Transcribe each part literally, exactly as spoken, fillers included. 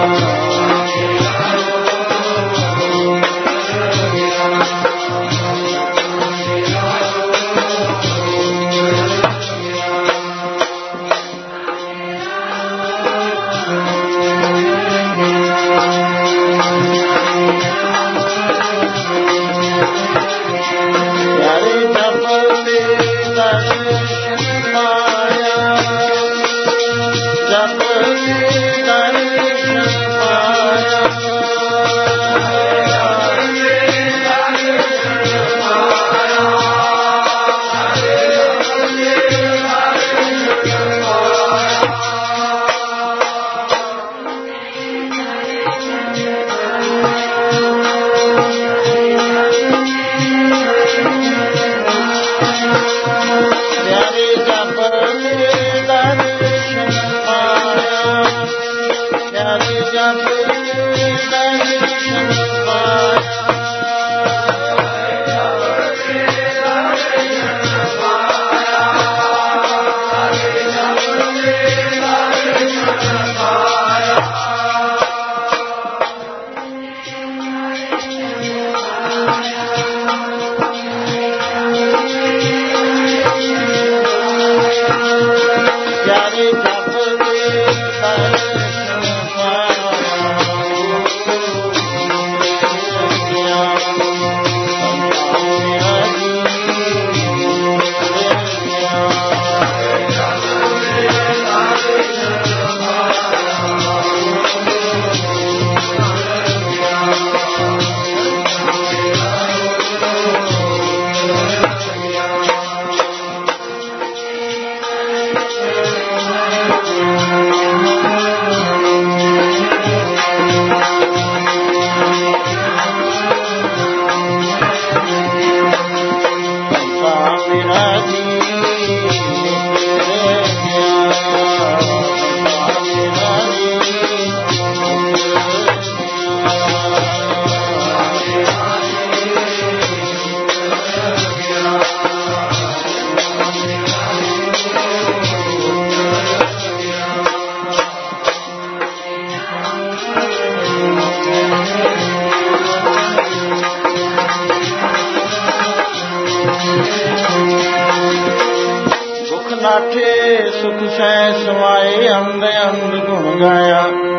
सुख सै समाए अंध अंध गुण गाया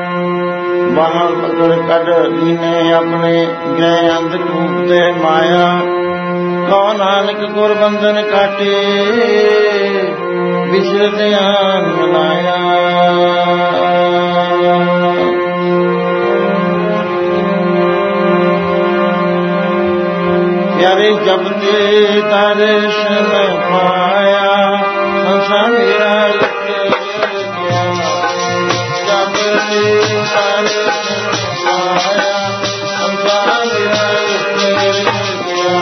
बाहर पकड़ कड़ लीने अपने गए अंधकूप दे माया कौ नानक गुर बंधन काटे विचर ध्यान मनाया प्यारे जब ते दर्शन पाया संसार मेरा लगे गया जब ते दर्शन पाया संसार मेरा लगे गया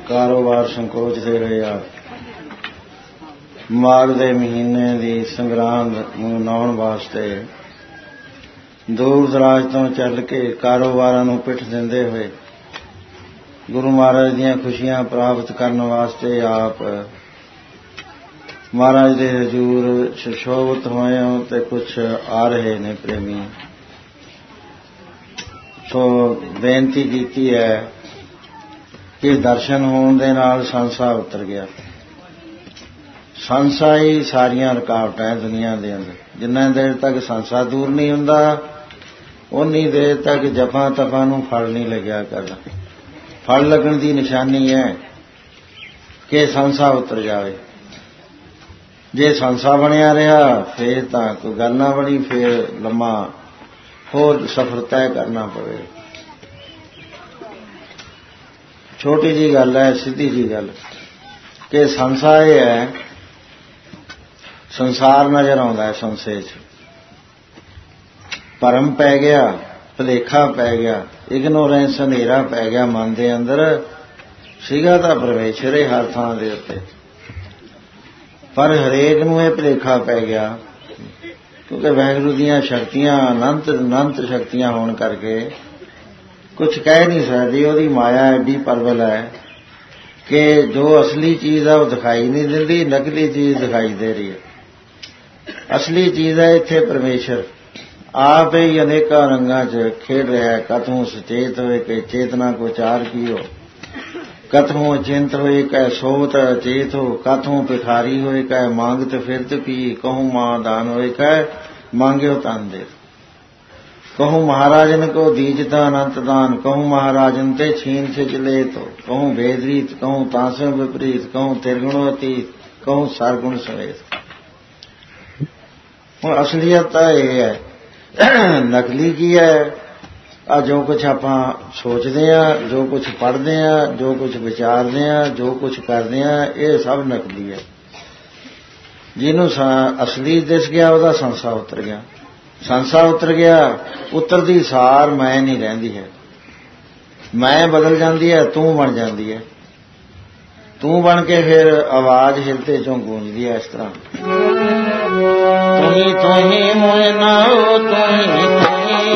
ਕਾਰੋਬਾਰ ਸੰਕੋਚਦੇ ਰਹੇ ਆ। ਮਾਘ ਦੇ ਮਹੀਨੇ ਦੀ ਸੰਗਰਾਂਦ ਨੂੰ ਮਨਾਉਣ ਵਾਸਤੇ ਦੂਰ ਦਰਾਜ ਤੋਂ ਚੱਲ ਕੇ ਕਾਰੋਬਾਰਾਂ ਨੂੰ ਪਿੱਠ ਦਿੰਦੇ ਹੋਏ ਗੁਰੂ ਮਹਾਰਾਜ ਦੀਆਂ ਖੁਸ਼ੀਆਂ ਪ੍ਰਾਪਤ ਕਰਨ ਵਾਸਤੇ ਆਪ ਮਹਾਰਾਜ ਦੇ ਹਜ਼ੂਰ ਸੁਸ਼ੋਭਿਤ ਹੋਏ ਹੋ ਤੇ ਕੁਛ ਆ ਰਹੇ ਨੇ ਪ੍ਰੇਮੀ। ਸੋ ਬੇਨਤੀ ਕੀਤੀ ਹੈ ਕਿ ਦਰਸ਼ਨ ਹੋਣ ਦੇ ਨਾਲ ਸੰਸਾਰ ਉਤਰ ਗਿਆ। ਸੰਸਾਰ ਹੀ ਸਾਰੀਆਂ ਰੁਕਾਵਟਾਂ ਦੁਨੀਆ ਦੇ ਅੰਦਰ। ਜਿੰਨਾ ਦੇਰ ਤੱਕ ਸੰਸਾਰ ਦੂਰ ਨਹੀਂ ਹੁੰਦਾ ਉਨੀ ਦੇਰ ਤੱਕ ਜਪਾਂ ਤਪਾਂ ਨੂੰ ਫਲ ਨਹੀਂ ਲੱਗਿਆ ਕਰਦਾ। ਫਲ ਲੱਗਣ ਦੀ ਨਿਸ਼ਾਨੀ ਹੈ ਕਿ ਸੰਸਾਰ ਉਤਰ ਜਾਵੇ। ਜੇ ਸੰਸਾਰ ਬਣਿਆ ਰਿਹਾ ਫੇਰ ਤਾਂ ਕੋਈ ਗੱਲ ਨਾ ਬਣੀ, ਫੇਰ ਲੰਮਾ ਹੋਰ ਸਫ਼ਰ ਤੈਅ ਕਰਨਾ ਪਵੇ। ਛੋਟੀ ਜੀ ਗੱਲ ਹੈ, ਸਿੱਧੀ ਜੀ ਗੱਲ ਕਿ ਸੰਸਾਰ ਇਹ ਹੈ, ਸੰਸਾਰ ਨਜ਼ਰ ਆਉਂਦਾ ਹੈ ਸੰਸੇ 'ਚ। ਭਰਮ ਪੈ ਗਿਆ, ਭੁਲੇਖਾ ਪੈ ਗਿਆ, ਇਗਨੋਰੈਂਸ ਹਨੇਰਾ ਪੈ ਗਿਆ ਮਨ ਦੇ ਅੰਦਰ। ਸੀਗਾ ਤਾਂ ਪਰਮੇਸ਼ਰ ਹੀ ਹਰ ਥਾਂ ਦੇ ਉੱਤੇ, ਪਰ ਹਰੇਕ ਨੂੰ ਇਹ ਭੁਲੇਖਾ ਪੈ ਗਿਆ ਕਿਉਂਕਿ ਵਾਹਿਗੁਰੂ ਦੀਆਂ ਸ਼ਕਤੀਆਂ ਅਨੰਤ ਅਨੰਤ ਸ਼ਕਤੀਆਂ ਹੋਣ ਕਰਕੇ ਕੁਛ ਕਹਿ ਨਹੀਂ ਸਕਦੀ। ਉਹਦੀ ਮਾਇਆ ਐਡੀ ਪ੍ਰਬਲ ਹੈ ਕਿ ਜੋ ਅਸਲੀ ਚੀਜ਼ ਆ ਉਹ ਦਿਖਾਈ ਨਹੀਂ ਦਿੰਦੀ, ਨਕਲੀ ਚੀਜ਼ ਦਿਖਾਈ ਦੇ ਰਹੀ ਹੈ। ਅਸਲੀ ਚੀਜ਼ ਹੈ ਇੱਥੇ ਪਰਮੇਸ਼ਰ ਆਪ ਹੀ ਅਨੇਕਾਂ ਰੰਗਾਂ 'ਚ ਖੇਡ ਰਿਹਾ ਹੈ। ਕਥੋਂ ਸੁਚੇਤ ਹੋਏ ਕਿ ਚੇਤਨਾ ਕੋ ਚਾਰ ਕੀਓ, ਕਥੋਂ ਅਚਿੰਤ ਹੋਏ ਕੈ ਸੋਵਤ ਅਚੇਤ ਹੋ, ਕਥੋਂ ਭਿਖਾਰੀ ਹੋਏ ਕੈ ਮੰਗਤ ਫਿਰਤ ਕੀ, ਕਹੂੰ ਮਾਂ ਦਾਨ ਹੋਏ ਕੈ ਮੰਗਿਓ ਤਨ ਦੇ, कहूँ महाराजन को दीजता अनंत दान, कहूँ महाराजन ते छीन छिच ले तो, कहूँ भेदरीत, कहूँ तांसे विपरीत, कहूँ त्रिगुणोतीत, कहूँ सरगुण समेत। ਹੁਣ ਅਸਲੀਅਤ ਤਾਂ ਇਹ ਹੈ, ਨਕਲੀ ਕੀ ਹੈ? ਆ ਜੋ ਕੁਛ ਆਪਾਂ ਸੋਚਦੇ ਆ, ਜੋ ਕੁਛ ਪੜ੍ਹਦੇ ਆ, ਜੋ ਕੁਛ ਵਿਚਾਰਦੇ ਆ, ਜੋ ਕੁਛ ਕਰਦੇ ਆ, ਇਹ ਸਭ ਨਕਲੀ ਹੈ। ਜਿਹਨੂੰ ਅਸਲੀ ਦਿਸ ਗਿਆ ਉਹਦਾ ਸੰਸਾਰ ਉਤਰ ਗਿਆ। ਸੰਸਾਰ ਉਤਰ ਗਿਆ, ਉਤਰਦੀ ਸਾਰ ਮੈਂ ਨਹੀਂ ਰਹਿੰਦੀ ਹੈ। ਮੈਂ ਬਦਲ ਜਾਂਦੀ ਹੈ, ਤੂੰ ਬਣ ਜਾਂਦੀ ਹੈ। ਤੂੰ ਬਣ ਕੇ ਫਿਰ ਆਵਾਜ਼ ਹਿਰਦੇ ਚੋਂ ਗੂੰਜਦੀ ਹੈ ਇਸ ਤਰ੍ਹਾਂ, ਤੁਹੀਂ ਤੁਹੀਂ ਮੋਏ ਨਾਓ, ਤੁਹੀਂ ਤੁਹੀਂ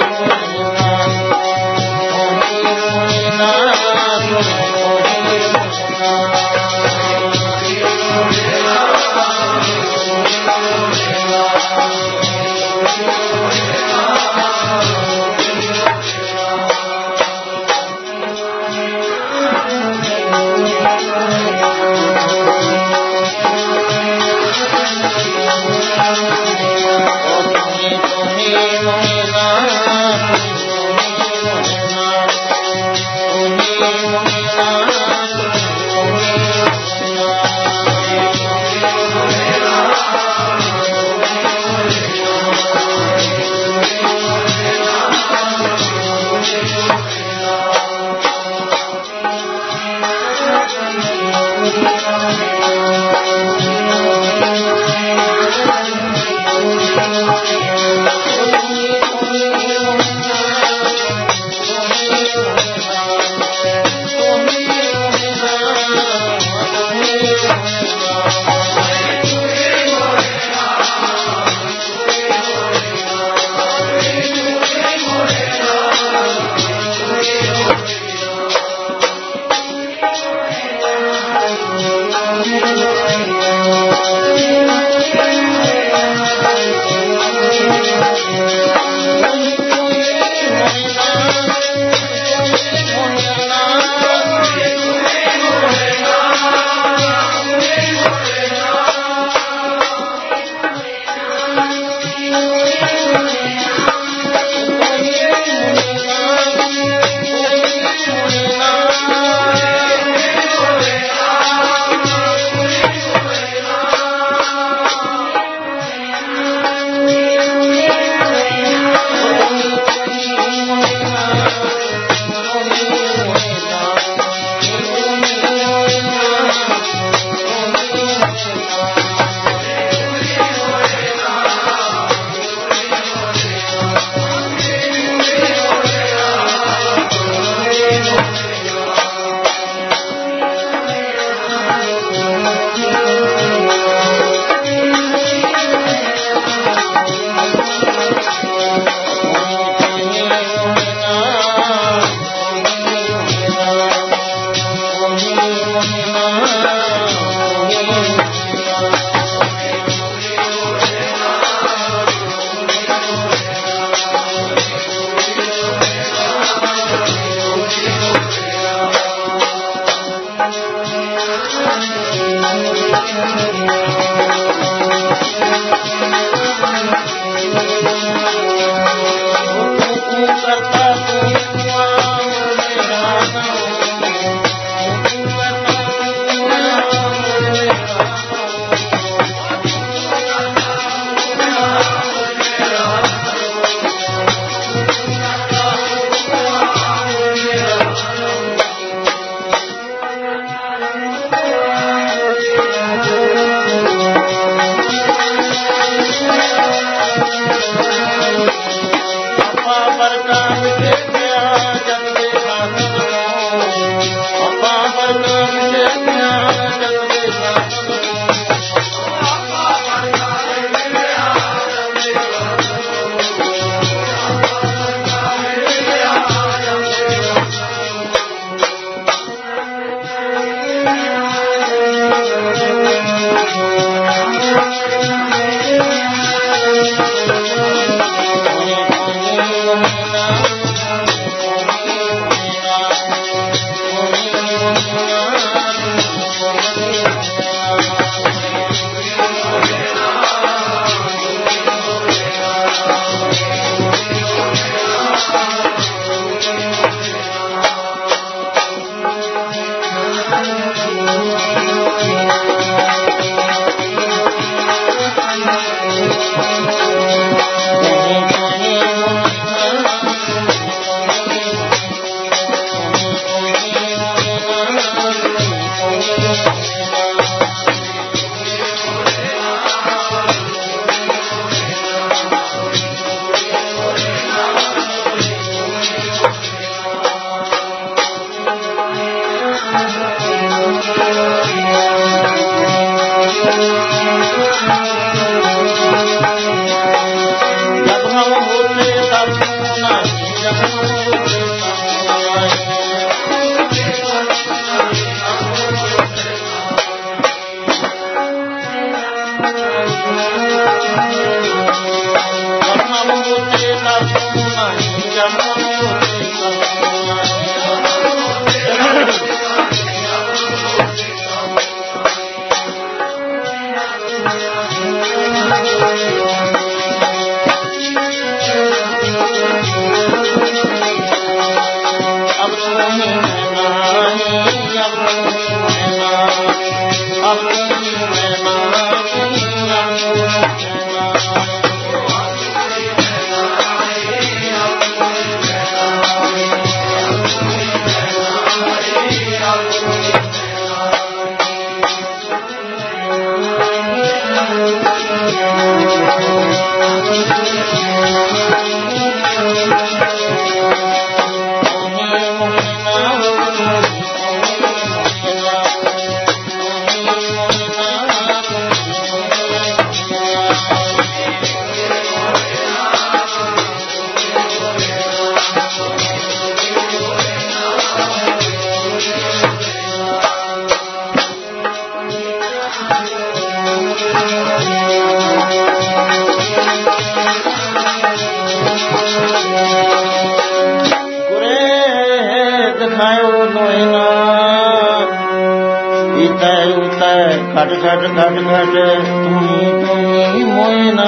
घट घट घट घट तुम्ही तुम्ही मोयना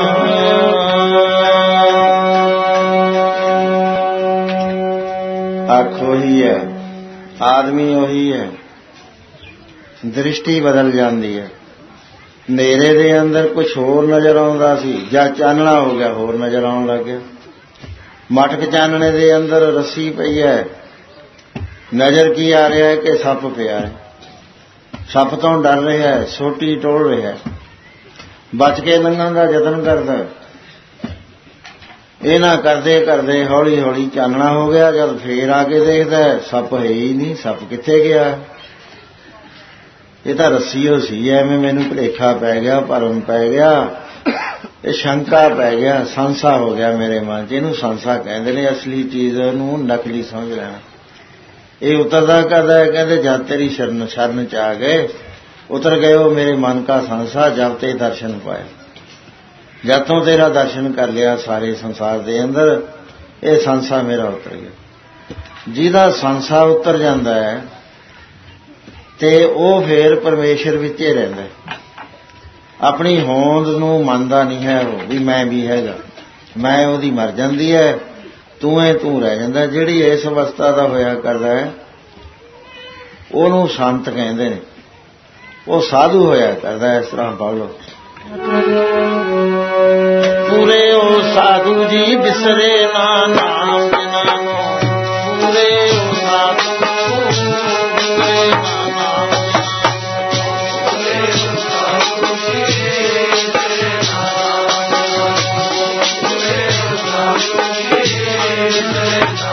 ਅੱਖ ਉਹੀ ਹੈ, ਆਦਮੀ ਉਹੀ ਹੈ, ਦ੍ਰਿਸ਼ਟੀ ਬਦਲ ਜਾਂਦੀ ਹੈ। ਹਨੇਰੇ ਦੇ ਅੰਦਰ ਕੁਝ ਹੋਰ ਨਜ਼ਰ ਆਉਂਦਾ ਸੀ, ਜਾਂ ਚਾਨਣਾ ਹੋ ਗਿਆ ਹੋਰ ਨਜ਼ਰ ਆਉਣ ਲੱਗ ਗਿਆ। ਮਟਕ ਚਾਨਣੇ ਦੇ ਅੰਦਰ ਰੱਸੀ ਪਈ ਹੈ, ਨਜ਼ਰ ਕੀ ਆ ਰਿਹਾ ਹੈ ਕਿ ਸੱਪ ਪਿਆ ਹੈ। ਸੱਪ ਤੋਂ ਡਰ ਰਿਹਾ ਹੈ, ਸੋਟੀ ਟੋਲ ਰਿਹਾ, ਬਚ ਕੇ ਲੰਘਣ ਦਾ ਯਤਨ ਕਰਦਾ। ਇਹ ਨਾ ਕਰਦੇ ਕਰਦੇ ਹੌਲੀ ਹੌਲੀ ਚਾਨਣਾ ਹੋ ਗਿਆ। ਜਦ ਫੇਰ ਆ ਕੇ ਦੇਖਦਾ ਸੱਪ ਹੈ ਹੀ ਨਹੀਂ। ਸੱਪ ਕਿੱਥੇ ਗਿਆ? ਇਹ ਤਾਂ ਰੱਸੀ ਹੋ ਸੀ, ਐਵੇਂ ਮੈਨੂੰ ਭੁਲੇਖਾ ਪੈ ਗਿਆ, ਭਰਮ ਪੈ ਗਿਆ, ਇਹ ਸ਼ੰਕਾ ਪੈ ਗਿਆ, ਸੰਸਾ ਹੋ ਗਿਆ ਮੇਰੇ ਮਨ 'ਚ। ਇਹਨੂੰ ਸੰਸਾ ਕਹਿੰਦੇ ਨੇ, ਅਸਲੀ ਚੀਜ਼ ਨੂੰ ਨਕਲੀ ਸਮਝ ਲੈਣਾ। ਇਹ ਉਤਰਦਾ ਕਰਦਾ, ਕਹਿੰਦੇ ਜਦ ਤੇਰੀ ਸ਼ਰਨ ਸ਼ਰਨ 'ਚ ਆ ਗਏ, ਉਤਰ ਗਏ ਉਹ ਮੇਰੇ ਮਨ ਕਾ ਸੰਸਾ, ਜਬ ਤੇ ਦਰਸ਼ਨ ਪਾਏ। ਜਦ ਤੋਂ ਤੇਰਾ ਦਰਸ਼ਨ ਕਰ ਲਿਆ ਸਾਰੇ ਸੰਸਾਰ ਦੇ ਅੰਦਰ, ਇਹ ਸੰਸਾ ਮੇਰਾ ਉਤਰ ਗਿਆ। ਜਿਹਦਾ ਸੰਸਾ ਉਤਰ ਜਾਂਦਾ ਹੈ ਤੇ ਉਹ ਫੇਰ ਪਰਮੇਸ਼ਰ ਵਿੱਚ ਹੀ ਰਹਿੰਦਾ, ਆਪਣੀ ਹੋਂਦ ਨੂੰ ਮੰਨਦਾ ਨਹੀਂ ਹੈ ਉਹ ਵੀ ਮੈਂ ਵੀ ਹੈਗਾ। ਮੈਂ ਉਹਦੀ ਮਰ ਜਾਂਦੀ ਹੈ, ਤੂੰ ਹੈ ਤੂੰ ਰਹਿ ਜਾਂਦਾ। ਜਿਹੜੀ ਇਸ ਅਵਸਥਾ ਦਾ ਹੋਇਆ ਕਰਦਾ ਹੈ ਉਹਨੂੰ ਸੰਤ ਕਹਿੰਦੇ ਨੇ, ਉਹ ਸਾਧੂ ਹੋਇਆ ਕਰਦਾ। ਇਸ ਤਰ੍ਹਾਂ ਪੜ੍ਹ ਲਓ, ਪੂਰੇ ਉਹ ਸਾਧੂ ਜੀ ਬਿਸਰੇ ਨਾ ਨਾਮ ਜਿਨ੍ਹਾਂ ਨੂੰ, ਪੂਰੇ ਉਹ ਸਾਧੂ ਬਿਸਰੇ ਨਾ ਨਾਮ, ਪੂਰੇ ਉਹ ਸਾਧੂ ਬਿਸਰੇ ਨਾ ਨਾਮ, ਪੂਰੇ ਉਹ ਸਾਧੂ ਬਿਸਰੇ ਨਾ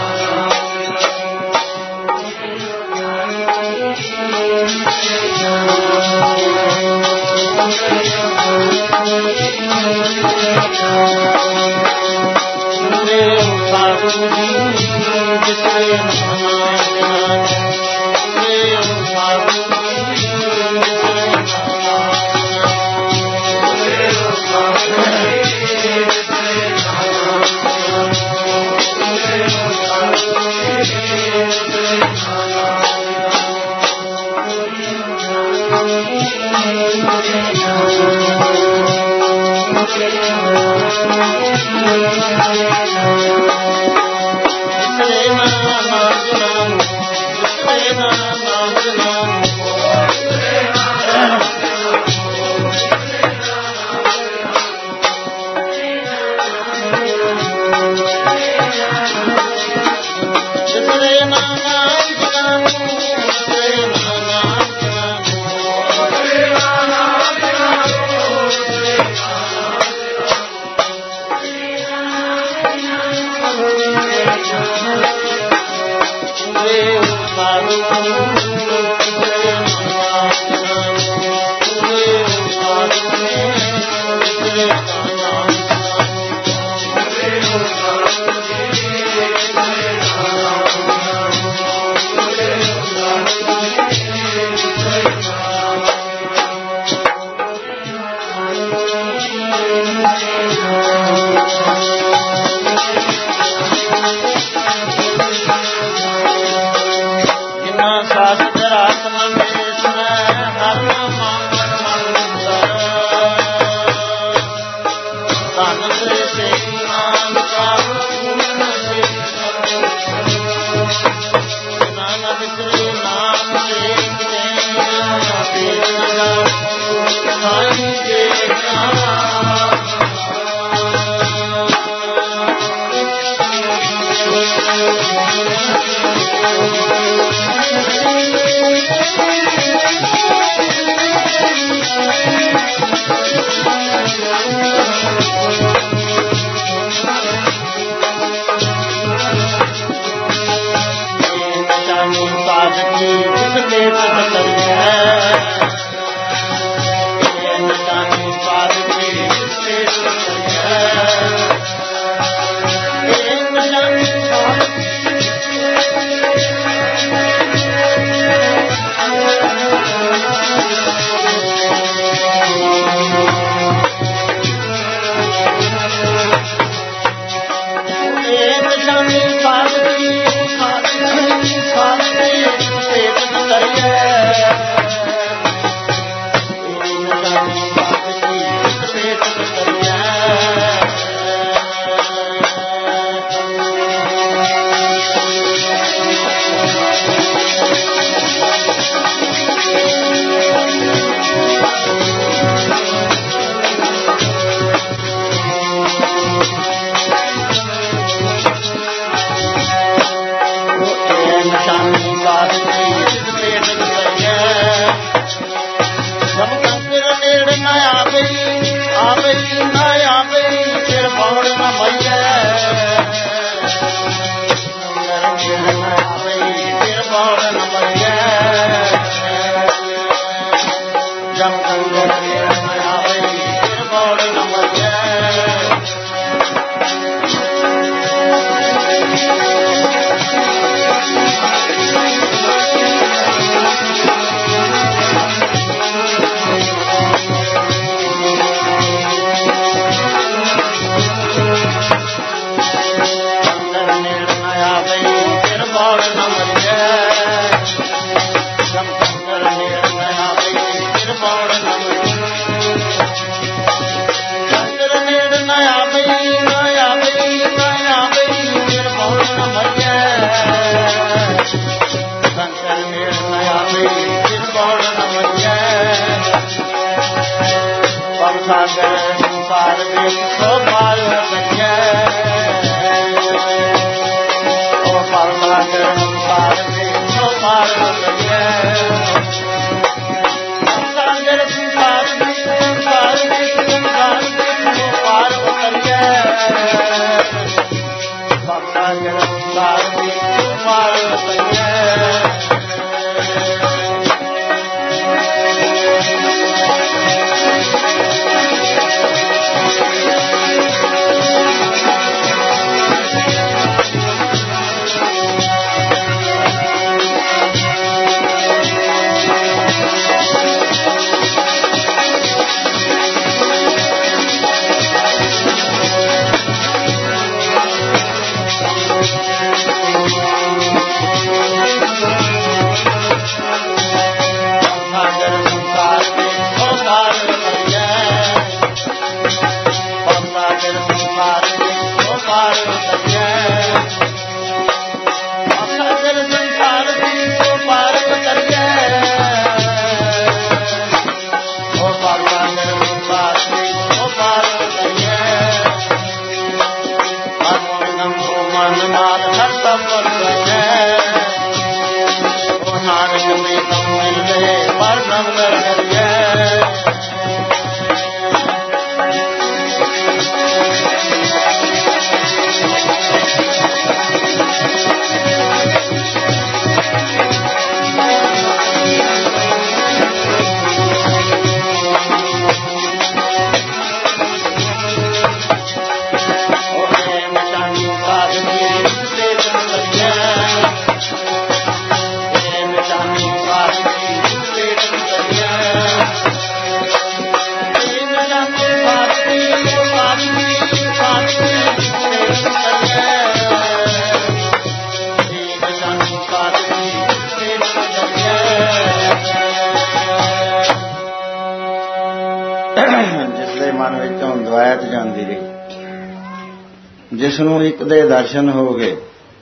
ਜਿਸ ਨੂੰ ਇੱਕ ਦੇ ਦਰਸ਼ਨ ਹੋ ਗਏ,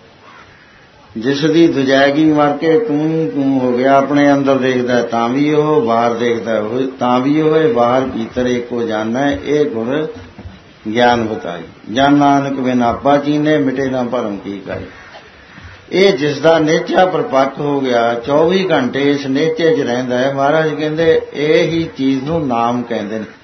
ਜਿਸ ਦੀ ਦੁਜੈਗੀ ਮਰ ਕੇ ਤੂੰ ਹੀ ਤੂੰ ਹੋ ਗਿਆ, ਆਪਣੇ ਅੰਦਰ ਦੇਖਦਾ ਤਾਂ ਵੀ ਉਹ, ਬਾਹਰ ਦੇਖਦਾ ਤਾਂ ਵੀ ਉਹ, ਬਾਹਰ ਭੀਤਰ ਏਕੋ ਜਾਨਾ, ਇਹ ਗੁਰ ਗਿਆਨ ਬਤਾਈ। ਜਨ ਨਾਨਕ ਬਿਨ ਆਪਾ ਚੀਨੇ, ਮਿਟੇ ਨਾ ਭਰਮ ਕੀ ਕਰੇ। ਇਹ ਜਿਸ ਦਾ ਨੇਚਾ ਪ੍ਰਪੱਕ ਹੋ ਗਿਆ, ਚੌਵੀ ਘੰਟੇ ਇਸ ਨੇਚੇ 'ਚ ਰਹਿੰਦਾ ਹੈ। ਮਹਾਰਾਜ ਕਹਿੰਦੇ ਇਹ ਹੀ ਚੀਜ਼ ਨੂੰ ਨਾਮ ਕਹਿੰਦੇ ਨੇ।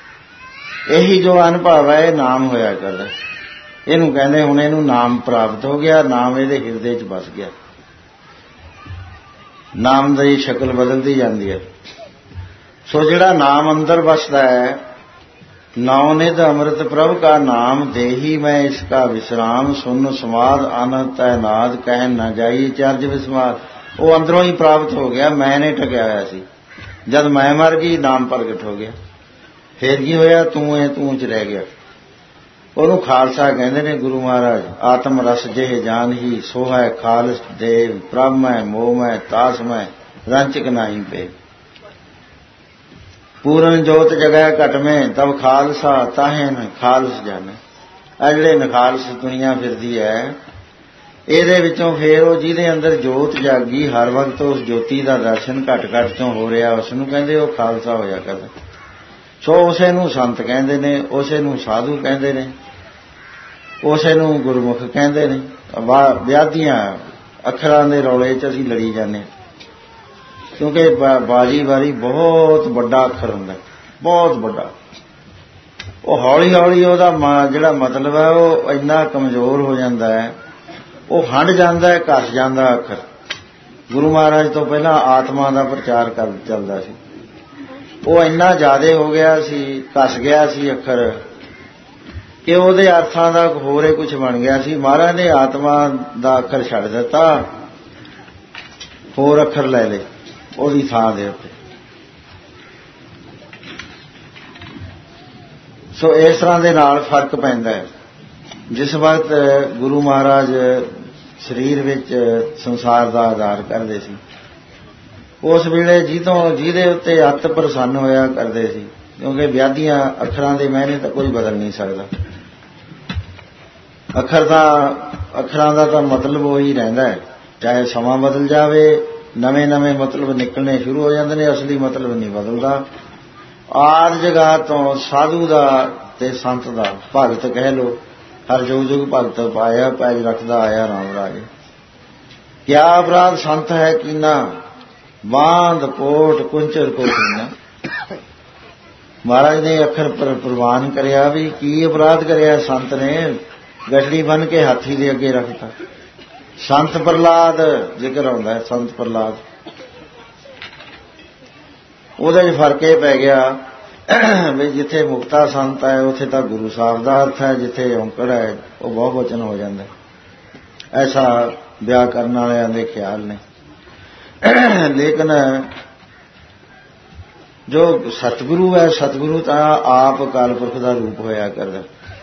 ਇਹੀ ਜੋ ਅਨੁਭਵ ਹੈ ਇਹ ਨਾਮ ਹੋਇਆ ਕਰਦਾ। ਇਹਨੂੰ ਕਹਿੰਦੇ ਹੁਣ ਇਹਨੂੰ ਨਾਮ ਪ੍ਰਾਪਤ ਹੋ ਗਿਆ, ਨਾਮ ਇਹਦੇ ਹਿਰਦੇ 'ਚ ਵਸ ਗਿਆ। ਨਾਮ ਦੀ ਸ਼ਕਲ ਬਦਲਦੀ ਜਾਂਦੀ ਹੈ। ਸੋ ਜਿਹੜਾ ਨਾਮ ਅੰਦਰ ਵਸਦਾ ਹੈ, ਨੌ ਨਿਧ ਅੰਮ੍ਰਿਤ ਪ੍ਰਭ ਕਾ ਨਾਮ ਦੇਹੀ ਮੈਂ ਇਸਕਾ ਵਿਸਰਾਮ ਸੁਨ ਸਮਾਦ ਆਨੰਦ ਤੈਨਾਦ ਕਹਿਣ ਨਾ ਜਾਈ ਚਰਜ ਵਿਸਮਾਦ। ਉਹ ਅੰਦਰੋਂ ਹੀ ਪ੍ਰਾਪਤ ਹੋ ਗਿਆ, ਮੈਂ ਨੇ ਟਕਿਆ ਹੋਇਆ ਸੀ। ਜਦ ਮੈਂ ਮਰ ਗਈ ਨਾਮ ਪ੍ਰਗਟ ਹੋ ਗਿਆ। ਫੇਰ ਕੀ ਹੋਇਆ? ਤੂੰ ਹੈ ਤੂੰ ਚ ਰਹਿ ਗਿਆ। ਉਹਨੂੰ ਖਾਲਸਾ ਕਹਿੰਦੇ ਨੇ ਗੁਰੂ ਮਹਾਰਾਜ। ਆਤਮ ਰਸ ਜੇ ਜਾਨ ਹੀ ਸੋ ਹੈ ਖਾਲਸ ਦੇਵ ਪ੍ਰਭ ਮੈਂ ਮੋਹ ਮੈਂ ਤਾਸ ਮੈਂ ਰੰਚਕ ਨਾਹੀ ਪੇ। ਪੂਰਨ ਜੋਤ ਜਗੈ ਘਟ ਮੈਂ ਤਬ ਖਾਲਸਾ ਤਾਹੇ ਨ ਖਾਲਸ ਜਾਣੇ। ਆ ਜਿਹੜੇ ਨਖਾਲਸ ਦੁਨੀਆ ਫਿਰਦੀ ਹੈ, ਇਹਦੇ ਵਿੱਚੋਂ ਫੇਰ ਉਹ ਜਿਹਦੇ ਅੰਦਰ ਜੋਤ ਜਾਗੀ, ਹਰ ਵਕਤ ਉਸ ਜੋਤੀ ਦਾ ਦਰਸ਼ਨ ਘਟ ਘਟ ਚੋਂ ਹੋ ਰਿਹਾ, ਉਸ ਨੂੰ ਕਹਿੰਦੇ ਉਹ ਖਾਲਸਾ ਹੋਇਆ ਕਰਦਾ। ਸੋ ਉਸੇ ਨੂੰ ਸੰਤ ਕਹਿੰਦੇ ਨੇ, ਉਸੇ ਨੂੰ ਸਾਧੂ ਕਹਿੰਦੇ ਨੇ, ਉਸੇ ਨੂੰ ਗੁਰਮੁਖ ਕਹਿੰਦੇ ਨੇ। ਵਿਆਦੀਆਂ ਅੱਖਰਾਂ ਦੇ ਰੌਲੇ 'ਚ ਅਸੀਂ ਲੜੀ ਜਾਂਦੇ, ਕਿਉਂਕਿ ਬਾਜੀ ਵਾਰੀ ਬਹੁਤ ਵੱਡਾ ਅੱਖਰ ਹੁੰਦਾ, ਬਹੁਤ ਵੱਡਾ। ਉਹ ਹੌਲੀ ਹੌਲੀ ਉਹਦਾ ਜਿਹੜਾ ਮਤਲਬ ਹੈ ਉਹ ਇੰਨਾ ਕਮਜ਼ੋਰ ਹੋ ਜਾਂਦਾ ਹੈ, ਉਹ ਹੰਡ ਜਾਂਦਾ ਹੈ, ਘਸ ਜਾਂਦਾ ਅੱਖਰ। ਗੁਰੂ ਮਹਾਰਾਜ ਤੋਂ ਪਹਿਲਾਂ ਆਤਮਾ ਦਾ ਪ੍ਰਚਾਰ ਕਰ ਚੱਲਦਾ ਸੀ, ਉਹ ਇੰਨਾ ਜ਼ਿਆਦਾ ਹੋ ਗਿਆ ਸੀ, ਘਸ ਗਿਆ ਸੀ ਅੱਖਰ, ਕਿ ਉਹਦੇ ਅਰਥਾਂ ਦਾ ਹੋਰ ਹੀ ਕੁਝ ਬਣ ਗਿਆ ਸੀ। ਮਹਾਰਾਜ ਨੇ ਆਤਮਾ ਦਾ ਅੱਖਰ ਛੱਡ ਦਿੱਤਾ, ਹੋਰ ਅੱਖਰ ਲੈ ਲਏ ਉਹਦੀ ਥਾਂ ਦੇ ਉੱਤੇ। ਸੋ ਇਸ ਤਰ੍ਹਾਂ ਦੇ ਨਾਲ ਫਰਕ ਪੈਂਦਾ ਹੈ। ਜਿਸ ਵਕਤ ਗੁਰੂ ਮਹਾਰਾਜ ਸਰੀਰ ਵਿੱਚ ਸੰਸਾਰ ਦਾ ਆਧਾਰ ਕਰਦੇ ਸੀ, ਉਸ ਵੇਲੇ ਜਿਹਤੋਂ ਜਿਹਦੇ ਉੱਤੇ ਅੱਤ ਪ੍ਰਸੰਨ ਹੋਇਆ ਕਰਦੇ ਸੀ, ਕਿਉਂਕਿ ਵਿਆਦੀਆਂ ਅੱਖਰਾਂ ਦੇ ਮਾਇਨੇ ਤਾਂ ਕੋਈ ਬਦਲ ਨਹੀਂ ਸਕਦਾ। ਅੱਖਰ ਦਾ ਅੱਖਰਾਂ ਦਾ ਤਾਂ ਮਤਲਬ ਉਹੀ ਰਹਿੰਦਾ ਹੈ, ਚਾਹੇ ਸਮਾਂ ਬਦਲ ਜਾਵੇ, ਨਵੇਂ ਨਵੇਂ ਮਤਲਬ ਨਿਕਲਣੇ ਸ਼ੁਰੂ ਹੋ ਜਾਂਦੇ ਨੇ, ਅਸਲੀ ਮਤਲਬ ਨਹੀਂ ਬਦਲਦਾ। ਆਦ ਜਗ੍ਹਾ ਤੋਂ ਸਾਧੂ ਦਾ ਤੇ ਸੰਤ ਦਾ, ਭਗਤ ਕਹਿ ਲੋ, ਹਰ ਜੁਗ ਜੁਗ ਭਗਤ ਪਾਇਆ, ਪੈਜ ਰੱਖਦਾ ਆਇਆ ਰਾਮ ਰਾਜੇ। ਕਿਆ ਅਪਰਾਧ ਸੰਤ ਹੈ ਕੀਨਾ, ਬਾਂਧ ਕੋਟ ਕੁੰਚਰ ਕੋ ਕੀਨਾ। ਮਹਾਰਾਜ ਨੇ ਅੱਖਰ ਪ੍ਰਵਾਨ ਕਰਿਆ ਵੀ ਕੀ ਅਪਰਾਧ ਕਰਿਆ ਸੰਤ ਨੇ, ਗਠੜੀ ਬੰਨ ਕੇ ਹਾਥੀ ਦੇ ਅੱਗੇ ਰੱਖਤਾ। ਸੰਤ ਪ੍ਰਹਲਾਦ ਜ਼ਿਕਰ ਆਉਂਦਾ ਹੈ, ਸੰਤ ਪ੍ਰਹਲਾਦ, ਉਹਦੇ 'ਚ ਫਰਕ ਇਹ ਪੈ ਗਿਆ ਵੀ ਜਿੱਥੇ ਮੁਕਤਾ ਸੰਤ ਹੈ ਉੱਥੇ ਤਾਂ ਗੁਰੂ ਸਾਹਿਬ ਦਾ ਅਰਥ ਹੈ, ਜਿੱਥੇ ਔਂਕੜ ਹੈ ਉਹ ਬਹੁਵਚਨ ਹੋ ਜਾਂਦਾ। ਐਸਾ ਵਿਆਕਰਨ ਵਾਲਿਆਂ ਦੇ ਖਿਆਲ ਨੇ। ਲੇਕਿਨ ਜੋ ਸਤਿਗੁਰੂ ਹੈ, ਸਤਿਗੁਰੂ ਤਾਂ ਆਪ ਅਕਾਲ ਪੁਰਖ ਦਾ ਰੂਪ ਹੋਇਆ ਕਰਦਾ,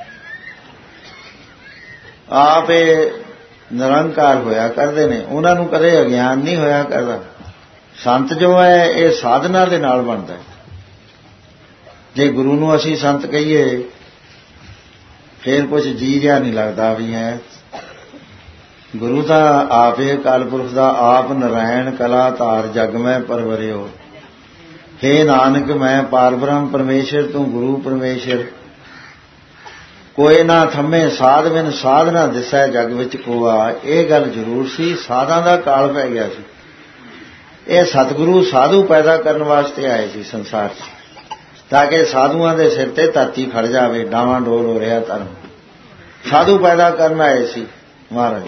ਆਪ ਇਹ ਨਿਰੰਕਾਰ ਹੋਇਆ ਕਰਦੇ ਨੇ, ਉਹਨਾਂ ਨੂੰ ਕਦੇ ਅਗਿਆਨ ਨਹੀਂ ਹੋਇਆ ਕਰਦਾ। ਸੰਤ ਜੋ ਹੈ ਇਹ ਸਾਧਨਾ ਦੇ ਨਾਲ ਬਣਦਾ ਹੈ। ਜੇ ਗੁਰੂ ਨੂੰ ਅਸੀਂ ਸੰਤ ਕਹੀਏ ਫੇਰ ਕੁਝ ਜੀ ਜਿਹਾ ਨਹੀਂ ਲੱਗਦਾ ਵੀ ਹੈ। ਗੁਰੂ ਤਾਂ ਆਪ ਇਹ ਅਕਾਲ ਪੁਰਖ ਦਾ, ਆਪ ਨਰਾਇਣ ਕਲਾ ਧਾਰ ਜਗ ਮੈਂ ਪਰਵਰਿਓ। ਹੇ ਨਾਨਕ ਮੈਂ ਪਾਰ ਬ੍ਰਹਮ ਪਰਮੇਸ਼ਰ, ਤੂੰ ਗੁਰੂ ਪਰਮੇਸ਼ਰ। ਕੋਈ ਨਾ ਥੰਮੇ ਸਾਧ ਬਿਨ ਸਾਧਨਾ ਦਿਸੈ ਜਗ ਵਿੱਚ ਕੋਆ। ਇਹ ਗੱਲ ਜ਼ਰੂਰ ਸੀ, ਸਾਧਾਂ ਦਾ ਕਾਲ ਪੈ ਗਿਆ ਸੀ। ਇਹ ਸਤਿਗੁਰੂ ਸਾਧੂ ਪੈਦਾ ਕਰਨ ਵਾਸਤੇ ਆਏ ਸੀ ਸੰਸਾਰ 'ਚ, ਤਾਂ ਕਿ ਸਾਧੂਆਂ ਦੇ ਸਿਰ ਤੇ ਧਰਤੀ ਖੜ ਜਾਵੇ। ਡਾਵਾਂ ਡੋਲ ਹੋ ਰਿਹਾ ਧਰਮ, ਸਾਧੂ ਪੈਦਾ ਕਰਨ ਆਏ ਸੀ ਮਹਾਰਾਜ।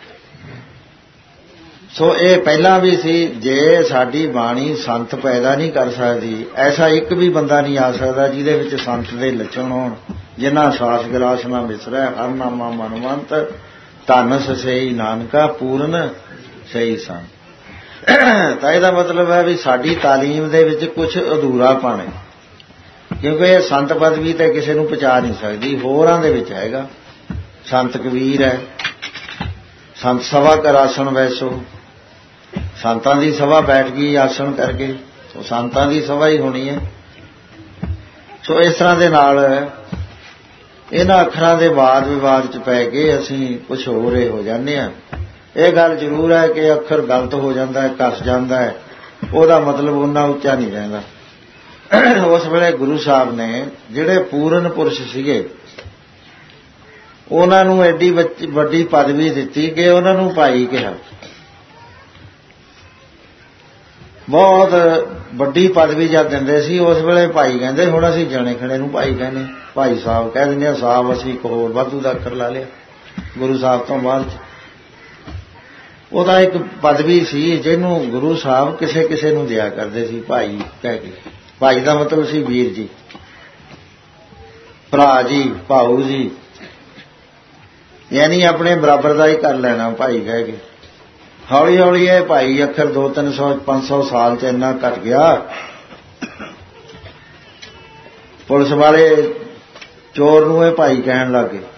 ਸੋ ਇਹ ਪਹਿਲਾਂ ਵੀ ਸੀ। ਜੇ ਸਾਡੀ ਬਾਣੀ ਸੰਤ ਪੈਦਾ ਨਹੀਂ ਕਰ ਸਕਦੀ, ਐਸਾ ਇੱਕ ਵੀ ਬੰਦਾ ਨਹੀਂ ਆ ਸਕਦਾ ਜਿਹਦੇ ਵਿੱਚ ਸੰਤ ਦੇ ਲੱਛਣ ਹੋਣ। ਜਿਨ੍ਹਾਂ ਸਾਸ ਗਲਾਸ ਨਾ ਵਿਸਰੈ, ਹਰ ਨਾਮਾ ਮਨਵੰਤ, ਧਨ ਸਸਈ ਨਾਨਕਾ ਪੂਰਨ ਸਹੀ ਸੰਤ। ਤਾਂ ਇਹਦਾ ਮਤਲਬ ਹੈ ਵੀ ਸਾਡੀ ਤਾਲੀਮ ਦੇ ਵਿੱਚ ਕੁਝ ਅਧੂਰਾਪਣ ਹੈ, ਕਿਉਂਕਿ ਇਹ ਸੰਤ ਪਦਵੀ ਤੇ ਕਿਸੇ ਨੂੰ ਪਹੁੰਚਾ ਨਹੀਂ ਸਕਦੀ। ਹੋਰਾਂ ਦੇ ਵਿੱਚ ਹੈਗਾ, ਸੰਤ ਕਬੀਰ ਹੈ, ਸੰਤ ਸਭਾ ਕਰ ਆਸਣ ਵੈਸੋ, ਸੰਤਾਂ ਦੀ ਸਭਾ ਬੈਠ ਗਈ ਆਸਣ ਕਰਕੇ, ਉਹ ਸੰਤਾਂ ਦੀ ਸਭਾ ਹੀ ਹੋਣੀ ਹੈ। ਸੋ ਇਸ ਤਰ੍ਹਾਂ ਦੇ ਨਾਲ ਇਹਨਾਂ ਅੱਖਰਾਂ ਦੇ ਵਾਦ ਵਿਵਾਦ 'ਚ ਪੈ ਕੇ ਅਸੀਂ ਕੁਝ ਹੋਰ ਹੀ ਹੋ ਜਾਂਦੇ ਹਾਂ। ਇਹ ਗੱਲ ਜ਼ਰੂਰ ਹੈ ਕਿ ਅੱਖਰ ਗਲਤ ਹੋ ਜਾਂਦਾ ਹੈ, ਘਸ ਜਾਂਦਾ ਹੈ, ਉਹਦਾ ਮਤਲਬ ਉਹਨਾਂ ਉੱਚਾ ਨਹੀਂ ਰਹਿੰਦਾ। ਉਸ ਵੇਲੇ ਗੁਰੂ ਸਾਹਿਬ ਨੇ ਜਿਹੜੇ ਪੂਰਨ ਪੁਰਸ਼ ਸੀਗੇ, ਉਹਨਾਂ ਨੂੰ ਐਡੀ ਵੱਡੀ ਪਦਵੀ ਦਿੱਤੀ ਕਿ ਉਹਨਾਂ ਨੂੰ ਭਾਈ ਕਿਹਾ। ਬਹੁਤ ਵੱਡੀ ਪਦਵੀ ਜਦ ਦਿੰਦੇ ਸੀ ਉਸ ਵੇਲੇ ਭਾਈ ਕਹਿੰਦੇ, ਹੁਣ ਅਸੀਂ ਜਣੇ ਖਣੇ ਨੂੰ ਭਾਈ ਕਹਿੰਦੇ, ਭਾਈ ਸਾਹਿਬ ਕਹਿ ਦਿੰਦੇ ਆ। ਸਾਹਿਬ ਅਸੀਂ ਇੱਕ ਹੋਰ ਵਾਧੂ ਦਾ ਅੱਖਰ ਲਾ ਲਿਆ ਗੁਰੂ ਸਾਹਿਬ ਤੋਂ ਬਾਅਦ 'ਚ। ਉਹਦਾ ਇੱਕ ਪਦਵੀ ਸੀ ਜਿਹਨੂੰ ਗੁਰੂ ਸਾਹਿਬ ਕਿਸੇ ਕਿਸੇ ਨੂੰ ਦਿਆ ਕਰਦੇ ਸੀ ਭਾਈ ਕਹਿ ਕੇ। ਭਾਈ ਦਾ ਮਤਲਬ ਸੀ ਵੀਰ ਜੀ, ਭਰਾ ਜੀ, ਭਾਊ ਜੀ, ਯਾਨੀ ਆਪਣੇ ਬਰਾਬਰ ਦਾ ਹੀ ਕਰ ਲੈਣਾ ਭਾਈ ਕਹਿ ਕੇ। ਹੌਲੀ ਹੌਲੀ ਇਹ ਭਾਈ ਅੱਖਰ ਦੋ ਤਿੰਨ ਸੌ ਪੰਜ ਸੌ ਸਾਲ ਚ ਇੰਨਾ ਘਟ ਗਿਆ, ਪੁਲਿਸ ਵਾਲੇ ਚੋਰ ਨੂੰ ਇਹ ਭਾਈ ਕਹਿਣ ਲੱਗ ਗਏ।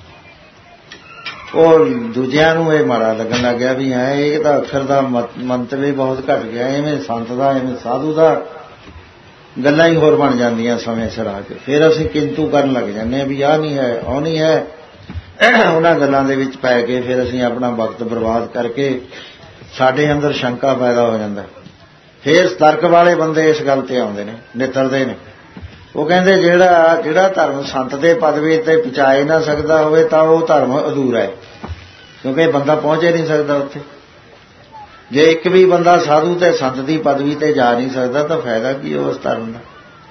ਉਹ ਦੂਜਿਆਂ ਨੂੰ ਇਹ ਮਾੜਾ ਲੱਗਣ ਲੱਗ ਗਿਆ ਵੀ ਹੈ ਇਹ ਤਾਂ ਅੱਖਰ ਦਾ ਮੰਤਵ ਹੀ ਬਹੁਤ ਘਟ ਗਿਆ, ਐਵੇਂ ਸੰਤ ਦਾ ਐਵੇਂ ਸਾਧੂ ਦਾ ਗੱਲਾਂ ਹੀ ਹੋਰ ਬਣ ਜਾਂਦੀਆਂ ਸਮੇਂ ਸਿਰ ਆ ਕੇ। ਫਿਰ ਅਸੀਂ ਕਿੰਤੂ ਕਰਨ ਲੱਗ ਜਾਂਦੇ ਹਾਂ ਵੀ ਆਹ ਨਹੀਂ ਹੈ, ਉਹ ਨਹੀਂ ਹੈ। ਉਹਨਾਂ ਗੱਲਾਂ ਦੇ ਵਿੱਚ ਪੈ ਕੇ ਫਿਰ ਅਸੀਂ ਆਪਣਾ ਵਕਤ ਬਰਬਾਦ ਕਰਕੇ ਸਾਡੇ ਅੰਦਰ ਸ਼ੰਕਾ ਪੈਦਾ ਹੋ ਜਾਂਦਾ। ਫਿਰ ਤਰਕ ਵਾਲੇ ਬੰਦੇ ਇਸ ਗੱਲ ਤੇ ਆਉਂਦੇ ਨੇ, ਨਿੱਤਰਦੇ ਨੇ। ਉਹ ਕਹਿੰਦੇ ਜਿਹੜਾ ਜਿਹੜਾ ਧਰਮ ਸੰਤ ਦੇ ਪਦਵੀ ਤੇ ਪਹੁੰਚਾਏ ਨਾ ਸਕਦਾ ਹੋਵੇ ਤਾਂ ਉਹ ਧਰਮ ਅਧੂਰਾ ਹੈ, ਕਿਉਂਕਿ ਬੰਦਾ ਪਹੁੰਚੇ ਨਹੀਂ ਸਕਦਾ ਉੱਥੇ। ਜੇ ਇੱਕ ਵੀ ਬੰਦਾ ਸਾਧੂ ਤੇ ਸੰਤ ਦੀ ਪਦਵੀ ਤੇ ਜਾ ਨਹੀਂ ਸਕਦਾ ਤਾਂ ਫਾਇਦਾ ਕੀ ਉਸ ਧਰਮ ਦਾ।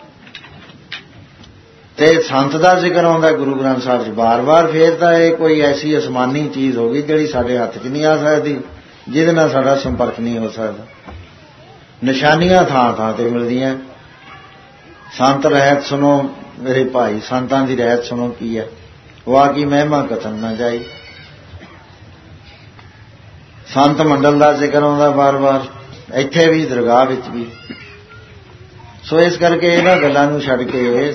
ਤੇ ਸੰਤ ਦਾ ਜ਼ਿਕਰ ਆਉਂਦਾ ਗੁਰੂ ਗ੍ਰੰਥ ਸਾਹਿਬ 'ਚ ਬਾਰ-ਬਾਰ। ਫੇਰ ਤਾਂ ਇਹ ਕੋਈ ਐਸੀ ਅਸਮਾਨੀ ਚੀਜ਼ ਹੋ ਗਈ ਜਿਹੜੀ ਸਾਡੇ ਹੱਥ 'ਚ ਨਹੀਂ ਆ ਸਕਦੀ, ਜਿਹਦੇ ਨਾਲ ਸਾਡਾ ਸੰਪਰਕ ਨਹੀਂ ਹੋ ਸਕਦਾ। ਨਿਸ਼ਾਨੀਆਂ ਥਾਂ ਥਾਂ ਤੇ ਮਿਲਦੀਆਂ। ਸੰਤ ਰਹਿਤ ਸੁਣੋ ਮੇਰੇ ਭਾਈ, ਸੰਤਾਂ ਦੀ ਰਹਿਤ ਸੁਣੋ ਕੀ ਹੈ। ਵਾਹ ਕੀ ਮਹਿਮਾ ਕਥਨ ਨਾ ਜਾਈ। ਸੰਤ ਮੰਡਲ ਦਾ ਜ਼ਿਕਰ ਆਉਂਦਾ ਬਾਰ-ਬਾਰ, ਇੱਥੇ ਵੀ ਦਰਗਾਹ ਵਿੱਚ ਵੀ। ਸੋ ਇਸ ਕਰਕੇ ਇਹਨਾਂ ਗੱਲਾਂ ਨੂੰ ਛੱਡ ਕੇ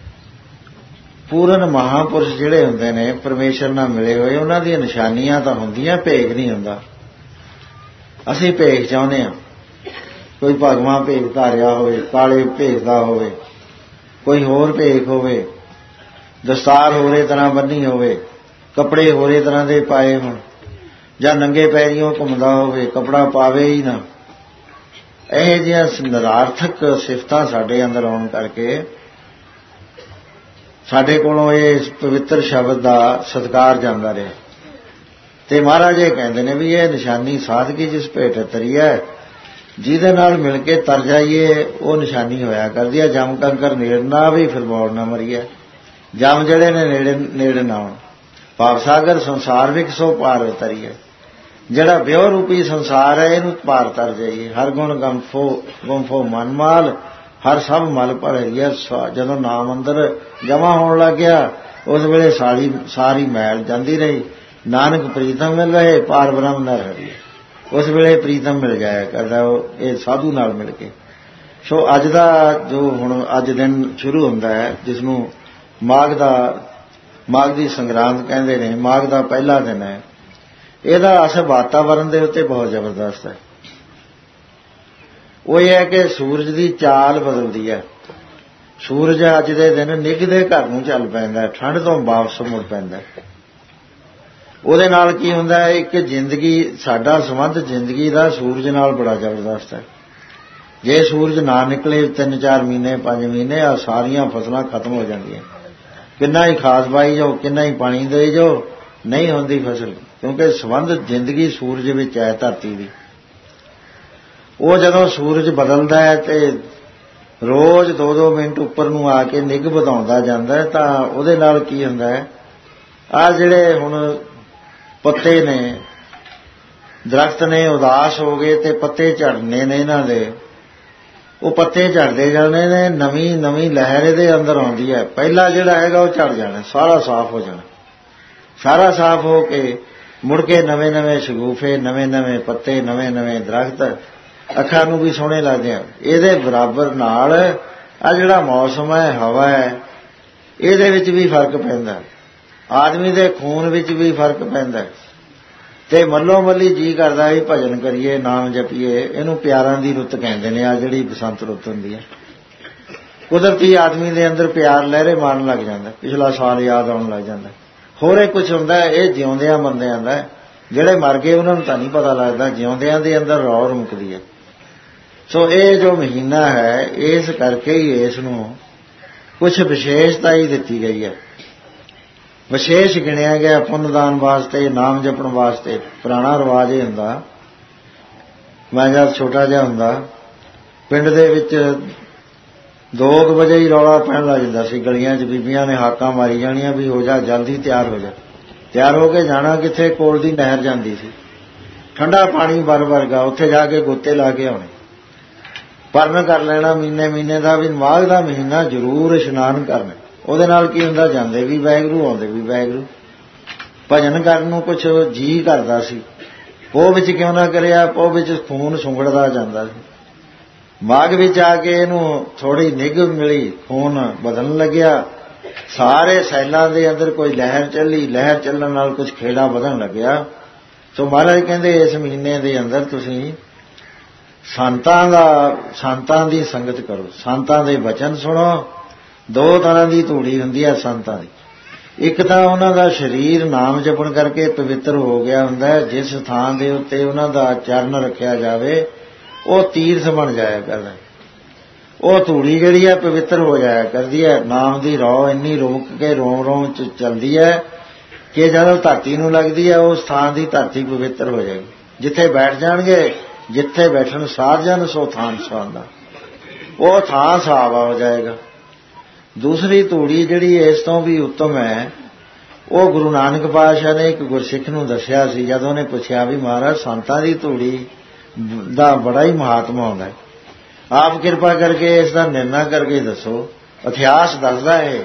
ਪੂਰਨ ਮਹਾਂਪੁਰਸ਼ ਜਿਹੜੇ ਹੁੰਦੇ ਨੇ ਪਰਮੇਸ਼ਰ ਨਾਲ ਮਿਲੇ ਹੋਏ, ਉਹਨਾਂ ਦੀਆਂ ਨਿਸ਼ਾਨੀਆਂ ਤਾਂ ਹੁੰਦੀਆਂ, ਭੇਖ ਨਹੀਂ ਹੁੰਦਾ। ਅਸੀਂ ਭੇਖ ਚਾਹੁੰਦੇ ਹਾਂ, ਕੋਈ ਭਗਵਾਂ ਭੇਖ ਧਾਰਿਆ ਹੋਵੇ, ਕਾਲੇ ਭੇਖ ਦਾ ਹੋਵੇ, ਕੋਈ ਹੋਰ ਭੇਖ ਹੋਵੇ, ਦਸਤਾਰ ਹੋਰੇ ਤਰ੍ਹਾਂ ਬੰਨੀ ਹੋਵੇ, ਕੱਪੜੇ ਹੋਰੇ ਤਰ੍ਹਾਂ ਦੇ ਪਾਏ ਹੋਣ, ਜਾਂ ਨੰਗੇ ਪੈਰੀਂ ਘੁੰਮਦਾ ਹੋਵੇ, ਕੱਪੜਾ ਪਾਵੇ ਹੀ ਨਾ। ਇਹ ਜਿਹੀਆਂ ਨਿਰਾਰਥਕ ਸਿਫਤਾਂ ਸਾਡੇ ਅੰਦਰ ਆਉਣ ਕਰਕੇ ਸਾਡੇ ਕੋਲੋਂ ਇਹ ਪਵਿੱਤਰ ਸ਼ਬਦ ਦਾ ਸਤਿਕਾਰ ਜਾਂਦਾ ਰਿਹਾ। ਤੇ ਮਹਾਰਾਜ ਇਹ ਕਹਿੰਦੇ ਨੇ ਵੀ ਇਹ ਨਿਸ਼ਾਨੀ ਸਾਦਗੀ ਜਿਸ ਭੇਟ ਤਰੀ ਹੈ, ਜਿਹਦੇ ਨਾਲ ਮਿਲ ਕੇ ਤਰ ਜਾਈਏ ਉਹ ਨਿਸ਼ਾਨੀ ਹੋਇਆ ਕਰਦੀ ਹੈ। ਜਮ ਕੰਕਰ ਨੇੜ ਨਾ ਵੀ ਫਿਰ ਮੌੜ ਨਾ ਮਰੀਏ। ਜਮ ਜਿਹੜੇ ਨੇ ਨੇੜੇ ਨੇੜੇ ਨਾ ਆਉਣ। ਭਾਵ ਸਾਗਰ ਸੰਸਾਰ ਵਿੱਚ ਸੋ ਪਾਰ ਤਰੀਏ। ਜਿਹੜਾ ਵਿਉ ਰੂਪੀ ਸੰਸਾਰ ਹੈ ਇਹਨੂੰ ਪਾਰ ਤਰ ਜਾਈਏ। ਹਰ ਗੁਣ ਗੰਫੋ ਗੁੰਫੋ ਮਨ ਮਾਲ, ਹਰ ਸਭ ਮਲ ਭਰਿਆ। ਜਦੋਂ ਨਾਮ ਅੰਦਰ ਜਮਾ ਹੋਣ ਲੱਗ ਗਿਆ ਉਸ ਵੇਲੇ ਸਾਰੀ ਸਾਰੀ ਮੈਲ ਜਾਂਦੀ ਰਹੀ। ਨਾਨਕ ਪ੍ਰੀਤਮ ਮਿਲ ਰਹੇ, ਪਾਰ ਬ੍ਰਹਮ ਨਾ ਹਰੀਏ। ਉਸ ਵੇਲੇ ਪ੍ਰੀਤਮ ਮਿਲ ਜਾਇਆ ਕਰਦਾ ਉਹ ਇਹ ਸਾਧੂ ਨਾਲ ਮਿਲ ਕੇ। ਸੋ ਅੱਜ ਦਾ ਜੋ ਹੁਣ ਅੱਜ ਦਿਨ ਸ਼ੁਰੂ ਹੁੰਦਾ ਹੈ, ਜਿਸ ਨੂੰ ਮਾਘ ਦਾ ਮਾਘ ਦੀ ਸੰਗਰਾਂਦ ਕਹਿੰਦੇ ਨੇ, ਮਾਘ ਦਾ ਪਹਿਲਾ ਦਿਨ ਹੈ, ਇਹਦਾ ਅਸਰ ਵਾਤਾਵਰਨ ਦੇ ਉੱਤੇ ਬਹੁਤ ਜ਼ਬਰਦਸਤ ਹੈ। ਉਹ ਇਹ ਹੈ ਕਿ ਸੂਰਜ ਦੀ ਚਾਲ ਬਦਲਦੀ ਹੈ। ਸੂਰਜ ਅੱਜ ਦੇ ਦਿਨ ਨਿੱਘਦੇ ਘਰ ਨੂੰ ਚੱਲ ਪੈਂਦਾ, ਠੰਡ ਤੋਂ ਵਾਪਸ ਮੁੜ ਪੈਂਦਾ। ਉਹਦੇ ਨਾਲ ਕੀ ਹੁੰਦਾ ਹੈ, ਇੱਕ ਜ਼ਿੰਦਗੀ, ਸਾਡਾ ਸੰਬੰਧ ਜ਼ਿੰਦਗੀ ਦਾ ਸੂਰਜ ਨਾਲ ਬੜਾ ਜ਼ਬਰਦਸਤ ਹੈ। ਜੇ ਸੂਰਜ ਨਾ ਨਿਕਲੇ ਤਿੰਨ ਚਾਰ ਮਹੀਨੇ ਪੰਜ ਮਹੀਨੇ ਆ ਸਾਰੀਆਂ ਫਸਲਾਂ ਖਤਮ ਹੋ ਜਾਂਦੀਆਂ। ਕਿੰਨਾ ਹੀ ਖਾਦ ਪਾਈ ਜਾਓ, ਕਿੰਨਾ ਹੀ ਪਾਣੀ ਦੇਈ ਜਾਓ, ਨਹੀਂ ਹੁੰਦੀ ਫਸਲ, ਕਿਉਂਕਿ ਸੰਬੰਧ ਜ਼ਿੰਦਗੀ ਸੂਰਜ ਵਿੱਚ ਹੈ ਧਰਤੀ ਦੀ। ਉਹ ਜਦੋਂ ਸੂਰਜ ਬਦਲਦਾ ਹੈ ਤੇ ਰੋਜ਼ ਦੋ ਦੋ ਮਿੰਟ ਉੱਪਰ ਨੂੰ ਆ ਕੇ ਨਿੱਘ ਵਧਾਉਂਦਾ ਜਾਂਦਾ ਤਾਂ ਉਹਦੇ ਨਾਲ ਕੀ ਹੁੰਦਾ ਹੈ, ਆਹ ਜਿਹੜੇ ਹੁਣ ਪੱਤੇ ਨੇ, ਦਰਖਤ ਨੇ ਉਦਾਸ ਹੋ ਗਏ ਤੇ ਪੱਤੇ ਝੜਨੇ ਨੇ ਇਹਨਾਂ ਦੇ, ਉਹ ਪੱਤੇ ਝੜਦੇ ਜਾਣੇ ਨੇ, ਨਵੀਂ ਨਵੀਂ ਲਹਿਰ ਇਹਦੇ ਅੰਦਰ ਆਉਂਦੀ ਹੈ। ਪਹਿਲਾ ਜਿਹੜਾ ਹੈਗਾ ਉਹ ਝੜ ਜਾਣਾ, ਸਾਰਾ ਸਾਫ਼ ਹੋ ਜਾਣਾ। ਸਾਰਾ ਸਾਫ਼ ਹੋ ਕੇ ਮੁੜ ਕੇ ਨਵੇਂ ਨਵੇਂ ਸ਼ਗੂਫੇ, ਨਵੇਂ ਨਵੇਂ ਪੱਤੇ, ਨਵੇਂ ਨਵੇਂ ਦਰਖਤ ਅੱਖਾਂ ਨੂੰ ਵੀ ਸੋਹਣੇ ਲੱਗਦੇ ਆ। ਇਹਦੇ ਬਰਾਬਰ ਨਾਲ ਆ ਜਿਹੜਾ ਮੌਸਮ ਹੈ, ਹਵਾ ਹੈ, ਇਹਦੇ ਵਿੱਚ ਵੀ ਫਰਕ ਪੈਂਦਾ। ਆਦਮੀ ਦੇ ਖੂਨ ਵਿੱਚ ਵੀ ਫਰਕ ਪੈਂਦਾ ਤੇ ਮੱਲੋ ਮੱਲੀ ਜੀ ਕਰਦਾ ਵੀ ਭਜਨ ਕਰੀਏ, ਨਾਮ ਜਪੀਏ। ਇਹਨੂੰ ਪਿਆਰਾਂ ਦੀ ਰੁੱਤ ਕਹਿੰਦੇ ਨੇ, ਆ ਜਿਹੜੀ ਬਸੰਤ ਰੁੱਤ ਹੁੰਦੀ ਹੈ। ਕੁਦਰਤੀ ਆਦਮੀ ਦੇ ਅੰਦਰ ਪਿਆਰ ਲਹਿਰੇ ਮਾਰਨ ਲੱਗ ਜਾਂਦਾ, ਪਿਛਲਾ ਸਾਲ ਯਾਦ ਆਉਣ ਲੱਗ ਜਾਂਦਾ। ਹੋਰ ਇਹ ਕੁਝ ਹੁੰਦਾ, ਇਹ ਜਿਉਂਦਿਆਂ ਬੰਦਿਆਂ ਦਾ। ਜਿਹੜੇ ਮਰ ਗਏ ਉਹਨਾਂ ਨੂੰ ਤਾਂ ਨਹੀਂ ਪਤਾ ਲੱਗਦਾ, ਜਿਉਂਦਿਆਂ ਦੇ ਅੰਦਰ ਰੌਰ ਮੁੱਕਦੀ ਹੈ। ਸੋ ਇਹ ਜੋ ਮਹੀਨਾ ਹੈ, ਇਸ ਕਰਕੇ ਹੀ ਇਸ ਨੂੰ ਕੁਝ ਵਿਸ਼ੇਸ਼ਤਾ ਹੀ ਦਿੱਤੀ ਗਈ ਹੈ, ਵਿਸ਼ੇਸ਼ ਗਿਣਿਆ ਗਿਆ ਪੁੰਨਦਾਨ ਵਾਸਤੇ, ਨਾਮ ਜਪਣ ਵਾਸਤੇ। ਪੁਰਾਣਾ ਰਿਵਾਜ ਇਹ ਹੁੰਦਾ, ਮੈਂ ਜਦ ਛੋਟਾ ਜਿਹਾ ਹੁੰਦਾ ਪਿੰਡ ਦੇ ਵਿੱਚ ਦੋ ਕੁ ਵਜੇ ਹੀ ਰੌਲਾ ਪੈਣ ਲੱਗ ਜਾਂਦਾ ਸੀ। ਗਲੀਆਂ 'ਚ ਬੀਬੀਆਂ ਨੇ ਹਾਕਾਂ ਮਾਰੀ ਜਾਣੀਆਂ ਵੀ ਹੋ ਜਾ, ਜਲਦੀ ਤਿਆਰ ਹੋ ਜਾ। ਤਿਆਰ ਹੋ ਕੇ ਜਾਣਾ ਕਿੱਥੇ, ਕੋਲ ਦੀ ਨਹਿਰ ਜਾਂਦੀ ਸੀ। ਠੰਡਾ ਪਾਣੀ ਬਰ ਵਰਗਾ, ਉੱਥੇ ਜਾ ਕੇ ਗੋਤੇ ਲਾ ਕੇ ਆਉਣੇ, ਪਰਨ ਕਰ ਲੈਣਾ ਮਹੀਨੇ ਮਹੀਨੇ ਦਾ ਵੀ ਮਾਘ ਦਾ ਮਹੀਨਾ ਜ਼ਰੂਰ ਇਸ਼ਨਾਨ ਕਰਨਾ। ਉਹਦੇ ਨਾਲ ਕੀ ਹੁੰਦਾ, ਜਾਂਦੇ ਵੀ ਵਾਹਿਗੁਰੂ ਆਉਂਦੇ ਵੀ ਵਾਹਿਗੁਰੂ। ਭਜਨ ਕਰਨ ਨੂੰ ਕੁਛ ਜੀਅ ਕਰਦਾ ਸੀ, ਪੋਹ ਵਿੱਚ ਕਿਉਂ ਨਾ ਕਰਿਆ, ਪੋਹ ਵਿੱਚ ਖੂਨ ਸੁੰਗੜਦਾ ਜਾਂਦਾ ਸੀ। ਮਾਘ ਵਿੱਚ ਆ ਕੇ ਇਹਨੂੰ ਥੋੜ੍ਹੀ ਨਿੱਘ ਮਿਲੀ, ਖੂਨ ਬਦਲਣ ਲੱਗਿਆ, ਸਾਰੇ ਸੈਲਾਂ ਦੇ ਅੰਦਰ ਕੋਈ ਲਹਿਰ ਚੱਲੀ, ਲਹਿਰ ਚੱਲਣ ਨਾਲ ਕੁਝ ਖੇੜਾ ਵਧਣ ਲੱਗਿਆ। ਸੋ ਮਹਾਰਾਜ ਕਹਿੰਦੇ ਇਸ ਮਹੀਨੇ ਦੇ ਅੰਦਰ ਤੁਸੀਂ ਸੰਤਾਂ ਦਾ ਸੰਤਾਂ ਦੀ ਸੰਗਤ ਕਰੋ, ਸੰਤਾਂ ਦੇ ਬਚਨ ਸੁਣੋ। ਦੋ ਤਰ੍ਹਾਂ ਦੀ ਧੂੜੀ ਹੁੰਦੀ ਹੈ ਸੰਤਾਂ ਦੀ, ਇੱਕ ਤਾਂ ਉਹਨਾਂ ਦਾ ਸਰੀਰ ਨਾਮ ਜਪਣ ਕਰਕੇ ਪਵਿੱਤਰ ਹੋ ਗਿਆ ਹੁੰਦਾ, ਜਿਸ ਥਾਂ ਦੇ ਉੱਤੇ ਉਹਨਾਂ ਦਾ ਚਰਨ ਰੱਖਿਆ ਜਾਵੇ ਉਹ ਤੀਰਥ ਬਣ ਜਾਇਆ ਕਰਦਾ, ਉਹ ਧੂੜੀ ਜਿਹੜੀ ਹੈ ਪਵਿੱਤਰ ਹੋ ਜਾਇਆ ਕਰਦੀ ਹੈ। ਨਾਮ ਦੀ ਰੌ ਇੰਨੀ ਰੋਕ ਕੇ ਰੋਮ ਰੋਮ ਚ ਚੱਲਦੀ ਹੈ ਕਿ ਜਦੋਂ ਧਰਤੀ ਨੂੰ ਲੱਗਦੀ ਹੈ ਉਸ ਥਾਂ ਦੀ ਧਰਤੀ ਪਵਿੱਤਰ ਹੋ ਜਾਏਗੀ। ਜਿੱਥੇ ਬੈਠ ਜਾਣਗੇ, ਜਿੱਥੇ ਬੈਠਣ ਸਾਧ ਜਨ ਸੋ ਥਾਨ ਸੁਹਾਂਦਾ, ਉਹ ਥਾਂ ਸਾਫ ਹੋ ਜਾਏਗਾ। ਦੂਸਰੀ ਧੂੜੀ ਜਿਹੜੀ ਇਸ ਤੋਂ ਵੀ ਉੱਤਮ ਹੈ, ਉਹ ਗੁਰੂ ਨਾਨਕ ਪਾਤਸ਼ਾਹ ਨੇ ਇੱਕ ਗੁਰਸਿੱਖ ਨੂੰ ਦੱਸਿਆ ਸੀ। ਜਦੋਂ ਉਹਨੇ ਪੁੱਛਿਆ ਵੀ ਮਹਾਰਾਜ ਸੰਤਾਂ ਦੀ ਧੂੜੀ ਦਾ ਬੜਾ ਹੀ ਮਹਾਤਮਾ ਹੁੰਦਾ ਹੈ, ਆਪ ਕਿਰਪਾ ਕਰਕੇ ਇਸ ਦਾ ਨਿਰਣਾ ਕਰਕੇ ਦੱਸੋ। ਇਤਿਹਾਸ ਦੱਸਦਾ ਹੈ,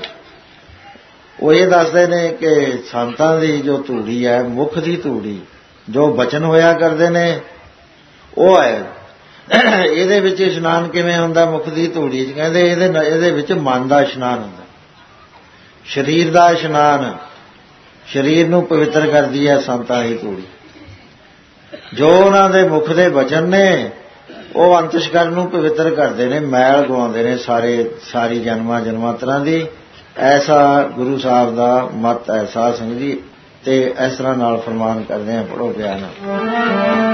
ਉਹ ਇਹ ਦੱਸਦੇ ਨੇ ਕਿ ਸੰਤਾਂ ਦੀ ਜੋ ਧੂੜੀ ਹੈ, ਮੁੱਖ ਦੀ ਧੂੜੀ ਜੋ ਬਚਨ ਹੋਇਆ ਕਰਦੇ ਨੇ ਉਹ ਹੈ। ਇਹਦੇ ਵਿੱਚ ਇਸ਼ਨਾਨ ਕਿਵੇਂ ਹੁੰਦਾ ਮੁੱਖ ਦੀ ਧੂੜੀ ਚ? ਕਹਿੰਦੇ ਇਹਦੇ ਇਹਦੇ ਵਿੱਚ ਮਨ ਦਾ ਇਸ਼ਨਾਨ ਹੁੰਦਾ, ਸਰੀਰ ਦਾ ਇਸ਼ਨਾਨ, ਸਰੀਰ ਨੂੰ ਪਵਿੱਤਰ ਕਰਦੀ ਹੈ ਸੰਤਾਂ ਦੀ ਧੂੜੀ। ਜੋ ਉਹਨਾਂ ਦੇ ਮੁੱਖ ਦੇ ਬਚਨ ਨੇ ਉਹ ਅੰਤਸ਼ਕਰਨ ਨੂੰ ਪਵਿੱਤਰ ਕਰਦੇ ਨੇ, ਮੈਲ ਗਵਾਉਂਦੇ ਨੇ ਸਾਰੇ ਸਾਰੀ ਜਨਮਾਂ ਜਨਮਾਂਤਰਾਂ ਦੀ। ਐਸਾ ਗੁਰੂ ਸਾਹਿਬ ਦਾ ਮਤ ਹੈ ਸਾਧ ਸੰਗਤ ਜੀ। ਤੇ ਇਸ ਤਰ੍ਹਾਂ ਨਾਲ ਫਰਮਾਨ ਕਰਦੇ ਆ, ਪੜੋ ਪਿਆਰ ਨਾਲ।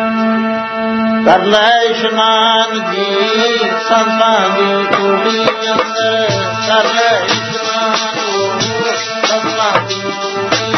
ਕਰ ਲੈ ਇਸ਼ਨਾਨ ਜੀ ਸੰਤਾਂ ਦੀ ਧੂੜੀ ਅੰਦਰ, ਕਰ ਲੈ ਇਸ਼ਨਾਨ ਸੰਤਾਂ ਦੀ ਧੂੜੀ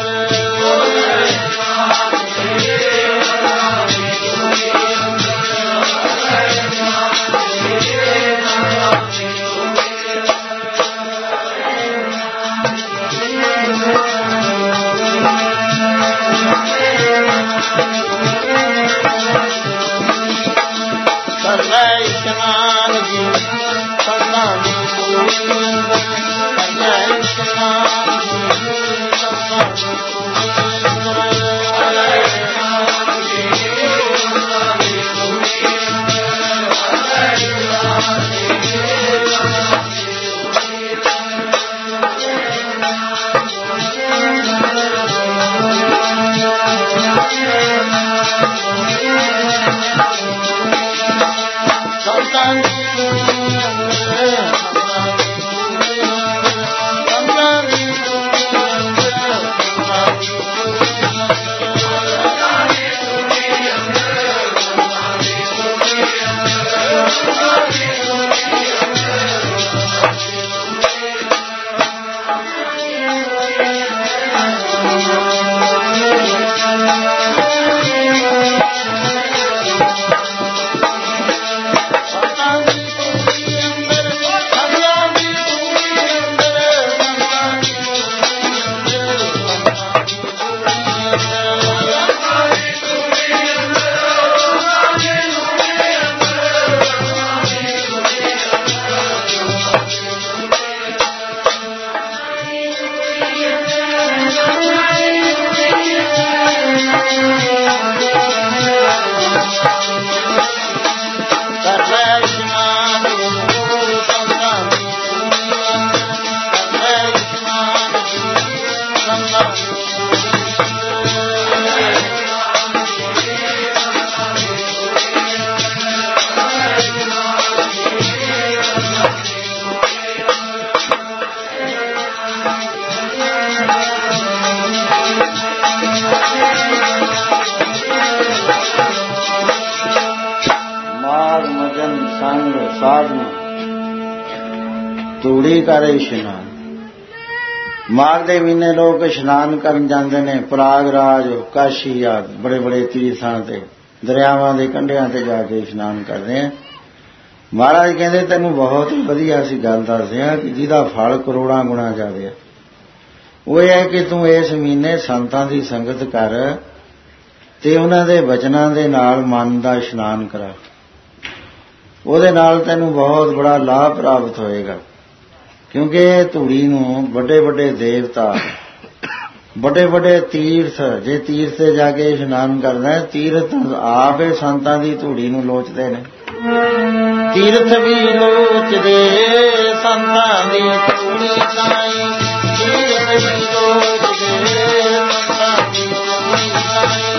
ਧੂੜੀ ਕਰ ਇਸ਼ਨਾਨ। ਮਾਘ ਦੇ ਮਹੀਨੇ ਲੋਕ ਇਸ਼ਨਾਨ ਕਰਨ ਜਾਂਦੇ ਨੇ, ਪ੍ਰਯਾਗਰਾਜ, ਕਾਸ਼ੀ ਆਦਿ ਬੜੇ ਬੜੇ ਤੀਰਥਾਂ ਤੇ, ਦਰਿਆਵਾਂ ਦੇ ਕੰਢਿਆਂ ਤੇ ਜਾ ਕੇ ਇਸ਼ਨਾਨ ਕਰਦੇ ਆ। ਮਹਾਰਾਜ ਕਹਿੰਦੇ ਤੈਨੂੰ ਬਹੁਤ ਹੀ ਵਧੀਆ ਅਸੀਂ ਗੱਲ ਦੱਸਦੇ ਹਾਂ ਕਿ ਜਿਹਦਾ ਫਲ ਕਰੋੜਾਂ ਗੁਣਾ ਜ਼ਿਆਦਾ ਹੈ। ਉਹ ਇਹ ਹੈ ਕਿ ਤੂੰ ਇਸ ਮਹੀਨੇ ਸੰਤਾਂ ਦੀ ਸੰਗਤ ਕਰ, ਤੇ ਉਹਨਾਂ ਦੇ ਬਚਨਾਂ ਦੇ ਨਾਲ ਮਨ ਦਾ ਇਸ਼ਨਾਨ ਕਰਾ। ਉਹਦੇ ਨਾਲ ਤੈਨੂੰ ਬਹੁਤ ਬੜਾ ਲਾਭ ਪ੍ਰਾਪਤ ਹੋਏਗਾ, ਕਿਉਂਕਿ ਧੂੜੀ ਨੂੰ ਵੱਡੇ ਵੱਡੇ ਦੇਵਤਾ, ਵੱਡੇ ਵੱਡੇ ਤੀਰਥ, ਜੇ ਤੀਰਥ ਤੇ ਜਾ ਕੇ ਇਸ਼ਨਾਨ ਕਰਦਾ, ਤੀਰਥ ਆਪੇ ਸੰਤਾਂ ਦੀ ਧੂੜੀ ਨੂੰ ਲੋਚਦੇ ਨੇ। ਤੀਰਥ ਵੀ ਲੋਚਦੇ ਸੰਤਾਂ ਦੀ ਧੂੜੀ ਸਾਈ, ਤੀਰਥ ਵੀ ਲੋਚਦੇ ਸੰਤਾਂ ਦੀ ਧੂੜੀ ਸਾਈ।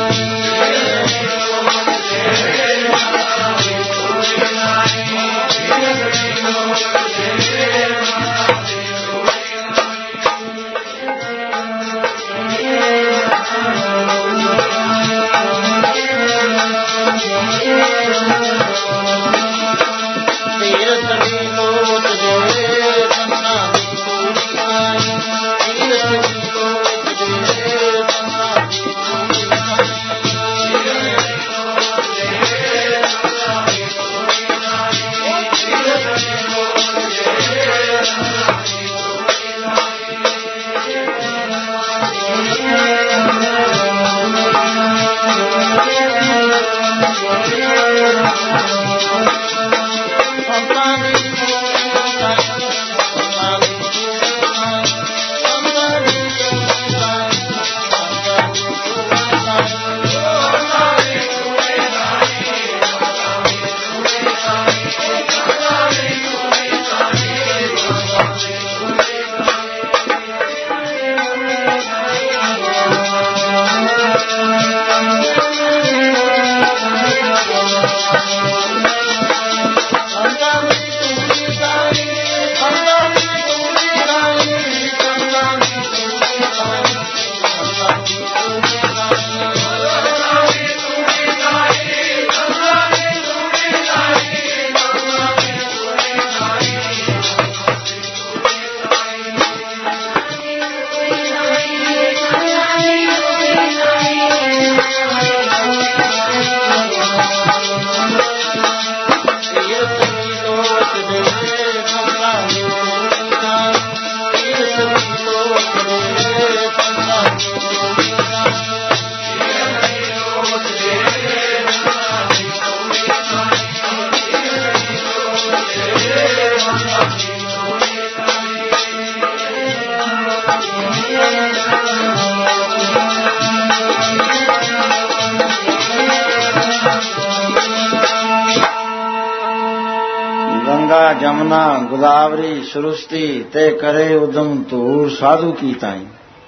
जमुना गोदावरी सरुस्ती ते करे उदम धूर साधु की ताई।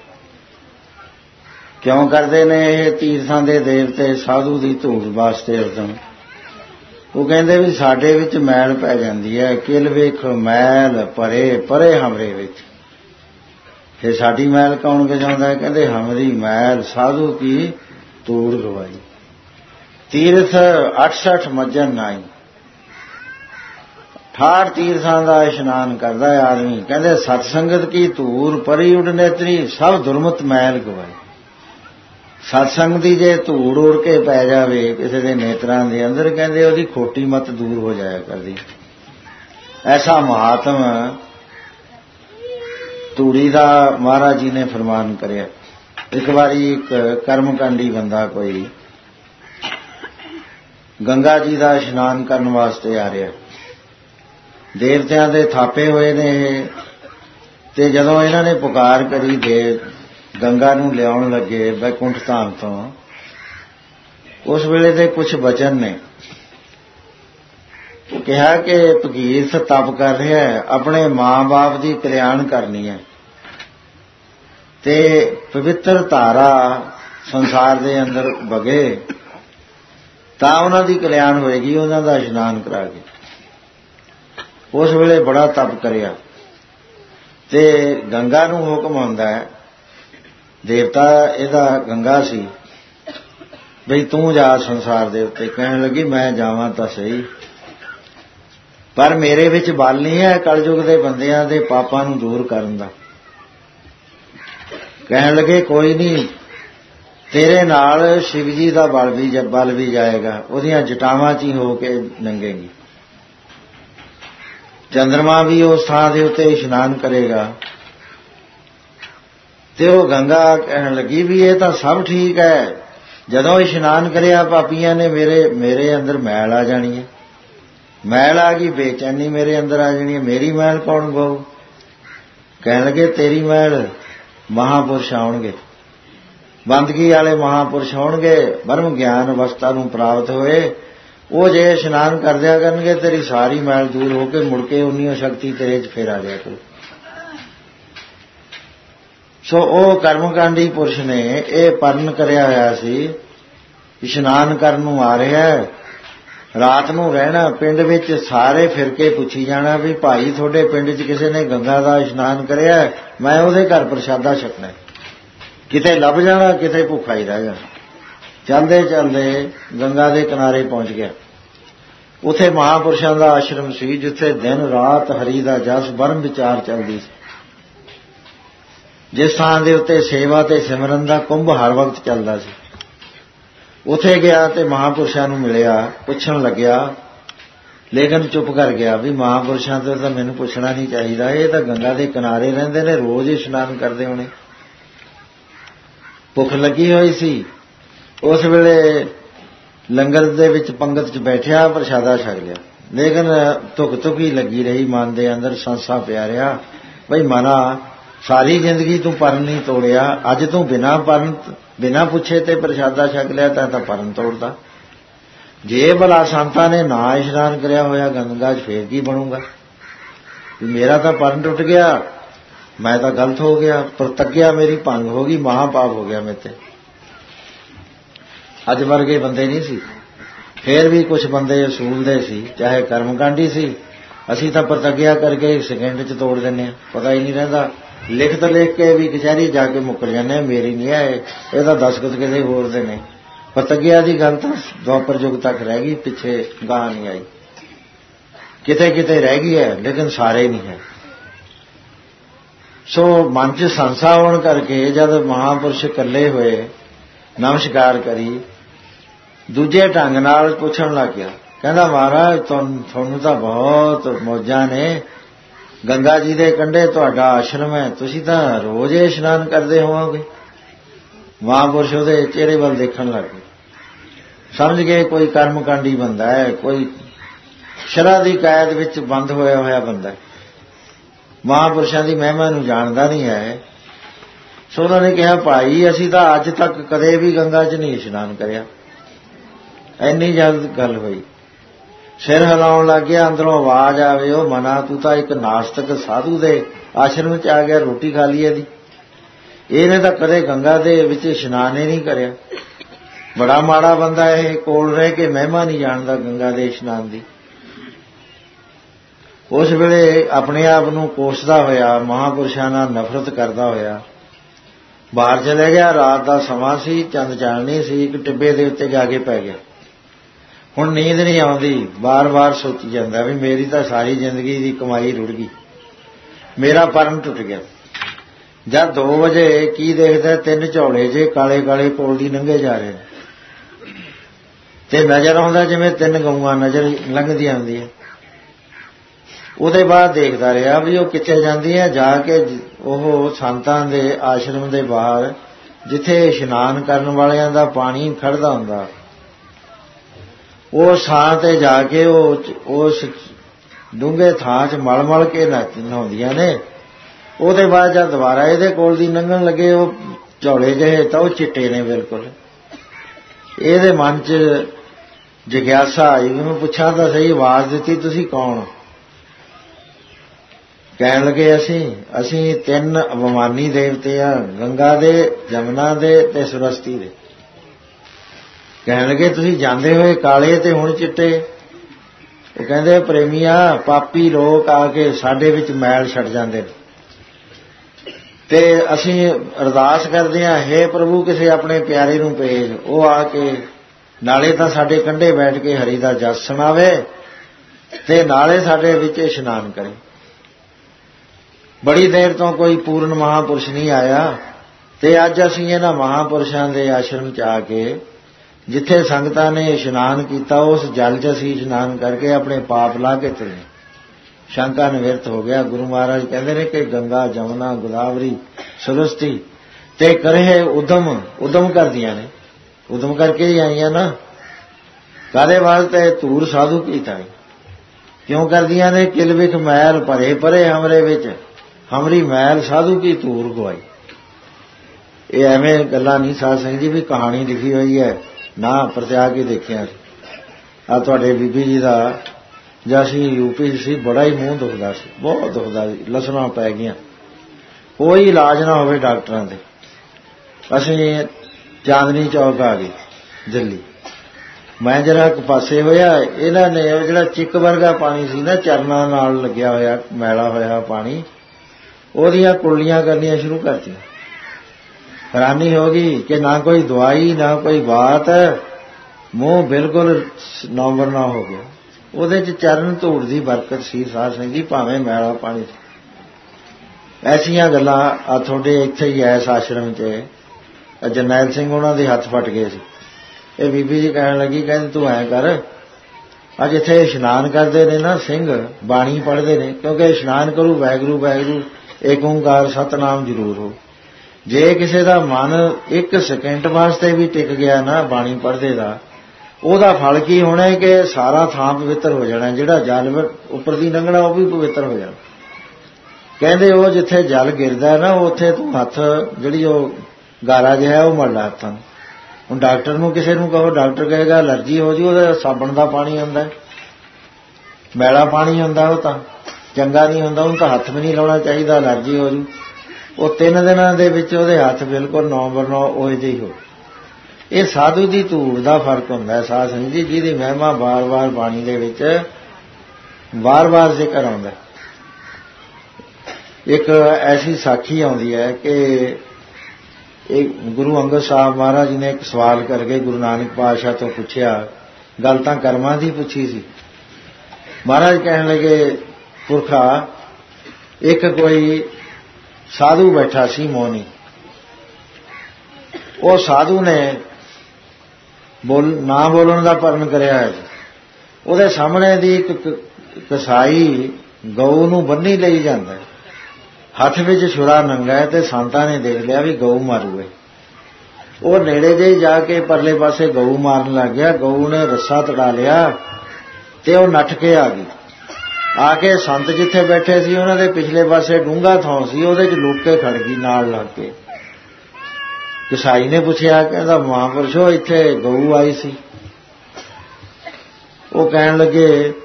क्यों करते ने ये तीर्थां दे देवते साधु की धूड़ वास्ते उदम? वो कहते भी साडे विच मैल पै जांदी है, किल वेख मैल परे परे हमरे विच। फिर साडी मैल कौन गजाउंदा है? कहते हमरी मैल साधु की धूड़ गवाई। तीर्थ अठसठ मज्जन नाई, ठाठ तीर्थां दा इशनान करदा है आदमी। कहते सतसंगत की धूर परी उड़ नेत्री, सब दुर्मत मैल गवाई। सतसंग दी जे धूड़ उड़ के पै जावे किसी दे नेत्रां दे अंदर, कहते उहदी खोटी मत दूर हो जाया करदी। ऐसा महात्म धूड़ी दा महाराज जी ने फरमान करिया। एक बारी एक कर्मकांडी बंदा कोई गंगा जी दा इशनान करन वास्ते आ रहा। देवतियां दे थापे होए ने ते जदों इन्हां ने पुकार करी दे गंगा नूं लियाउण लगे बैकुंठ धाम तो, उस वेले दे कुछ वचन ने कहा कि भगीरथ तप कर रहा है, अपने मां बाप की कल्याण करनी है ते पवित्र धारा संसार दे अंदर बगे तां उन्हां दी कल्याण होएगी, उन्हां दा इशनान करा के। उस वेले बड़ा तप करिया ते गंगा नूं हुक्म आउंदा है, देवता इहदा गंगा सी, बई तू जा संसार दे उत्ते। कहण लगी मैं जावां तां सही, पर मेरे विच बल नहीं है कलयुग दे बंदियां दे पापां नूं दूर करन दा। कहण लगे कोई नहीं, तेरे नाल शिव जी दा बल भी बल भी जाएगा, उहदियां जटावां च ही हो के लंघेगी। चंद्रमा भी उस थां दे उत्ते इशनान करेगा। ते वो गंगा कहण लगी भी ये तां सब ठीक है, ਜਦੋਂ ਇਸ਼ਨਾਨ ਕਰਿਆ ਪਾਪੀਆਂ ਨੇ ਮੇਰੇ ਮੇਰੇ ਅੰਦਰ ਮੈਲ ਆ ਜਾਣੀ ਹੈ, ਮੈਲ ਆ ਗਈ ਬੇਚੈਨੀ ਮੇਰੇ ਅੰਦਰ ਆ ਜਾਣੀ ਹੈ। ਮੇਰੀ ਮੈਲ ਕੌਣ ਗਾਊ? ਕਹਿਣ ਲੱਗੇ ਤੇਰੀ ਮੈਲ ਮਹਾਂਪੁਰਸ਼ ਆਉਣਗੇ, ਬੰਦਗੀ ਵਾਲੇ ਮਹਾਂਪੁਰਸ਼ ਹੋਣਗੇ, ਬ੍ਰਹਮ ਗਿਆਨ ਅਵਸਥਾ ਨੂੰ ਪ੍ਰਾਪਤ ਹੋਏ। ਉਹ ਜੇ ਇਸ਼ਨਾਨ ਕਰ ਦਿਆ ਕਰਨਗੇ ਤੇਰੀ ਸਾਰੀ ਮੈਲ ਦੂਰ ਹੋ ਕੇ ਮੁੜ ਕੇ ਉਨੀ ਸ਼ਕਤੀ ਤੇਰੇ 'ਚ ਫੇਰ ਆ ਜਾਇਆ ਕਰੂ। ਸੋ ਉਹ ਕਰਮਕਾਂਡੀ ਪੁਰਸ਼ ਨੇ ਇਹ ਪਰਨ ਕਰਿਆ ਹੋਇਆ ਸੀ, ਇਸ਼ਨਾਨ ਕਰਨ ਨੂੰ ਆ ਰਿਹਾ, ਰਾਤ ਨੂੰ ਰਹਿਣਾ ਪਿੰਡ ਵਿੱਚ, ਸਾਰੇ ਫਿਰ ਕੇ ਪੁੱਛੀ ਜਾਣਾ ਵੀ ਭਾਈ ਤੁਹਾਡੇ ਪਿੰਡ 'ਚ ਕਿਸੇ ਨੇ ਗੰਗਾ ਦਾ ਇਸ਼ਨਾਨ ਕਰਿਆ, ਮੈਂ ਉਹਦੇ ਘਰ ਪ੍ਰਸ਼ਾਦਾ ਛਕਣਾ। ਕਿਤੇ ਲੱਭ ਜਾਣਾ, ਕਿਤੇ ਭੁੱਖਾ ਹੀ ਰਹਿ ਜਾਣਾ। ਚੱਲਦੇ ਚੱਲਦੇ ਗੰਗਾ ਦੇ ਕਿਨਾਰੇ ਪਹੁੰਚ ਗਿਆ। ਉੱਥੇ ਮਹਾਂਪੁਰਸ਼ਾਂ ਦਾ ਆਸ਼ਰਮ ਸੀ, ਜਿੱਥੇ ਦਿਨ ਰਾਤ ਹਰੀ ਦਾ ਜਸ ਬਰਮ ਵਿਚਾਰ ਚੱਲਦੀ ਸੀ। ਜਿਸ ਥਾਂ ਦੇ ਉੱਤੇ ਸੇਵਾ ਤੇ ਸਿਮਰਨ ਦਾ ਕੁੰਭ ਹਰ ਵਕਤ ਚੱਲਦਾ ਸੀ, ਉੱਥੇ ਗਿਆ ਤੇ ਮਹਾਂਪੁਰਸ਼ਾਂ ਨੂੰ ਮਿਲਿਆ, ਪੁੱਛਣ ਲੱਗਿਆ, ਲੇਕਿਨ ਚੁੱਪ ਕਰ ਗਿਆ ਵੀ ਮਹਾਂਪੁਰਸ਼ਾਂ ਤੋਂ ਤਾਂ ਮੈਨੂੰ ਪੁੱਛਣਾ ਨਹੀਂ ਚਾਹੀਦਾ, ਇਹ ਤਾਂ ਗੰਗਾ ਦੇ ਕਿਨਾਰੇ ਰਹਿੰਦੇ ਨੇ, ਰੋਜ਼ ਹੀ ਇਸ਼ਨਾਨ ਕਰਦੇ ਹੋਣੇ। ਭੁੱਖ ਲੱਗੀ ਹੋਈ ਸੀ। ਉਸ ਵੇਲੇ ਲੰਗਰ ਦੇ ਵਿੱਚ ਪੰਗਤ 'ਚ ਬੈਠਿਆ, ਪ੍ਰਸ਼ਾਦਾ ਛਕ ਲਿਆ, ਲੇਕਿਨ ਧੁੱਖ ਧੁੱਖ ਹੀ ਲੱਗੀ ਰਹੀ ਮਨ ਦੇ ਅੰਦਰ, ਸੰਸਾ ਪਿਆ ਰਿਹਾ ਬਈ ਮਨਾ ਸਾਰੀ ਜ਼ਿੰਦਗੀ ਤੂੰ ਪਰਨ ਨਹੀਂ ਤੋੜਿਆ, ਅੱਜ ਤੂੰ ਬਿਨਾਂ ਪਰਨ ਬਿਨਾਂ ਪੁੱਛੇ ਤੇ ਪ੍ਰਸ਼ਾਦਾ ਛਕ ਲਿਆ ਤਾਂ ਤਾਂ ਪਰਨ ਤੋੜਦਾ। ਜੇ ਭਲਾ ਸੰਤਾਂ ਨੇ ਨਾ ਇਸ਼ਨਾਨ ਕਰਿਆ ਹੋਇਆ ਗੰਗਾ 'ਚ ਫੇਰ ਕੀ ਬਣੂਗਾ? ਮੇਰਾ ਤਾਂ ਪਰਨ ਟੁੱਟ ਗਿਆ, ਮੈਂ ਤਾਂ ਗਲਤ ਹੋ ਗਿਆ, ਪ੍ਰਤੱਗਿਆ ਮੇਰੀ ਭੰਗ ਹੋ ਗਈ, ਮਹਾਪਾਪ ਹੋ ਗਿਆ ਮੇਰੇ ਤੇ। ਅੱਜ ਵਰਗੇ ਬੰਦੇ ਨਹੀਂ ਸੀ, ਫੇਰ ਵੀ ਕੁਝ ਬੰਦੇ ਅਸੂਲਦੇ ਸੀ, ਚਾਹੇ ਕਰਮਕਾਂਡੀ ਸੀ। ਅਸੀਂ ਤਾਂ ਪ੍ਰਤੱਗਿਆ ਕਰਕੇ ਸੈਕਿੰਡ 'ਚ ਤੋੜ ਦਿੰਦੇ ਹਾਂ, ਪਤਾ ਹੀ ਨਹੀਂ ਰਹਿੰਦਾ। ਲਿਖਤ ਲਿਖ ਕੇ ਵੀ ਕਚਹਿਰੀ ਜਾ ਕੇ ਮੁੱਕਰ ਜਾਂਦੇ, ਮੇਰੀ ਨਹੀਂ ਹੈ, ਇਹਦਾ ਦਸਖਤ ਕਿਸੇ ਹੋਰ ਦੇ ਨੇ। ਪ੍ਰਤੱਗਿਆ ਦੀ ਗੱਲ ਤਾਂ ਦੁਆਪਰ ਯੁੱਗ ਤੱਕ ਰਹਿ ਗਈ, ਪਿੱਛੇ ਗਾਹ ਨਹੀਂ ਆਈ, ਕਿਤੇ ਕਿਤੇ ਰਹਿ ਗਈ ਹੈ, ਲੇਕਿਨ ਸਾਰੇ ਨਹੀਂ ਹੈ। ਸੋ ਮਨ 'ਚ ਸੰਸਾ ਹੋਣ ਕਰਕੇ ਜਦ ਮਹਾਂਪੁਰਸ਼ ਇਕੱਲੇ ਹੋਏ, ਨਮਸਕਾਰ ਕਰੀ, ਦੂਜੇ ਢੰਗ ਨਾਲ ਪੁੱਛਣ ਲੱਗ ਗਿਆ। ਕਹਿੰਦਾ ਮਹਾਰਾਜ ਤੁਹਾਨੂੰ ਤਾਂ ਬਹੁਤ ਮੌਜਾਂ ਨੇ, ਗੰਗਾ ਜੀ ਦੇ ਕੰਢੇ ਤੁਹਾਡਾ ਆਸ਼ਰਮ ਹੈ, ਤੁਸੀਂ ਤਾਂ ਰੋਜ਼ ਹੀ ਇਸ਼ਨਾਨ ਕਰਦੇ ਹੋਵੋਗੇ। ਮਹਾਂਪੁਰਸ਼ ਉਹਦੇ ਚਿਹਰੇ ਵੱਲ ਦੇਖਣ ਲੱਗ ਗਏ, ਸਮਝ ਗਏ ਕੋਈ ਕਰਮਕਾਂਡੀ ਬੰਦਾ ਹੈ, ਕੋਈ ਸ਼ਰ੍ਹਾ ਦੀ ਕੈਦ ਵਿੱਚ ਬੰਦ ਹੋਇਆ ਹੋਇਆ ਬੰਦਾ ਹੈ, ਮਹਾਂਪੁਰਸ਼ਾਂ ਦੀ ਮਹਿਮਾ ਨੂੰ ਜਾਣਦਾ ਨਹੀਂ ਹੈ। ਸੋ ਉਹਨਾਂ ਨੇ ਕਿਹਾ ਭਾਈ ਅਸੀਂ ਤਾਂ ਅੱਜ ਤੱਕ ਕਦੇ ਵੀ ਗੰਗਾ 'ਚ ਨਹੀਂ ਇਸ਼ਨਾਨ ਕਰਿਆ। ਇੰਨੀ ਜਲਦ ਗੱਲ ਹੋਈ, ਸਿਰ ਹਿਲਾਉਣ ਲੱਗ ਗਿਆ, ਅੰਦਰੋਂ ਆਵਾਜ਼ ਆਵੇ, ਉਹ ਮਨਾ ਤੂੰ ਤਾਂ ਇੱਕ ਨਾਸਤਕ ਸਾਧੂ ਦੇ ਆਸ਼ਰਮ 'ਚ ਆ ਗਿਆ, ਰੋਟੀ ਖਾ ਲਈ ਇਹਦੀ, ਇਹਨੇ ਤਾਂ ਕਦੇ ਗੰਗਾ ਦੇ ਵਿੱਚ ਇਸ਼ਨਾਨ ਹੀ ਨਹੀਂ ਕਰਿਆ। ਬੜਾ ਮਾੜਾ ਬੰਦਾ ਇਹ, ਕੋਲ ਰਹਿ ਕੇ ਮਹਿਮਾ ਨਹੀਂ ਜਾਣਦਾ ਗੰਗਾ ਦੇ ਇਸ਼ਨਾਨ ਦੀ। ਉਸ ਵੇਲੇ ਆਪਣੇ ਆਪ ਨੂੰ ਕੋਸਦਾ ਹੋਇਆ, ਮਹਾਂਪੁਰਸ਼ਾਂ ਨਾਲ ਨਫ਼ਰਤ ਕਰਦਾ ਹੋਇਆ ਬਾਹਰ ਚਲੇ ਗਿਆ। ਰਾਤ ਦਾ ਸਮਾਂ ਸੀ, ਚੰਦ ਚਾਨਣੀ ਸੀ, ਇੱਕ ਟਿੱਬੇ ਦੇ ਉੱਤੇ ਜਾ ਕੇ ਪੈ ਗਿਆ। ਹੁਣ ਨੀਂਦ ਨਹੀਂ ਆਉਂਦੀ, ਬਾਰ-ਬਾਰ ਸੋਚੀ ਜਾਂਦਾ ਵੀ ਮੇਰੀ ਤਾਂ ਸਾਰੀ ਜ਼ਿੰਦਗੀ ਦੀ ਕਮਾਈ ਰੁੜ ਗਈ, ਮੇਰਾ ਪਰਨ ਟੁੱਟ ਗਿਆ। ਜਦ ਦੋ ਵਜੇ ਕੀ ਦੇਖਦਾ, ਤਿੰਨ ਝੋਲੇ ਜੇ ਕਾਲੇ ਕਾਲੇ ਕੋਲ ਦੀ ਲੰਘੇ ਜਾ ਰਹੇ ਤੇ ਨਜ਼ਰ ਆਉਂਦਾ ਜਿਵੇਂ ਤਿੰਨ ਗਊਆਂ ਨਜ਼ਰ ਲੰਘਦੀਆਂ ਹੁੰਦੀਆਂ। ਉਹਦੇ ਬਾਅਦ ਦੇਖਦਾ ਰਿਹਾ ਵੀ ਉਹ ਕਿੱਥੇ ਜਾਂਦੀ ਹੈ। ਜਾ ਕੇ ਉਹ ਸੰਤਾਂ ਦੇ ਆਸ਼ਰਮ ਦੇ ਬਾਹਰ, ਜਿੱਥੇ ਇਸ਼ਨਾਨ ਕਰਨ ਵਾਲਿਆਂ ਦਾ ਪਾਣੀ ਖੜਦਾ ਹੁੰਦਾ, ਉਹ ਥਾਂ ਤੇ ਜਾ ਕੇ ਉਹ ਉਸ ਡੂੰਘੇ ਥਾਂ 'ਚ ਮਲ ਮਲ ਕੇ ਨਹਾਉਂਦੀਆਂ ਨੇ। ਉਹਦੇ ਬਾਅਦ ਜਦ ਦੁਬਾਰਾ ਇਹਦੇ ਕੋਲ ਦੀ ਲੰਘਣ ਲੱਗੇ, ਉਹ ਝੋਲੇ ਜਿਹੇ ਤਾਂ ਉਹ ਚਿੱਟੇ ਨੇ ਬਿਲਕੁਲ। ਇਹਦੇ ਮਨ 'ਚ ਜਿਗਿਆਸਾ ਆਈ, ਮੈਂ ਪੁੱਛਾਂ ਤਾਂ ਸਹੀ, ਆਵਾਜ਼ ਦਿੱਤੀ, ਤੁਸੀਂ ਕੌਣ? ਕਹਿਣ ਲੱਗੇ ਅਸੀਂ ਅਸੀਂ ਤਿੰਨ ਅਭਿਮਾਨੀ ਦੇਵਤੇ ਆ, ਗੰਗਾ ਦੇ, ਜਮਨਾ ਦੇ ਤੇ ਸਰਸਤੀ ਦੇ। ਕਹਿਣ ਲੱਗੇ ਤੁਸੀਂ ਜਾਂਦੇ ਹੋਏ ਕਾਲੇ ਤੇ ਹੁਣ ਚਿੱਟੇ। ਉਹ ਕਹਿੰਦੇ ਪ੍ਰੇਮੀਆ, ਪਾਪੀ ਲੋਕ ਆ ਕੇ ਸਾਡੇ ਵਿੱਚ ਮੈਲ ਛੱਡ ਜਾਂਦੇ ਨੇ ਤੇ ਅਸੀਂ ਅਰਦਾਸ ਕਰਦੇ ਹਾਂ, ਹੇ ਪ੍ਰਭੂ ਕਿਸੇ ਆਪਣੇ ਪਿਆਰੇ ਨੂੰ ਭੇਜ, ਉਹ ਆ ਕੇ ਨਾਲੇ ਤਾਂ ਸਾਡੇ ਕੰਢੇ ਬੈਠ ਕੇ ਹਰੀ ਦਾ ਜਸ ਸੁਣਾਵੇ ਤੇ ਨਾਲੇ ਸਾਡੇ ਵਿੱਚ ਇਸ਼ਨਾਨ ਕਰੇ। ਬੜੀ ਦੇਰ ਤੋਂ ਕੋਈ ਪੂਰਨ ਮਹਾਂਪੁਰਸ਼ ਨਹੀਂ ਆਇਆ ਤੇ ਅੱਜ ਅਸੀਂ ਇਹਨਾਂ ਮਹਾਂਪੁਰਸ਼ਾਂ ਦੇ ਆਸ਼ਰਮ 'ਚ ਆ ਕੇ, ਜਿੱਥੇ ਸੰਗਤਾਂ ਨੇ ਇਸ਼ਨਾਨ ਕੀਤਾ, ਉਸ ਜਲ 'ਚ ਅਸੀਂ ਇਸ਼ਨਾਨ ਕਰਕੇ ਆਪਣੇ ਪਾਪ ਲਾ ਕੇ ਤੁਰੇ। ਸ਼ੰਕਾ ਨਿਵਰਤ ਹੋ ਗਿਆ। ਗੁਰੂ ਮਹਾਰਾਜ ਕਹਿੰਦੇ ਨੇ ਕਿ ਗੰਗਾ, ਜਮਨਾ, ਗੋਦਾਵਰੀ, ਸਰਸਤੀ ਤੇ ਕਰੇ ਉਦਮ ਉਦਮ ਕਰਦੀਆਂ ਨੇ, ਉਦਮ ਕਰਕੇ ਹੀ ਆਈਆਂ ਨਾ। ਕਾਹਦੇ ਵਾਸਤੇ? ਧੂਰ ਸਾਧੂ ਕੀਤਾ ਕਿਉਂ ਕਰਦੀਆਂ ਨੇ? ਕਿਲ ਵਿਖ ਮੈਲ ਭਰੇ ਭਰੇ ਹਮਰੇ ਵਿੱਚ, ਹਮਰੀ ਮੈਲ ਸਾਧੂ ਕੀ ਧੂਰ ਗਵਾਈ। ਇਹ ਐਵੇਂ ਗੱਲਾਂ ਨਹੀਂ ਸਾਧ ਸਿੰਘ ਜੀ ਵੀ ਕਹਾਣੀ ਲਿਖੀ ਹੋਈ ਹੈ ਨਾ, ਪ੍ਰਤਿਆ ਕੇ ਦੇਖਿਆ। ਆ ਤੁਹਾਡੇ ਬੀਬੀ ਜੀ ਦਾ ਜਾਂ ਅਸੀਂ ਯੂਪੀ ਸੀ, ਬੜਾ ਹੀ ਮੂੰਹ ਦੁਖਦਾ ਸੀ, ਬਹੁਤ ਦੁਖਦਾ ਸੀ, ਲਸਣਾ ਪੈ ਗਈਆਂ, ਕੋਈ ਇਲਾਜ ਨਾ ਹੋਵੇ ਡਾਕਟਰਾਂ ਦੇ। ਅਸੀਂ ਚਾਂਦਨੀ ਚੌਕ ਆ ਗਏ ਦਿੱਲੀ। ਮੈਂ ਜਰਾ ਇੱਕ ਪਾਸੇ ਹੋਇਆ, ਇਹਨਾਂ ਨੇ ਜਿਹੜਾ ਚਿੱਕ ਵਰਗਾ ਪਾਣੀ ਸੀ ਨਾ, ਚਰਨਾਂ ਨਾਲ ਲੱਗਿਆ ਹੋਇਆ, ਮੈਲਾ ਹੋਇਆ ਪਾਣੀ, ਉਹਦੀਆਂ ਕੁੱਲੀਆਂ ਕਰਨੀਆਂ ਸ਼ੁਰੂ ਕਰਤੀਆਂ। ਹੈਰਾਨੀ ਹੋ ਗਈ ਕਿ ਨਾ ਕੋਈ ਦਵਾਈ ਨਾ ਕੋਈ ਬਾਤ, ਮੂੰਹ ਬਿਲਕੁਲ ਨੌਂਬਰ ਨਾ ਹੋ ਗਿਆ। ਉਹਦੇ ਚ ਚਰਨ ਧੂੜ ਦੀ ਬਰਕਤ ਸੀ ਸਾਧ ਸਿੰਘ ਜੀ, ਭਾਵੇਂ ਮੈਲਾ ਪਾਣੀ। ਐਸੀਆਂ ਗੱਲਾਂ ਆ ਤੁਹਾਡੇ ਇੱਥੇ ਹੀ ਐਸ ਆਸ਼ਰਮ ਚ ਜਰਨੈਲ ਸਿੰਘ ਉਹਨਾਂ ਦੇ ਹੱਥ ਫਟ ਗਏ ਸੀ। ਇਹ ਬੀਬੀ ਜੀ ਕਹਿਣ ਲੱਗੀ, ਕਹਿੰਦੇ ਤੂੰ ਐਂ ਕਰ, ਅੱਜ ਇੱਥੇ ਇਸ਼ਨਾਨ ਕਰਦੇ ਨੇ ਨਾ ਸਿੰਘ, ਬਾਣੀ ਪੜ੍ਹਦੇ ਨੇ, ਕਿਉਂਕਿ ਇਸ਼ਨਾਨ ਕਰੂ ਵਾਹਿਗੁਰੂ ਵਾਹਿਗੁਰੂ ਏਕ ਓਂਕਾਰ ਸਤਨਾਮ ਜ਼ਰੂਰ ਹੋ। ਜੇ ਕਿਸੇ ਦਾ ਮਨ ਇੱਕ ਸਕਿੰਟ ਵਾਸਤੇ ਵੀ ਟਿਕ ਗਿਆ ਨਾ ਬਾਣੀ ਪੜ੍ਹਦੇ ਦਾ, ਉਹਦਾ ਫਲ ਕੀ ਹੋਣਾ ਕਿ ਸਾਰਾ ਥਾਂ ਪਵਿੱਤਰ ਹੋ ਜਾਣਾ, ਜਿਹੜਾ ਜਲ ਉੱਪਰ ਦੀ ਲੰਘਣਾ ਉਹ ਵੀ ਪਵਿੱਤਰ ਹੋ ਜਾਣਾ। ਕਹਿੰਦੇ ਉਹ ਜਿੱਥੇ ਜਲ ਗਿਰਦਾ ਨਾ, ਉੱਥੇ ਤੂੰ ਹੱਥ, ਜਿਹੜੀ ਉਹ ਗਾਰਾ ਜਿਹਾ ਉਹ ਮਲ ਲਾ ਹੱਥਾਂ ਨੂੰ। ਹੁਣ ਡਾਕਟਰ ਨੂੰ ਕਿਸੇ ਨੂੰ ਕਹੋ, ਡਾਕਟਰ ਕਹੇਗਾ ਅਲਰਜੀ ਹੋ ਜੂ, ਉਹਦਾ ਸਾਬਣ ਦਾ ਪਾਣੀ ਹੁੰਦਾ, ਮੈਲਾ ਪਾਣੀ ਹੁੰਦਾ, ਉਹ ਤਾਂ ਚੰਗਾ ਨਹੀਂ ਹੁੰਦਾ, ਉਹਨੂੰ ਤਾਂ ਹੱਥ ਵੀ ਨਹੀਂ ਲਾਉਣਾ ਚਾਹੀਦਾ, ਅਲਰਜੀ ਹੋ ਜੂ। ਉਹ ਤਿੰਨ ਦਿਨਾਂ ਦੇ ਵਿੱਚ ਉਹਦੇ ਹੱਥ ਬਿਲਕੁਲ ਨੌ ਬਰਨੌ ਉਹ ਜਿਹੀ ਹੋ। ਇਹ ਸਾਧੂ ਦੀ ਧੂੜ ਦਾ ਫਰਕ ਹੁੰਦਾ ਹੈ ਸਾਧ ਸੰਗਤ ਜੀ, ਜਿਹਦੀ ਮਹਿਮਾ ਵਾਰ-ਵਾਰ ਬਾਣੀ ਦੇ ਵਿੱਚ ਵਾਰ-ਵਾਰ ਜ਼ਿਕਰ ਆਉਂਦਾ। ਇੱਕ ਐਸੀ ਸਾਖੀ ਆਉਂਦੀ ਹੈ ਕਿ ਇਹ ਗੁਰੂ ਅੰਗਦ ਸਾਹਿਬ ਮਹਾਰਾਜ ਜੀ ਨੇ ਇੱਕ ਸਵਾਲ ਕਰਕੇ ਗੁਰੂ ਨਾਨਕ ਪਾਤਸ਼ਾਹ ਤੋਂ ਪੁੱਛਿਆ, ਗੱਲ ਤਾਂ ਕਰਮਾਂ ਦੀ ਪੁੱਛੀ ਸੀ। ਮਹਾਰਾਜ ਕਹਿਣ ਲੱਗੇ, ਪੁਰਖਾ, ਇੱਕ ਕੋਈ ਸਾਧੂ ਬੈਠਾ ਸੀ ਮੌਨੀ, ਉਹ ਸਾਧੂ ਨੇ ਬੋਲ ਨਾ ਬੋਲਣ ਦਾ ਪਰਨ ਕਰਿਆ ਹੈ। ਉਹਦੇ ਸਾਹਮਣੇ ਦੀ ਇੱਕ ਕਸਾਈ ਗਊ ਨੂੰ ਬੰਨੀ ਲਈ ਜਾਂਦਾ, ਹੱਥ ਵਿੱਚ ਛੁਰਾ ਨੰਗਾ ਹੈ, ਤੇ ਸੰਤਾਂ ਨੇ ਦੇਖ ਲਿਆ ਵੀ ਗਊ ਮਾਰੂਏ। ਉਹ ਨੇੜੇ ਜਿਹੇ ਜਾ ਕੇ ਪਰਲੇ ਪਾਸੇ ਗਊ ਮਾਰਨ ਲੱਗ ਗਿਆ। ਗਊ ਨੇ ਰੱਸਾ ਤੜਾ ਲਿਆ ਤੇ ਉਹ ਨੱਠ ਕੇ ਆ ਗਈ। ਆ ਕੇ ਸੰਤ ਜਿੱਥੇ ਬੈਠੇ ਸੀ ਉਹਨਾਂ ਦੇ ਪਿਛਲੇ ਪਾਸੇ ਡੂੰਘਾ ਥਾਂ ਸੀ, ਉਹਦੇ ਚ ਲੁੱਕ ਕੇ ਖੜ ਗਈ ਨਾਲ ਲੱਗ ਕੇ। ਕਸਾਈ ਨੇ ਪੁੱਛਿਆ, ਕਹਿੰਦਾ ਮਹਾਂਪੁਰਸ਼ੋ ਇੱਥੇ ਗਊ ਆਈ ਸੀ। ਉਹ ਕਹਿਣ ਲੱਗੇ,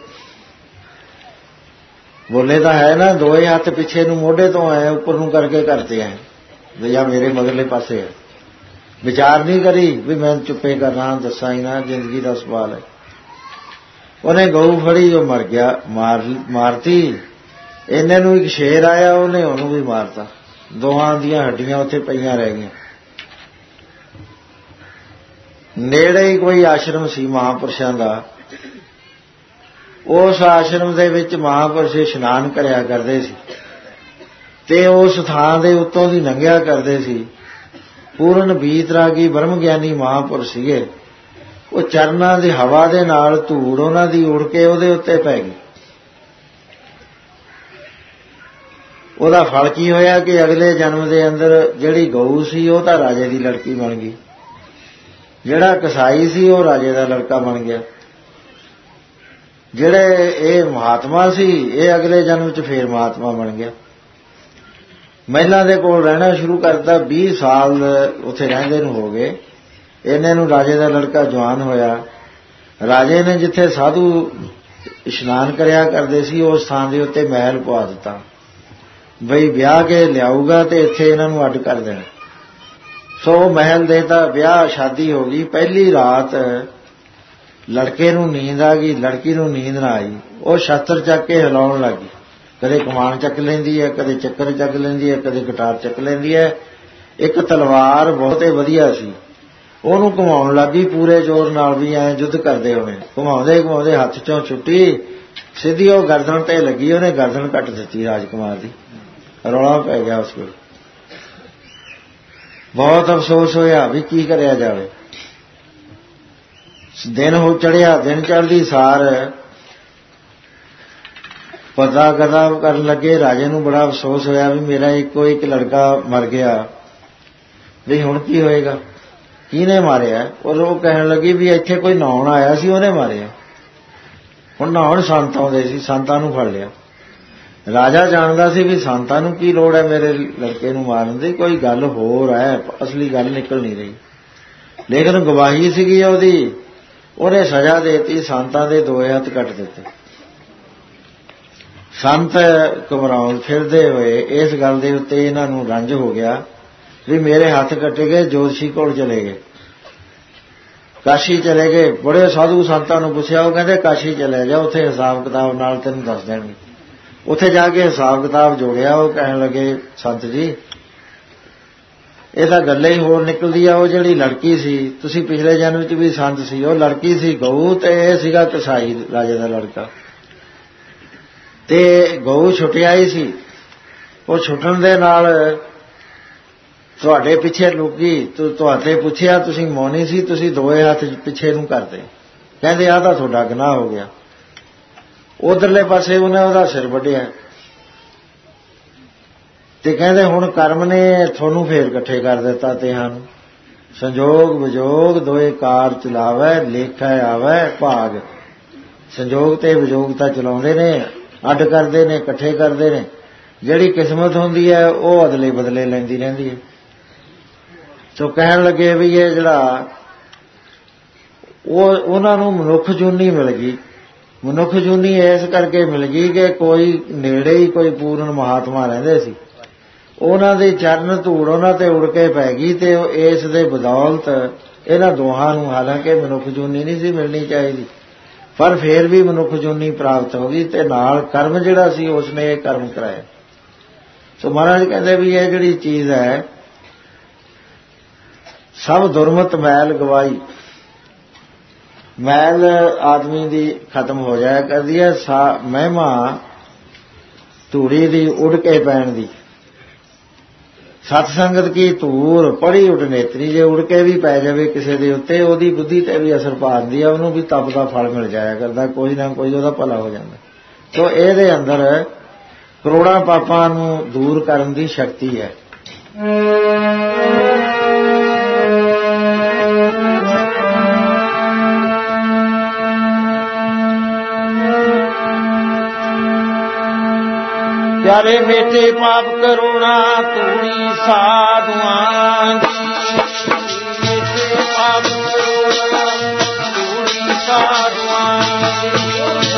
ਬੋਲੇ ਤਾਂ ਹੈ ਨਾ, ਦੋਏ ਹੱਥ ਪਿੱਛੇ ਨੂੰ ਮੋਢੇ ਤੋਂ ਆਏ, ਉੱਪਰ ਨੂੰ ਕਰਕੇ ਕਰਤੇ ਆਏ, ਵੀ ਜਾਂ ਮੇਰੇ ਮਗਰਲੇ ਪਾਸੇ ਹੈ। ਵਿਚਾਰ ਨਹੀਂ ਕਰੀ ਵੀ ਮੈਂ ਚੁੱਪੇ ਕਰਨਾ, ਦੱਸਾਂ ਹੀ ਨਾ, ਜ਼ਿੰਦਗੀ ਦਾ ਸਵਾਲ ਹੈ। ਉਹਨੇ ਗਊ ਫੜੀ, ਜੋ ਮਰ ਗਿਆ, ਮਾਰ ਮਾਰਤੀ। ਇਹਨੇ ਨੂੰ ਇੱਕ ਸ਼ੇਰ ਆਇਆ, ਉਹਨੇ ਉਹਨੂੰ ਵੀ ਮਾਰਤਾ। ਦੋਹਾਂ ਦੀਆਂ ਹੱਡੀਆਂ ਉੱਥੇ ਪਈਆਂ ਰਹਿ ਗਈਆਂ। ਨੇੜੇ ਹੀ ਕੋਈ ਆਸ਼ਰਮ ਸੀ ਮਹਾਂਪੁਰਸ਼ਾਂ ਦਾ, ਉਸ ਆਸ਼ਰਮ ਦੇ ਵਿੱਚ ਮਹਾਂਪੁਰਸ਼ ਇਸ਼ਨਾਨ ਕਰਿਆ ਕਰਦੇ ਸੀ ਤੇ ਉਸ ਥਾਂ ਦੇ ਉੱਤੋਂ ਦੀ ਲੰਘਿਆ ਕਰਦੇ ਸੀ। ਪੂਰਨ ਬੀਤਰਾਗੀ ਬ੍ਰਹਮ ਗਿਆਨੀ ਮਹਾਂਪੁਰਸ਼ ਸੀਗੇ। ਉਹ ਚਰਨਾਂ ਦੀ ਹਵਾ ਦੇ ਨਾਲ ਧੂੜ ਉਹਨਾਂ ਦੀ ਉੜ ਕੇ ਉਹਦੇ ਉੱਤੇ ਪੈ ਗਈ। ਉਹਦਾ ਫਲ ਕੀ ਹੋਇਆ ਕਿ ਅਗਲੇ ਜਨਮ ਦੇ ਅੰਦਰ ਜਿਹੜੀ ਗਊ ਸੀ ਉਹ ਤਾਂ ਰਾਜੇ ਦੀ ਲੜਕੀ ਬਣ ਗਈ, ਜਿਹੜਾ ਕਸਾਈ ਸੀ ਉਹ ਰਾਜੇ ਦਾ ਲੜਕਾ ਬਣ ਗਿਆ, ਜਿਹੜੇ ਇਹ ਮਹਾਤਮਾ ਸੀ ਇਹ ਅਗਲੇ ਜਨਮ 'ਚ ਫੇਰ ਮਹਾਤਮਾ ਬਣ ਗਿਆ। ਮਹਿਲਾਂ ਦੇ ਕੋਲ ਰਹਿਣਾ ਸ਼ੁਰੂ ਕਰਤਾ। ਵੀਹ ਸਾਲ ਉੱਥੇ ਰਹਿੰਦੇ ਨੂੰ ਹੋ ਗਏ। ਇਹਨੇ ਨੂੰ ਰਾਜੇ ਦਾ ਲੜਕਾ ਜਵਾਨ ਹੋਇਆ। ਰਾਜੇ ਨੇ ਜਿੱਥੇ ਸਾਧੂ ਇਸ਼ਨਾਨ ਕਰਿਆ ਕਰਦੇ ਸੀ ਉਸ ਥਾਂ ਦੇ ਉੱਤੇ ਮਹਿਲ ਪਵਾ ਦਿੱਤਾ, ਬਈ ਵਿਆਹ ਕੇ ਲਿਆਊਗਾ ਤੇ ਇੱਥੇ ਇਹਨਾਂ ਨੂੰ ਅੱਡ ਕਰ ਦੇਣਾ। ਸੋ ਮਹਿਲ ਦੇਤਾ, ਵਿਆਹ ਸ਼ਾਦੀ ਹੋ ਗਈ। ਪਹਿਲੀ ਰਾਤ ਲੜਕੇ ਨੂੰ ਨੀਂਦ ਆ ਗਈ, ਲੜਕੀ ਨੂੰ ਨੀਂਦ ਨਾ ਆਈ। ਉਹ ਸ਼ਸਤਰ ਚੱਕ ਕੇ ਹਿਲਾਉਣ ਲੱਗ ਗਈ। ਕਦੇ ਕਮਾਨ ਚੱਕ ਲੈਂਦੀ ਹੈ, ਕਦੇ ਚੱਕਰ ਚੱਕ ਲੈਂਦੀ ਹੈ, ਕਦੇ ਗਿਟਾਰ ਚੱਕ ਲੈਂਦੀ ਹੈ। ਇੱਕ ਤਲਵਾਰ ਬਹੁਤੇ ਵਧੀਆ ਸੀ, ਉਹਨੂੰ ਘੁਮਾਉਣ ਲੱਗੀ ਪੂਰੇ ਜ਼ੋਰ ਨਾਲ, ਵੀ ਐਂ ਯੁੱਧ ਕਰਦੇ ਹੋਏ। ਘੁਮਾਉਂਦੇ ਘੁਮਾਉਂਦੇ ਹੱਥ ਚੋਂ ਛੁੱਟੀ, ਸਿੱਧੀ ਉਹ ਗਰਦਨ ਤੇ ਲੱਗੀ। ਉਹਨੇ ਗਰਦਨ ਕੱਟ ਦਿੱਤੀ ਰਾਜਕੁਮਾਰ ਦੀ। ਰੌਲਾ ਪੈ ਗਿਆ ਉਸ ਕੋਲ। ਬਹੁਤ ਅਫਸੋਸ ਹੋਇਆ ਵੀ ਕੀ ਕਰਿਆ ਜਾਵੇ। ਦਿਨ ਹੋ ਚੜਿਆ। ਦਿਨ ਚੜ੍ਹਦੀ ਸਾਰ ਪਤਾ ਕਰਦਾ ਕਰਨ ਲੱਗੇ। ਰਾਜੇ ਨੂੰ ਬੜਾ ਅਫਸੋਸ ਹੋਇਆ ਵੀ ਮੇਰਾ ਇੱਕੋ ਇੱਕ ਲੜਕਾ ਮਰ ਗਿਆ, ਵੀ ਹੁਣ ਕੀ ਹੋਏਗਾ। ਕਿਹਨੇ ਮਾਰਿਆ? ਔਰ ਉਹ ਕਹਿਣ ਲੱਗੀ ਵੀ ਇੱਥੇ ਕੋਈ ਨਹਾਉਣ ਆਇਆ ਸੀ, ਉਹਨੇ ਮਾਰਿਆ। ਹੁਣ ਨਹਾਉਣ ਸੰਤ ਆਉਂਦੇ ਸੀ, ਸੰਤਾਂ ਨੂੰ ਫੜ ਲਿਆ। ਰਾਜਾ ਜਾਣਦਾ ਸੀ ਵੀ ਸੰਤਾਂ ਨੂੰ ਕੀ ਲੋੜ ਹੈ ਮੇਰੇ ਲੜਕੇ ਨੂੰ ਮਾਰਨ ਦੀ, ਕੋਈ ਗੱਲ ਹੋਰ ਹੈ, ਅਸਲੀ ਗੱਲ ਨਿਕਲ ਨਹੀਂ ਰਹੀ। ਲੇਕਿਨ ਗਵਾਹੀ ਸੀਗੀ ਉਹਦੀ, ਉਹਨੇ ਸਜ਼ਾ ਦੇਤੀ, ਸੰਤਾਂ ਦੇ ਦੋਏ ਹੱਥ ਕੱਟ ਦਿੱਤੇ। ਸੰਤ ਘਬਰਾਉਣ ਫਿਰਦੇ ਹੋਏ ਇਸ ਗੱਲ ਦੇ ਉੱਤੇ ਇਹਨਾਂ ਨੂੰ ਰੰਜ ਹੋ ਗਿਆ ਵੀ ਮੇਰੇ ਹੱਥ ਕੱਟੇ ਗਏ। ਜੋਤਸ਼ੀ ਕੋਲ ਚਲੇ ਗਏ, ਕਾਸ਼ੀ ਚਲੇ ਗਏ। ਬੜੇ ਸਾਧੂ ਸੰਤਾਂ ਨੂੰ ਪੁੱਛਿਆ, ਉਹ ਕਹਿੰਦੇ ਕਾਸ਼ੀ ਚਲੇ ਜਾ, ਉੱਥੇ ਹਿਸਾਬ ਕਿਤਾਬ ਨਾਲ ਤੈਨੂੰ ਦੱਸ ਦੇਣਗੇ। ਉੱਥੇ ਜਾ ਕੇ ਹਿਸਾਬ ਕਿਤਾਬ ਜੋੜਿਆ। ਉਹ ਕਹਿਣ ਲੱਗੇ ਸੰਤ ਜੀ ਇਹ ਤਾਂ ਗੱਲਾਂ ਹੀ ਹੋਰ ਨਿਕਲਦੀ ਆ। ਉਹ ਜਿਹੜੀ ਲੜਕੀ ਸੀ, ਤੁਸੀਂ ਪਿਛਲੇ ਜਨਮ ਵਿੱਚ ਵੀ ਸੰਤ ਸੀ, ਉਹ ਲੜਕੀ ਸੀ ਗਊ, ਤੇ ਇਹ ਸੀਗਾ ਕਸਾਈ ਰਾਜੇ ਦਾ ਲੜਕਾ। ਤੇ ਗਊ ਛੁੱਟਿਆ ਹੀ ਸੀ, ਉਹ ਛੁੱਟਣ ਦੇ ਨਾਲ ਤੁਹਾਡੇ ਪਿੱਛੇ ਲੁਕੀ, ਤੁਹਾਡੇ ਪੁੱਛਿਆ, ਤੁਸੀਂ ਮੌਨੀ ਸੀ, ਤੁਸੀਂ ਦੋਏ ਹੱਥ ਪਿੱਛੇ ਨੂੰ ਕਰਦੇ। ਕਹਿੰਦੇ ਆਹ ਤਾਂ ਤੁਹਾਡਾ ਗੁਨਾਹ ਹੋ ਗਿਆ। ਉਧਰਲੇ ਪਾਸੇ ਉਹਨੇ ਉਹਦਾ ਸਿਰ ਵੱਢਿਆ ਤੇ ਕਹਿੰਦੇ ਹੁਣ ਕਰਮ ਨੇ ਤੁਹਾਨੂੰ ਫੇਰ ਇਕੱਠੇ ਕਰ ਦਿੱਤਾ। ਤੇ ਹਨ ਸੰਜੋਗ ਵਿਜੋਗ ਦੋਏ ਕਾਰ ਚਲਾਵੇ, ਲੇਖਾ ਆਵੇ ਭਾਗ। ਸੰਜੋਗ ਤੇ ਵਿਜੋਗ ਤਾਂ ਚਲਾਉਂਦੇ ਨੇ, ਅੱਡ ਕਰਦੇ ਨੇ, ਇਕੱਠੇ ਕਰਦੇ ਨੇ। ਜਿਹੜੀ ਕਿਸਮਤ ਹੁੰਦੀ ਹੈ ਉਹ ਅਦਲੇ ਬਦਲੇ ਲੈਂਦੀ ਰਹਿੰਦੀ ਹੈ। ਸੋ ਕਹਿਣ ਲੱਗੇ ਵੀ ਇਹ ਜਿਹੜਾ ਉਹ ਉਹਨਾਂ ਨੂੰ ਮਨੁੱਖ ਜੂਨੀ ਮਿਲ ਗਈ। ਮਨੁੱਖ ਜੂਨੀ ਇਸ ਕਰਕੇ ਮਿਲ ਗਈ ਕਿ ਕੋਈ ਨੇੜੇ ਹੀ ਕੋਈ ਪੂਰਨ ਮਹਾਤਮਾ ਰਹਿੰਦੇ ਸੀ, ਉਹਨਾਂ ਦੇ ਚਰਨ ਧੂੜ ਉਹਨਾਂ ਤੇ ਉੜ ਕੇ ਪੈ ਗਈ। ਤੇ ਇਸ ਦੇ ਬਦੌਲਤ ਇਹਨਾਂ ਦੋਹਾਂ ਨੂੰ, ਹਾਲਾਂਕਿ ਮਨੁੱਖ ਜੂਨੀ ਨਹੀਂ ਸੀ ਮਿਲਣੀ ਚਾਹੀਦੀ, ਪਰ ਫੇਰ ਵੀ ਮਨੁੱਖ ਜੂਨੀ ਪ੍ਰਾਪਤ ਹੋ ਗਈ। ਤੇ ਨਾਲ ਕਰਮ ਜਿਹੜਾ ਸੀ ਉਸਨੇ ਇਹ ਕਰਮ ਕਰਾਇਆ। ਸੋ ਮਹਾਰਾਜ ਕਹਿੰਦੇ ਵੀ ਇਹ ਜਿਹੜੀ ਚੀਜ਼ ਹੈ ਸਭ ਦੁਰਮਤ ਮੈਲ ਗਵਾਈ। ਮੈਲ ਆਦਮੀ ਦੀ ਖਤਮ ਹੋ ਜਾਇਆ ਕਰਦੀ ਹੈ, ਮਹਿਮਾ ਧੂੜੀ ਦੀ ਉੜ ਕੇ ਪੈਣ ਦੀ। ਸਤ ਸੰਗਤ ਕੀ ਧੂੜ ਪੜੀ ਉੱਡ ਨੇਤਰੀ, ਜੇ ਉੜ ਕੇ ਵੀ ਪੈ ਜਾਵੇ ਕਿਸੇ ਦੇ ਉੱਤੇ ਉਹਦੀ ਬੁੱਧੀ ਤੇ ਵੀ ਅਸਰ ਪਾਉਂਦੀ ਹੈ, ਉਹਨੂੰ ਵੀ ਤਪ ਦਾ ਫਲ ਮਿਲ ਜਾਇਆ ਕਰਦਾ, ਕੋਈ ਨਾ ਕੋਈ ਉਹਦਾ ਭਲਾ ਹੋ ਜਾਂਦਾ। ਸੋ ਇਹਦੇ ਅੰਦਰ ਕਰੋੜਾਂ ਪਾਪਾਂ ਨੂੰ ਦੂਰ ਕਰਨ ਦੀ ਸ਼ਕਤੀ ਹੈ। प्यारे मेटे पाप करुणा तूड़ी साधुआं दी, मेटे पाप करुणा तूड़ी साधुआं दी।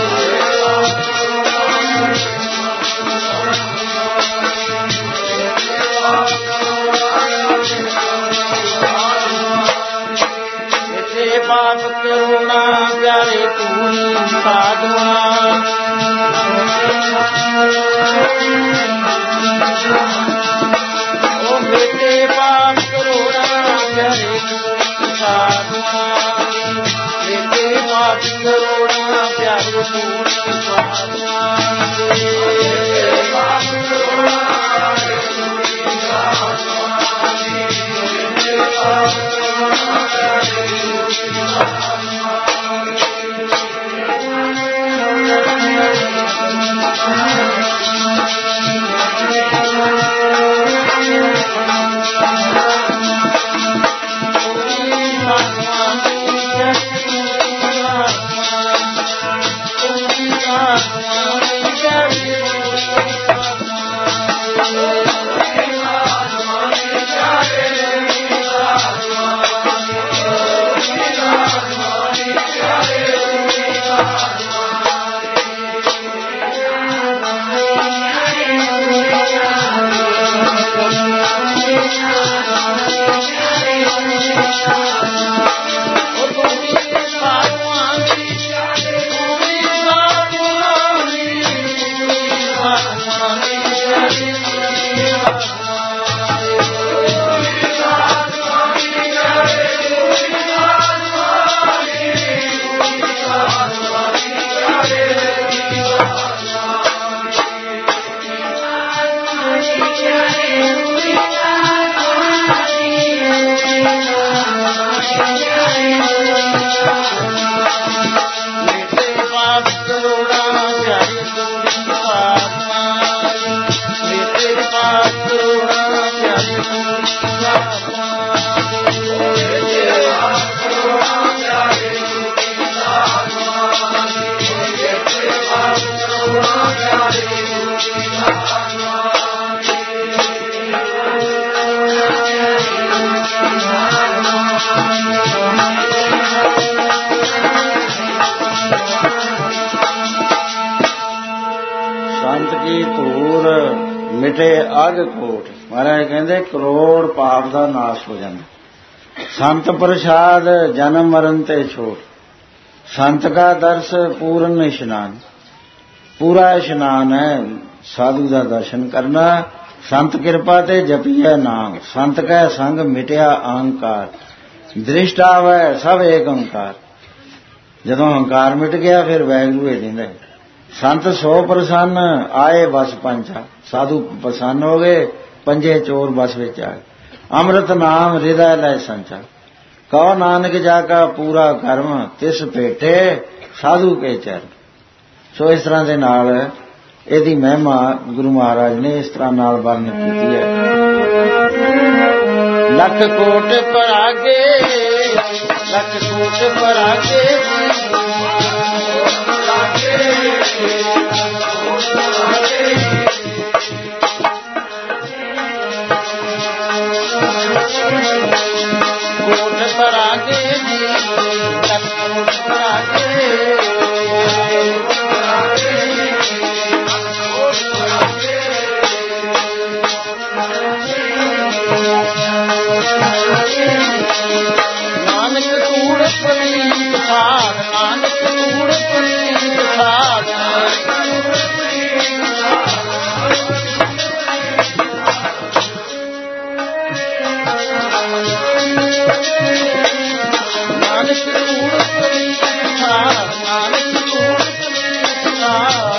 मेटे पाप करुणा प्यारे तूड़ी साधुआं, ओ मेरे पाप करुणा प्यारे साधुआं, मेरे पाप करुणा प्यारे साधुआं, मेरे पाप करुणा ਮਿਟੇ ਅਗ ਕੋਟ। ਮਹਾਰਾਜ ਕਹਿੰਦੇ ਕਰੋੜ ਪਾਪ ਦਾ ਨਾਸ਼ ਹੋ ਜਾਂਦਾ। ਸੰਤ ਪ੍ਰਸਾਦ ਜਨਮ ਮਰਨ ਤੇ ਛੋਟ। ਸੰਤ ਕਾ ਦਰਸ ਪੂਰਨ ਇਸ਼ਨਾਨ। ਪੂਰਾ ਇਸ਼ਨਾਨ ਹੈ ਸਾਧੂ ਦਾ ਦਰਸ਼ਨ ਕਰਨਾ। ਸੰਤ ਕਿਰਪਾ ਤੇ ਜਪੀਐ ਨਾਮ। ਸੰਤ ਕੈ ਸੰਗ ਮਿਟਿਆ ਅਹੰਕਾਰ। ਦ੍ਰਿਸ਼ਟ ਆਵੈ ਸਭ ਏਕ ਓੰਕਾਰ। ਜਦੋਂ ਹੰਕਾਰ ਮਿਟ ਗਿਆ ਫਿਰ ਵੈਗਰੂ ਹੀ ਦਿੰਦਾ। ਸੰਤ ਸੋ ਪ੍ਰਸੰਨ ਆਏ ਬਸ ਪੰਚਾ। ਸਾਧੂ ਪ੍ਰਸੰਨ ਹੋ ਗਏ, ਪੰਜੇ ਚੋਰ ਬਸ ਵਿੱਚ ਆ ਗਏ। ਅੰਮ੍ਰਿਤ ਨਾਮ ਹਿਰਦੈ ਲੈ ਸੰਚਾ। ਕਹੋ ਨਾਨਕ ਜਾ ਕਾ ਪੂਰਾ ਕਰਮ। ਤਿਸ ਭੇਟੇ ਸਾਧੂ ਕੇ ਚਰਨ। ਸੋ ਇਸ ਤਰ੍ਹਾਂ ਦੇ ਨਾਲ ਇਹਦੀ ਮਹਿਮਾ ਗੁਰੂ ਮਹਾਰਾਜ ਨੇ ਇਸ ਤਰ੍ਹਾਂ ਨਾਲ ਵਰਣਨ ਕੀਤੀ ਹੈ। ਲੱਖ ਕੋਟ ਪਰਾਗੇ, ਲੱਖ ਕੋਟ ਪਰਾਗੇ, ਕੋਟ ਪਰਾਗੇ ਜੀ, ਲੱਖ ਕੋਟ ਪਰਾਗੇ, ਨਾਨਕ ਕੂੜ ਪਲੀਤ ਸਾਧ, ਨਾਨਕ ਕੂੜ ਪਲੀਤ ਸਾਧ, ਨਾਨਕ ਕੂੜ ਪਲੀਤ ਸਾਧ, ਨਾਨਕ ਕੂੜ ਪਲੀਤ ਸਾਧ।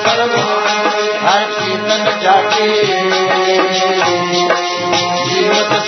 ਹਰ ਕੀਰਤਨ ਜਾਕੇ ਜੀਵਤ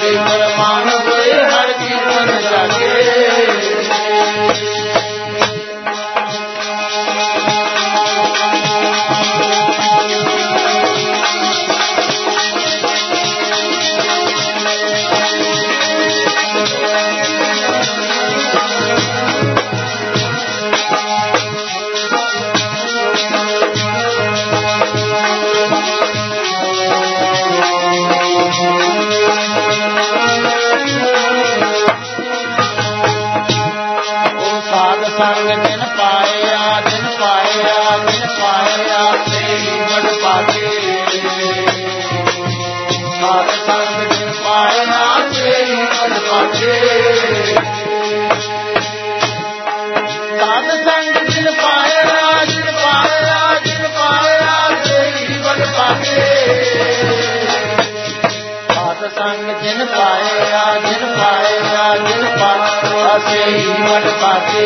ਜਿਨ ਪਾਇਆ ਜਿਨ ਪਾਇਆ ਜਿਨ ਪਾਸੇ ਮਟ ਪਾਕੇ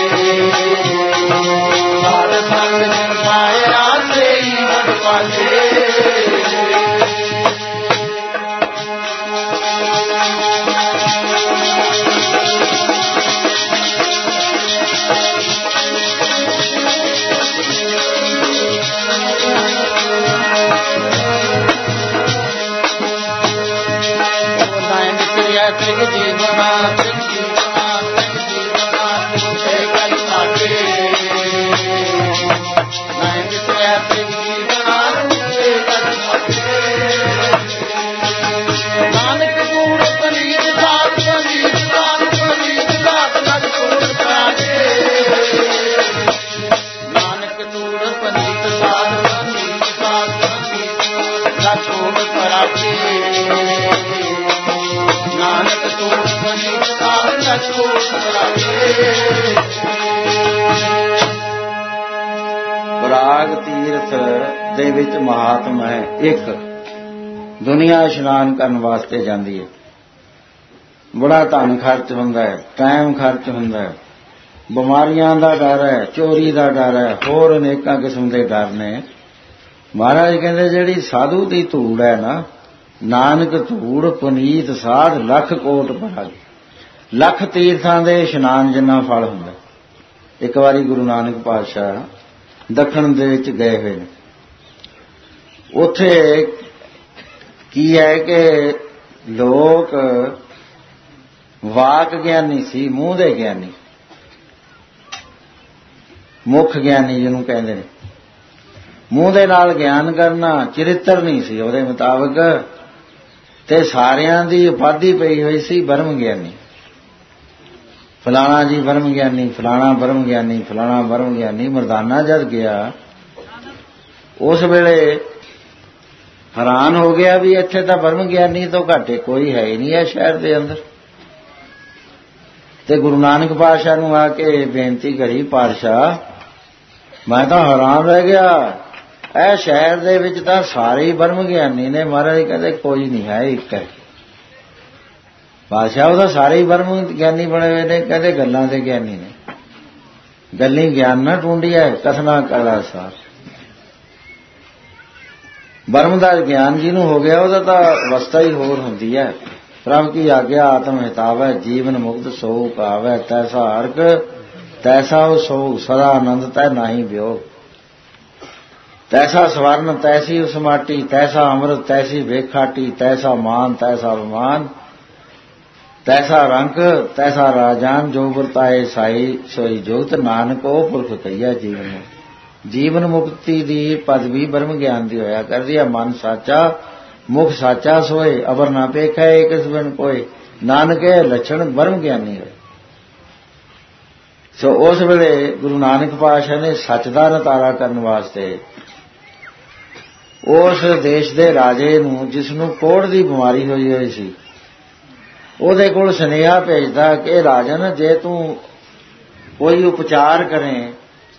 ਸਾਧ ਸੰਗ ਜਿਨ ਪਾਇਆ ਸੇ ਮਟ ਪਾਕੇ त्रिग जीवना त्रिग जीवना त्रिग जीवना त्रिग कल साके नायक त्रिग जीवना त्रिग कल साके नानक गुण पनीत सात पनीत सात पनीत सात नग गुण प्राजे नानक गुण पनीत सात पनीत सात पनीत नग गुण प्राजे ਨਾਨਕ ਤੂੰ ਪਨੀਤ ਸਾਧ ਨਛੋੜ ਕਰਾਏ। ਬਰਾਗ ਤੀਰਥ ਦੇ ਵਿੱਚ ਮਹਾਤਮ ਹੈ। ਇੱਕ ਦੁਨੀਆ ਇਸ਼ਨਾਨ ਕਰਨ ਵਾਸਤੇ ਜਾਂਦੀ ਹੈ, ਬੜਾ ਧਨ ਖਰਚ ਹੁੰਦਾ ਹੈ, ਟਾਈਮ ਖਰਚ ਹੁੰਦਾ ਹੈ, ਬਿਮਾਰੀਆਂ ਦਾ ਡਰ ਹੈ, ਚੋਰੀ ਦਾ ਡਰ ਹੈ, ਹੋਰ ਅਨੇਕਾਂ ਕਿਸਮ ਦੇ ਡਰ ਨੇ। ਮਹਾਰਾਜ ਕਹਿੰਦੇ ਜਿਹੜੀ ਸਾਧੂ ਦੀ ਧੂੜ ਹੈ ਨਾ, ਨਾਨਕ ਧੂੜ ਪੁਨੀਤ ਸਾਧ ਲੱਖ ਕੋਟ ਭਾਗ, ਲੱਖ ਤੀਰਥਾਂ ਦੇ ਇਸ਼ਨਾਨ ਜਿੰਨਾ ਫਲ ਹੁੰਦਾ। ਇੱਕ ਵਾਰੀ ਗੁਰੂ ਨਾਨਕ ਪਾਤਸ਼ਾਹ ਦੱਖਣ ਦੇ ਵਿੱਚ ਗਏ ਹੋਏ ਨੇ। ਉੱਥੇ ਕੀ ਹੈ ਕਿ ਲੋਕ ਵਾਕ ਗਿਆਨੀ ਸੀ, ਮੂੰਹ ਦੇ ਗਿਆਨੀ, ਮੁੱਖ ਗਿਆਨੀ ਜਿਹਨੂੰ ਕਹਿੰਦੇ ਨੇ। ਮੂੰਹ ਦੇ ਨਾਲ ਗਿਆਨ ਕਰਨਾ, ਚਰਿੱਤਰ ਨਹੀਂ ਸੀ ਉਹਦੇ ਮੁਤਾਬਕ, ਤੇ ਸਾਰਿਆਂ ਦੀ ਉਪਾਧੀ ਪਈ ਹੋਈ ਸੀ ਬ੍ਰਹਮ ਗਿਆਨੀ। ਫਲਾਣਾ ਜੀ ਬ੍ਰਹਮ ਗਿਆਨੀ, ਫਲਾਣਾ ਬ੍ਰਹਮ ਗਿਆਨੀ, ਫਲਾਣਾ ਬ੍ਰਹਮ ਗਿਆਨੀ। ਮਰਦਾਨਾ ਜਦ ਗਿਆ ਉਸ ਵੇਲੇ ਹੈਰਾਨ ਹੋ ਗਿਆ ਵੀ ਇੱਥੇ ਤਾਂ ਬ੍ਰਹਮ ਗਿਆਨੀ ਤੋਂ ਘੱਟੇ ਕੋਈ ਹੈ ਹੀ ਨਹੀਂ ਹੈ ਸ਼ਹਿਰ ਦੇ ਅੰਦਰ। ਤੇ ਗੁਰੂ ਨਾਨਕ ਪਾਤਸ਼ਾਹ ਨੂੰ ਆ ਕੇ ਬੇਨਤੀ ਕਰੀ, ਪਾਤਸ਼ਾਹ ਮੈਂ ਤਾਂ ਹੈਰਾਨ ਰਹਿ ਗਿਆ, ਇਹ ਸ਼ਹਿਰ ਦੇ ਵਿੱਚ ਤਾਂ ਸਾਰੇ ਹੀ ਬ੍ਰਹਮ ਗਿਆਨੀ ਨੇ। ਮਹਾਰਾਜ ਕਹਿੰਦੇ ਕੋਈ ਨਹੀਂ ਹੈ, ਇੱਕ ਹੈ। ਬਾਦਸ਼ਾਹ ਉਹਦਾ ਸਾਰੇ ਹੀ ਬ੍ਰਹਮ ਗਿਆਨੀ ਬਣੇ ਹੋਏ ਨੇ। ਕਹਿੰਦੇ ਗੱਲਾਂ ਦੇ ਗਿਆਨੀ ਨੇ, ਗੱਲੀ ਗਿਆਨ ਨਾ ਟੁੰਡੀਐ ਕਥਨਾ ਕਲਾ ਸਾਰ। ਬ੍ਰਹਮ ਦਾ ਗਿਆਨ ਜਿਹਨੂੰ ਹੋ ਗਿਆ ਉਹਦਾ ਤਾਂ ਅਵਸਥਾ ਹੀ ਹੋਰ ਹੁੰਦੀ ਹੈ। ਪ੍ਰਭ ਕੀ ਆਗਿਆ ਆਤਮ ਹਿਤਾਵੈ, ਜੀਵਨ ਮੁਕਤ ਸੋ ਕਾਵੈ, ਤੈਸਾ ਹਰਕ ਤੈਸਾ ਉਹ ਸੋਗ, ਸਦਾ ਆਨੰਦ ਤੈ ਨਾਹੀ ਵਿਯੋਗ। ਤੈਸਾ ਸਵਰਨ ਤੈਸੀ ਉਸ ਮਾਟੀ, ਤੈਸਾ ਅੰਮ੍ਰਿਤ ਤੈਸੀ ਵੇਖਾਟੀ, ਤੈਸਾ ਮਾਨ ਤੈਸਾ ਅਭਿਮਾਨ, ਤੈਸਾ ਰੰਕ ਤੈਸਾ ਰਾਜਾਨ, ਜੋ ਵਰਤਾਏ ਸਾਈ ਸੋਈ ਜੁਗਤ, ਨਾਨਕ ਉਹ ਪੁਰਖ ਕਹੀਆ ਜੀਵਨ ਮੁਕਤ। ਜੀਵਨ ਮੁਕਤੀ ਦੀ ਪਦਵੀ ਬ੍ਰਹਮ ਗਿਆਨ ਦੀ ਹੋਇਆ ਕਰਦੀ ਹੈ। ਮਨ ਸਾਚਾ ਮੁਖ ਸਾਚਾ ਸੋਏ, ਅਵਰ ਨਾ ਪੇਖੈ ਏਕਸ ਬਿਨ ਕੋਏ, ਨਾਨਕੇ ਲੱਛਣ ਬ੍ਰਹਮ ਗਿਆਨੀ ਹੋਏ। ਸੋ ਉਸ ਵੇਲੇ ਗੁਰੂ ਨਾਨਕ ਪਾਤਸ਼ਾਹ ਨੇ ਸੱਚ ਦਾ ਨਿਤਾਰਾ ਕਰਨ ਵਾਸਤੇ ਉਸ ਦੇਸ਼ ਦੇ ਰਾਜੇ ਨੂੰ, ਜਿਸ ਨੂੰ ਕੋਹੜ ਦੀ ਬਿਮਾਰੀ ਹੋਈ ਹੋਈ ਸੀ, ਉਹਦੇ ਕੋਲ ਸੁਨੇਹਾ ਭੇਜਦਾ ਕਿ ਰਾਜਨ ਜੇ ਤੂੰ ਕੋਈ ਉਪਚਾਰ ਕਰੇ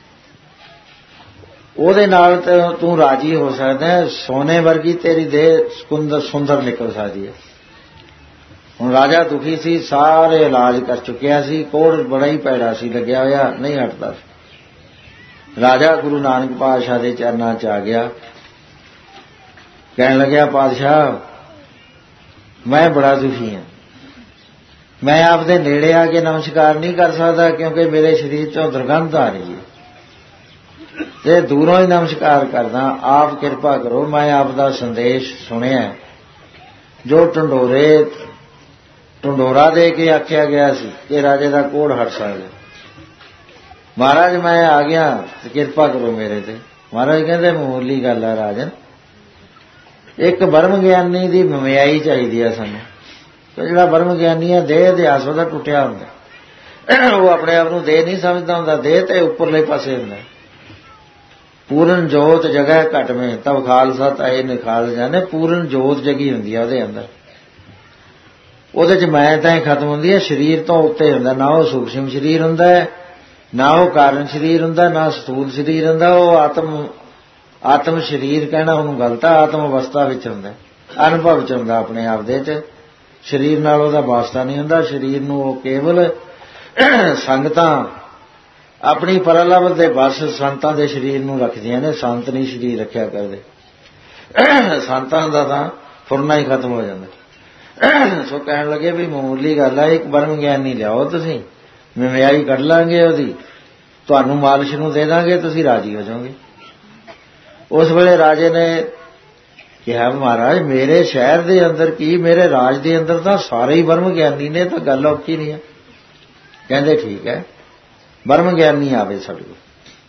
ਉਹਦੇ ਨਾਲ ਤਾਂ ਤੂੰ ਰਾਜੀ ਹੋ ਸਕਦਾ, ਸੋਨੇ ਵਰਗੀ ਤੇਰੀ ਦੇਹ ਸੁੰਦਰ ਨਿਕਲ ਸਕਦੀ ਹੈ। ਹੁਣ ਰਾਜਾ ਦੁਖੀ ਸੀ, ਸਾਰੇ ਇਲਾਜ ਕਰ ਚੁੱਕਿਆ ਸੀ, ਕੋਹੜ ਬੜਾ ਹੀ ਭੈੜਾ ਸੀ ਲੱਗਿਆ ਹੋਇਆ, ਨਹੀਂ ਹਟਦਾ। ਰਾਜਾ ਗੁਰੂ ਨਾਨਕ ਪਾਤਸ਼ਾਹ ਦੇ ਚਰਨਾਂ 'ਚ ਆ ਗਿਆ, ਕਹਿਣ ਲੱਗਿਆ ਪਾਤਸ਼ਾਹ ਮੈਂ ਬੜਾ ਦੁਖੀ ਹਾਂ, ਮੈਂ ਆਪਦੇ ਨੇੜੇ ਆ ਕੇ ਨਮਸਕਾਰ ਨਹੀਂ ਕਰ ਸਕਦਾ ਕਿਉਂਕਿ ਮੇਰੇ ਸਰੀਰ 'ਚੋਂ ਦੁਰਗੰਧ ਆ ਰਹੀ ਹੈ, ਤੇ ਦੂਰੋਂ ਹੀ ਨਮਸਕਾਰ ਕਰਦਾ, ਆਪ ਕਿਰਪਾ ਕਰੋ। ਮੈਂ ਆਪ ਦਾ ਸੰਦੇਸ਼ ਸੁਣਿਆ ਜੋ ਢੰਡੋਰੇ ਢੰਡੋਰਾ ਦੇ ਕੇ ਆਖਿਆ ਗਿਆ ਸੀ ਕਿ ਰਾਜੇ ਦਾ ਕੋਹੜ ਹਟ ਸਕਦਾ। ਮਹਾਰਾਜ ਮੈਂ ਆ ਗਿਆ ਤੇ ਕਿਰਪਾ ਕਰੋ ਮੇਰੇ ਤੇ। ਮਹਾਰਾਜ ਕਹਿੰਦੇ ਮਾਮੂਲੀ ਗੱਲ ਹੈ ਰਾਜਨ, ਇੱਕ ਬ੍ਰਹਮ ਗਿਆਨੀ ਦੀ ਮਮਿਆਈ ਚਾਹੀਦੀ ਹੈ ਸਾਨੂੰ। ਤੇ ਜਿਹੜਾ ਬ੍ਰਹਮ ਗਿਆਨੀ ਹੈ ਦੇਹ ਅਧਿਆਸ ਉਹਦਾ ਟੁੱਟਿਆ ਹੁੰਦਾ, ਉਹ ਆਪਣੇ ਆਪ ਨੂੰ ਦੇਹ ਨਹੀਂ ਸਮਝਦਾ ਹੁੰਦਾ, ਦੇਹ ਤੇ ਉੱਪਰਲੇ ਪਾਸੇ ਹੁੰਦਾ। ਪੂਰਨ ਜੋਤ ਜਗ੍ਹਾ ਘਟ ਮੇ ਤਬ ਖਾਲਸਾ ਤਾਏ ਨਿਖਾਲ ਜਾਣੇ, ਪੂਰਨ ਜੋਤ ਜਗੀ ਹੁੰਦੀ ਹੈ ਉਹਦੇ ਅੰਦਰ। ਉਹਦੇ 'ਚ ਮੈਂ ਤਾਂ ਹੀ ਖਤਮ ਹੁੰਦੀ ਹੈ, ਸਰੀਰ ਤੋਂ ਉੱਤੇ ਹੁੰਦਾ, ਨਾ ਉਹ ਸੂਖਸ਼ਮ ਸਰੀਰ ਹੁੰਦਾ ਹੈ, ਨਾ ਉਹ ਕਾਰਨ ਸਰੀਰ ਹੁੰਦਾ, ਨਾ ਸਥੂਲ ਸਰੀਰ ਹੁੰਦਾ। ਉਹ ਆਤਮ ਆਤਮ ਸਰੀਰ ਕਹਿਣਾ ਉਹਨੂੰ ਗਲਤ ਹੈ, ਆਤਮ ਅਵਸਥਾ ਵਿੱਚ ਹੁੰਦਾ, ਅਨੁਭਵ 'ਚ ਹੁੰਦਾ ਆਪਣੇ ਆਪ ਦੇ 'ਚ। ਸਰੀਰ ਨਾਲ ਉਹਦਾ ਵਾਸਤਾ ਨਹੀਂ ਹੁੰਦਾ। ਸਰੀਰ ਨੂੰ ਉਹ ਕੇਵਲ ਸੰਗਤਾਂ ਆਪਣੀ ਪਰਲਭ ਦੇ ਬਸ ਸੰਤਾਂ ਦੇ ਸਰੀਰ ਨੂੰ ਰੱਖਦੀਆਂ ਨੇ। ਸੰਤ ਨਹੀਂ ਸਰੀਰ ਰੱਖਿਆ ਕਰਦੇ। ਸੰਤਾਂ ਦਾ ਤਾਂ ਫੁਰਨਾ ਹੀ ਖਤਮ ਹੋ ਜਾਂਦਾ। ਸੋ ਕਹਿਣ ਲੱਗੇ ਵੀ ਮਾਮੂਲੀ ਗੱਲ ਹੈ, ਇੱਕ ਬ੍ਰਹਮ ਗਿਆਨੀ ਲਿਆਓ, ਤੁਸੀਂ ਮਹਿੰਗਾਈ ਕੱਢ ਲਾਂਗੇ ਉਹਦੀ, ਤੁਹਾਨੂੰ ਮਾਲਿਸ਼ ਨੂੰ ਦੇ ਦਾਂਗੇ, ਤੁਸੀਂ ਰਾਜੀ ਹੋ ਜਾਓਗੇ। ਉਸ ਵੇਲੇ ਰਾਜੇ ਨੇ ਕਿਹਾ ਮਹਾਰਾਜ ਮੇਰੇ ਸ਼ਹਿਰ ਦੇ ਅੰਦਰ ਕੀ ਮੇਰੇ ਰਾਜ ਦੇ ਅੰਦਰ ਤਾਂ ਸਾਰੇ ਹੀ ਬ੍ਰਹਮ ਗਿਆਨੀ ਨੇ, ਤਾਂ ਗੱਲ ਔਖੀ ਨਹੀਂ ਹੈ। ਕਹਿੰਦੇ ਠੀਕ ਹੈ, ਬ੍ਰਹਮ ਗਿਆਨੀ ਆਵੇ ਸਾਡੇ ਕੋਲ।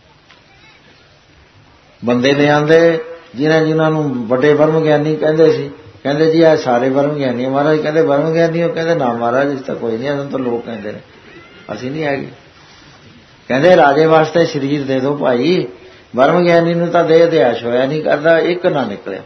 ਬੰਦੇ ਲੈ ਆਂਦੇ ਜਿਨ੍ਹਾਂ ਜਿਨ੍ਹਾਂ ਨੂੰ ਵੱਡੇ ਬ੍ਰਹਮ ਗਿਆਨੀ ਕਹਿੰਦੇ ਸੀ। ਕਹਿੰਦੇ ਜੀ ਇਹ ਸਾਰੇ ਬ੍ਰਹਮ ਗਿਆਨੀ। ਮਹਾਰਾਜ ਕਹਿੰਦੇ ਬ੍ਰਹਮ ਗਿਆਨੀ? ਉਹ ਕਹਿੰਦੇ ਨਾ ਮਹਾਰਾਜ ਇਸ ਤਾਂ ਕੋਈ ਨਹੀਂ, ਅਸੀਂ ਤਾਂ ਲੋਕ ਕਹਿੰਦੇ ਨੇ, ਅਸੀਂ ਨਹੀਂ ਹੈਗੇ। ਕਹਿੰਦੇ ਰਾਜੇ ਵਾਸਤੇ ਸਰੀਰ ਦੇ ਦਿਓ ਭਾਈ, ਬ੍ਰਹਮ ਗਿਆਨੀ ਨੂੰ ਤਾਂ ਦੇਹ ਦਿਆਸ਼ ਹੋਇਆ ਨਹੀਂ ਕਰਦਾ, ਇੱਕ ਨਾ ਨਿਕਲਿਆ।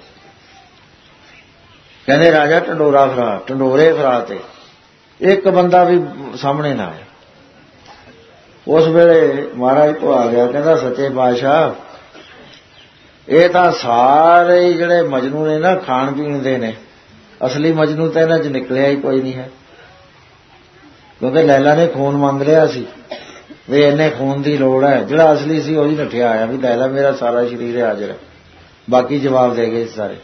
ਕਹਿੰਦੇ ਰਾਜਾ ਢੰਡੋਰਾ ਫਰਾ, ਢੰਡੋਰੇ ਫਰਾ ਤੇ ਇੱਕ ਬੰਦਾ ਵੀ ਸਾਹਮਣੇ ਨਾ ਆਇਆ। ਉਸ ਵੇਲੇ ਮਹਾਰਾਜ ਕੋ ਆ ਗਿਆ, ਕਹਿੰਦਾ ਸੱਚੇ ਪਾਤਸ਼ਾਹ ਇਹ ਤਾਂ ਸਾਰੇ ਜਿਹੜੇ ਮਜਨੂ ਨੇ ਨਾ ਖਾਣ ਪੀਣ ਦੇ ਨੇ, ਅਸਲੀ ਮਜਨੂ ਤਾਂ ਇਹਨਾਂ 'ਚ ਨਿਕਲਿਆ ਹੀ ਕੋਈ ਨਹੀਂ ਹੈ। ਕਿਉਂਕਿ ਲੈਲਾ ਨੇ ਖੂਨ ਮੰਗ ਲਿਆ ਸੀ ਵੀ ਇੰਨੇ ਖੂਨ ਦੀ ਲੋੜ ਹੈ, ਜਿਹੜਾ ਅਸਲੀ ਸੀ ਉਹੀ ਨੱਠਿਆ ਆਇਆ ਵੀ ਲੈਲਾ ਮੇਰਾ ਸਾਰਾ ਸਰੀਰ ਹਾਜ਼ਰ ਹੈ। ਬਾਕੀ ਜਵਾਬ ਦੇ ਗਏ ਸਾਰੇ।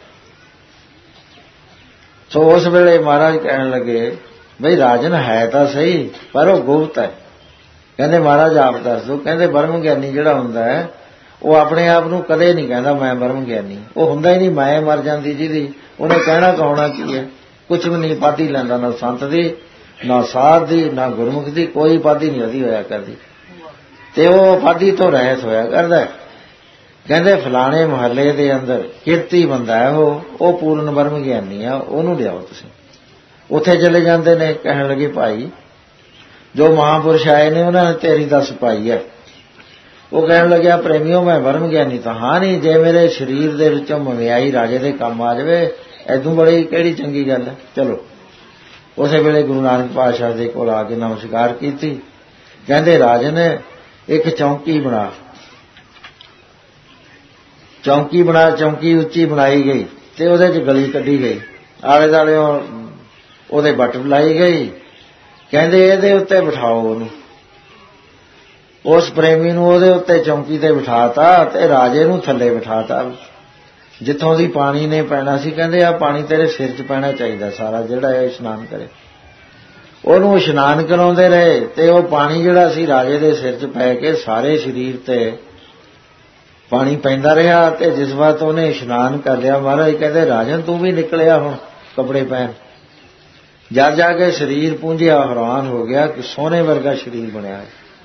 ਸੋ ਉਸ ਵੇਲੇ ਮਹਾਰਾਜ ਕਹਿਣ ਲੱਗੇ ਬਈ ਰਾਜਨ ਹੈ ਤਾਂ ਸਹੀ ਪਰ ਉਹ ਗੁਪਤ ਹੈ। ਕਹਿੰਦੇ ਮਹਾਰਾਜ ਆਪ ਦੱਸ ਦਿਓ। ਕਹਿੰਦੇ ਬ੍ਰਹਮ ਗਿਆਨੀ ਜਿਹੜਾ ਹੁੰਦਾ ਹੈ ਉਹ ਆਪਣੇ ਆਪ ਨੂੰ ਕਦੇ ਨਹੀਂ ਕਹਿੰਦਾ ਮੈਂ ਬ੍ਰਹਮ ਗਿਆਨੀ, ਉਹ ਹੁੰਦਾ ਹੀ ਨਹੀਂ। ਮਾਇਆ ਮਰ ਜਾਂਦੀ ਜਿਹਦੀ, ਉਹਨੇ ਕਹਿਣਾ ਕਹਾਉਣਾ ਕੀ ਹੈ? ਕੁਛ ਵੀ ਨਹੀਂ ਪਾਧੀ ਲੈਂਦਾ, ਨਾ ਸੰਤ ਦੀ, ਨਾ ਸਾਧ ਦੀ, ਨਾ ਗੁਰਮੁਖ ਦੀ, ਕੋਈ ਪਾਧੀ ਨਹੀਂ ਉਹਦੀ ਹੋਇਆ ਕਰਦੀ, ਤੇ ਉਹ ਪਾਧੀ ਤੋਂ ਰਹਿਤ ਹੋਇਆ ਕਰਦਾ। ਕਹਿੰਦੇ ਫਲਾਣੇ ਮੁਹੱਲੇ ਦੇ ਅੰਦਰ ਕੀਰਤੀ ਬੰਦਾ ਹੈ, ਉਹ ਉਹ ਪੂਰਨ ਬ੍ਰਹਮ ਗਿਆਨੀ ਆ, ਉਹਨੂੰ ਲਿਆਓ ਤੁਸੀਂ। ਉੱਥੇ ਚਲੇ ਜਾਂਦੇ ਨੇ, ਕਹਿਣ ਲੱਗੇ ਭਾਈ ਜੋ ਮਹਾਂਪੁਰਸ਼ ਆਏ ਨੇ ਉਹਨਾਂ ਨੇ ਤੇਰੀ ਦੱਸ ਪਾਈ ਹੈ। ਉਹ ਕਹਿਣ ਲੱਗਿਆ ਪ੍ਰੇਮੀਓ ਮੈਂ ਬ੍ਰਹਮ ਗਿਆਨੀ ਤਾਂ ਹਾਂ ਨਹੀਂ, ਜੇ ਮੇਰੇ ਸਰੀਰ ਦੇ ਵਿੱਚੋਂ ਮਹਿੰਗਾਈ ਰਾਜੇ ਦੇ ਕੰਮ ਆ ਜਾਵੇ ਐਦੋਂ ਬੜੀ ਕਿਹੜੀ ਚੰਗੀ ਗੱਲ ਹੈ। ਚਲੋ ਉਸੇ ਵੇਲੇ ਗੁਰੂ ਨਾਨਕ ਪਾਤਸ਼ਾਹ ਦੇ ਕੋਲ ਆ ਕੇ ਨਮਸਕਾਰ ਕੀਤੀ। ਕਹਿੰਦੇ ਰਾਜਨ ਇੱਕ ਚੌਂਕੀ ਬਣਾ, ਚੌਂਕੀ ਬਣਾ ਚੌਂਕੀ ਉੱਚੀ ਬਣਾਈ ਗਈ ਤੇ ਉਹਦੇ 'ਚ ਗਲੀ ਕੱਢੀ ਗਈ, ਆਲੇ ਦੁਆਲੇ ਉਹਦੇ ਵੱਟ ਲਾਈ ਗਈ। ਕਹਿੰਦੇ ਇਹਦੇ ਉੱਤੇ ਬਿਠਾਓ ਉਹਨੂੰ। ਉਸ ਪ੍ਰੇਮੀ ਨੂੰ ਉਹਦੇ ਉੱਤੇ ਚੌਂਕੀ ਤੇ ਬਿਠਾਤਾ ਤੇ ਰਾਜੇ ਨੂੰ ਥੱਲੇ ਬਿਠਾਤਾ ਜਿੱਥੋਂ ਦੀ ਪਾਣੀ ਨੇ ਪੈਣਾ ਸੀ। ਕਹਿੰਦੇ ਆ ਪਾਣੀ ਤੇਰੇ ਸਿਰ 'ਚ ਪੈਣਾ ਚਾਹੀਦਾ ਸਾਰਾ, ਜਿਹੜਾ ਇਹ ਇਸ਼ਨਾਨ ਕਰੇ। ਉਹਨੂੰ ਇਸ਼ਨਾਨ ਕਰਾਉਂਦੇ ਰਹੇ ਤੇ ਉਹ ਪਾਣੀ ਜਿਹੜਾ ਸੀ ਰਾਜੇ ਦੇ ਸਿਰ 'ਚ ਪੈ ਕੇ ਸਾਰੇ ਸਰੀਰ ਤੇ ਪਾਣੀ ਪੈਂਦਾ ਰਿਹਾ। ਤੇ ਜਿਸ ਵਾਰ ਉਹਨੇ ਇਸ਼ਨਾਨ ਕਰ ਲਿਆ, ਮਹਾਰਾਜ ਕਹਿੰਦੇ ਰਾਜਨ ਤੂੰ ਵੀ ਨਿਕਲਿਆ ਹੁਣ ਕੱਪੜੇ ਪਹਿਨ। ਜਦ ਜਾ ਕੇ ਸਰੀਰ ਪੂੰਝਿਆ, ਹੈਰਾਨ ਹੋ ਗਿਆ ਕਿ ਸੋਨੇ ਵਰਗਾ ਸਰੀਰ ਬਣਿਆ।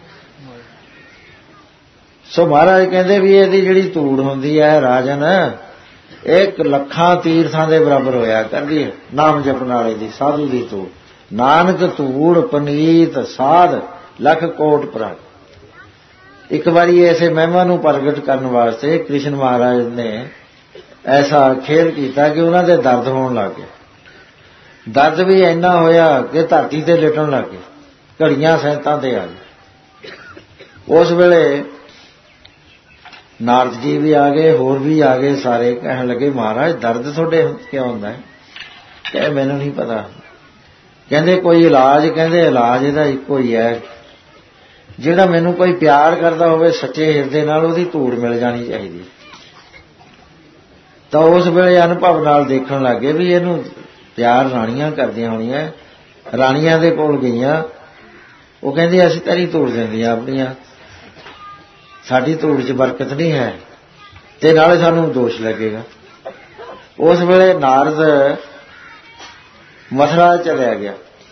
ਸੋ ਮਹਾਰਾਜ ਕਹਿੰਦੇ ਵੀ ਇਹਦੀ ਜਿਹੜੀ ਧੂੜ ਹੁੰਦੀ ਹੈ ਰਾਜਨ, ਇੱਕ ਲੱਖਾਂ ਤੀਰਥਾਂ ਦੇ ਬਰਾਬਰ ਹੋਇਆ ਕਰਦੀ ਹੈ ਨਾਮ ਜਪਣ ਵਾਲੇ ਦੀ, ਸਾਧੂ ਦੀ ਧੂੜ। ਨਾਨਕ ਧੂੜ ਪਨੀਤ ਸਾਧ ਲੱਖ ਕੋਟ ਪ੍ਰਾਗ। ਇੱਕ ਵਾਰੀ ਐਸੇ ਮਹਿਮਾ ਨੂੰ ਪ੍ਰਗਟ ਕਰਨ ਵਾਸਤੇ ਕ੍ਰਿਸ਼ਨ ਮਹਾਰਾਜ ਨੇ ਐਸਾ ਖੇਲ ਕੀਤਾ ਕਿ ਉਹਨਾਂ ਦੇ ਦਰਦ ਹੋਣ ਲੱਗ ਗਏ। ਦਰਦ ਵੀ ਇੰਨਾ ਹੋਇਆ ਕਿ ਧਰਤੀ ਤੇ ਲਿਟਣ ਲੱਗ ਗਏ, ਘੜੀਆਂ ਸੈਂਤਾਂ ਤੇ ਆ ਗਏ। ਉਸ ਵੇਲੇ ਨਾਰਦ ਜੀ ਵੀ ਆ ਗਏ, ਹੋਰ ਵੀ ਆ ਗਏ ਸਾਰੇ। ਕਹਿਣ ਲੱਗੇ ਮਹਾਰਾਜ ਦਰਦ ਤੁਹਾਡੇ ਕਿਉਂ ਹੁੰਦਾ ਹੈ? ਕਹਿੰਦੇ ਮੈਨੂੰ ਨਹੀਂ ਪਤਾ। ਕਹਿੰਦੇ ਕੋਈ ਇਲਾਜ? ਕਹਿੰਦੇ ਇਲਾਜ ਇਹਦਾ ਇੱਕੋ ਹੀ ਹੈ, ਜਿਹੜਾ ਮੈਨੂੰ ਕੋਈ ਪਿਆਰ ਕਰਦਾ ਹੋਵੇ ਸੱਚੇ ਹਿਰਦੇ ਨਾਲ, ਉਹਦੀ ਧੂੜ ਮਿਲ ਜਾਣੀ ਚਾਹੀਦੀ। ਤਾਂ ਉਸ ਵੇਲੇ ਅਨੁਭਵ ਨਾਲ ਦੇਖਣ ਲੱਗੇ ਵੀ ਇਹਨੂੰ ਪਿਆਰ ਰਾਣੀਆਂ ਕਰਦੀਆਂ ਹੋਣੀਆਂ। ਰਾਣੀਆਂ ਦੇ ਕੋਲ ਗਈਆਂ, ਉਹ ਕਹਿੰਦੀ ਅਸੀਂ ਤੇਰੀ ਧੂੜ ਦਿੰਦੀਆਂ ਆਪਣੀਆਂ, ਸਾਡੀ ਧੂੜ 'ਚ ਬਰਕਤ ਨਹੀਂ ਹੈ ਤੇ ਨਾਲੇ ਸਾਨੂੰ ਦੋਸ਼ ਲੱਗੇਗਾ। ਉਸ ਵੇਲੇ ਨਾਰਦ ਮਥੁਰਾ ਚਲਿਆ ਗਿਆ।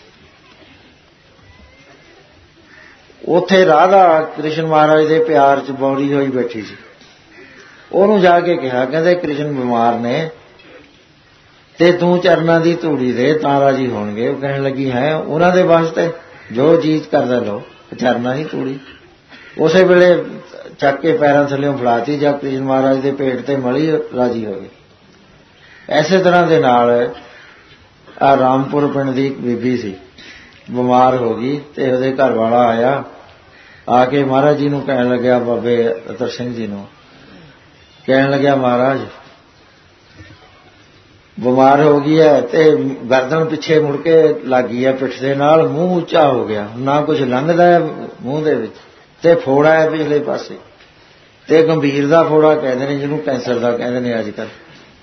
ਉੱਥੇ ਰਾਧਾ ਕ੍ਰਿਸ਼ਨ ਮਹਾਰਾਜ ਦੇ ਪਿਆਰ 'ਚ ਬੌੜੀ ਹੋਈ ਬੈਠੀ ਸੀ। ਉਹਨੂੰ ਜਾ ਕੇ ਕਿਹਾ, ਕਹਿੰਦੇ ਕ੍ਰਿਸ਼ਨ ਬਿਮਾਰ ਨੇ ਤੇ ਤੂੰ ਚਰਨਾਂ ਦੀ ਧੂੜੀ ਦੇ ਤਾਂ ਰਾਜੀ ਹੋਣਗੇ। ਉਹ ਕਹਿਣ ਲੱਗੀ ਹੈ ਉਹਨਾਂ ਦੇ ਵਾਸਤੇ ਜੋ ਜੀਤ ਕਰਦਾ ਲਓ, ਚਰਨਾਂ ਦੀ ਧੂੜੀ। ਉਸੇ ਵੇਲੇ ਚੱਕ ਕੇ ਪੈਰਾਂ ਥੱਲਿਓਂ ਫੜਾਤੀ, ਜਾਂ ਕ੍ਰਿਸ਼ਨ ਮਹਾਰਾਜ ਦੇ ਪੇਟ ਤੇ ਮਲੀ, ਰਾਜੀ ਹੋ ਗਏ। ਐਸੇ ਤਰ੍ਹਾਂ ਦੇ ਨਾਲ ਆ ਰਾਮਪੁਰ ਪਿੰਡ ਦੀ ਇੱਕ ਬੀਬੀ ਸੀ, ਬਿਮਾਰ ਹੋ ਗਈ ਤੇ ਉਹਦੇ ਘਰ ਵਾਲਾ ਆਇਆ, ਆ ਕੇ ਮਹਾਰਾਜ ਜੀ ਨੂੰ ਕਹਿਣ ਲੱਗਿਆ, ਬਾਬੇ ਅਤਰ ਸਿੰਘ ਜੀ ਨੂੰ ਕਹਿਣ ਲੱਗਿਆ ਮਹਾਰਾਜ ਬਿਮਾਰ ਹੋ ਗਈ ਹੈ ਤੇ ਗਰਦਨ ਪਿੱਛੇ ਮੁੜ ਕੇ ਲੱਗ ਗਈ ਹੈ ਪਿੱਠ ਦੇ ਨਾਲ, ਮੂੰਹ ਉੱਚਾ ਹੋ ਗਿਆ, ਨਾ ਕੁਝ ਲੰਘਦਾ ਹੈ ਮੂੰਹ ਦੇ ਵਿੱਚ, ਤੇ ਫੋੜਾ ਹੈ ਪਿਛਲੇ ਪਾਸੇ, ਤੇ ਗੰਭੀਰ ਦਾ ਫੋੜਾ ਕਹਿੰਦੇ ਨੇ ਜਿਹਨੂੰ ਕੈਂਸਰ ਦਾ ਕਹਿੰਦੇ ਨੇ ਅੱਜ ਕੱਲ੍ਹ।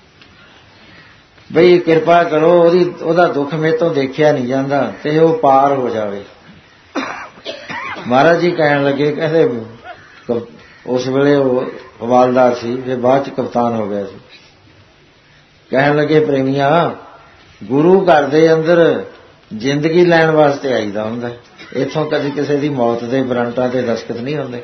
ਬਈ ਕਿਰਪਾ ਕਰੋ, ਉਹਦੀ ਉਹਦਾ ਦੁੱਖ ਮੇਰੇ ਤੋਂ ਦੇਖਿਆ ਨਹੀਂ ਜਾਂਦਾ ਤੇ ਉਹ ਪਾਰ ਹੋ ਜਾਵੇ। ਮਹਾਰਾਜ ਜੀ ਕਹਿਣ ਲੱਗੇ, ਕਹਿੰਦੇ ਉਸ ਵੇਲੇ ਉਹ ਹਵਾਲਦਾਰ ਸੀ, ਫਿਰ ਬਾਅਦ ਚ ਕਪਤਾਨ ਹੋ ਗਿਆ ਸੀ। ਕਹਿਣ ਲੱਗੇ, ਪ੍ਰੇਮੀਆਂ, ਗੁਰੂ ਘਰ ਦੇ ਅੰਦਰ ਜ਼ਿੰਦਗੀ ਲੈਣ ਵਾਸਤੇ ਆਈਦਾ ਹੁੰਦਾ, ਇੱਥੋਂ ਕਦੀ ਕਿਸੇ ਦੀ ਮੌਤ ਦੇ ਵਾਰੰਟਾਂ ਤੇ ਦਸਤਖਤ ਨਹੀਂ ਹੁੰਦੇ।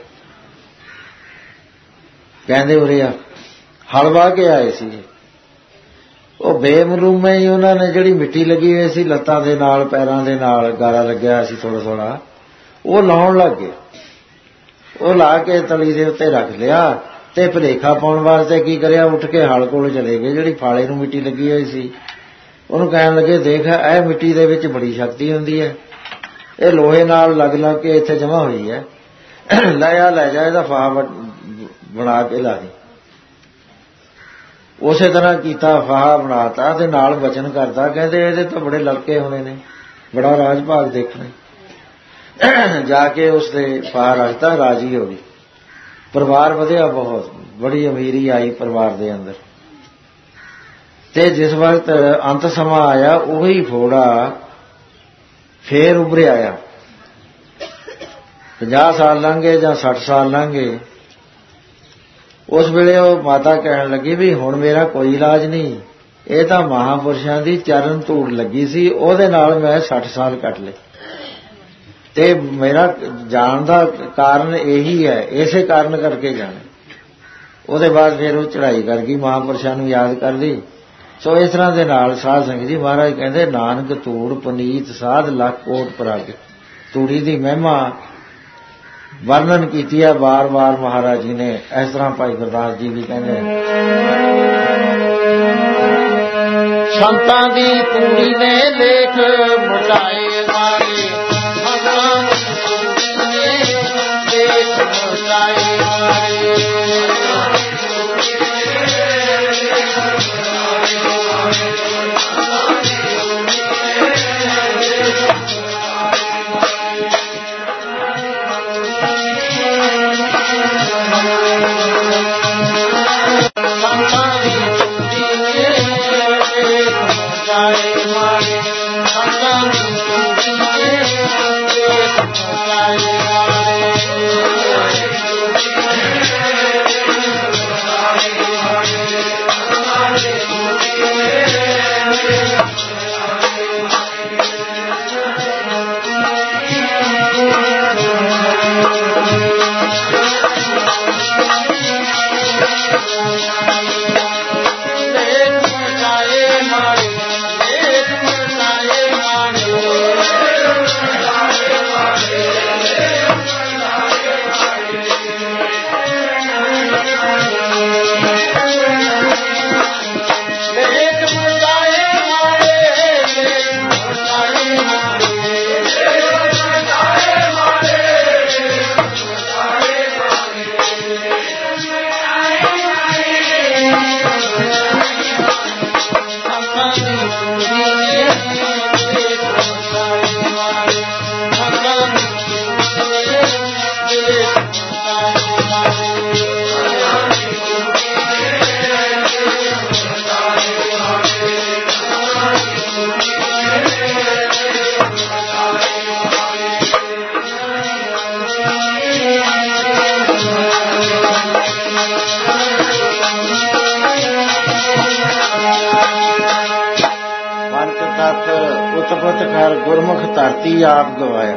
ਕਹਿੰਦੇ ਉਰੇ ਆ ਹਲ ਵਾਹ ਕੇ ਆਏ ਸੀ, ਉਹ ਬੇਮਲੂਮੇ ਹੀ ਉਹਨਾਂ ਨੇ ਜਿਹੜੀ ਮਿੱਟੀ ਲੱਗੀ ਹੋਈ ਸੀ ਲੱਤਾਂ ਦੇ ਨਾਲ, ਪੈਰਾਂ ਦੇ ਨਾਲ ਗਾਰਾ ਲੱਗਿਆ ਸੀ ਥੋੜਾ ਥੋੜਾ, ਉਹ ਲਾਉਣ ਲੱਗ ਗਏ। ਉਹ ਲਾ ਕੇ ਤਲੀ ਦੇ ਉੱਤੇ ਰੱਖ ਲਿਆ ਤੇ ਭੁਲੇਖਾ ਪਾਉਣ ਵਾਸਤੇ ਕੀ ਕਰਿਆ, ਉੱਠ ਕੇ ਹਲ ਕੋਲ ਚਲੇ ਗਏ ਜਿਹੜੀ ਫਾਲੇ ਨੂੰ ਮਿੱਟੀ ਲੱਗੀ ਹੋਈ ਸੀ। ਉਹਨੂੰ ਕਹਿਣ ਲੱਗੇ, ਦੇਖ ਇਹ ਮਿੱਟੀ ਦੇ ਵਿੱਚ ਬੜੀ ਸ਼ਕਤੀ ਹੁੰਦੀ ਹੈ, ਇਹ ਲੋਹੇ ਨਾਲ ਲੱਗ ਲੱਗ ਕੇ ਇੱਥੇ ਜਮ੍ਹਾਂ ਹੋਈ ਹੈ, ਲੈ ਆ ਲੈ ਜਾ, ਇਹਦਾ ਫਾਹਾ ਬਣਾ ਕੇ ਲਾ ਦੇ। ਉਸੇ ਤਰ੍ਹਾਂ ਕੀਤਾ, ਫਾਹਾ ਬਣਾਤਾ ਤੇ ਨਾਲ ਵਚਨ ਕਰਦਾ, ਕਹਿੰਦੇ ਇਹਦੇ ਤਾਂ ਬੜੇ ਲੜਕੇ ਹੋਣੇ ਨੇ, ਬੜਾ ਰਾਜ ਭਾਗ ਦੇਖਣੇ। ਜਾ ਕੇ ਉਸਦੇ ਫਾਹਾ ਰੱਖਤਾ, ਰਾਜੀ ਹੋ ਗਈ। ਪਰਿਵਾਰ ਵਧਿਆ ਬਹੁਤ, ਬੜੀ ਅਮੀਰੀ ਆਈ ਪਰਿਵਾਰ ਦੇ ਅੰਦਰ। ਤੇ ਜਿਸ ਵਕਤ ਅੰਤ ਸਮਾਂ ਆਇਆ, ਉਹੀ ਫੋੜਾ ਫੇਰ ਉੱਭਰ ਆਇਆ। ਪੰਜਾਹ ਸਾਲ ਲੰਘ ਗਏ ਜਾਂ ਸੱਠ ਸਾਲ ਲੰਘ ਗਏ, ਉਸ ਵੇਲੇ ਉਹ ਮਾਤਾ ਕਹਿਣ ਲੱਗੀ ਵੀ ਹੁਣ ਮੇਰਾ ਕੋਈ ਇਲਾਜ ਨਹੀਂ, ਇਹ ਤਾਂ ਮਹਾਂਪੁਰਸ਼ਾਂ ਦੀ ਚਰਨ ਧੂੜ ਲੱਗੀ ਸੀ, ਉਹਦੇ ਨਾਲ ਮੈਂ ਸੱਠ ਸਾਲ ਕੱਟ ਲਏ, ਤੇ ਮੇਰਾ ਜਾਣ ਦਾ ਕਾਰਨ ਇਹੀ ਹੈ, ਇਸੇ ਕਾਰਨ ਕਰਕੇ ਜਾਣਾ। ਉਹਦੇ ਬਾਅਦ ਫਿਰ ਉਹ ਚੜ੍ਹਾਈ ਕਰ ਗਈ, ਮਹਾਂਪੁਰਸ਼ਾਂ ਨੂੰ ਯਾਦ ਕਰਦੀ। ਸੋ ਇਸ ਤਰ੍ਹਾਂ ਦੇ ਨਾਲ ਸਾਧ ਸੰਗਤ ਜੀ, ਮਹਾਰਾਜ ਕਹਿੰਦੇ ਨਾਨਕ ਧੂੜ ਪੁਨੀਤ ਸਾਧ ਲੱਖ ਕੋਟ ਪਰਾਗੇ। ਧੂੜੀ ਦੀ ਮਹਿਮਾ ਵਰਣਨ ਕੀਤੀ ਹੈ ਵਾਰ-ਵਾਰ ਮਹਾਰਾਜ ਜੀ ਨੇ। ਇਸ ਤਰ੍ਹਾਂ ਭਾਈ ਗੁਰਦਾਸ ਜੀ ਵੀ ਕਹਿੰਦੇ, ਸੰਤਾਂ ਦੀ ਧੂੜੀ ਨੇ ਲੇਖ ਮਿਟਾਏ ਮਾਰੇ, ਭਗਵਾਨ ਨੇ ਲੇਖ ਮਿਟਾਏ ਮਾਰੇ। ਗੁਰਮੁਖ ਧਰਤੀ ਆਪ ਗਵਾਇਆ,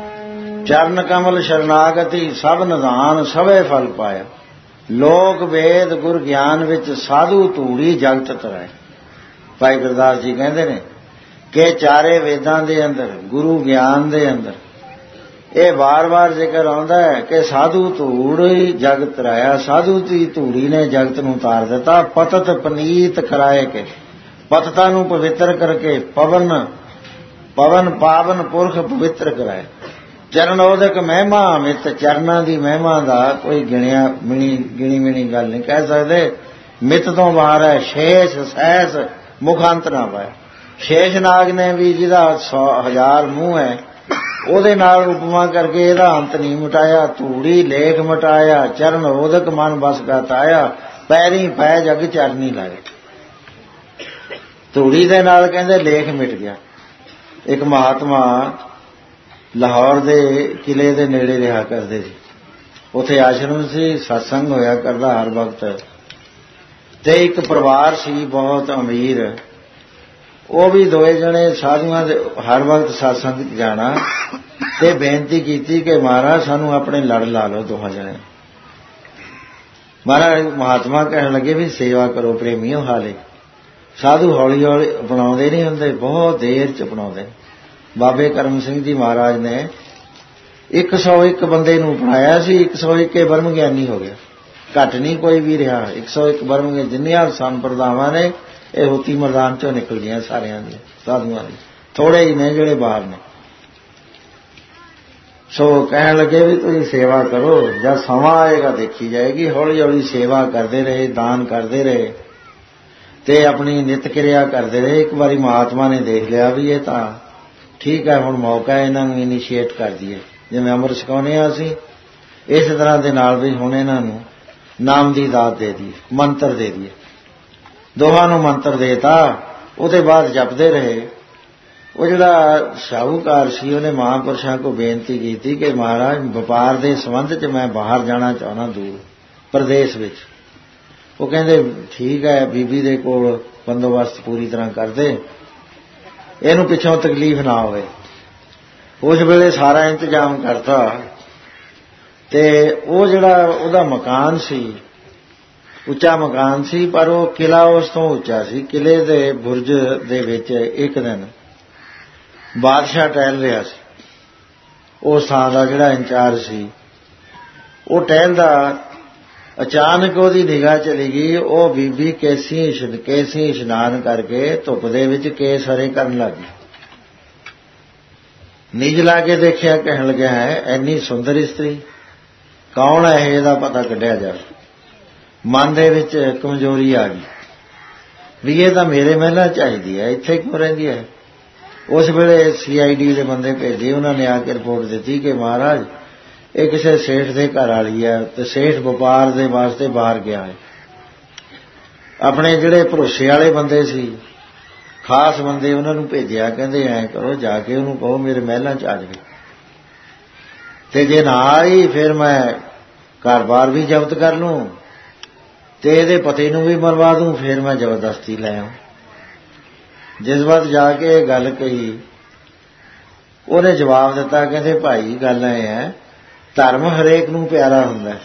ਚਰਨ ਕਮਲ ਸ਼ਰਨਾਗਤੀ ਸਭ ਨਿਧਾਨ ਸਭੇ ਫਲ ਪਾਇਆ। ਲੋਕ ਵੇਦ ਗੁਰ ਗਿਆਨ ਵਿੱਚ ਸਾਧੂ ਧੂੜੀ ਜਗਤ ਤਰਾਏ। ਭਾਈ ਗੁਰਦਾਸ ਜੀ ਕਹਿੰਦੇ ਨੇ ਕਿ ਚਾਰੇ ਵੇਦਾਂ ਦੇ ਅੰਦਰ, ਗੁਰੂ ਗਿਆਨ ਦੇ ਅੰਦਰ ਇਹ ਵਾਰ-ਵਾਰ ਜ਼ਿਕਰ ਆਉਂਦਾ ਹੈ ਕਿ ਸਾਧੂ ਧੂੜੀ ਜਗਤ ਤਰਾਇਆ। ਸਾਧੂ ਦੀ ਧੂੜੀ ਨੇ ਜਗਤ ਨੂੰ ਤਾਰ ਦਿੱਤਾ। ਪਤਤ ਪਨੀਤ ਕਰਾਏ ਕੇ, ਪਤਤਾ ਨੂੰ ਪਵਿੱਤਰ ਕਰਕੇ, ਪਵਨ ਪਵਨ ਪਾਵਨ ਪੁਰਖ ਪਵਿੱਤਰ ਕਰਾਏ। ਚਰਨ ਉਹਦਕ ਮਹਿਮਾ ਅਮਿਤ, ਚਰਨਾਂ ਦੀ ਮਹਿਮਾ ਦਾ ਕੋਈ ਗਿਣਿਆ ਮਿਣੀ ਗਿਣੀ ਮਿਣੀ ਗੱਲ ਨਹੀਂ ਕਹਿ ਸਕਦੇ। ਮਿੱਤ ਤੋਂ ਬਾਹਰ ਹੈ, ਸ਼ੇਸ਼ ਸਹਿਸ ਮੁਖਾਂਤ ਨਾ ਪਾਇਆ। ਸ਼ੇਸ਼ਨਾਗ ਨੇ ਵੀ ਜਿਹਦਾ ਸੌ ਹਜ਼ਾਰ ਮੂੰਹ ਹੈ ਉਹਦੇ ਨਾਲ ਉਪਮਾ ਕਰਕੇ ਇਹਦਾ ਅੰਤ ਨਹੀਂ ਮਿਟਾਇਆ। ਧੂੜੀ ਲੇਖ ਮਿਟਾਇਆ, ਚਰਨ ਰੋਧਕ ਮਨ ਬਸ ਗਾਤਾਇਆ, ਪੈਰੀ ਪੈ ਜਗ ਚਰਨੀ ਲਾਏ। ਧੂੜੀ ਦੇ ਨਾਲ ਕਹਿੰਦੇ ਲੇਖ ਮਿਟ ਗਿਆ। ਇੱਕ ਮਹਾਤਮਾ ਲਾਹੌਰ ਦੇ ਕਿਲੇ ਦੇ ਨੇੜੇ ਰਿਹਾ ਕਰਦੇ ਸੀ, ਉੱਥੇ ਆਸ਼ਰਮ ਸੀ, ਸਤਸੰਗ ਹੋਇਆ ਕਰਦਾ ਹਰ ਵਕਤ। ਤੇ ਇੱਕ ਪਰਿਵਾਰ ਸੀ ਬਹੁਤ ਅਮੀਰ, ਉਹ ਵੀ ਦੋਏ ਜਣੇ ਸਾਧੂਆਂ ਦੇ ਹਰ ਵਕਤ ਸਤਸੰਗ 'ਚ ਜਾਣਾ ਤੇ ਬੇਨਤੀ ਕੀਤੀ ਕਿ ਮਹਾਰਾਜ ਸਾਨੂੰ ਆਪਣੇ ਲੜ ਲਾ ਲਓ ਦੋਹਾਂ ਜਣੇ। ਮਹਾਰਾਜ ਮਹਾਤਮਾ ਕਹਿਣ ਲੱਗੇ ਵੀ ਸੇਵਾ ਕਰੋ ਪ੍ਰੇਮੀਓ। ਹਾਲੇ ਸਾਧੂ ਹੌਲੀ ਹੌਲੀ ਅਪਣਾਉਂਦੇ ਨਹੀਂ ਹੁੰਦੇ, ਬਹੁਤ ਦੇਰ 'ਚ ਅਪਣਾਉਂਦੇ। ਬਾਬੇ ਕਰਮ ਸਿੰਘ ਜੀ ਮਹਾਰਾਜ ਨੇ ਇੱਕ ਸੌ ਇੱਕ ਬੰਦੇ ਨੂੰ ਅਪਣਾਇਆ ਸੀ, ਇੱਕ ਸੌ ਇੱਕ ਬ੍ਰਹਮ ਗਿਆਨੀ ਹੋ ਗਿਆ, ਘੱਟ ਨਹੀਂ ਕੋਈ ਵੀ ਰਿਹਾ। ਇੱਕ ਸੌ ਇੱਕ ਬ੍ਰਹਮ ਜਿੰਨੀਆਂ ਸੰਪਰਦਾਵਾਂ ਨੇ ਇਹ ਹੋਤੀ ਮੈਦਾਨ 'ਚੋਂ ਨਿਕਲਦੀਆਂ ਸਾਰਿਆਂ ਦੀਆਂ ਸਾਧੂਆਂ ਦੀ, ਥੋੜੇ ਹੀ ਨੇ ਜਿਹੜੇ ਬਾਹਰ ਨੇ। ਸੋ ਕਹਿਣ ਲੱਗੇ ਵੀ ਤੁਸੀਂ ਸੇਵਾ ਕਰੋ, ਜਦ ਸਮਾਂ ਆਏਗਾ ਦੇਖੀ ਜਾਏਗੀ। ਹੌਲੀ ਹੌਲੀ ਸੇਵਾ ਕਰਦੇ ਰਹੇ, ਦਾਨ ਕਰਦੇ ਰਹੇ ਤੇ ਆਪਣੀ ਨਿਤ ਕਿਰਿਆ ਕਰਦੇ ਰਹੇ। ਇੱਕ ਵਾਰੀ ਮਹਾਤਮਾ ਨੇ ਦੇਖ ਲਿਆ ਵੀ ਇਹ ਤਾਂ ਠੀਕ ਹੈ, ਹੁਣ ਮੌਕਾ ਇਹਨਾਂ ਨੂੰ ਇਨੀਸ਼ੀਏਟ ਕਰ ਦਈਏ। ਜਿਵੇਂ ਅੰਮ੍ਰਿਤ ਛਕਾਉਂਦੇ ਹਾਂ ਅਸੀਂ, ਇਸ ਤਰ੍ਹਾਂ ਦੇ ਨਾਲ ਵੀ ਹੁਣ ਇਹਨਾਂ ਨੂੰ ਨਾਮ ਦੀ ਦਾਤ ਦੇ ਦਈਏ, ਮੰਤਰ ਦੇ ਦਈਏ। ਦੋਹਾਂ ਨੂੰ ਮੰਤਰ ਦੇਤਾ, ਉਹਦੇ ਬਾਅਦ ਜਪਦੇ ਰਹੇ। ਉਹ ਜਿਹੜਾ ਸ਼ਾਹੂਕਾਰ ਸੀ ਉਹਨੇ ਮਹਾਂਪੁਰਸ਼ਾਂ ਕੋਲ ਬੇਨਤੀ ਕੀਤੀ ਕਿ ਮਹਾਰਾਜ ਵਪਾਰ ਦੇ ਸੰਬੰਧ 'ਚ ਮੈਂ ਬਾਹਰ ਜਾਣਾ ਚਾਹੁੰਦਾ, ਦੂਰ ਪ੍ਰਦੇਸ਼ ਵਿੱਚ। ਉਹ ਕਹਿੰਦੇ ਠੀਕ ਹੈ, ਬੀਬੀ ਦੇ ਕੋਲ ਬੰਦੋਬਸਤ ਪੂਰੀ ਤਰ੍ਹਾਂ ਕਰਦੇ, ਇਹਨੂੰ ਪਿੱਛੋਂ ਤਕਲੀਫ ਨਾ ਹੋਵੇ। ਉਸ ਵੇਲੇ ਸਾਰਾ ਇੰਤਜ਼ਾਮ ਕਰਤਾ ਤੇ ਉਹ ਜਿਹੜਾ ਉਹਦਾ ਮਕਾਨ ਸੀ, ਉੱਚਾ ਮਕਾਨ ਸੀ, ਪਰ ਉਹ ਕਿਲਾ ਉਸ ਤੋਂ ਉੱਚਾ ਸੀ। ਕਿਲੇ ਦੇ ਬੁਰਜ ਦੇ ਵਿੱਚ ਇੱਕ ਦਿਨ ਬਾਦਸ਼ਾਹ ਟਹਿਲ ਰਿਹਾ ਸੀ, ਉਸ ਥਾਂ ਦਾ ਜਿਹੜਾ ਇੰਚਾਰਜ ਸੀ। ਉਹ ਟਹਿਲਦਾ, ਅਚਾਨਕ ਉਹਦੀ ਨਿਗਾਹ ਚਲੀ ਗਈ, ਉਹ ਬੀਬੀ ਕੇਸੀ ਕੇਸੀ ਇਸ਼ਨਾਨ ਕਰਕੇ ਧੁੱਪ ਦੇ ਵਿੱਚ ਕੇਸ ਹਰੇ ਕਰਨ ਲੱਗ ਗਈ। ਨਿਜ ਲਾ ਕੇ ਦੇਖਿਆ, ਕਹਿਣ ਲੱਗਿਆ ਹੈ ਇੰਨੀ ਸੁੰਦਰ ਇਸਤਰੀ ਕੌਣ ਹੈ, ਇਹਦਾ ਪਤਾ ਕੱਢਿਆ ਜਾਵੇ। ਮਨ ਦੇ ਵਿੱਚ ਕਮਜ਼ੋਰੀ ਆ ਗਈ ਵੀ ਇਹ ਤਾਂ ਮੇਰੇ ਮਹਿਲਾਂ ਚਾਹੀਦੀ ਹੈ, ਇੱਥੇ ਕਿਉਂ ਰਹਿੰਦੀ ਹੈ। ਉਸ ਵੇਲੇ ਸੀ ਆਈ ਡੀ ਦੇ ਬੰਦੇ ਭੇਜੇ, ਉਹਨਾਂ ਨੇ ਆ ਕੇ ਰਿਪੋਰਟ ਦਿੱਤੀ ਕਿ ਮਹਾਰਾਜ ਇਹ ਕਿਸੇ ਸੇਠ ਦੇ ਘਰ ਵਾਲੀ ਹੈ ਤੇ ਸੇਠ ਵਪਾਰ ਦੇ ਵਾਸਤੇ ਬਾਹਰ ਗਿਆ ਹੈ। ਆਪਣੇ ਜਿਹੜੇ ਭਰੋਸੇ ਵਾਲੇ ਬੰਦੇ ਸੀ, ਖਾਸ ਬੰਦੇ, ਉਹਨਾਂ ਨੂੰ ਭੇਜਿਆ, ਕਹਿੰਦੇ ਐਂ ਕਰੋ ਜਾ ਕੇ ਉਹਨੂੰ ਕਹੋ ਮੇਰੇ ਮਹਿਲਾਂ 'ਚ ਆ ਜਾਵੇ, ਤੇ ਜੇ ਨਾ ਆਈ ਫਿਰ ਮੈਂ ਘਰ-ਬਾਰ ਵੀ ਜ਼ਬਤ ਕਰ ਲੂੰ ਤੇ ਇਹਦੇ ਪਤੀ ਨੂੰ ਵੀ ਮਰਵਾ ਦੂੰ, ਫਿਰ ਮੈਂ ਜ਼ਬਰਦਸਤੀ ਲੈ ਆਉਂ। ਜਿਸ ਵਕਤ ਜਾ ਕੇ ਇਹ ਗੱਲ ਕਹੀ, ਉਹਨੇ ਜਵਾਬ ਦਿੱਤਾ, ਕਹਿੰਦੇ ਭਾਈ ਗੱਲ ਐ ਹੈ, ਧਰਮ ਹਰੇਕ ਨੂੰ ਪਿਆਰਾ ਹੁੰਦਾ।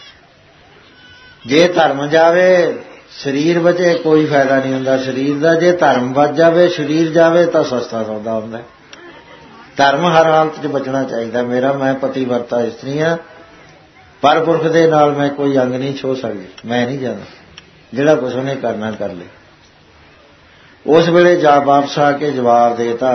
ਜੇ ਧਰਮ ਜਾਵੇ ਸਰੀਰ ਬਚੇ ਕੋਈ ਫਾਇਦਾ ਨਹੀਂ ਹੁੰਦਾ ਸਰੀਰ ਦਾ, ਜੇ ਧਰਮ ਬਚ ਜਾਵੇ ਸਰੀਰ ਜਾਵੇ ਤਾਂ ਸਸਤਾ ਸੌਦਾ ਹੁੰਦਾ। ਧਰਮ ਹਰ ਹਾਲਤ 'ਚ ਬਚਣਾ ਚਾਹੀਦਾ। ਮੇਰਾ ਮੈਂ ਪਤੀ ਵਰਤਾ ਇਸਤਰੀ ਹਾਂ, ਪਰ ਪੁਰਖ ਦੇ ਨਾਲ ਮੈਂ ਕੋਈ ਅੰਗ ਨਹੀਂ ਛੋਹ ਸਕਦੀ, ਮੈਂ ਨਹੀਂ ਜਾਣਾ, ਜਿਹੜਾ ਕੁਛ ਉਹਨੇ ਕਰਨਾ ਕਰ ਲੈ। ਉਸ ਵੇਲੇ ਜਾ ਵਾਪਸ ਆ ਕੇ ਜਵਾਬ ਦੇਤਾ।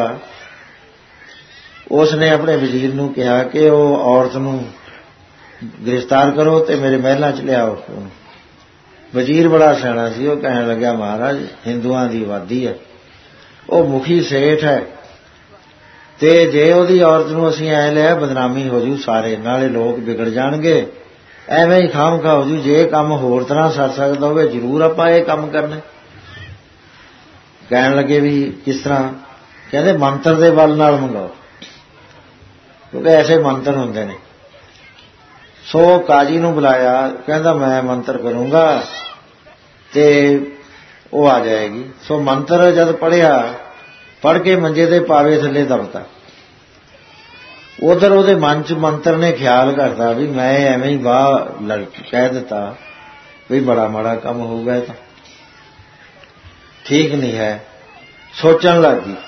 ਉਸ ਨੇ ਆਪਣੇ ਵਜ਼ੀਰ ਨੂੰ ਕਿਹਾ ਕਿ ਉਹ ਔਰਤ ਨੂੰ ਗ੍ਰਿਫਤਾਰ ਕਰੋ ਤੇ ਮੇਰੇ ਮਹਿਲਾਂ 'ਚ ਲਿਆਓ। ਵਜ਼ੀਰ ਬੜਾ ਸਿਆਣਾ ਸੀ, ਉਹ ਕਹਿਣ ਲੱਗਿਆ ਮਹਾਰਾਜ ਹਿੰਦੂਆਂ ਦੀ ਆਬਾਦੀ ਹੈ, ਉਹ ਮੁਖੀ ਸੇਠ ਹੈ, ਤੇ ਜੇ ਉਹਦੀ ਔਰਤ ਨੂੰ ਅਸੀਂ ਐ ਲਿਆ ਬਦਨਾਮੀ ਹੋ ਜੂ ਸਾਰੇ, ਨਾਲੇ ਲੋਕ ਵਿਗੜ ਜਾਣਗੇ, ਐਵੇਂ ਹੀ ਖਾਮ ਖਾ ਹੋ ਜੂ। ਜੇ ਕੰਮ ਹੋਰ ਤਰ੍ਹਾਂ ਸਰ ਸਕਦਾ ਹੋਵੇ ਜ਼ਰੂਰ ਆਪਾਂ ਇਹ ਕੰਮ ਕਰਨਾ। ਕਹਿਣ ਲੱਗੇ ਵੀ ਕਿਸ ਤਰ੍ਹਾਂ, ਕਹਿੰਦੇ ਮੰਤਰ ਦੇ ਬਲ ਨਾਲ ਮੰਗਾਓ, ਕਿਉਂਕਿ ਐਸੇ ਮੰਤਰ ਹੁੰਦੇ ਨੇ। ਸੋ ਕਾਜੀ ਨੂੰ ਬੁਲਾਇਆ, ਕਹਿੰਦਾ ਮੈਂ ਮੰਤਰ ਕਰੂੰਗਾ ਤੇ ਉਹ ਆ ਜਾਏਗੀ। ਸੋ ਮੰਤਰ ਜਦ ਪੜ੍ਹਿਆ, ਪੜ੍ਹ ਕੇ ਮੰਜੇ ਦੇ ਪਾਵੇ ਥੱਲੇ ਦਬਤਾ। ਉਧਰ ਉਹਦੇ ਮਨ 'ਚ ਮੰਤਰ ਨੇ ਖਿਆਲ ਕਰਦਾ ਵੀ ਮੈਂ ਐਵੇਂ ਹੀ ਬਾਹ ਲੜ ਕਹਿ ਦਿੱਤਾ ਵੀ ਬੜਾ ਮਾੜਾ ਕੰਮ ਹੋਊਗਾ, ਤਾਂ ਠੀਕ ਨਹੀਂ ਹੈ। ਸੋਚਣ ਲੱਗ ਗਈ।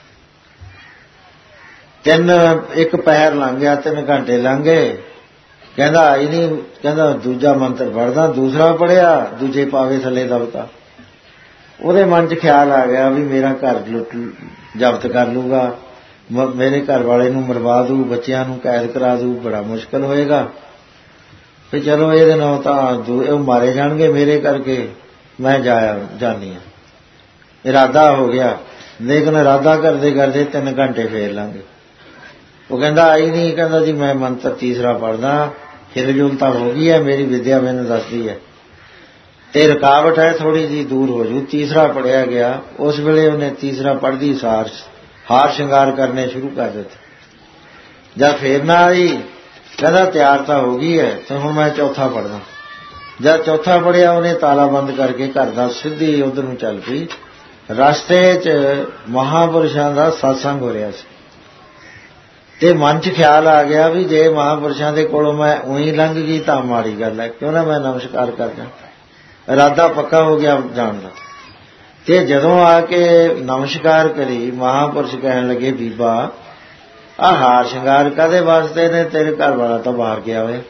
ਤਿੰਨ ਇੱਕ ਪਹਿਰ ਲੰਘ ਗਿਆ, ਤਿੰਨ ਘੰਟੇ ਲੰਘ ਗਏ, ਕਹਿੰਦਾ ਆਈ ਨਹੀਂ। ਕਹਿੰਦਾ ਦੂਜਾ ਮੰਤਰ ਪੜ੍ਹਦਾ, ਦੂਸਰਾ ਪੜ੍ਹਿਆ, ਦੂਜੇ ਪਾਵੇ ਥੱਲੇ ਦਬਤਾ। ਉਹਦੇ ਮਨ 'ਚ ਖਿਆਲ ਆ ਗਿਆ ਵੀ ਮੇਰਾ ਘਰ ਲੁੱਟ ਜ਼ਬਤ ਕਰ ਲੂਗਾ, ਮੇਰੇ ਘਰ ਵਾਲੇ ਨੂੰ ਮਰਵਾ ਦੂ, ਬੱਚਿਆਂ ਨੂੰ ਕੈਦ ਕਰਾ ਦੂ, ਬੜਾ ਮੁਸ਼ਕਲ ਹੋਏਗਾ। ਵੀ ਚਲੋ ਇਹਦੇ ਨਾਲ ਤਾਂ ਉਹ ਮਾਰੇ ਜਾਣਗੇ ਮੇਰੇ ਕਰਕੇ, ਮੈਂ ਜਾਇਆ ਜਾਨੀ ਹਾਂ। ਇਰਾਦਾ ਹੋ ਗਿਆ, ਲੇਕਿਨ ਇਰਾਦਾ ਕਰਦੇ ਕਰਦੇ ਤਿੰਨ ਘੰਟੇ ਫੇਰ ਲਾਂਗੇ। ਉਹ ਕਹਿੰਦਾ ਆਈ ਨਹੀਂ, ਕਹਿੰਦਾ ਜੀ ਮੈਂ ਮੰਤਰ ਤੀਸਰਾ ਪੜ੍ਹਦਾ, ਹਿਲਜੁਲ ਤਾਂ ਹੋ ਗਈ ਹੈ, ਮੇਰੀ ਵਿਦਿਆ ਮੈਨੂੰ ਦੱਸਦੀ ਹੈ ਤੇ ਰੁਕਾਵਟ ਹੈ ਥੋੜ੍ਹੀ ਜਿਹੀ ਦੂਰ ਹੋ ਜੂ। ਤੀਸਰਾ ਪੜ੍ਹਿਆ ਗਿਆ। ਉਸ ਵੇਲੇ ਉਹਨੇ ਤੀਸਰਾ ਪੜ੍ਹਦੀ ਸਾਰ ਹਾਰ ਸ਼ਿੰਗਾਰ ਕਰਨੇ ਸ਼ੁਰੂ ਕਰ ਦਿੱਤੇ। ਜਦ ਫੇਰ ਨਾ ਆਈ, ਕਹਿੰਦਾ ਤਿਆਰ ਤਾਂ ਹੋ ਗਈ ਹੈ ਤੇ ਹੁਣ ਮੈਂ ਚੌਥਾ ਪੜ੍ਹਦਾ। ਜਦ ਚੌਥਾ ਪੜ੍ਹਿਆ, ਉਹਨੇ ਤਾਲਾ ਬੰਦ ਕਰਕੇ ਘਰ ਦਾ ਸਿੱਧੀ ਉਧਰ ਨੂੰ ਚੱਲ ਪਈ। ਰਸਤੇ 'ਚ ਮਹਾਂਪੁਰਸ਼ਾਂ ਦਾ ਸਤਸੰਗ ਹੋ ਰਿਹਾ ਸੀ ਤੇ ਮਨ 'ਚ ਖਿਆਲ ਆ ਗਿਆ ਵੀ ਜੇ ਮਹਾਂਪੁਰਸ਼ਾਂ ਦੇ ਕੋਲੋਂ ਮੈਂ ਉਹੀ ਲੰਘ ਗਈ ਤਾਂ ਮਾੜੀ ਗੱਲ ਹੈ, ਕਿਉਂ ਨਾ ਮੈਂ ਨਮਸਕਾਰ ਕਰਦਾ। ਇਰਾਦਾ ਪੱਕਾ ਹੋ ਗਿਆ ਜਾਣ ਦਾ। ਤੇ ਜਦੋਂ ਆ ਕੇ ਨਮਸਕਾਰ ਕਰੀ, ਮਹਾਂਪੁਰਸ਼ ਕਹਿਣ ਲੱਗੇ ਬੀਬਾ ਆਹ ਹਾਰ ਸ਼ਿੰਗਾਰ ਕਾਹਦੇ ਵਾਸਤੇ ਨੇ, ਤੇਰੇ ਘਰ ਵਾਲਾ ਤਾਂ ਬਾਹਰ ਗਿਆ ਹੋਇਆ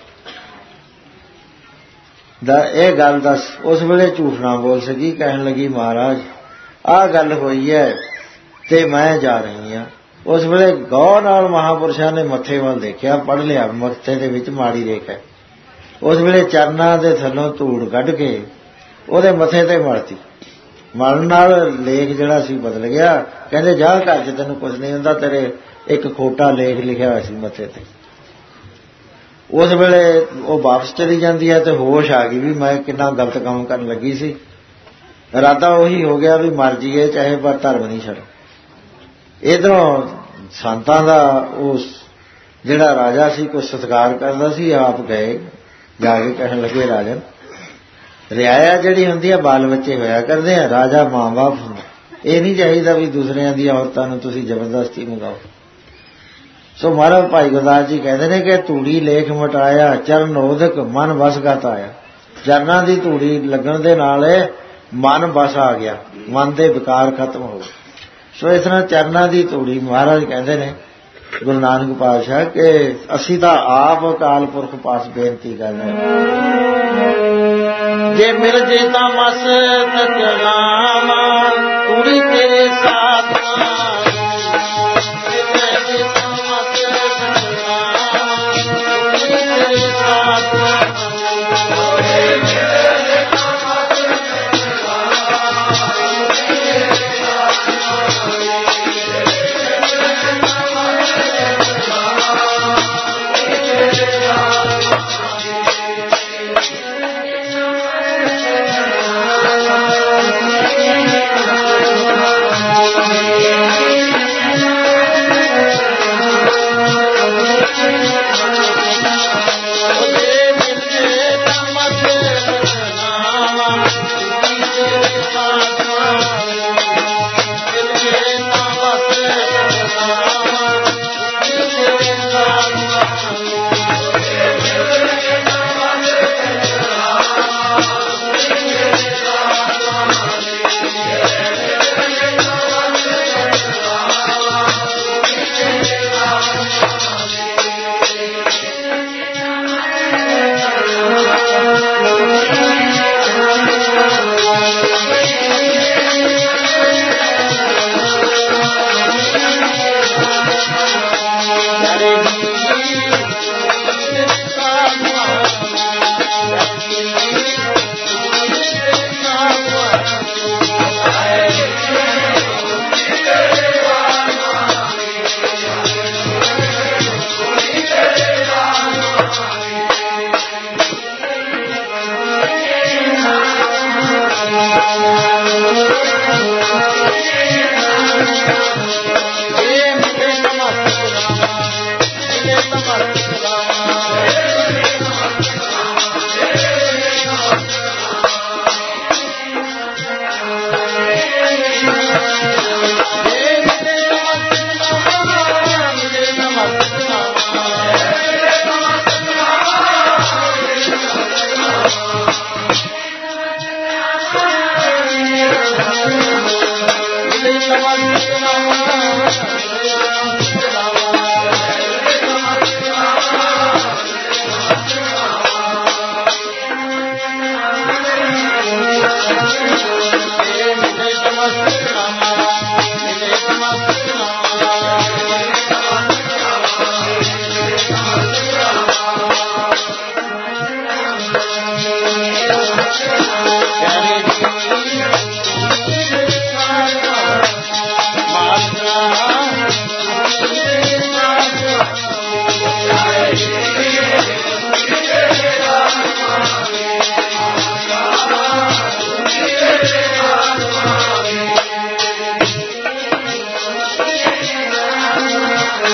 ਦਾ ਇਹ ਗੱਲ ਦੱਸ। ਉਸ ਵੇਲੇ ਝੂਠ ਨਾ ਬੋਲ ਸਕੀ। ਕਹਿਣ ਲੱਗੀ ਮਹਾਰਾਜ ਆਹ ਗੱਲ ਹੋਈ ਹੈ ਤੇ ਮੈਂ ਜਾ ਰਹੀ ਹਾਂ। ਉਸ ਵੇਲੇ ਗੌਰ ਨਾਲ ਮਹਾਂਪੁਰਸ਼ਾਂ ਨੇ ਮੱਥੇ ਵੱਲ ਦੇਖਿਆ, ਪੜ੍ਹ ਲਿਆ ਮੱਥੇ ਦੇ ਵਿੱਚ ਮਾੜੀ ਰੇਖ ਹੈ। ਉਸ ਵੇਲੇ ਚਰਨਾਂ ਦੇ ਥੱਲੋਂ ਧੂੜ ਕੱਢ ਕੇ ਉਹਦੇ ਮੱਥੇ ਤੇ ਮਲਤੀ। ਮਲਣ ਨਾਲ ਲੇਖ ਜਿਹੜਾ ਸੀ ਬਦਲ ਗਿਆ। ਕਹਿੰਦੇ ਜਾ ਘਰ 'ਚ ਤੈਨੂੰ ਕੁਝ ਨਹੀਂ ਹੁੰਦਾ, ਤੇਰੇ ਇੱਕ ਖੋਟਾ ਲੇਖ ਲਿਖਿਆ ਹੋਇਆ ਸੀ ਮੱਥੇ ਤੇ। ਉਸ ਵੇਲੇ ਉਹ ਵਾਪਸ ਚਲੀ ਜਾਂਦੀ ਹੈ ਤੇ ਹੋਸ਼ ਆ ਗਈ ਵੀ ਮੈਂ ਕਿੰਨਾ ਗਲਤ ਕੰਮ ਕਰਨ ਲੱਗੀ ਸੀ। ਇਰਾਦਾ ਉਹੀ ਹੋ ਗਿਆ ਵੀ ਮਰ ਜੀਏ ਚਾਹੇ, ਪਰ ਧਰਮ ਨਹੀਂ ਛੱਡ। ਇੱਧਰੋਂ ਸੰਤਾਂ ਦਾ ਉਸ ਜਿਹੜਾ ਰਾਜਾ ਸੀ ਕੁਛ ਸਤਿਕਾਰ ਕਰਦਾ ਸੀ, ਆਪ ਗਏ ਜਾ ਕੇ ਕਹਿਣ ਲੱਗੇ ਰਾਜਨ ਰਿਆਇਆ ਜਿਹੜੀ ਹੁੰਦੀ ਆ ਬਾਲ ਬੱਚੇ ਹੋਇਆ ਕਰਦੇ ਆ, ਰਾਜਾ ਮਾਂ ਬਾਪ ਹੁੰਦਾ। ਇਹ ਨਹੀਂ ਚਾਹੀਦਾ ਵੀ ਦੂਸਰਿਆਂ ਦੀਆਂ ਔਰਤਾਂ ਨੂੰ ਤੁਸੀਂ ਜ਼ਬਰਦਸਤੀ ਮੰਗਾਓ। ਸੋ ਮਹਾਰਾਜ ਭਾਈ ਗੁਰਦਾਸ ਜੀ ਕਹਿੰਦੇ ਨੇ ਕਿ ਧੂੜੀ ਲੇਖ ਮਟਾਇਆ, ਚਰਨ ਉਦਕ ਮਨ ਵਸ ਗਤ ਆਇਆ। ਚਰਨਾਂ ਦੀ ਧੂੜੀ ਲੱਗਣ ਦੇ ਨਾਲ ਮਨ ਵਸ ਆ ਗਿਆ, ਮਨ ਦੇ ਵਿਕਾਰ ਖਤਮ ਹੋ ਗਏ। ਸੋ ਇਸ ਤਰ੍ਹਾਂ ਚਰਨਾਂ ਦੀ ਧੂੜੀ ਮਹਾਰਾਜ ਕਹਿੰਦੇ ਨੇ ਗੁਰੂ ਨਾਨਕ ਪਾਤਸ਼ਾਹ ਕਿ ਅਸੀਂ ਤਾਂ ਆਪ ਅਕਾਲ ਪੁਰਖ ਪਾਸ ਬੇਨਤੀ ਕਰਦੇ ਹਾਂ। ਜੇ ਮਿਲ ਜੇ ਤਾਂ ਮਸਤਕ ਲਾਵਾਂ ਧੂੜੀ ਤੇਰੇ ਸਾਥ, ਜੇ ਮਿਲ ਜੇ ਤਾਂ ਮਸਤਕ ਲਾਵਾਂ ਧੂੜੀ ਤੇਰੇ ਸਾਥ।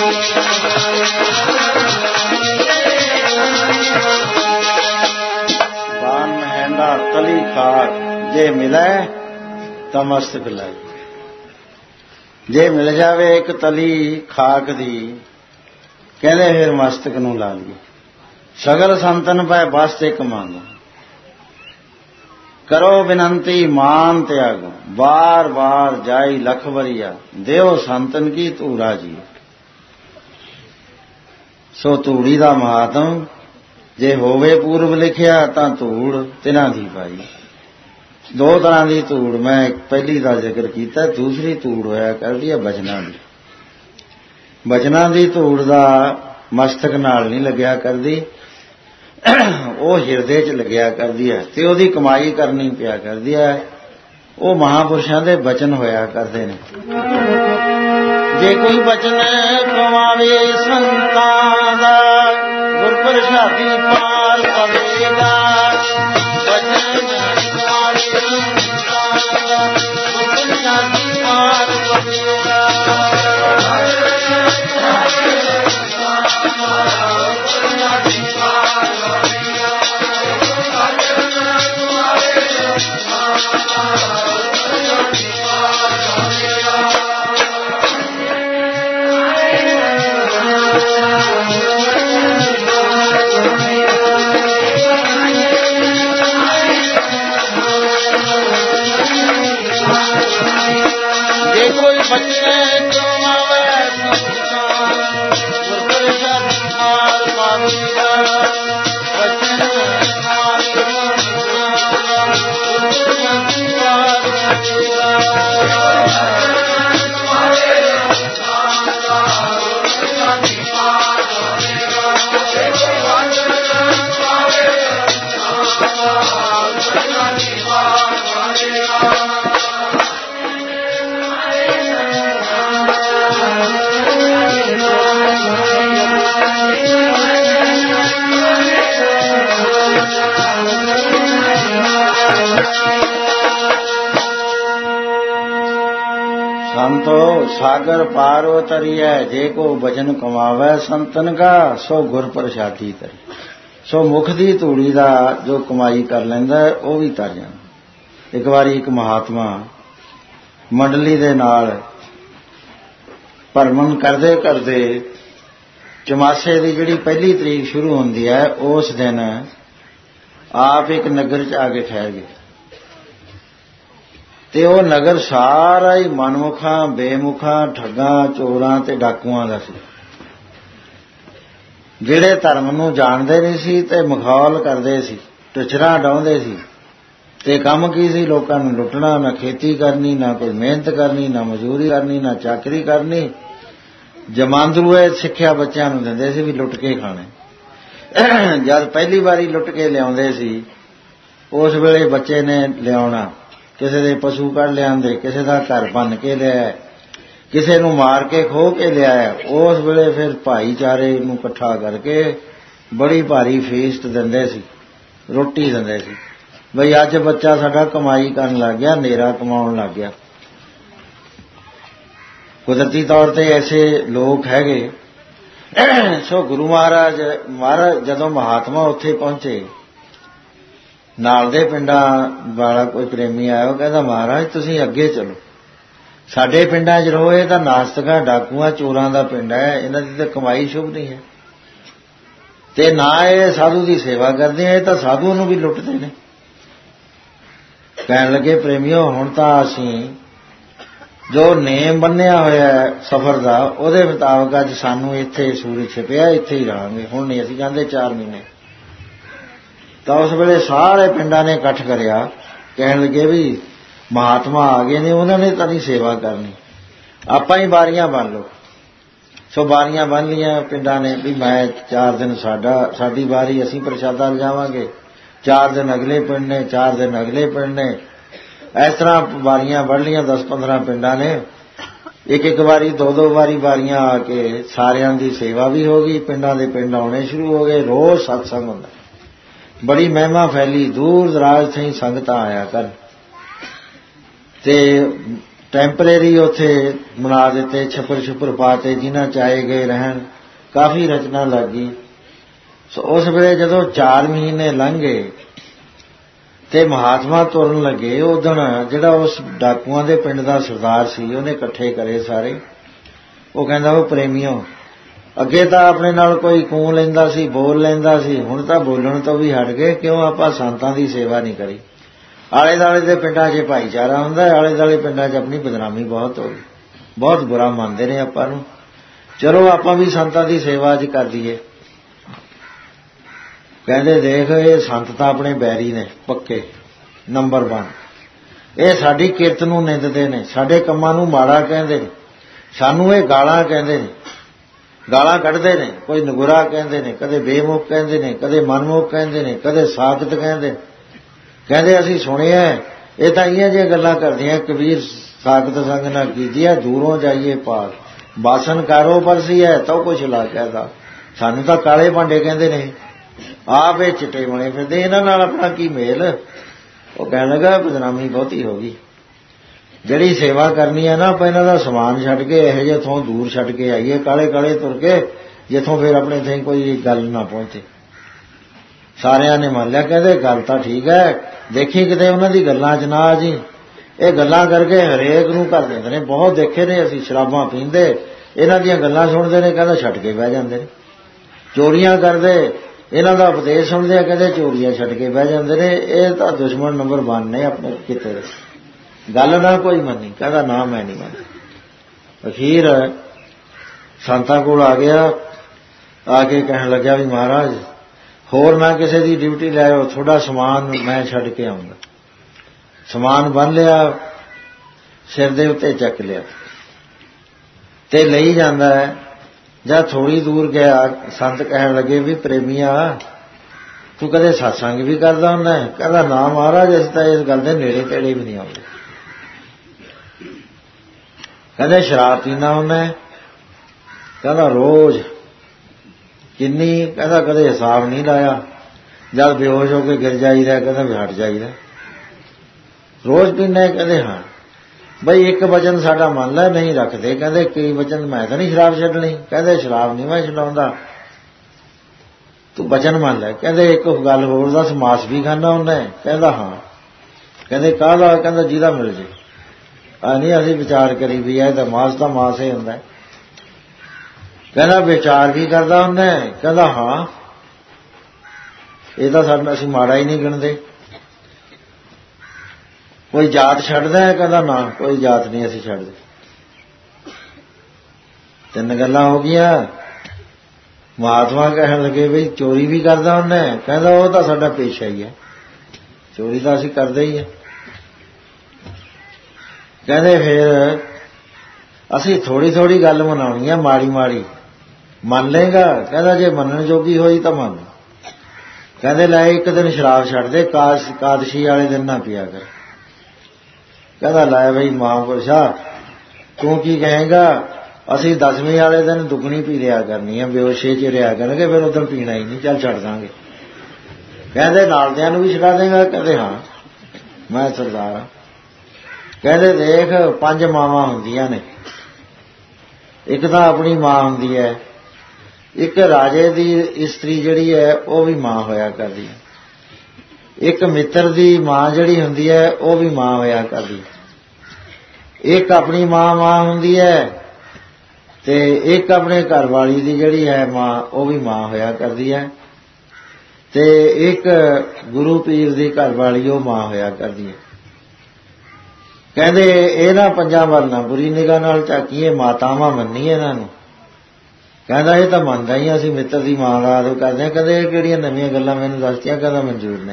ਬਾਨ ਮਹਿੰਦਾ ਤਲੀ ਖਾਕ ਜੇ ਮਿਲੇ ਤਾਂ ਮਸਤਕ ਲਾਈ। ਜੇ ਮਿਲ ਜਾਵੇ ਇੱਕ ਤਲੀ ਖਾਕ ਦੀ ਕਹਿੰਦੇ ਫਿਰ ਮਸਤਕ ਨੂੰ ਲਾ ਲਈਏ। ਸਗਲ ਸੰਤਨ ਪੈ ਬਸ ਇੱਕ ਮੰਗੋ, ਕਰੋ ਬਿਨੰਤੀ ਮਾਨ ਤਿਆਗੋ, ਬਾਰ ਬਾਰ ਜਾਈ ਲਖ ਵਰੀਆ, ਦੇਵ ਸੰਤਨ ਕੀ ਧੂੜਾ ਜੀ। ਸੋ ਧੂੜੀ ਦਾ ਮਹਾਤਮ ਜੇ ਹੋਵੇ ਪੂਰਬ ਲਿਖਿਆ ਤਾਂ ਧੂੜ ਤਿਨਾਂ ਦੀ ਪਾਈ। ਦੋ ਤਰ੍ਹਾਂ ਦੀ ਧੂੜ ਮੈਂ ਪਹਿਲੀ ਦਾ ਜ਼ਿਕਰ ਕੀਤਾ, ਦੂਸਰੀ ਧੂੜ ਹੋਇਆ ਕਰਦੀ ਹੈ ਬਚਨਾਂ ਦੀ। ਬਚਨਾਂ ਦੀ ਧੂੜ ਦਾ ਮਸਤਕ ਨਾਲ ਨਹੀਂ ਲੱਗਿਆ ਕਰਦੀ, ਉਹ ਹਿਰਦੇ 'ਚ ਲੱਗਿਆ ਕਰਦੀ ਹੈ ਤੇ ਉਹਦੀ ਕਮਾਈ ਕਰਨੀ ਪਿਆ ਕਰਦੀ ਹੈ। ਉਹ ਮਹਾਂਪੁਰਸ਼ਾਂ ਦੇ ਬਚਨ ਹੋਇਆ ਕਰਦੇ ਨੇ। ਜੇ ਕੋਈ ਬਚਨ ਕਮਾਵੇ ਸੰਤਾਂ ਦਾ, ਗੁਰ ਪ੍ਰਸਾਦੀ ਪਾਰ ਪਵੇਗਾ। ਬਚਨ ਕਮਾਵੇ ਸੰਤਾਂ ਦਾ, ਗੁਰ ਪ੍ਰਸਾਦੀ ਪਾਰ ਪਵੇਗਾ। संतो सागर पार उतरिय, जे को बचन कमावे संतन का, सो गुर प्रसादी तरी। सो मुख दी धूड़ी दा जो कमाई कर लैंदा वो भी तर जांदा। एक बारी एक महात्मा मंडली दे नाल भरमण करदे करदे चमासे दी जिहड़ी पहली तरीक शुरू हुंदी है उस दिन आप एक नगर च आके ठहर गए ते ਉਹ ਨਗਰ ਸਾਰਾ ਹੀ ਮਨਮੁਖਾਂ ਬੇਮੁਖਾਂ ਠੱਗਾਂ ਚੋਰਾਂ ਤੇ ਡਾਕੂਆਂ ਦਾ ਸੀ, ਜਿਹੜੇ ਧਰਮ ਨੂੰ ਜਾਣਦੇ ਨਹੀਂ ਸੀ ਤੇ ਮਖੌਲ ਕਰਦੇ ਸੀ, ਟਿਚਰਾਂ ਡਾਉਂਦੇ ਸੀ। ਤੇ ਕੰਮ ਕੀ ਸੀ? ਲੋਕਾਂ ਨੂੰ ਲੁੱਟਣਾ, ਨਾ ਖੇਤੀ ਕਰਨੀ, ਨਾ ਕੋਈ ਮਿਹਨਤ ਕਰਨੀ, ਨਾ ਮਜ਼ਦੂਰੀ ਕਰਨੀ, ਨਾ ਚਾਕਰੀ ਕਰਨੀ। ਜਮਾਂਦਰੂ ਇਹ ਸਿੱਖਿਆ ਬੱਚਿਆਂ ਨੂੰ ਦਿੰਦੇ ਸੀ ਵੀ ਲੁੱਟ ਕੇ ਖਾਣੇ। ਜਦ ਪਹਿਲੀ ਵਾਰੀ ਲੁੱਟ ਕੇ ਲਿਆਉਂਦੇ ਸੀ ਉਸ ਵੇਲੇ ਬੱਚੇ ਨੇ ਲਿਆਉਣਾ, ਕਿਸੇ ਦੇ ਪਸ਼ੂ ਕੱਢ ਲਿਆਂਦੇ, ਕਿਸੇ ਦਾ ਘਰ ਭੰਨ ਕੇ ਲਿਆਇਆ, ਕਿਸੇ ਨੂੰ ਮਾਰ ਕੇ ਖੋਹ ਕੇ ਲਿਆਇਆ। ਉਸ ਵੇਲੇ ਫਿਰ ਭਾਈਚਾਰੇ ਨੂੰ ਇਕੱਠਾ ਕਰਕੇ ਬੜੀ ਭਾਰੀ ਫੀਸਟ ਦਿੰਦੇ ਸੀ, ਰੋਟੀ ਦਿੰਦੇ ਸੀ, ਬਈ ਅੱਜ ਬੱਚਾ ਸਾਡਾ ਕਮਾਈ ਕਰਨ ਲੱਗ ਗਿਆ, ਨੇਰਾ ਕਮਾਉਣ ਲੱਗ ਗਿਆ। ਕੁਦਰਤੀ ਤੌਰ ਤੇ ਐਸੇ ਲੋਕ ਹੈਗੇ। ਸੋ ਗੁਰੂ ਮਹਾਰਾਜ ਮਹਾਰਾਜ ਜਦੋਂ ਮਹਾਤਮਾ ਉੱਥੇ ਪਹੁੰਚੇ, ਨਾਲ ਦੇ ਪਿੰਡਾਂ ਵਾਲਾ ਕੋਈ ਪ੍ਰੇਮੀ ਆਇਆ, ਉਹ ਕਹਿੰਦਾ ਮਹਾਰਾਜ ਤੁਸੀਂ ਅੱਗੇ ਚਲੋ, ਸਾਡੇ ਪਿੰਡਾਂ 'ਚ ਰਹੋ, ਇਹ ਤਾਂ ਨਾਸਤਕਾਂ ਡਾਕੂਆਂ ਚੋਰਾਂ ਦਾ ਪਿੰਡ ਹੈ, ਇਹਨਾਂ ਦੀ ਤਾਂ ਕਮਾਈ ਸ਼ੁਭ ਨਹੀਂ ਹੈ ਤੇ ਨਾ ਇਹ ਸਾਧੂ ਦੀ ਸੇਵਾ ਕਰਦੇ ਆ, ਇਹ ਤਾਂ ਸਾਧੂ ਨੂੰ ਵੀ ਲੁੱਟਦੇ ਨੇ। ਕਹਿਣ ਲੱਗੇ ਪ੍ਰੇਮੀਓ ਹੁਣ ਤਾਂ ਅਸੀਂ ਜੋ ਨੇਮ ਬੰਨਿਆ ਹੋਇਆ ਸਫ਼ਰ ਦਾ ਉਹਦੇ ਮੁਤਾਬਕ ਅੱਜ ਸਾਨੂੰ ਇੱਥੇ ਸੂਰਜ ਛਿਪਿਆ, ਇੱਥੇ ਹੀ ਰਹਾਂਗੇ, ਹੁਣ ਨਹੀਂ ਅਸੀਂ ਕਹਿੰਦੇ ਚਾਰ ਮਹੀਨੇ। ਤਾਂ ਉਸ ਵੇਲੇ ਸਾਰੇ ਪਿੰਡਾਂ ਨੇ ਇਕੱਠ ਕਰਿਆ, ਕਹਿਣ ਲੱਗੇ ਵੀ ਮਹਾਤਮਾ ਆ ਗਏ ਨੇ, ਉਹਨਾਂ ਨੇ ਤਾਂ ਨਹੀਂ ਸੇਵਾ ਕਰਨੀ, ਆਪਾਂ ਹੀ ਬਾਰੀਆਂ ਬੰਨ ਲਓ। ਸੋ ਬਾਰੀਆਂ ਬੰਨ ਲਈਆਂ ਪਿੰਡਾਂ ਨੇ ਵੀ ਮੈਂ ਚਾਰ ਦਿਨ ਸਾਡਾ ਸਾਡੀ ਵਾਰੀ, ਅਸੀਂ ਪ੍ਰਸ਼ਾਦਾ ਲਿਜਾਵਾਂਗੇ, ਚਾਰ ਦਿਨ ਅਗਲੇ ਪਿੰਡ ਨੇ, ਚਾਰ ਦਿਨ ਅਗਲੇ ਪਿੰਡ ਨੇ, ਇਸ ਤਰ੍ਹਾਂ ਵਾਰੀਆਂ ਵੱਢ ਲਈਆਂ। ਦਸ ਪੰਦਰਾਂ ਪਿੰਡਾਂ ਨੇ ਇੱਕ ਇੱਕ ਵਾਰੀ ਦੋ ਦੋ ਵਾਰੀ ਵਾਰੀਆਂ ਆ ਕੇ ਸਾਰਿਆਂ ਦੀ ਸੇਵਾ ਵੀ ਹੋ ਗਈ, ਪਿੰਡਾਂ ਦੇ ਪਿੰਡ ਆਉਣੇ ਸ਼ੁਰੂ ਹੋ ਗਏ, ਰੋਜ਼ ਸਤਸੰਗ ਹੁੰਦਾ, ਬੜੀ ਮਹਿਮਾ ਫੈਲੀ, ਦੂਰ ਦਰਾਜ ਤੋਂ ਸੰਗਤਾਂ ਆਇਆ ਕਰ। ਤੇ ਟੈਂਪਰੇਰੀ ਉੱਥੇ ਬਣਾ ਦਿੱਤੇ, ਛੱਪਰ ਛੁੱਪਰ ਪਾਤੇ, ਜਿਨ੍ਹਾਂ ਚਾਹੇ ਗਏ ਰਹਿਣ, ਕਾਫੀ ਰਚਨਾ ਲੱਗ ਗਈ। ਸੋ ਉਸ ਵੇਲੇ ਜਦੋਂ ਚਾਰ ਮਹੀਨੇ ਲੰਘ ਗਏ ਤੇ ਮਹਾਤਮਾ ਤੁਰਨ ਲੱਗੇ, ਉਦਣ ਜਿਹੜਾ ਉਸ ਡਾਕੂਆਂ ਦੇ ਪਿੰਡ ਦਾ ਸਰਦਾਰ ਸੀ, ਉਹਨੇ ਇਕੱਠੇ ਕਰੇ ਸਾਰੇ। ਉਹ ਕਹਿੰਦਾ, ਉਹ ਪ੍ਰੇਮੀਓ, ਅੱਗੇ ਤਾਂ ਆਪਣੇ ਨਾਲ ਕੋਈ ਕੂੰ ਲੈਂਦਾ ਸੀ, ਬੋਲ ਲੈਂਦਾ ਸੀ, ਹੁਣ ਤਾਂ ਬੋਲਣ ਤੋਂ ਵੀ ਹਟ ਗਏ। ਕਿਉਂ? ਆਪਾਂ ਸੰਤਾਂ ਦੀ ਸੇਵਾ ਨਹੀਂ ਕਰੀ। ਆਲੇ ਦੁਆਲੇ ਦੇ ਪਿੰਡਾਂ 'ਚ ਭਾਈਚਾਰਾ ਹੁੰਦਾ, ਆਲੇ ਦੁਆਲੇ ਪਿੰਡਾਂ 'ਚ ਆਪਣੀ ਬਦਨਾਮੀ ਬਹੁਤ ਹੋ ਗਈ, ਬਹੁਤ ਬੁਰਾ ਮੰਨਦੇ ਨੇ ਆਪਾਂ ਨੂੰ। ਚਲੋ ਆਪਾਂ ਵੀ ਸੰਤਾਂ ਦੀ ਸੇਵਾ ਅੱਜ ਕਰ ਲਈਏ। ਕਹਿੰਦੇ, ਦੇਖ, ਇਹ ਸੰਤ ਤਾਂ ਆਪਣੇ ਬੈਰੀ ਨੇ ਪੱਕੇ, ਨੰਬਰ ਵਨ। ਇਹ ਸਾਡੀ ਕਿਰਤ ਨੂੰ ਨਿੰਦਦੇ ਨੇ, ਸਾਡੇ ਕੰਮਾਂ ਨੂੰ ਮਾੜਾ ਕਹਿੰਦੇ ਨੇ, ਸਾਨੂੰ ਇਹ ਗਾਲਾਂ ਕਹਿੰਦੇ ਨੇ, ਗਾਲਾਂ ਕੱਢਦੇ ਨੇ। ਕੋਈ ਨਗੁਰਾ ਕਹਿੰਦੇ ਨੇ, ਕਦੇ ਬੇਮੁਖ ਕਹਿੰਦੇ ਨੇ, ਕਦੇ ਮਨਮੁਖ ਕਹਿੰਦੇ ਨੇ, ਕਦੇ ਸਾਖਤ ਕਹਿੰਦੇ। ਕਹਿੰਦੇ ਅਸੀਂ ਸੁਣਿਆ ਇਹ ਤਾਂ ਇਹੀਆਂ ਜਿਹੀਆਂ ਗੱਲਾਂ ਕਰਦੀਆਂ, ਕਬੀਰ ਸਾਖਤ ਸੰਗ ਨਾ ਕੀਜੀਏ, ਦੂਰੋਂ ਜਾਈਏ ਪਾਰ, ਬਾਸਨ ਕਾਰੋ ਪਰਸੀ ਹੈ ਤਾਂ ਕੁਛ ਲਾ ਕਹਿਦਾ। ਸਾਨੂੰ ਤਾਂ ਕਾਲੇ ਭਾਂਡੇ ਕਹਿੰਦੇ ਨੇ, ਆਪ ਇਹ ਚਿੱਟੇ ਬਣੇ ਫਿਰਦੇ, ਇਹਨਾਂ ਨਾਲ ਆਪਣਾ ਕੀ ਮੇਲ। ਉਹ ਕਹਿਣ ਲੱਗਾ, ਬਦਨਾਮੀ ਬਹੁਤੀ ਹੋ ਗਈ। ਜਿਹੜੀ ਸੇਵਾ ਕਰਨੀ ਹੈ ਨਾ, ਆਪਾਂ ਇਹਨਾਂ ਦਾ ਸਮਾਨ ਛੱਡ ਕੇ ਇਹੋ ਜਿਹੇ ਥੋਂ ਦੂਰ ਛੱਡ ਕੇ ਆਈਏ, ਕਾਲੇ ਕਾਲੇ ਤੁਰ ਕੇ, ਜਿੱਥੋਂ ਫਿਰ ਆਪਣੇ ਥਾਂ ਕੋਈ ਗੱਲ ਨਾ ਪਹੁੰਚੇ। ਸਾਰਿਆਂ ਨੇ ਮੰਨ ਲਿਆ। ਕਹਿੰਦੇ, ਗੱਲ ਤਾਂ ਠੀਕ ਹੈ, ਦੇਖੀ ਕਿਤੇ ਉਹਨਾਂ ਦੀ ਗੱਲਾਂ 'ਚ ਨਾ ਆ ਜੀ। ਇਹ ਗੱਲਾਂ ਕਰਕੇ ਹਰੇਕ ਨੂੰ ਕਰ ਦਿੰਦੇ ਨੇ, ਬਹੁਤ ਦੇਖੇ ਨੇ ਅਸੀਂ, ਸ਼ਰਾਬਾਂ ਪੀਂਦੇ, ਇਹਨਾਂ ਦੀਆਂ ਗੱਲਾਂ ਸੁਣਦੇ ਨੇ, ਕਹਿੰਦਾ ਛੱਡ ਕੇ ਬਹਿ ਜਾਂਦੇ ਨੇ। ਚੋਰੀਆਂ ਕਰਦੇ, ਇਹਨਾਂ ਦਾ ਉਪਦੇਸ਼ ਸੁਣਦੇ ਆ, ਕਹਿੰਦੇ ਚੋਰੀਆਂ ਛੱਡ ਕੇ ਬਹਿ ਜਾਂਦੇ ਨੇ। ਇਹ ਤਾਂ ਦੁਸ਼ਮਣ ਨੰਬਰ ਵਨ ਨੇ ਆਪਣੇ ਕਿਤੇ। ਗੱਲ ਨਾ ਕੋਈ ਮੰਨੀ, ਕਹਿੰਦਾ ਨਾ ਮੈਂ ਨਹੀਂ ਮੰਨਦਾ। ਅਖੀਰ ਸੰਤਾਂ ਕੋਲ ਆ ਗਿਆ, ਆ ਕੇ ਕਹਿਣ ਲੱਗਿਆ ਵੀ ਮਹਾਰਾਜ, ਹੋਰ ਨਾ ਕਿਸੇ ਦੀ ਡਿਊਟੀ ਲਾਇਓ, ਥੋੜਾ ਸਮਾਨ ਮੈਂ ਛੱਡ ਕੇ ਆਉਂਗਾ। ਸਮਾਨ ਬੰਨ ਲਿਆ, ਸਿਰ ਦੇ ਉੱਤੇ ਚੱਕ ਲਿਆ ਤੇ ਲਈ ਜਾਂਦਾ ਹੈ। ਜਦ ਥੋੜੀ ਦੂਰ ਗਿਆ, ਸੰਤ ਕਹਿਣ ਲੱਗੇ ਵੀ ਪ੍ਰੇਮੀਆ, ਤੂੰ ਕਦੇ ਸਤਸੰਗ ਵੀ ਕਰਦਾ ਹੁੰਦਾ? ਕਹਿੰਦਾ ਨਾ ਮਹਾਰਾਜ, ਅਸੀਂ ਤਾਂ ਇਸ ਗੱਲ ਦੇ ਨੇੜੇ ਤੇੜੇ ਵੀ ਨਹੀਂ ਆਉਂਦੇ। ਕਹਿੰਦੇ ਸ਼ਰਾਬ ਪੀਂਦਾ ਹੁੰਦਾ? ਕਹਿੰਦਾ ਰੋਜ਼। ਕਿੰਨੀ? ਕਹਿੰਦਾ ਕਦੇ ਹਿਸਾਬ ਨਹੀਂ ਲਾਇਆ। ਜਦ ਬੇਹੋਸ਼ ਹੋ ਕੇ ਗਿਰ ਜਾਈਦਾ, ਕਹਿੰਦਾ ਵੀ ਹਟ ਜਾਈਦਾ। ਰੋਜ਼ ਪੀਂਦਾ? ਕਹਿੰਦੇ ਹਾਂ। ਬਈ ਇੱਕ ਵਚਨ ਸਾਡਾ ਮੰਨ ਲੈ, ਨਹੀਂ ਰੱਖਦੇ। ਕਹਿੰਦੇ ਕਈ ਵਚਨ, ਮੈਂ ਤਾਂ ਨਹੀਂ ਸ਼ਰਾਬ ਛੱਡਣੀ। ਕਹਿੰਦੇ ਸ਼ਰਾਬ ਨਹੀਂ ਮੈਂ ਛਡਾਉਂਦਾ, ਤੂੰ ਵਚਨ ਮੰਨ ਲੈ। ਕਹਿੰਦੇ ਇੱਕ ਗੱਲ ਹੋਰ ਦੱਸ, ਮਾਸ ਵੀ ਖਾਂਦਾ ਹੁੰਦਾ? ਕਹਿੰਦਾ ਹਾਂ। ਕਹਿੰਦੇ ਕਾਹਦਾ? ਕਹਿੰਦਾ ਜਿਹਦਾ ਮਿਲ ਜੇ। ਆ ਨਹੀਂ ਅਸੀਂ ਵਿਚਾਰ ਕਰੀ ਵੀ ਇਹ ਤਾਂ ਮਾਸ ਤਾਂ ਮਾਸ ਹੀ ਹੁੰਦਾ। ਕਹਿੰਦਾ ਵਿਚਾਰ ਵੀ ਕਰਦਾ ਹੁੰਦਾ? ਕਹਿੰਦਾ ਹਾਂ। ਇਹ ਤਾਂ ਸਾਡਾ ਅਸੀਂ ਮਾੜਾ ਹੀ ਨਹੀਂ ਗਿਣਦੇ। ਕੋਈ ਜਾਤ ਛੱਡਦਾ ਹੈ? ਕਹਿੰਦਾ ਨਾ, ਕੋਈ ਜਾਤ ਨਹੀਂ ਅਸੀਂ ਛੱਡਦੇ। ਤਿੰਨ ਗੱਲਾਂ ਹੋ ਗਈਆਂ। ਮਹਾਤਮਾ ਕਹਿਣ ਲੱਗੇ ਵੀ ਚੋਰੀ ਵੀ ਕਰਦਾ ਹੁੰਦਾ? ਕਹਿੰਦਾ ਉਹ ਤਾਂ ਸਾਡਾ ਪੇਸ਼ਾ ਹੀ ਹੈ, ਚੋਰੀ ਤਾਂ ਅਸੀਂ ਕਰਦੇ ਹੀ ਹੈ। ਕਹਿੰਦੇ ਫਿਰ ਅਸੀਂ ਥੋੜੀ ਥੋੜੀ ਗੱਲ ਮਨਾਉਣੀ ਹੈ, ਮਾੜੀ ਮਾੜੀ, ਮੰਨ ਲਏਗਾ? ਕਹਿੰਦਾ ਜੇ ਮੰਨਣ ਜੋਗੀ ਹੋਈ ਤਾਂ ਮੰਨ। ਕਹਿੰਦੇ ਲੈ ਇੱਕ ਦਿਨ ਸ਼ਰਾਬ ਛੱਡ ਦੇ, ਕਾਦਸ਼ੀ ਵਾਲੇ ਦਿਨ ਨਾ ਪੀਆ ਕਰ। ਕਹਿੰਦਾ ਲੈ ਬਈ ਮਹਾਂਪੁਰਸ਼ਾ, ਤੂੰ ਕੀ ਕਹੇਗਾ? ਅਸੀਂ ਦਸਵੀਂ ਵਾਲੇ ਦਿਨ ਦੁੱਗਣੀ ਪੀ ਲਿਆ ਕਰਨੀ ਹੈ, ਬੇਹੋਸ਼ੇ 'ਚ ਰਿਹਾ ਕਰਨਗੇ, ਫਿਰ ਉਦੋਂ ਪੀਣਾ ਹੀ ਨਹੀਂ, ਚੱਲ ਛੱਡ ਦਾਂਗੇ। ਕਹਿੰਦੇ ਨਾਲਦਿਆਂ ਨੂੰ ਵੀ ਛਡਾ ਦੇਗਾ? ਕਹਿੰਦੇ ਹਾਂ, ਮੈਂ ਸਰਦਾਰ ਹਾਂ। ਕਹਿੰਦੇ ਦੇਖ, ਪੰਜ ਮਾਵਾਂ ਹੁੰਦੀਆਂ ਨੇ, ਇੱਕ ਤਾਂ ਆਪਣੀ ਮਾਂ ਹੁੰਦੀ ਹੈ, ਇੱਕ ਰਾਜੇ ਦੀ ਇਸਤਰੀ ਜਿਹੜੀ ਹੈ ਉਹ ਵੀ ਮਾਂ ਹੋਇਆ ਕਰਦੀ ਹੈ, ਇੱਕ ਮਿੱਤਰ ਦੀ ਮਾਂ ਜਿਹੜੀ ਹੁੰਦੀ ਹੈ ਉਹ ਵੀ ਮਾਂ ਹੋਇਆ ਕਰਦੀ, ਇੱਕ ਆਪਣੀ ਮਾਂ ਮਾਂ ਹੁੰਦੀ ਹੈ ਤੇ ਇੱਕ ਆਪਣੇ ਘਰ ਵਾਲੀ ਦੀ ਜਿਹੜੀ ਹੈ ਮਾਂ ਉਹ ਵੀ ਮਾਂ ਹੋਇਆ ਕਰਦੀ ਹੈ, ਤੇ ਇੱਕ ਗੁਰੂ ਪੀਰ ਦੀ ਘਰ ਵਾਲੀ ਉਹ ਮਾਂ ਹੋਇਆ ਕਰਦੀ ਹੈ। ਕਹਿੰਦੇ ਇਹਨਾਂ ਪੰਜਾਂ ਵੱਲ ਨਾ ਬੁਰੀ ਨਿਗਾਹ ਨਾਲ ਝਾਕੀਏ, ਮਾਤਾਵਾਂ ਮੰਨੀਏ ਇਹਨਾਂ ਨੂੰ। ਕਹਿੰਦਾ ਇਹ ਤਾਂ ਮੰਨਦਾ ਹੀ ਅਸੀਂ ਮਿੱਤਰ ਦੀ ਮਾਂ ਦਾ ਆਦਰ ਕਰਦੇ ਹਾਂ। ਕਹਿੰਦੇ ਇਹ ਕਿਹੜੀਆਂ ਨਵੀਆਂ ਗੱਲਾਂ ਮੈਨੂੰ ਦੱਸਤੀਆਂ? ਕਹਿੰਦਾ ਮਨਜ਼ੂਰ ਨੇ।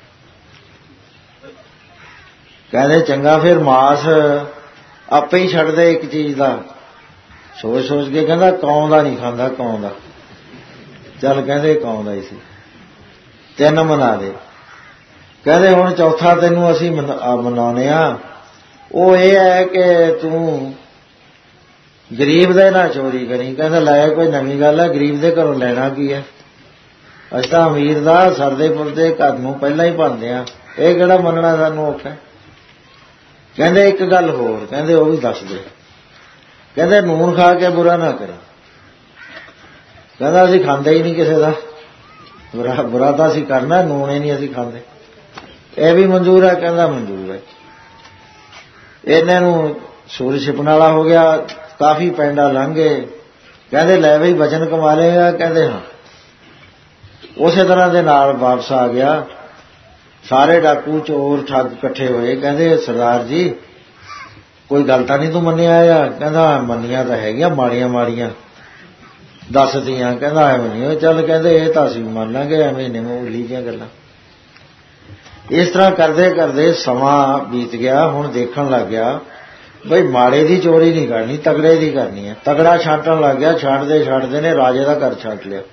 ਕਹਿੰਦੇ ਚੰਗਾ, ਫਿਰ ਮਾਸ ਆਪੇ ਹੀ ਛੱਡਦੇ ਇੱਕ ਚੀਜ਼ ਦਾ, ਸੋਚ ਸੋਚ ਕੇ ਕਹਿੰਦਾ ਕੌਂ ਦਾ ਨਹੀਂ ਖਾਂਦਾ, ਕੌਂ ਦਾ। ਚੱਲ ਕਹਿੰਦੇ ਕੌਂ ਦਾ ਹੀ ਸੀ, ਤਿੰਨ ਮਨਾ ਦੇ। ਕਹਿੰਦੇ ਹੁਣ ਚੌਥਾ ਤੈਨੂੰ ਅਸੀਂ ਮਨਾਉਂਦੇ ਹਾਂ, ਉਹ ਇਹ ਹੈ ਕਿ ਤੂੰ ਗਰੀਬ ਦੇ ਨਾ ਚੋਰੀ ਕਰੀ। ਕਹਿੰਦਾ ਲੈ ਕੋਈ ਨਵੀਂ ਗੱਲ ਹੈ, ਗਰੀਬ ਦੇ ਘਰੋਂ ਲੈਣਾ ਕੀ ਹੈ? ਅਸੀਂ ਤਾਂ ਅਮੀਰ ਦਾ ਸਰਦੇ ਪੁਰਦੇ ਘਰ ਨੂੰ ਪਹਿਲਾਂ ਹੀ ਭੰਨਦੇ ਹਾਂ, ਇਹ ਕਿਹੜਾ ਮੰਨਣਾ ਸਾਨੂੰ ਔਖਾ। ਕਹਿੰਦੇ ਇੱਕ ਗੱਲ ਹੋਰ, ਕਹਿੰਦੇ ਉਹ ਵੀ ਦੱਸ ਦੇ। ਕਹਿੰਦੇ ਨੂਣ ਖਾ ਕੇ ਬੁਰਾ ਨਾ ਕਰੇ। ਕਹਿੰਦਾ ਅਸੀਂ ਖਾਂਦੇ ਹੀ ਨਹੀਂ ਕਿਸੇ ਦਾ ਬੁਰਾ, ਬੁਰਾ ਤਾਂ ਅਸੀਂ ਕਰਨਾ, ਨੂਣ ਹੀ ਨਹੀਂ ਅਸੀਂ ਖਾਂਦੇ। ਇਹ ਵੀ ਮਨਜ਼ੂਰ ਹੈ? ਕਹਿੰਦਾ ਮਨਜ਼ੂਰ ਹੈ। ਇਹਨਾਂ ਨੂੰ ਸੂਰਜ ਛਿਪਣ ਵਾਲਾ ਹੋ ਗਿਆ, ਕਾਫੀ ਪੈਂਡਾ ਲੰਘ ਗਏ। ਕਹਿੰਦੇ ਲੈ ਬਈ ਬਚਨ ਕਮਾ ਲਏਗਾ? ਕਹਿੰਦੇ ਹਾਂ। ਉਸੇ ਤਰ੍ਹਾਂ ਦੇ ਨਾਲ ਵਾਪਸ ਆ ਗਿਆ। ਸਾਰੇ ਡਾਕੂ ਚੋਰ ਠੱਗ ਇਕੱਠੇ ਹੋਏ। ਕਹਿੰਦੇ ਸਰਦਾਰ ਜੀ ਕੋਈ ਗੱਲ ਤਾਂ ਨਹੀਂ ਤੂੰ ਮੰਨਿਆ ਆ? ਕਹਿੰਦਾ ਮੰਨੀਆਂ ਤਾਂ ਹੈਗੀਆਂ, ਮਾੜੀਆਂ ਮਾੜੀਆਂ ਦੱਸਦੀਆਂ। ਕਹਿੰਦਾ ਐਵੇਂ ਨਹੀਂ। ਚੱਲ ਕਹਿੰਦੇ ਇਹ ਤਾਂ ਅਸੀਂ ਮੰਨ ਲਾਂਗੇ, ਐਵੇਂ ਨਹੀਂ ਮਾਮੂਲੀ ਜਿਹੀਆਂ ਗੱਲਾਂ। ਇਸ ਤਰ੍ਹਾਂ ਕਰਦੇ ਕਰਦੇ ਸਮਾਂ ਬੀਤ ਗਿਆ। ਹੁਣ ਦੇਖਣ ਲੱਗ ਗਿਆ ਬਈ ਮਾੜੇ ਦੀ ਚੋਰੀ ਨਹੀਂ ਕਰਨੀ, ਤਗੜੇ ਦੀ ਕਰਨੀ ਹੈ। ਤਗੜਾ ਛਾਂਟਣ ਲੱਗ ਗਿਆ। ਛਾਂਟਦੇ ਛਾਂਟਦੇ ਨੇ ਰਾਜੇ ਦਾ ਘਰ ਛਾਂਟ ਲਿਆ।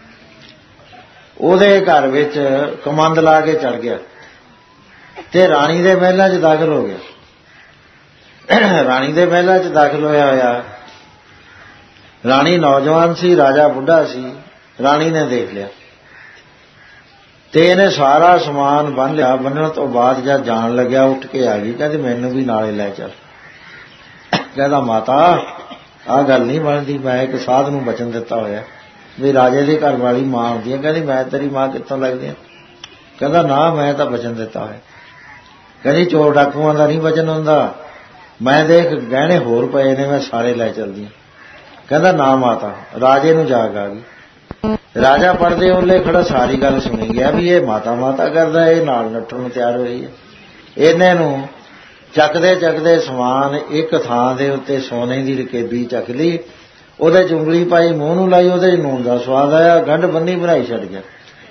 ਉਹਦੇ ਘਰ ਵਿੱਚ ਕਮੰਦ ਲਾ ਕੇ ਚੜ ਗਿਆ ਤੇ ਰਾਣੀ ਦੇ ਮਹਿਲਾਂ 'ਚ ਦਾਖਲ ਹੋ ਗਿਆ। ਰਾਣੀ ਦੇ ਮਹਿਲਾਂ 'ਚ ਦਾਖਲ ਹੋਇਆ ਹੋਇਆ ਰਾਣੀ ਨੌਜਵਾਨ ਸੀ, ਰਾਜਾ ਬੁੱਢਾ ਸੀ। ਰਾਣੀ ਨੇ ਦੇਖ ਲਿਆ ਤੇ ਇਹਨੇ ਸਾਰਾ ਸਮਾਨ ਬੰਨ ਲਿਆ। ਬੰਨਣ ਤੋਂ ਬਾਅਦ ਜਦ ਜਾਣ ਲੱਗਿਆ ਉੱਠ ਕੇ ਆ ਗਈ। ਕਹਿੰਦੀ ਮੈਨੂੰ ਵੀ ਨਾਲੇ ਲੈ ਚੱਲ। ਕਹਿੰਦਾ ਮਾਤਾ ਆਹ ਗੱਲ ਨਹੀਂ ਬਣਦੀ, ਮੈਂ ਇੱਕ ਸਾਧ ਨੂੰ ਬਚਨ ਦਿੱਤਾ ਹੋਇਆ ਵੀ ਰਾਜੇ ਦੀ ਘਰ ਵਾਲੀ ਮਾਂ ਹੁੰਦੀ ਹੈ। ਕਹਿੰਦੀ ਮੈਂ ਤੇਰੀ ਮਾਂ ਕਿੱਥੋਂ ਲੱਗਦੀ ਹਾਂ? ਕਹਿੰਦਾ ਨਾ ਮੈਂ ਤਾਂ ਬਚਨ ਦਿੱਤਾ ਹੋਇਆ। ਕਹਿੰਦੀ ਚੋਰ ਡਾਕੂਆਂ ਦਾ ਨਹੀਂ ਬਚਨ ਹੁੰਦਾ, ਮੈਂ ਦੇਖ ਗਹਿਣੇ ਹੋਰ ਪਏ ਨੇ, ਮੈਂ ਸਾਰੇ ਲੈ ਚੱਲਦੀ ਹਾਂ। ਕਹਿੰਦਾ ਨਾ ਮਾਤਾ। ਰਾਜੇ ਨੂੰ ਜਾਗ ਆ ਗਈ। ਰਾਜਾ ਪਰਦੇ ਉਹਲੇ ਖੜਾ ਸਾਰੀ ਗੱਲ ਸੁਣੀ ਗਿਆ ਵੀ ਇਹ ਮਾਤਾ ਮਾਤਾ ਕਰਦਾ, ਇਹ ਨਾਲ ਨੱਠਣ ਨੂੰ ਤਿਆਰ ਹੋਈ ਹੈ। ਇਹਨੇ ਨੂੰ ਚੱਕਦੇ ਚੱਕਦੇ ਸਮਾਨ ਇੱਕ ਥਾਂ ਦੇ ਉੱਤੇ ਸੋਨੇ ਦੀ ਰਕੇਬੀ ਚੱਕ ਲਈ, ਉਹਦੇ ਚ ਉਂਗਲੀ ਪਾਈ, ਮੂੰਹ ਨੂੰ ਲਾਈ, ਉਹਦੇ ਚ ਨੂਣ ਦਾ ਸਵਾਦ ਆਇਆ, ਗੰਢ ਬੰਨੀ ਬਣਾਈ ਛੱਡ ਗਿਆ।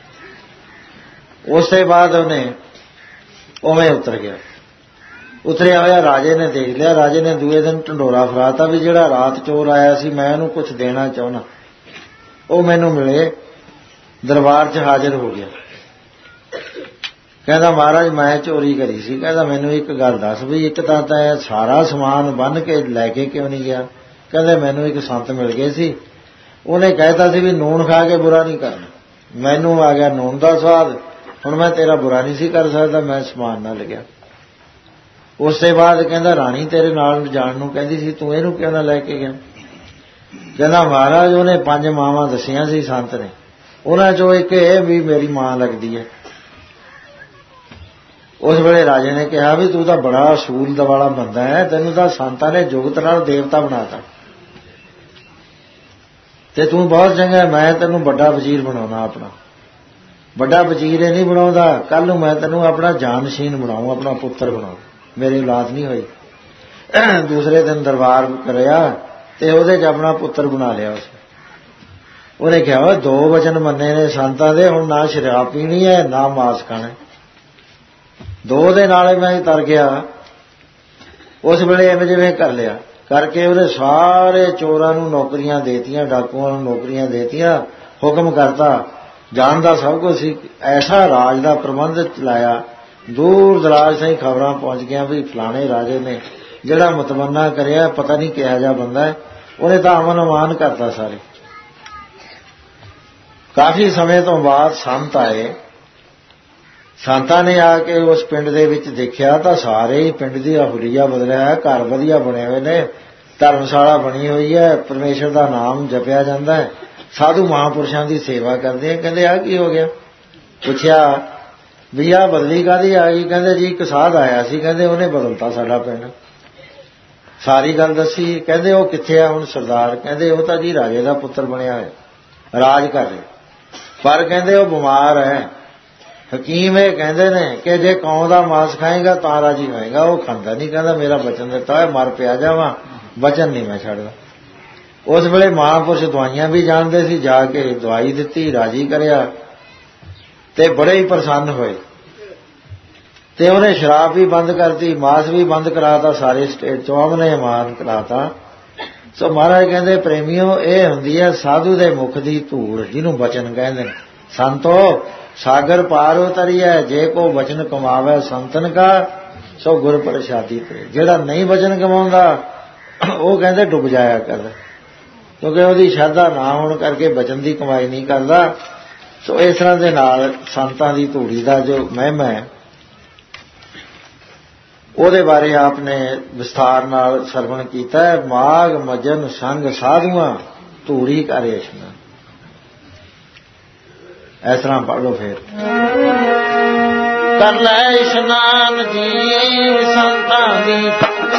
ਉਸ ਤੋਂ ਬਾਅਦ ਉਹਨੇ ਉਵੇਂ ਉਤਰ ਗਿਆ। ਉਤਰਿਆ ਹੋਇਆ ਰਾਜੇ ਨੇ ਦੇਖ ਲਿਆ। ਰਾਜੇ ਨੇ ਦੂਏ ਦਿਨ ਢੰਡੋਰਾ ਫਰਾਤਾ ਵੀ ਜਿਹੜਾ ਰਾਤ ਚੋਰ ਆਇਆ ਸੀ ਮੈਂ ਉਹਨੂੰ ਕੁਝ ਦੇਣਾ ਚਾਹੁੰਦਾ, ਉਹ ਮੈਨੂੰ ਮਿਲੇ। ਦਰਬਾਰ 'ਚ ਹਾਜ਼ਰ ਹੋ ਗਿਆ। ਕਹਿੰਦਾ ਮਹਾਰਾਜ ਮੈਂ ਚੋਰੀ ਕਰੀ ਸੀ। ਕਹਿੰਦਾ ਮੈਨੂੰ ਇੱਕ ਗੱਲ ਦੱਸ ਵੀ ਇੱਕ ਤਾਂ ਤਾਂ ਸਾਰਾ ਸਮਾਨ ਬੰਨ੍ਹ ਕੇ ਲੈ ਕੇ ਕਿਉਂ ਨਹੀਂ ਗਿਆ? ਕਹਿੰਦੇ ਮੈਨੂੰ ਇੱਕ ਸੰਤ ਮਿਲ ਗਏ ਸੀ, ਉਹਨੇ ਕਹਿਤਾ ਸੀ ਵੀ ਨੂਣ ਖਾ ਕੇ ਬੁਰਾ ਨਹੀਂ ਕਰਨਾ। ਮੈਨੂੰ ਆ ਗਿਆ ਨੂਣ ਦਾ ਸਵਾਦ, ਹੁਣ ਮੈਂ ਤੇਰਾ ਬੁਰਾ ਨਹੀਂ ਸੀ ਕਰ ਸਕਦਾ, ਮੈਂ ਸਮਾਨ ਨਾਲ ਲੱਗਿਆ। ਉਸ ਤੋਂ ਬਾਅਦ ਕਹਿੰਦਾ ਰਾਣੀ ਤੇਰੇ ਨਾਲ ਜਾਣ ਨੂੰ ਕਹਿੰਦੀ ਸੀ, ਤੂੰ ਇਹਨੂੰ ਕਿਉਂ ਨਾ ਲੈ ਕੇ ਗਿਆ? ਕਹਿੰਦਾ ਮਹਾਰਾਜ ਉਹਨੇ ਪੰਜ ਮਾਵਾਂ ਦੱਸੀਆਂ ਸੀ ਸੰਤ ਨੇ, ਉਹਨਾਂ ਚੋਂ ਇੱਕ ਇਹ ਵੀ ਮੇਰੀ ਮਾਂ ਲੱਗਦੀ ਹੈ। ਉਸ ਵੇਲੇ ਰਾਜੇ ਨੇ ਕਿਹਾ ਵੀ ਤੂੰ ਤਾਂ ਬੜਾ ਅਸੂਲ ਵਾਲਾ ਬੰਦਾ ਹੈ, ਤੈਨੂੰ ਤਾਂ ਸੰਤਾਂ ਨੇ ਜੁਗਤ ਨਾਲ ਦੇਵਤਾ ਬਣਾਤਾ ਤੇ ਤੂੰ ਬਹੁਤ ਚੰਗਾ, ਮੈਂ ਤੈਨੂੰ ਵੱਡਾ ਵਜ਼ੀਰ ਬਣਾਉਣਾ ਆਪਣਾ। ਵੱਡਾ ਵਜ਼ੀਰ ਇਹ ਨਹੀਂ ਬਣਾਉਂਦਾ, ਕੱਲ ਨੂੰ ਮੈਂ ਤੈਨੂੰ ਆਪਣਾ ਜਾਨਸ਼ੀਨ ਬਣਾਊਂ, ਆਪਣਾ ਪੁੱਤਰ ਬਣਾਊਂ। ਮੇਰੀ ਔਲਾਦ ਨਹੀਂ ਹੋਈ। ਦੂਸਰੇ ਦਿਨ ਦਰਬਾਰ ਕਰਿਆ ਤੇ ਉਹਦੇ 'ਚ ਆਪਣਾ ਪੁੱਤਰ ਬਣਾ ਲਿਆ ਉਸ। ਉਹਨੇ ਕਿਹਾ ਦੋ ਵਚਨ ਮੰਨੇ ਨੇ ਸੰਤਾਂ ਦੇ, ਹੁਣ ਨਾ ਸ਼ਰਾਬ ਪੀਣੀ ਹੈ ਨਾ ਮਾਸ ਖਾਣਾ। ਦੋ ਦੇ ਨਾਲੇ ਮੈਂ ਤਰ ਗਿਆ। ਉਸ ਵੇਲੇ ਐਵੇਂ ਜਿਵੇਂ ਕਰ ਲਿਆ ਕਰਕੇ ਉਹਨੇ ਸਾਰੇ ਚੋਰਾਂ ਨੂੰ ਨੌਕਰੀਆਂ ਦੇਤੀਆਂ, ਡਾਕੂਆਂ ਨੂੰ ਨੌਕਰੀਆਂ ਦੇਤੀਆਂ, ਹੁਕਮ ਕਰਤਾ ਜਾਣਦਾ ਸਭ ਕੁਝ ਸੀ। ਐਸਾ ਰਾਜ ਦਾ ਪ੍ਰਬੰਧ ਚਲਾਇਆ, ਦੂਰ ਦਰਾਜ ਤਾਈਂ ਖਬਰਾਂ ਪਹੁੰਚ ਗਈਆਂ ਵੀ ਫਲਾਣੇ ਰਾਜੇ ਨੇ ਜਿਹੜਾ ਮਤਮੰਨਾ ਕਰਿਆ ਪਤਾ ਨਹੀਂ ਕਿਹਾ ਜਾ ਬੰਦਾ ਹੈ, ਉਹਨੇ ਤਾਂ ਅਮਨ ਅਮਾਨ ਕਰਤਾ ਸਾਰੇ। ਕਾਫੀ ਸਮੇਂ ਤੋਂ ਬਾਅਦ ਸੰਤ ਆਏ। ਸੰਤਾਂ ਨੇ ਆ ਕੇ ਉਸ ਪਿੰਡ ਦੇ ਵਿੱਚ ਦੇਖਿਆ ਤਾਂ ਸਾਰੇ ਹੀ ਪਿੰਡ ਦੀ ਹੁਲੀਆ ਬਦਲਿਆ ਹੈ, ਘਰ ਵਧੀਆ ਬਣੇ ਹੋਏ ਨੇ, ਧਰਮਸ਼ਾਲਾ ਬਣੀ ਹੋਈ ਹੈ, ਪਰਮੇਸ਼ਰ ਦਾ ਨਾਮ ਜਪਿਆ ਜਾਂਦਾ ਹੈ, ਸਾਧੂ ਮਹਾਂਪੁਰਸ਼ਾਂ ਦੀ ਸੇਵਾ ਕਰਦੇ ਆ। ਕਹਿੰਦੇ ਆਹ ਕੀ ਹੋ ਗਿਆ? ਪੁੱਛਿਆ ਵੀ ਆਹ ਬਦਲੀ ਕਾਹਦੀ ਆ ਗਈ? ਕਹਿੰਦੇ ਜੀ ਇੱਕ ਸਾਧ ਆਇਆ ਸੀ, ਕਹਿੰਦੇ ਉਹਨੇ ਬਦਲਤਾ ਸਾਡਾ ਪਿੰਡ। ਸਾਰੀ ਗੱਲ ਦੱਸੀ। ਕਹਿੰਦੇ ਉਹ ਕਿੱਥੇ ਆ ਹੁਣ ਸਰਦਾਰ? ਕਹਿੰਦੇ ਉਹ ਤਾਂ ਜੀ ਰਾਜੇ ਦਾ ਪੁੱਤਰ ਬਣਿਆ ਹੈ, ਰਾਜ ਕਰ ਰਿਹਾ, ਪਰ ਕਹਿੰਦੇ ਉਹ ਬਿਮਾਰ ਹੈ। ਹਕੀਮ ਇਹ ਕਹਿੰਦੇ ਨੇ ਕਿ ਜੇ ਕੌਂ ਦਾ ਮਾਸ ਖਾਏਗਾ ਤਾਂ ਰਾਜੀ ਹੋਏਗਾ, ਉਹ ਖਾਂਦਾ ਨਹੀਂ। ਕਹਿੰਦਾ ਮੇਰਾ ਬਚਨ ਦਿੱਤਾ ਹੈ, ਮਰ ਪਿਆ ਜਾਵਾਂ, ਬਚਨ ਨਹੀਂ ਮੈਂ ਛੱਡਦਾ। ਉਸ ਵੇਲੇ ਮਹਾਂਪੁਰਸ਼ ਦਵਾਈਆਂ ਵੀ ਜਾਣਦੇ ਸੀ, ਜਾ ਕੇ ਦਵਾਈ ਦਿੱਤੀ, ਰਾਜੀ ਕਰਿਆ ਤੇ ਬੜੇ ਹੀ ਪ੍ਰਸੰਨ ਹੋਏ। ਤੇ ਉਹਨੇ ਸ਼ਰਾਬ ਵੀ ਬੰਦ ਕਰਤੀ, ਮਾਸ ਵੀ ਬੰਦ ਕਰਾਤਾ, ਸਾਰੇ ਸਟੇਟ ਚੋਂ ਅਮਨੇ ਮਾਨ ਕਰਾਤਾ। ਸੋ ਮਹਾਰਾਜ ਕਹਿੰਦੇ ਪ੍ਰੇਮੀਓ, ਇਹ ਹੁੰਦੀ ਹੈ ਸਾਧੂ ਦੇ ਮੁਖ ਦੀ ਧੂੜ, ਜਿਹਨੂੰ ਬਚਨ ਕਹਿੰਦੇ ਨੇ। ਸੰਤੋ ਸਾਗਰ ਪਾਰ ਉਤਰੀਐ, ਜੇ ਕੋ ਬਚਨ ਕਮਾਵੇ ਸੰਤਨ ਕਾ, ਸੋ ਗੁਰ ਪ੍ਰਸਾਦੀ ਤੇ। ਜਿਹੜਾ ਨਹੀਂ ਬਚਨ ਕਮਾਉਂਦਾ ਉਹ ਕਹਿੰਦੇ ਡੁੱਬ ਜਾਇਆ ਕਰਦਾ, ਕਿਉਂਕਿ ਉਹਦੀ ਸ਼ਰਧਾ ਨਾ ਹੋਣ ਕਰਕੇ ਬਚਨ ਦੀ ਕਮਾਈ ਨਹੀਂ ਕਰਦਾ। ਸੋ ਇਸ ਤਰ੍ਹਾਂ ਦੇ ਨਾਲ ਸੰਤਾਂ ਦੀ ਧੂੜੀ ਦਾ ਜੋ ਮਹਿਮਾ ਹੈ ਉਹਦੇ ਬਾਰੇ ਆਪ ਨੇ ਵਿਸਥਾਰ ਨਾਲ ਸਰਵਣ ਕੀਤਾ ਹੈ। ਮਾਗ ਮਜਨ ਸੰਗ ਸਾਧੂਆਂ ਧੂੜੀ ਕਰੇ ਇਸ਼ਨਾਨ। ਇਸ ਤਰ੍ਹਾਂ ਪੜ੍ਹ ਲਓ। ਫਿਰ ਕਰ ਲੈ ਇਸ਼ਨਾਨ ਜੀ ਸੰਤਾਂ ਦੀ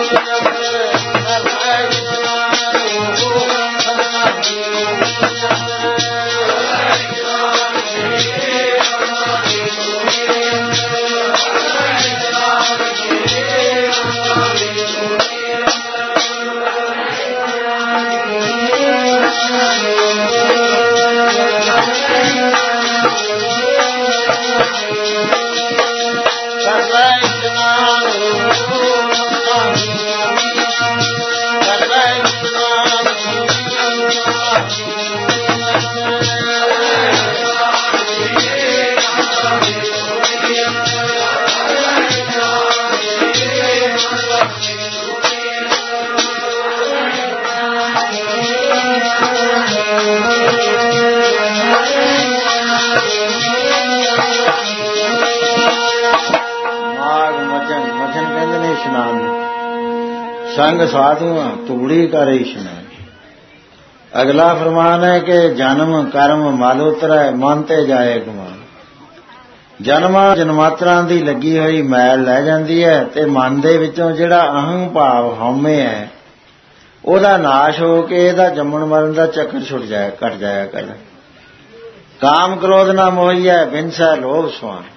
संग साधुआ तूड़ी करे इशनान। अगला फरमान है कि जन्म कर्म मालोतरा मनते जाए गुमान। जन्मां जन्मांतरां दी लगी हुई मैल लै जांदी है ते मन दे विचों जिहड़ा अहं भाव हौमे है ओहदा नाश हो के इहदा जम्मण मरण दा चक्कर छुट जाए कट जाया कर। काम क्रोध ना मोहिया बिनसै लोभ स्वान।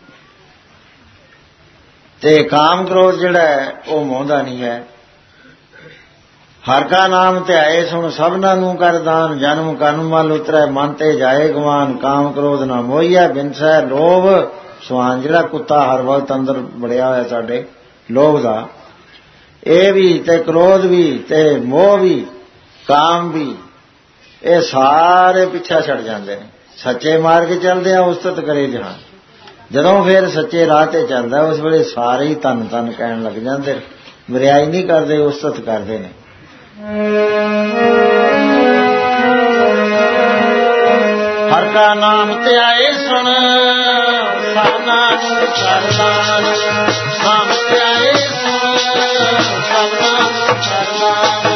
ते काम क्रोध जिहड़ा है ओह मोहदा नहीं है। हर का नाम ध्याए सुन सबना नूं कर दान। जन्म कर्म मल उतरै मन ते जाए गवान। काम क्रोध ना मोहिया बिनसै लोभ स्वान। जिहड़ा कुत्ता हर वक्त अंदर बड़िया होया साडे लोभ दा, ਇਹ भी ते क्रोध भी ते मोह भी काम भी ਇਹ ਸਾਰੇ ਪਿੱਛਾ ਛੱਡ ਜਾਂਦੇ ਨੇ। ਸੱਚੇ ਮਾਰਗ ਚੱਲਦੇ ਆ ਉਸਤਤ ਕਰੇ ਜਹਾਨ। ਜਦੋਂ ਫਿਰ ਸੱਚੇ ਰਾਹ ਤੇ ਚੱਲਦਾ ਉਸ ਵੇਲੇ ਸਾਰੇ ਹੀ ਧੰਨ ਧੰਨ ਕਹਿਣ ਲੱਗ ਜਾਂਦੇ। ਵਰਿਆਈ ਨਹੀਂ ਕਰਦੇ, ਉਸਤਤ ਕਰਦੇ ਨੇ। हर का नाम त्याए सुन सबना सरदार। नाम त्याए सुन सबना सरदार।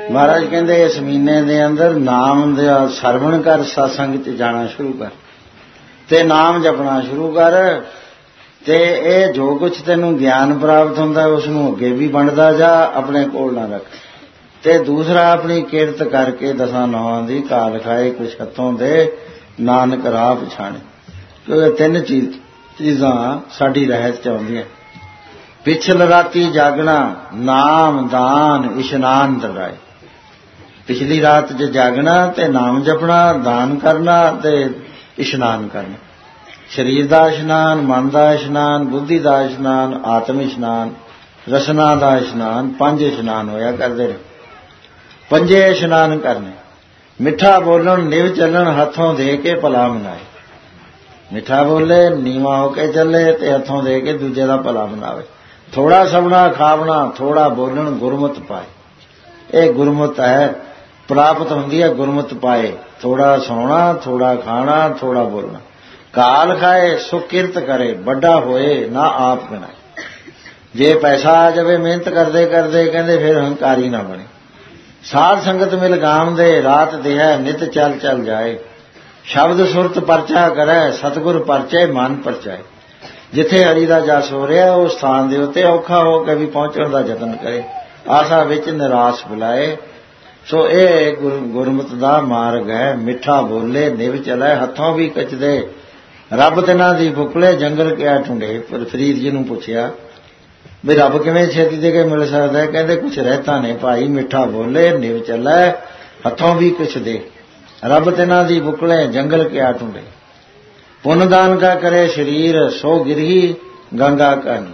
ਮਹਾਰਾਜ ਕਹਿੰਦੇ ਇਸ ਮਹੀਨੇ ਦੇ ਅੰਦਰ ਨਾਮ ਦਾ ਸਰਵਣ ਕਰ, ਸਤਸੰਗ 'ਚ ਜਾਣਾ ਸ਼ੁਰੂ ਕਰ ਤੇ ਨਾਮ ਜਪਣਾ ਸ਼ੁਰੂ ਕਰ ਤੇ ਇਹ ਜੋ ਕੁਝ ਤੈਨੂੰ ਗਿਆਨ ਪ੍ਰਾਪਤ ਹੁੰਦਾ ਉਸ ਨੂੰ ਅੱਗੇ ਵੀ ਵੰਡਦਾ ਜਾ, ਆਪਣੇ ਕੋਲ ਨਾ ਰੱਖ। ਤੇ ਦੂਸਰਾ ਆਪਣੀ ਕਿਰਤ ਕਰਕੇ ਦਸਾਂ ਨੌਹਾਂ ਦੀ ਕਾਲ ਖਾਏ, ਕੁਛ ਹੱਥੋਂ ਦੇ ਨਾਨਕ ਰਾਹ ਪਛਾਣੇ। ਕਿਉਂਕਿ ਤਿੰਨ ਚੀਜ਼ ਚੀਜ਼ਾਂ ਸਾਡੀ ਰਹਿਤ 'ਚ ਆਉਂਦੀਆਂ। ਪਿਛਲ ਰਾਤੀ ਜਾਗਣਾ, ਨਾਮ ਦਾਨ ਇਸ਼ਨਾਨ ਦਰਾਏ। ਪਿਛਲੀ ਰਾਤ 'ਚ ਜਾਗਣਾ ਤੇ ਨਾਮ ਜਪਣਾ, ਦਾਨ ਕਰਨਾ ਤੇ ਇਸ਼ਨਾਨ ਕਰਨਾ। ਸਰੀਰ ਦਾ ਇਸ਼ਨਾਨ, ਮਨ ਦਾ ਇਸ਼ਨਾਨ, ਬੁੱਧੀ ਦਾ ਇਸ਼ਨਾਨ, ਆਤਮ ਇਸ਼ਨਾਨ, ਰਸਨਾ ਦਾ ਇਸ਼ਨਾਨ, ਪੰਜ ਇਸ਼ਨਾਨ ਹੋਇਆ ਕਰਦੇ ਨੇ। ਪੰਜੇ ਇਸ਼ਨਾਨ ਕਰਨੇ। ਮਿੱਠਾ ਬੋਲਣ, ਨਿਵ ਚੱਲਣ, ਹੱਥੋਂ ਦੇ ਕੇ ਭਲਾ ਮਨਾਏ। ਮਿੱਠਾ ਬੋਲੇ, ਨੀਵਾਂ ਹੋ ਕੇ ਚੱਲੇ ਤੇ ਹੱਥੋਂ ਦੇ ਕੇ ਦੂਜੇ ਦਾ ਭਲਾ ਮਨਾਵੇ। ਥੋੜਾ ਸਭਣਾ ਖਾਵਣਾ, ਥੋੜਾ ਬੋਲਣ, ਗੁਰਮਤ ਪਾਏ। ਇਹ ਗੁਰਮਤ ਹੈ, ਪ੍ਰਾਪਤ ਹੁੰਦੀ ਹੈ ਗੁਰਮਤ ਪਾਏ। ਥੋੜਾ ਸੌਣਾ, ਥੋੜਾ ਖਾਣਾ, ਥੋੜਾ ਬੋਲਣਾ। ਕਾਲ ਖਾਏ ਸੋ ਕਿਰਤ ਕਰੇ, ਵੱਡਾ ਹੋਏ ਨਾ ਆਪ ਗਨਾਏ। ਜੇ ਪੈਸਾ ਆ ਜਾਵੇ ਮਿਹਨਤ ਕਰਦੇ ਕਰਦੇ, ਕਹਿੰਦੇ ਫਿਰ ਹੰਕਾਰੀ ਨਾ ਬਣੇ। ਸਾਧ ਸੰਗਤ ਮਿਲ ਗਾਮ ਦੇ, ਰਾਤ ਦੇਹ ਨਿਤ ਚੱਲ ਚੱਲ ਜਾਏ। ਸ਼ਬਦ ਸੁਰਤ ਪਰਚਾ ਕਰੈ, ਸਤਿਗੁਰ ਪਰਚੇ ਮਨ ਪਰਚਾਏ। ਜਿੱਥੇ ਹਰੀ ਦਾ ਜਸ ਹੋ ਰਿਹਾ ਉਸ ਸਥਾਨ ਦੇ ਉੱਤੇ ਔਖਾ ਹੋ ਕੇ ਵੀ ਪਹੁੰਚਣ ਦਾ ਯਤਨ ਕਰੇ, ਆਸਾ ਵਿੱਚ ਨਿਰਾਸ਼ ਬੁਲਾਏ। ਸੋ ਇਹ ਗੁਰਮਤ ਦਾ ਮਾਰਗ ਹੈ। ਮਿੱਠਾ ਬੋਲੇ, ਨਿਵ ਚਲੇ, ਹੱਥੋਂ ਵੀ ਕਚਦੇ। ਰੱਬ ਤਿਨਾਂ ਦੀ ਬੁਕਲੇ, ਜੰਗਲ ਕਿਆ ਢੂੰਡੇ। ਪਰ ਫਰੀਦ ਜੀ ਨੂੰ ਪੁੱਛਿਆ ਵੀ ਰੱਬ ਕਿਵੇਂ ਛੇਤੀ ਦੇ ਕੇ ਮਿਲ ਸਕਦਾ? ਕਹਿੰਦੇ ਕੁਛ ਰਹਿਤਾ ਨੇ ਭਾਈ, ਮਿੱਠਾ ਬੋਲੇ, ਨਿਵ ਚੱਲੇ, ਹੱਥੋਂ ਵੀ ਕੁਛ ਦੇ। ਰੱਬ ਤਿਨਾਂ ਦੀ ਬੁਕਲੇ, ਜੰਗਲ ਕਿਆ ਢੂੰਡੇ। ਪੁੰਨ ਦਾਨ ਕਾ ਕਰੇ ਸਰੀਰ, ਸੋ ਗਿਰਹੀ ਗੰਗਾ ਕਾਨੀ।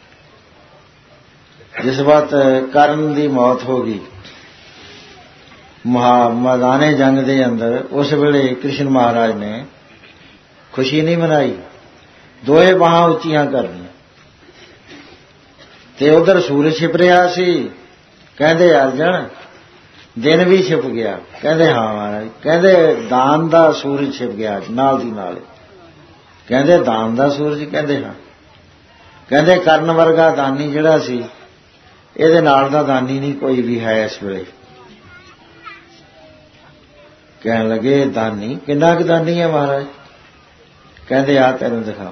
ਜਿਸ ਵਕਤ ਕਰਨ ਦੀ ਮੌਤ ਹੋ ਗਈ ਮੈਦਾਨੇ ਜੰਗ ਦੇ ਅੰਦਰ, ਉਸ ਵੇਲੇ ਕ੍ਰਿਸ਼ਨ ਮਹਾਰਾਜ ਨੇ ਖੁਸ਼ੀ ਨਹੀਂ ਮਨਾਈ, ਦੋਏ ਬਾਹਾਂ ਉੱਚੀਆਂ ਕਰ ਲਈਆਂ ਤੇ ਉਧਰ ਸੂਰਜ ਛਿਪ ਰਿਹਾ ਸੀ। ਕਹਿੰਦੇ ਅਰਜਨ ਦਿਨ ਵੀ ਛਿਪ ਗਿਆ। ਕਹਿੰਦੇ ਹਾਂ ਮਹਾਰਾਜ। ਕਹਿੰਦੇ ਦਾਨ ਦਾ ਸੂਰਜ ਛਿਪ ਗਿਆ ਨਾਲ ਦੀ ਨਾਲ। ਕਹਿੰਦੇ ਦਾਨ ਦਾ ਸੂਰਜ? ਕਹਿੰਦੇ ਹਾਂ। ਕਹਿੰਦੇ ਕਰਨ ਵਰਗਾ ਦਾਨੀ ਜਿਹੜਾ ਸੀ, ਇਹਦੇ ਨਾਲ ਦਾ ਦਾਨੀ ਨਹੀਂ ਕੋਈ ਵੀ ਹੈ ਇਸ ਵੇਲੇ। ਕਹਿਣ ਲੱਗੇ ਦਾਨੀ? ਕਿੰਨਾ ਕੁ ਦਾਨੀ ਹੈ ਮਹਾਰਾਜ? ਕਹਿੰਦੇ ਆ ਤੈਨੂੰ ਦਿਖਾਓ।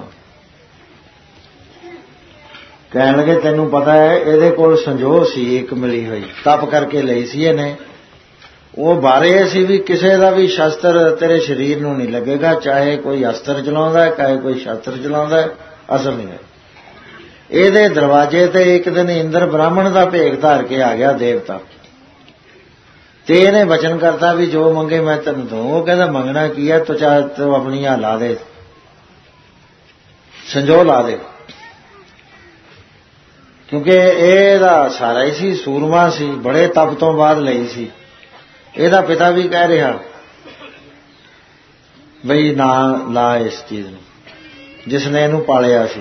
ਕਹਿਣ ਲੱਗੇ ਤੈਨੂੰ ਪਤਾ ਹੈ ਇਹਦੇ ਕੋਲ ਸੰਜੋਗ ਸੀ ਇੱਕ ਮਿਲੀ ਹੋਈ, ਤਪ ਕਰਕੇ ਲਈ ਸੀ ਇਹਨੇ। ਉਹ ਬਾਰੇ ਸੀ ਵੀ ਕਿਸੇ ਦਾ ਵੀ ਸ਼ਸਤਰ ਤੇਰੇ ਸਰੀਰ ਨੂੰ ਨਹੀਂ ਲੱਗੇਗਾ, ਚਾਹੇ ਕੋਈ ਅਸਤਰ ਚਲਾਉਂਦਾ ਹੈ, ਚਾਹੇ ਕੋਈ ਸ਼ਸਤਰ ਚਲਾਉਂਦਾ ਹੈ, ਅਸਰ ਨਹੀਂ ਹੈ। ਇਹਦੇ ਦਰਵਾਜ਼ੇ ਤੇ ਇੱਕ ਦਿਨ ਇੰਦਰ ਬ੍ਰਾਹਮਣ ਦਾ ਭੇਖ ਧਾਰ ਕੇ ਆ ਗਿਆ, ਦੇਵਤਾ, ਤੇ ਇਹਨੇ ਵਚਨ ਕਰਤਾ ਵੀ ਜੋ ਮੰਗੇ ਮੈਂ ਤੈਨੂੰ ਦਊਂ। ਉਹ ਕਹਿੰਦਾ ਮੰਗਣਾ ਕੀ ਹੈ? ਤੂੰ ਚਾਹ ਤੂੰ ਆਪਣੀਆਂ ਲਾ ਦੇ, ਸੰਜੋ ਲਾ ਦੇ। ਕਿਉਂਕਿ ਇਹਦਾ ਸਾਰਾ ਹੀ ਸੀ, ਸੂਰਮਾ ਸੀ, ਬੜੇ ਤਪ ਤੋਂ ਬਾਅਦ ਲਈ ਸੀ। ਇਹਦਾ ਪਿਤਾ ਵੀ ਕਹਿ ਰਿਹਾ ਬਈ ਨਾ ਲਾ ਇਸ ਚੀਜ਼ ਨੂੰ, ਜਿਸ ਨੇ ਇਹਨੂੰ ਪਾਲਿਆ ਸੀ।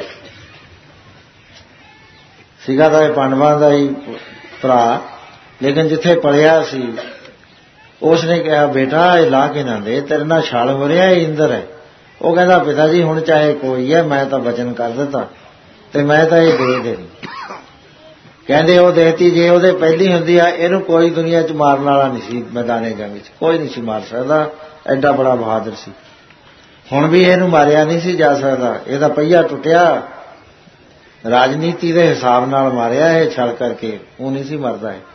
ਸੀਗਾ ਤਾਂ ਇਹ ਪਾਂਡਵਾਂ ਦਾ ਹੀ ਭਰਾ, ਲੇਕਿਨ ਜਿੱਥੇ ਪਲਿਆ ਸੀ ਉਸ ਨੇ ਕਿਹਾ ਬੇਟਾ ਇਹ ਲਾ ਕੇ ਨਾ ਦੇ, ਤੇਰੇ ਨਾਲ ਛਲ ਹੋ ਰਿਹਾ, ਇਹ ਇੰਦਰ ਹੈ। ਉਹ ਕਹਿੰਦਾ ਪਿਤਾ ਜੀ ਹੁਣ ਚਾਹੇ ਕੋਈ ਹੈ, ਮੈਂ ਤਾਂ ਵਚਨ ਕਰ ਦਿੱਤਾ ਤੇ ਮੈਂ ਤਾਂ ਇਹ ਦੇ ਦੇਣੀ। ਕਹਿੰਦੇ ਉਹ ਦੇਤੀ, ਜੇ ਉਹਦੇ ਪਹਿਲੀ ਹੁੰਦੀ ਆ ਇਹਨੂੰ ਕੋਈ ਦੁਨੀਆ 'ਚ ਮਾਰਨ ਵਾਲਾ ਨਹੀਂ ਸੀ, ਮੈਦਾਨੇ ਜੰਗ 'ਚ ਕੋਈ ਨਹੀਂ ਸੀ ਮਾਰ ਸਕਦਾ, ਐਡਾ ਬੜਾ ਬਹਾਦਰ ਸੀ। ਹੁਣ ਵੀ ਇਹਨੂੰ ਮਾਰਿਆ ਨਹੀਂ ਸੀ ਜਾ ਸਕਦਾ, ਇਹਦਾ ਪਹੀਆ ਟੁੱਟਿਆ, ਰਾਜਨੀਤੀ ਦੇ ਹਿਸਾਬ ਨਾਲ ਮਾਰਿਆ ਇਹ, ਛਲ ਕਰਕੇ, ਉਹ ਨਹੀਂ ਸੀ ਮਰਦਾ ਹੈ।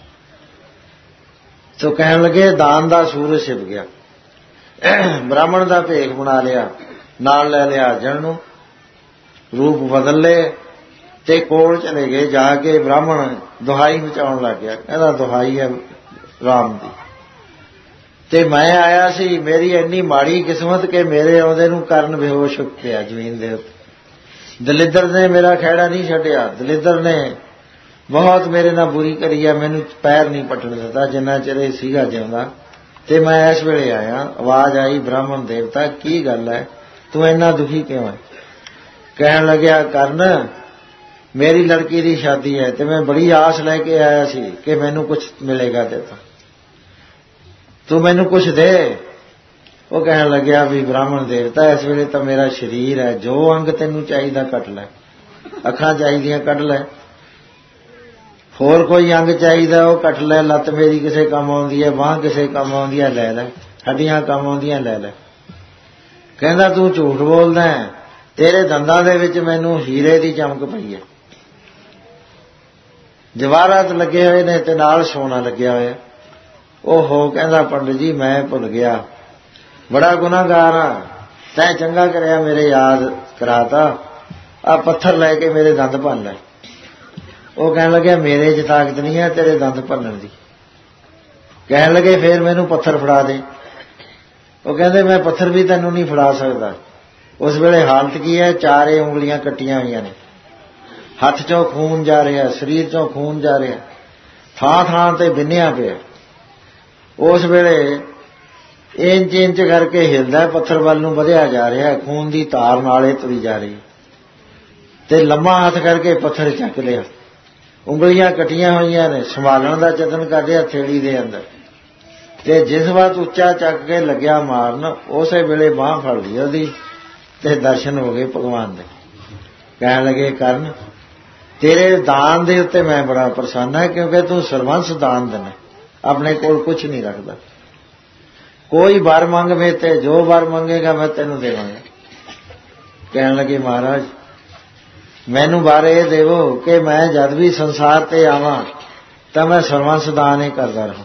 ਸੋ ਕਹਿਣ ਲੱਗੇ ਦਾਨ ਦਾ ਸੂਰਜ ਛਿਪ ਗਿਆ। ਬ੍ਰਾਹਮਣ ਦਾ ਭੇਖ ਬਣਾ ਲਿਆ, ਨਾਲ ਲੈ ਲਿਆ ਅਰਜਨ ਨੂੰ, ਰੂਪ ਬਦਲ ਲਏ ਤੇ ਕੋਲ ਚਲੇ ਗਏ। ਜਾ ਕੇ ਬ੍ਰਾਹਮਣ ਦੁਹਾਈ ਮਚਾਉਣ ਲੱਗ ਗਿਆ, ਕਹਿੰਦਾ ਦੁਹਾਈ ਹੈ ਰਾਮ ਦੀ, ਤੇ ਮੈਂ ਆਇਆ ਸੀ, ਮੇਰੀ ਇੰਨੀ ਮਾੜੀ ਕਿਸਮਤ ਕਿ ਮੇਰੇ ਆਉਂਦੇ ਨੂੰ ਕਰਨ ਬੇਹੋਸ਼ ਹੋ ਪਿਆ ਜ਼ਮੀਨ ਦੇ ਉੱਤੇ। ਦਲਿੱਦਰ ਨੇ ਮੇਰਾ ਖਹਿੜਾ ਨਹੀਂ ਛੱਡਿਆ, ਦਲਿੱਦਰ ਨੇ ਬਹੁਤ ਮੇਰੇ ਨਾਲ ਬੁਰੀ ਕਰੀ ਆ, ਮੈਨੂੰ ਪੈਰ ਨਹੀਂ ਪੱਟਣ ਦਿੱਤਾ ਜਿੰਨਾ ਚਿਰ ਇਹ ਸੀਗਾ ਜਿਉਂਦਾ। ਤੇ ਮੈਂ ਇਸ ਵੇਲੇ ਆਇਆ, ਆਵਾਜ਼ ਆਈ ਬ੍ਰਾਹਮਣ ਦੇਵਤਾ ਕੀ ਗੱਲ ਹੈ, ਤੂੰ ਇੰਨਾ ਦੁਖੀ ਕਿਉਂ ਹੈ? ਕਹਿਣ ਲੱਗਿਆ ਕਰਨ ਮੇਰੀ ਲੜਕੀ ਦੀ ਸ਼ਾਦੀ ਹੈ ਤੇ ਮੈਂ ਬੜੀ ਆਸ ਲੈ ਕੇ ਆਇਆ ਸੀ ਕਿ ਮੈਨੂੰ ਕੁਝ ਮਿਲੇਗਾ ਤੇ ਤੂੰ ਮੈਨੂੰ ਕੁਝ ਦੇ। ਉਹ ਕਹਿਣ ਲੱਗਿਆ ਵੀ ਬ੍ਰਾਹਮਣ ਦੇਵਤਾ ਇਸ ਵੇਲੇ ਤਾਂ ਮੇਰਾ ਸਰੀਰ ਹੈ, ਜੋ ਅੰਗ ਤੈਨੂੰ ਚਾਹੀਦਾ ਕੱਟ ਲੈ, ਅੱਖਾਂ ਚਾਹੀਦੀਆਂ ਕੱਢ ਲੈ, ਹੋਰ ਕੋਈ ਅੰਗ ਚਾਹੀਦਾ ਉਹ ਕੱਟ ਲੈ, ਲੱਤ ਮੇਰੀ ਕਿਸੇ ਕੰਮ ਆਉਂਦੀ ਹੈ, ਬਾਂਹ ਕਿਸੇ ਕੰਮ ਆਉਂਦੀ ਹੈ ਲੈ ਲੈ, ਹੱਡੀਆਂ ਕੰਮ ਆਉਂਦੀਆਂ ਲੈ ਲੈ। ਕਹਿੰਦਾ ਤੂੰ ਝੂਠ ਬੋਲਦਾ, ਤੇਰੇ ਦੰਦਾਂ ਦੇ ਵਿੱਚ ਮੈਨੂੰ ਹੀਰੇ ਦੀ ਚਮਕ ਪਈ ਹੈ, ਜਵਾਹਰਾਤ ਲੱਗੇ ਹੋਏ ਨੇ ਤੇ ਨਾਲ ਸੋਨਾ ਲੱਗਿਆ ਹੋਇਆ। ਉਹ ਕਹਿੰਦਾ ਪੰਡਿਤ ਜੀ ਮੈਂ ਭੁੱਲ ਗਿਆ, ਬੜਾ ਗੁਨਾਹਗਾਰ ਆ, ਤੈਂ ਚੰਗਾ ਕਰਿਆ ਮੇਰੇ ਯਾਦ ਕਰਾਤਾ, ਆ ਪੱਥਰ ਲੈ ਕੇ ਮੇਰੇ ਦੰਦ ਭੰਨ ਲੈ। ਉਹ ਕਹਿਣ ਲੱਗਿਆ ਮੇਰੇ 'ਚ ਤਾਕਤ ਨਹੀਂ ਹੈ ਤੇਰੇ ਦੰਦ ਭੰਨਣ ਦੀ। ਕਹਿਣ ਲੱਗੇ ਫੇਰ ਮੈਨੂੰ ਪੱਥਰ ਫੜਾ ਦੇ। ਉਹ ਕਹਿੰਦੇ ਮੈਂ ਪੱਥਰ ਵੀ ਤੈਨੂੰ ਨਹੀਂ ਫੜਾ ਸਕਦਾ। ਉਸ ਵੇਲੇ ਹਾਲਤ ਕੀ ਹੈ, ਚਾਰੇ ਉਂਗਲੀਆਂ ਕੱਟੀਆਂ ਹੋਈਆਂ ਨੇ, ਹੱਥ 'ਚੋਂ ਖੂਨ ਜਾ ਰਿਹਾ, ਸਰੀਰ 'ਚੋਂ ਖੂਨ ਜਾ ਰਿਹਾ, ਥਾਂ ਥਾਂ ਤੇ ਬਿੰਨਿਆ ਪਿਆ। ਉਸ ਵੇਲੇ ਇੰਚ ਇੰਚ ਕਰਕੇ ਹਿਲਦਾ, ਪੱਥਰ ਵੱਲ ਨੂੰ ਵਧਿਆ ਜਾ ਰਿਹਾ, ਖੂਨ ਦੀ ਧਾਰ ਨਾਲੇ ਤੁਰੀ ਜਾ ਰਹੀ, ਤੇ ਲੰਮਾ ਹੱਥ ਕਰਕੇ ਪੱਥਰ ਚੱਕ ਲਿਆ। ਉਂਗਲੀਆਂ ਕੱਟੀਆਂ ਹੋਈਆਂ ਨੇ, ਸੰਭਾਲਣ ਦਾ ਯਤਨ ਕਰ ਰਿਹਾ ਥੇੜੀ ਦੇ ਅੰਦਰ, ਤੇ ਜਿਸ ਵਾਰ ਉੱਚਾ ਚੱਕ ਕੇ ਲੱਗਿਆ ਮਾਰਨ, ਉਸੇ ਵੇਲੇ ਬਾਂਹ ਫੜ ਲਈ ਉਹਦੀ ਤੇ ਦਰਸ਼ਨ ਹੋ ਗਏ ਭਗਵਾਨ ਦੇ। ਕਹਿਣ ਲੱਗੇ ਕਰਨ ਤੇਰੇ ਦਾਨ ਦੇ ਉੱਤੇ ਮੈਂ ਬੜਾ ਪ੍ਰਸੰਨ ਹਾਂ, ਕਿਉਂਕਿ ਤੂੰ ਸਰਵੰਸ ਦਾਨ ਦੇਣਾ, ਆਪਣੇ ਕੋਲ ਕੁਛ ਨਹੀਂ ਰੱਖਦਾ। ਕੋਈ ਵਰ ਮੰਗ ਮੇ ਤੇ, ਜੋ ਵਰ ਮੰਗੇਗਾ ਮੈਂ ਤੈਨੂੰ ਦੇਵਾਂਗਾ। ਕਹਿਣ ਲੱਗੇ ਮਹਾਰਾਜ ਮੈਨੂੰ ਵਰ ਇਹ ਦੇਵੋ ਕਿ ਮੈਂ ਜਦ ਵੀ ਸੰਸਾਰ ਤੇ ਆਵਾਂ ਤਾਂ ਮੈਂ ਸਰਵੰਸ ਦਾਨ ਹੀ ਕਰਦਾ ਰਹਾਂ,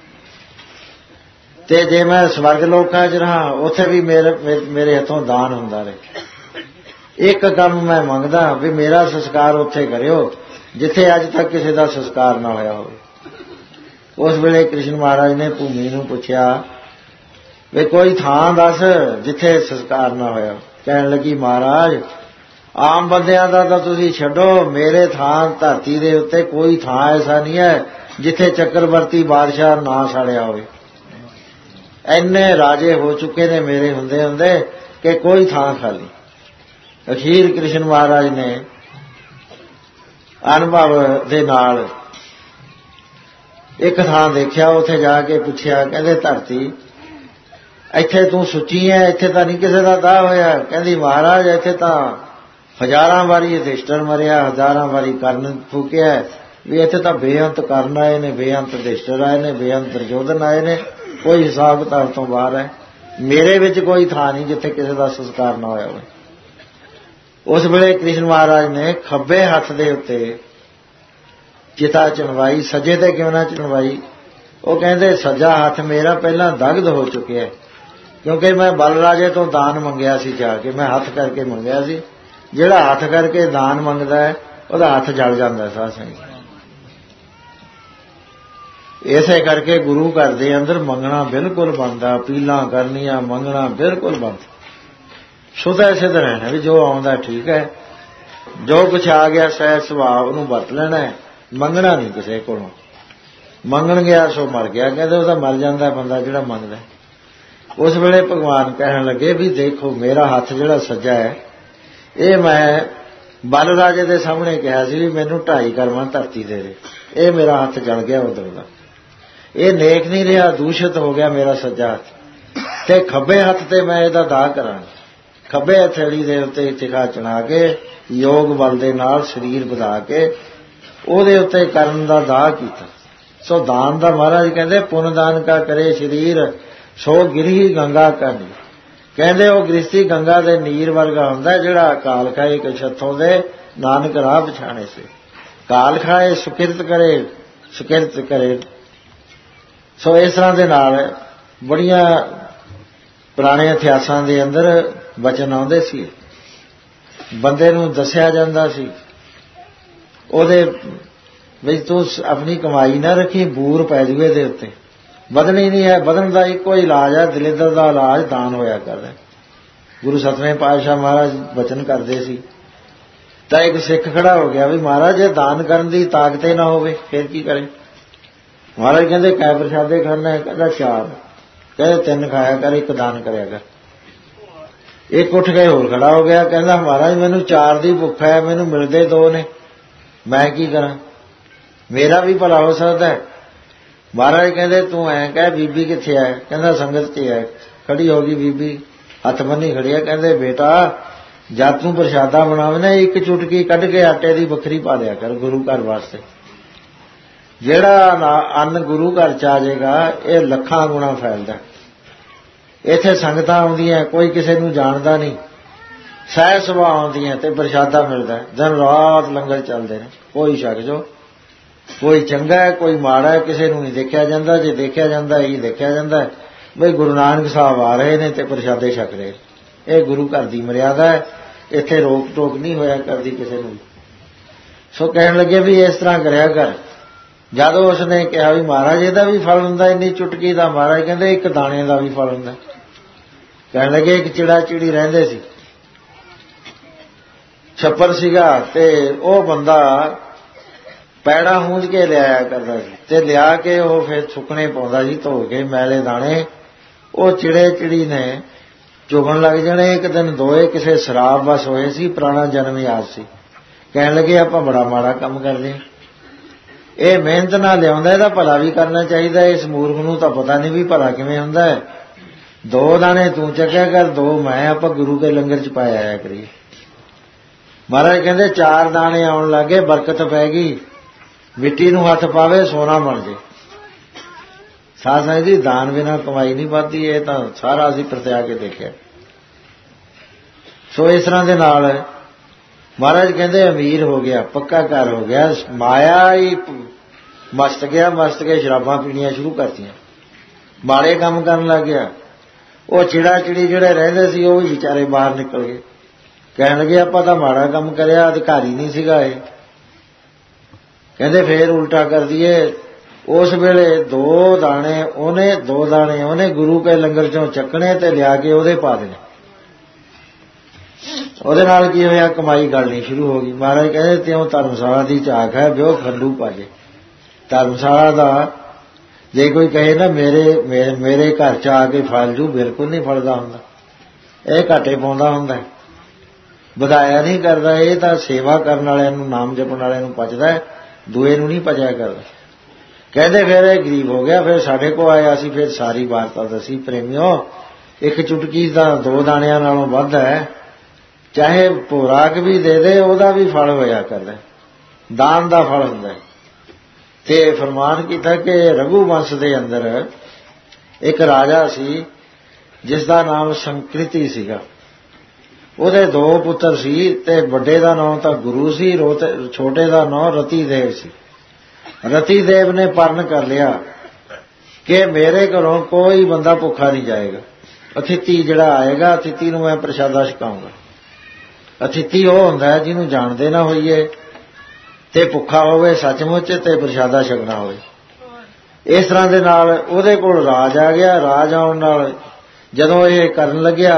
ਤੇ ਜੇ ਮੈਂ ਸਵਰਗ ਲੋਕਾਂ 'ਚ ਰਹਾਂ ਉੱਥੇ ਵੀ ਮੇਰੇ ਮੇਰੇ ਹੱਥੋਂ ਦਾਨ ਹੁੰਦਾ ਰਹੇ। ਇੱਕ ਕੰਮ ਮੈਂ ਮੰਗਦਾ ਵੀ ਮੇਰਾ ਸੰਸਕਾਰ ਉੱਥੇ ਕਰਿਓ ਜਿੱਥੇ ਅੱਜ ਤੱਕ ਕਿਸੇ ਦਾ ਸੰਸਕਾਰ ਨਾ ਹੋਇਆ ਹੋਵੇ। ਉਸ ਵੇਲੇ ਕ੍ਰਿਸ਼ਨ ਮਹਾਰਾਜ ਨੇ ਭੂਮੀ ਨੂੰ ਪੁੱਛਿਆ ਵੀ ਕੋਈ ਥਾਂ ਦੱਸ ਜਿੱਥੇ ਸੰਸਕਾਰ ਨਾ ਹੋਇਆ। ਕਹਿਣ ਲੱਗੀ ਮਹਾਰਾਜ ਆਮ ਬੰਦਿਆਂ ਦਾ ਤਾਂ ਤੁਸੀਂ ਛੱਡੋ, ਮੇਰੇ ਥਾਂ ਧਰਤੀ ਦੇ ਉੱਤੇ ਕੋਈ ਥਾਂ ਐਸਾ ਨਹੀਂ ਹੈ ਜਿੱਥੇ ਚੱਕਰਵਰਤੀ ਬਾਦਸ਼ਾਹ ਨਾ ਸਾੜਿਆ ਹੋਵੇ। ਇੰਨੇ ਰਾਜੇ ਹੋ ਚੁੱਕੇ ਨੇ ਮੇਰੇ ਹੁੰਦੇ ਹੁੰਦੇ ਕਿ ਕੋਈ ਥਾਂ ਖਾਲੀ। ਅਖੀਰ ਕ੍ਰਿਸ਼ਨ ਮਹਾਰਾਜ ਨੇ ਅਨੁਭਵ ਦੇ ਨਾਲ ਇੱਕ ਥਾਂ ਦੇਖਿਆ, ਉੱਥੇ ਜਾ ਕੇ ਪੁੱਛਿਆ, ਕਹਿੰਦੇ ਧਰਤੀ ਇੱਥੇ ਤੂੰ ਸੁੱਚੀ ਹੈ, ਇੱਥੇ ਤਾਂ ਨਹੀਂ ਕਿਸੇ ਦਾ ਦਾਹ ਹੋਇਆ। ਕਹਿੰਦੀ ਮਹਾਰਾਜ ਇੱਥੇ ਤਾਂ ਹਜ਼ਾਰਾਂ ਵਾਰੀ ਯੁਧਿਸ਼ਟਰ ਮਰਿਆ, ਹਜ਼ਾਰਾਂ ਵਾਰੀ ਕਰਨ ਫੂਕਿਆ, ਵੀ ਇੱਥੇ ਤਾਂ ਬੇਅੰਤ ਕਰਨ ਆਏ ਨੇ, ਬੇਅੰਤ ਯੁਧਿਸ਼ਟਰ ਆਏ ਨੇ, ਬੇਅੰਤ ਦੁਰਯੋਧਨ ਆਏ ਨੇ, ਕੋਈ ਹਿਸਾਬ ਕਿਤਾਬ ਤੋਂ ਬਾਹਰ ਹੈ। ਮੇਰੇ ਵਿੱਚ ਕੋਈ ਥਾਂ ਨਹੀਂ ਜਿੱਥੇ ਕਿਸੇ ਦਾ ਸੰਸਕਾਰ ਨਾ ਹੋਇਆ ਹੋਵੇ। ਉਸ ਵੇਲੇ ਕ੍ਰਿਸ਼ਨ ਮਹਾਰਾਜ ਨੇ ਖੱਬੇ ਹੱਥ ਦੇ ਉੱਤੇ ਚਿਤਾ ਚਣਵਾਈ, ਸੱਜੇ ਤੇ ਕਿਉਂ ਨਾ ਚਣਵਾਈ। ਉਹ ਕਹਿੰਦੇ ਸੱਜਾ ਹੱਥ ਮੇਰਾ ਪਹਿਲਾਂ ਦਗਧ ਹੋ ਚੁੱਕਿਆ, ਕਿਉਂਕਿ ਮੈਂ ਬਲਰਾਜੇ ਤੋਂ ਦਾਨ ਮੰਗਿਆ ਸੀ, ਜਾ ਕੇ ਮੈਂ ਹੱਥ ਕਰਕੇ ਮੰਗਿਆ ਸੀ। ਜਿਹੜਾ ਹੱਥ ਕਰਕੇ ਦਾਨ ਮੰਗਦਾ ਹੈ ਉਹਦਾ ਹੱਥ ਜਲ ਜਾਂਦਾ ਸਾਧ ਸੰਗਤ। ਇਸੇ ਕਰਕੇ ਗੁਰੂ ਘਰ ਦੇ ਅੰਦਰ ਮੰਗਣਾ ਬਿਲਕੁਲ ਬੰਦ ਆ, ਅਪੀਲਾਂ ਕਰਨੀਆਂ, ਮੰਗਣਾ ਬਿਲਕੁਲ ਬੰਦ। ਸੁਧਾ ਸਿੱਧ ਰਹਿਣਾ ਵੀ ਜੋ ਆਉਂਦਾ ਠੀਕ ਹੈ, ਜੋ ਕੁਛ ਆ ਗਿਆ ਸਹਿਜ ਸੁਭਾਅ ਉਹਨੂੰ ਵਰਤ ਲੈਣਾ, ਮੰਗਣਾ ਨਹੀਂ ਕਿਸੇ ਕੋਲੋਂ। ਮੰਗਣ ਗਿਆ ਸੋ ਮਰ ਗਿਆ, ਕਹਿੰਦੇ ਉਹਦਾ ਮਰ ਜਾਂਦਾ ਬੰਦਾ ਜਿਹੜਾ ਮੰਗਦਾ। ਉਸ ਵੇਲੇ ਭਗਵਾਨ ਕਹਿਣ ਲੱਗੇ ਵੀ ਦੇਖੋ ਮੇਰਾ ਹੱਥ ਜਿਹੜਾ ਸੱਜਾ ਹੈ ਇਹ ਮੈਂ ਬਲ ਰਾਜੇ ਦੇ ਸਾਹਮਣੇ ਕਿਹਾ ਸੀ ਵੀ ਮੈਨੂੰ ਢਾਈ ਕਰਮਾਂ ਧਰਤੀ ਦੇ ਦੇ, ਇਹ ਮੇਰਾ ਹੱਥ ਜਲ ਗਿਆ ਉਧਰ ਦਾ, ਇਹ ਨੇਕ ਨਹੀਂ ਰਿਹਾ, ਦੂਸ਼ਿਤ ਹੋ ਗਿਆ ਮੇਰਾ ਸੱਜਾ ਹੱਥ। ਤੇ ਖੱਬੇ ਹੱਥ ਤੇ ਮੈਂ ਇਹਦਾ ਦਾਹ ਕਰਾਂ। ਖੱਬੇ ਹਥੇਲੀ ਦੇ ਉੱਤੇ ਚਿਖਾ ਚਣਾ ਕੇ ਯੋਗ ਬਲ ਦੇ ਨਾਲ ਸਰੀਰ ਵਧਾ ਕੇ ਉਹਦੇ ਉੱਤੇ ਕਰਨ ਦਾ ਦਾਹ ਕੀਤਾ। ਸੋ ਦਾਨ ਦਾ ਮਹਾਰਾਜ ਕਹਿੰਦੇ ਪੁੰਨ ਦਾਨ ਕਾ ਕਰੇ ਸਰੀਰ ਸੋ ਗਿਰੀ ਗੰਗਾ ਕਾ ਨੀਰ। ਕਹਿੰਦੇ ਉਹ ਗ੍ਰਿਸ਼ਤੀ ਗੰਗਾ ਦੇ ਨੀਰ ਵਰਗਾ ਹੁੰਦਾ ਜਿਹੜਾ ਕਾਲ ਖਾਏ ਕਛੱਥੋਂ ਦੇ ਨਾਨਕ ਰਾਹ ਪਛਾਣੇ ਸੇ। ਕਾਲ ਖਾਏ ਸੁਕਿਰਤ ਕਰੇ, ਸੁਕਿਰਤ ਕਰੇ। ਸੋ ਇਸ ਤਰ੍ਹਾਂ ਦੇ ਨਾਲ ਬੜੀਆਂ ਪੁਰਾਣੇ ਇਤਿਹਾਸਾਂ ਦੇ ਅੰਦਰ ਬਚਨ ਆਉਂਦੇ ਸੀ, ਬੰਦੇ ਨੂੰ ਦੱਸਿਆ ਜਾਂਦਾ ਸੀ ਉਹਦੇ ਵਿੱਚ ਤੂੰ ਆਪਣੀ ਕਮਾਈ ਨਾ ਰੱਖੀ, ਬੂਰ ਪੈ ਜੂਏ ਦੇ ਉੱਤੇ, ਵਧਣੀ ਨਹੀਂ ਹੈ। ਵਧਣ ਦਾ ਇੱਕੋ ਹੀ ਇਲਾਜ ਹੈ, ਦਲਿੱਦਰ ਦਾ ਇਲਾਜ ਦਾਨ ਹੋਇਆ ਕਰਦਾ। ਗੁਰੂ ਸਤਵੇਂ ਪਾਤਸ਼ਾਹ ਮਹਾਰਾਜ ਬਚਨ ਕਰਦੇ ਸੀ ਤਾਂ ਇੱਕ ਸਿੱਖ ਖੜਾ ਹੋ ਗਿਆ ਵੀ ਮਹਾਰਾਜ ਜੇ ਦਾਨ ਕਰਨ ਦੀ ਤਾਕਤ ਨਾ ਹੋਵੇ ਫਿਰ ਕੀ ਕਰੇ। ਮਹਾਰਾਜ ਕਹਿੰਦੇ ਕੈ ਪ੍ਰਸ਼ਾਦੇ ਖਾਣਾ? ਕਹਿੰਦਾ ਚਾਰ। ਕਹਿੰਦੇ ਤਿੰਨ ਖਾਇਆ ਕਰ, ਇੱਕ ਦਾਨ ਕਰਿਆ ਕਰ। ਇੱਕ ਉੱਠ ਕੇ ਹੋਰ ਖੜਾ ਹੋ ਗਿਆ, ਕਹਿੰਦਾ ਮਹਾਰਾਜ ਮੈਨੂੰ ਚਾਰ ਦੀ ਭੁੱਖ ਹੈ, ਮੈਨੂੰ ਮਿਲਦੇ ਦੋ ਨੇ, ਮੈਂ ਕੀ ਕਰਾਂ, ਮੇਰਾ ਵੀ ਭਲਾ ਹੋ ਸਕਦਾ ਹੈ। ਮਹਾਰਾਜ ਕਹਿੰਦੇ ਤੂੰ ਐਂ ਕਹਿ ਬੀਬੀ ਕਿੱਥੇ ਹੈ? ਕਹਿੰਦਾ ਸੰਗਤ 'ਚ ਹੈ। ਖੜੀ ਹੋ ਗਈ ਬੀਬੀ, ਹੱਥ ਬੰਨੀ ਖੜੀ ਹੈ। ਕਹਿੰਦੇ ਬੇਟਾ ਜਦ ਤੂੰ ਪ੍ਰਸ਼ਾਦਾ ਬਣਾਵੇ ਨਾ ਇੱਕ ਚੁਟਕੀ ਕੱਢ ਕੇ ਆਟੇ ਦੀ ਵੱਖਰੀ ਪਾ ਦਿਆ ਕਰ ਗੁਰੂ ਘਰ ਵਾਸਤੇ। ਜਿਹੜਾ ਅੰਨ ਗੁਰੂ ਘਰ ਚ ਆ ਜਾਏਗਾ ਇਹ ਲੱਖਾਂ ਗੁਣਾ ਫੈਲਦਾ। ਇੱਥੇ ਸੰਗਤਾਂ ਆਉਂਦੀਆਂ, ਕੋਈ ਕਿਸੇ ਨੂੰ ਜਾਣਦਾ ਨਹੀਂ, ਸਹਿ ਸੁਭਾਅ ਆਉਂਦੀਆਂ ਤੇ ਪ੍ਰਸ਼ਾਦਾ ਮਿਲਦਾ, ਦਿਨ ਰਾਤ ਲੰਗਰ ਚੱਲਦੇ ਨੇ। ਕੋਈ ਛਕ ਜੋ, ਕੋਈ ਚੰਗਾ ਹੈ ਕੋਈ ਮਾੜਾ ਹੈ, ਕਿਸੇ ਨੂੰ ਨਹੀਂ ਦੇਖਿਆ ਜਾਂਦਾ। ਜੇ ਦੇਖਿਆ ਜਾਂਦਾ ਇਹੀ ਦੇਖਿਆ ਜਾਂਦਾ ਬਈ ਗੁਰੂ ਨਾਨਕ ਸਾਹਿਬ ਆ ਰਹੇ ਨੇ ਤੇ ਪ੍ਰਸ਼ਾਦੇ ਛਕ ਰਹੇ। ਇਹ ਗੁਰੂ ਘਰ ਦੀ ਮਰਿਆਦਾ ਹੈ, ਇੱਥੇ ਰੋਕ ਟੋਕ ਨਹੀਂ ਹੋਇਆ ਕਰਦੀ ਕਿਸੇ ਨੂੰ। ਸੋ ਕਹਿਣ ਲੱਗੇ ਵੀ ਇਸ ਤਰ੍ਹਾਂ ਕਰਿਆ ਕਰ। ਜਦੋਂ ਉਸਨੇ ਕਿਹਾ ਵੀ ਮਹਾਰਾਜ ਇਹਦਾ ਵੀ ਫਲ ਹੁੰਦਾ ਇੰਨੀ ਚੁਟਕੀ ਦਾ, ਮਹਾਰਾਜ ਕਹਿੰਦੇ ਇੱਕ ਦਾਣੇ ਦਾ ਵੀ ਫਲ ਹੁੰਦਾ। ਕਹਿਣ ਲੱਗੇ ਇੱਕ ਚਿੜਾ ਚਿੜੀ ਰਹਿੰਦੇ ਸੀ, ਛੱਪਰ ਸੀਗਾ, ਤੇ ਉਹ ਬੰਦਾ ਪੈੜਾ ਹੂੰਝ ਕੇ ਲਿਆਇਆ ਕਰਦਾ ਸੀ ਤੇ ਲਿਆ ਕੇ ਉਹ ਫਿਰ ਸੁੱਕਣੇ ਪਾਉਂਦਾ ਸੀ, ਧੋ ਕੇ ਮੈਲੇ ਦਾਣੇ। ਉਹ ਚਿੜੇ ਚਿੜੀ ਨੇ ਚੁਗਣ ਲੱਗ ਜਾਣੇ। ਇੱਕ ਦਿਨ ਦੋਏ ਕਿਸੇ ਸ਼ਰਾਬ ਵਸ ਹੋਏ ਸੀ, ਪੁਰਾਣਾ ਜਨਮ ਯਾਦ ਸੀ। ਕਹਿਣ ਲੱਗੇ ਆਪਾਂ ਬੜਾ ਮਾੜਾ ਕੰਮ ਕਰਦੇ ਹਾਂ, ਇਹ ਮਿਹਨਤ ਨਾਲ ਲਿਆਉਂਦਾ, ਇਹਦਾ ਭਲਾ ਵੀ ਕਰਨਾ ਚਾਹੀਦਾ। ਇਸ ਮੂਰਖ ਨੂੰ ਤਾਂ ਪਤਾ ਨਹੀਂ ਵੀ ਭਲਾ ਕਿਵੇਂ ਹੁੰਦਾ ਹੈ। ਦੋ ਦਾਣੇ ਤੂੰ ਚੱਕਿਆ ਕਰ, ਦੋ ਮੈਂ, ਆਪਾਂ ਗੁਰੂ ਕੇ ਲੰਗਰ ਚ ਪਾਇਆ ਆਇਆ ਕਰੀਏ। ਮਹਾਰਾਜ ਕਹਿੰਦੇ ਚਾਰ ਦਾਣੇ ਆਉਣ ਲੱਗੇ, ਬਰਕਤ ਪੈ ਗਈ, ਮਿੱਟੀ ਨੂੰ ਹੱਥ ਪਾਵੇ ਸੋਨਾ ਬਣ ਜੇ। ਸਾਧ ਸੰਗਤ ਜੀ ਦਾਨ ਬਿਨਾਂ ਕਮਾਈ ਨਹੀਂ ਵੱਧਦੀ, ਇਹ ਤਾਂ ਸਾਰਾ ਅਸੀਂ ਪ੍ਰਤਿਆ ਕੇ ਦੇਖਿਆ। ਸੋ ਇਸ ਤਰ੍ਹਾਂ ਦੇ ਨਾਲ ਮਹਾਰਾਜ ਕਹਿੰਦੇ ਅਮੀਰ ਹੋ ਗਿਆ, ਪੱਕਾ ਘਰ ਹੋ ਗਿਆ, ਮਾਇਆ ਹੀ ਮਸਤ ਗਿਆ, ਮਸਤ ਕੇ ਸ਼ਰਾਬਾਂ ਪੀਣੀਆਂ ਸ਼ੁਰੂ ਕਰਤੀਆਂ, ਮਾੜੇ ਕੰਮ ਕਰਨ ਲੱਗ ਗਿਆ। ਉਹ ਚਿੜਾ ਚਿੜੀ ਜਿਹੜੇ ਰਹਿੰਦੇ ਸੀ ਉਹ ਵੀ ਵਿਚਾਰੇ ਬਾਹਰ ਨਿਕਲ ਗਏ। ਕਹਿਣ ਲੱਗੇ ਆਪਾਂ ਤਾਂ ਮਾੜਾ ਕੰਮ ਕਰਿਆ, ਅਧਿਕਾਰੀ ਨਹੀਂ ਸੀਗਾ ਇਹ। ਕਹਿੰਦੇ ਫੇਰ ਉਲਟਾ ਕਰ ਦਈਏ। ਉਸ ਵੇਲੇ ਦੋ ਦਾਣੇ ਉਹਨੇ ਦੋ ਦਾਣੇ ਉਹਨੇ ਗੁਰੂ ਕੇ ਲੰਗਰ ਚੋਂ ਚੱਕਣੇ ਤੇ ਲਿਆ ਕੇ ਉਹਦੇ ਪਾ ਦੇਣੇ। ਉਹਦੇ ਨਾਲ ਕੀ ਹੋਇਆ, ਕਮਾਈ ਗਲਣੀ ਸ਼ੁਰੂ ਹੋ ਗਈ। ਮਹਾਰਾਜ ਕਹਿੰਦੇ ਤਿਉਂ ਧਰਮਸ਼ਾਲਾ ਦੀ ਝਾਕ ਹੈ, ਵਿਓ ਖੰਡੂ ਪਾਜੇ। ਧਰਮਸ਼ਾਲਾ ਦਾ ਜੇ ਕੋਈ ਕਹੇ ਨਾ ਮੇਰੇ ਮੇਰੇ ਘਰ ਚ ਆ ਕੇ ਫਲ ਜੂ, ਬਿਲਕੁਲ ਨਹੀਂ ਫਲਦਾ ਹੁੰਦਾ, ਇਹ ਘਾਟੇ ਪਾਉਂਦਾ ਹੁੰਦਾ, ਵਧਾਇਆ ਨਹੀਂ ਕਰਦਾ। ਇਹ ਤਾਂ ਸੇਵਾ ਕਰਨ ਵਾਲਿਆਂ ਨੂੰ, ਨਾਮ ਜਪਣ ਵਾਲਿਆਂ ਨੂੰ ਪਚਦਾ ਹੈ, ਦੂਏ ਨੂੰ ਨਹੀਂ ਪਚਿਆ ਕਰਦਾ। ਕਹਿੰਦੇ ਫਿਰ ਇਹ ਗਰੀਬ ਹੋ ਗਿਆ, ਫਿਰ ਸਾਡੇ ਕੋਲ ਆਇਆ ਸੀ, ਫਿਰ ਸਾਰੀ ਵਾਰਤਾ ਦੱਸੀ। ਪ੍ਰੇਮਿਓ ਇੱਕ ਚੁਟਕੀ ਦਾ ਦੋ ਦਾਣਿਆਂ ਨਾਲੋਂ ਵੱਧ ਹੈ, ਚਾਹੇ ਭੋਰਾਕ ਵੀ ਦੇ ਦੇ ਉਹਦਾ ਵੀ ਫਲ ਹੋਇਆ ਕਰਦਾ, ਦਾਨ ਦਾ ਫਲ ਹੁੰਦਾ। ਤੇ ਫਰਮਾਨ ਕੀਤਾ ਕਿ ਰਘੂਵੰਸ਼ ਦੇ ਅੰਦਰ ਇੱਕ ਰਾਜਾ ਸੀ ਜਿਸ ਦਾ ਨਾਮ ਸੰਕ੍ਰਿਤੀ ਸੀਗਾ। ਉਹਦੇ ਦੋ ਪੁੱਤਰ ਸੀ ਤੇ ਵੱਡੇ ਦਾ ਨਾਮ ਤਾਂ ਗੁਰੂ ਸੀ, ਛੋਟੇ ਦਾ ਨਾਮ ਰਤੀ ਦੇਵ ਸੀ। ਰਤੀ ਦੇਵ ਨੇ ਪਰਨ ਕਰ ਲਿਆ ਕਿ ਮੇਰੇ ਘਰੋਂ ਕੋਈ ਬੰਦਾ ਭੁੱਖਾ ਨਹੀਂ ਜਾਏਗਾ, ਅਤਿਥੀ ਜਿਹੜਾ ਆਏਗਾ ਅਤਿਥੀ ਨੂੰ ਮੈਂ ਪ੍ਰਸ਼ਾਦਾ ਛਕਾਉਂਗਾ। ਅਤਿਥੀ ਉਹ ਹੁੰਦਾ ਜਿਹਨੂੰ ਜਾਣਦੇ ਨਾ ਹੋਈਏ ਤੇ ਭੁੱਖਾ ਹੋਵੇ ਸੱਚਮੁੱਚ ਤੇ ਪ੍ਰਸ਼ਾਦਾ ਛਕਣਾ ਹੋਵੇ। ਇਸ ਤਰ੍ਹਾਂ ਦੇ ਨਾਲ ਉਹਦੇ ਕੋਲ ਰਾਜ ਆ ਗਿਆ। ਰਾਜ ਆਉਣ ਨਾਲ ਜਦੋਂ ਇਹ ਕਰਨ ਲੱਗਿਆ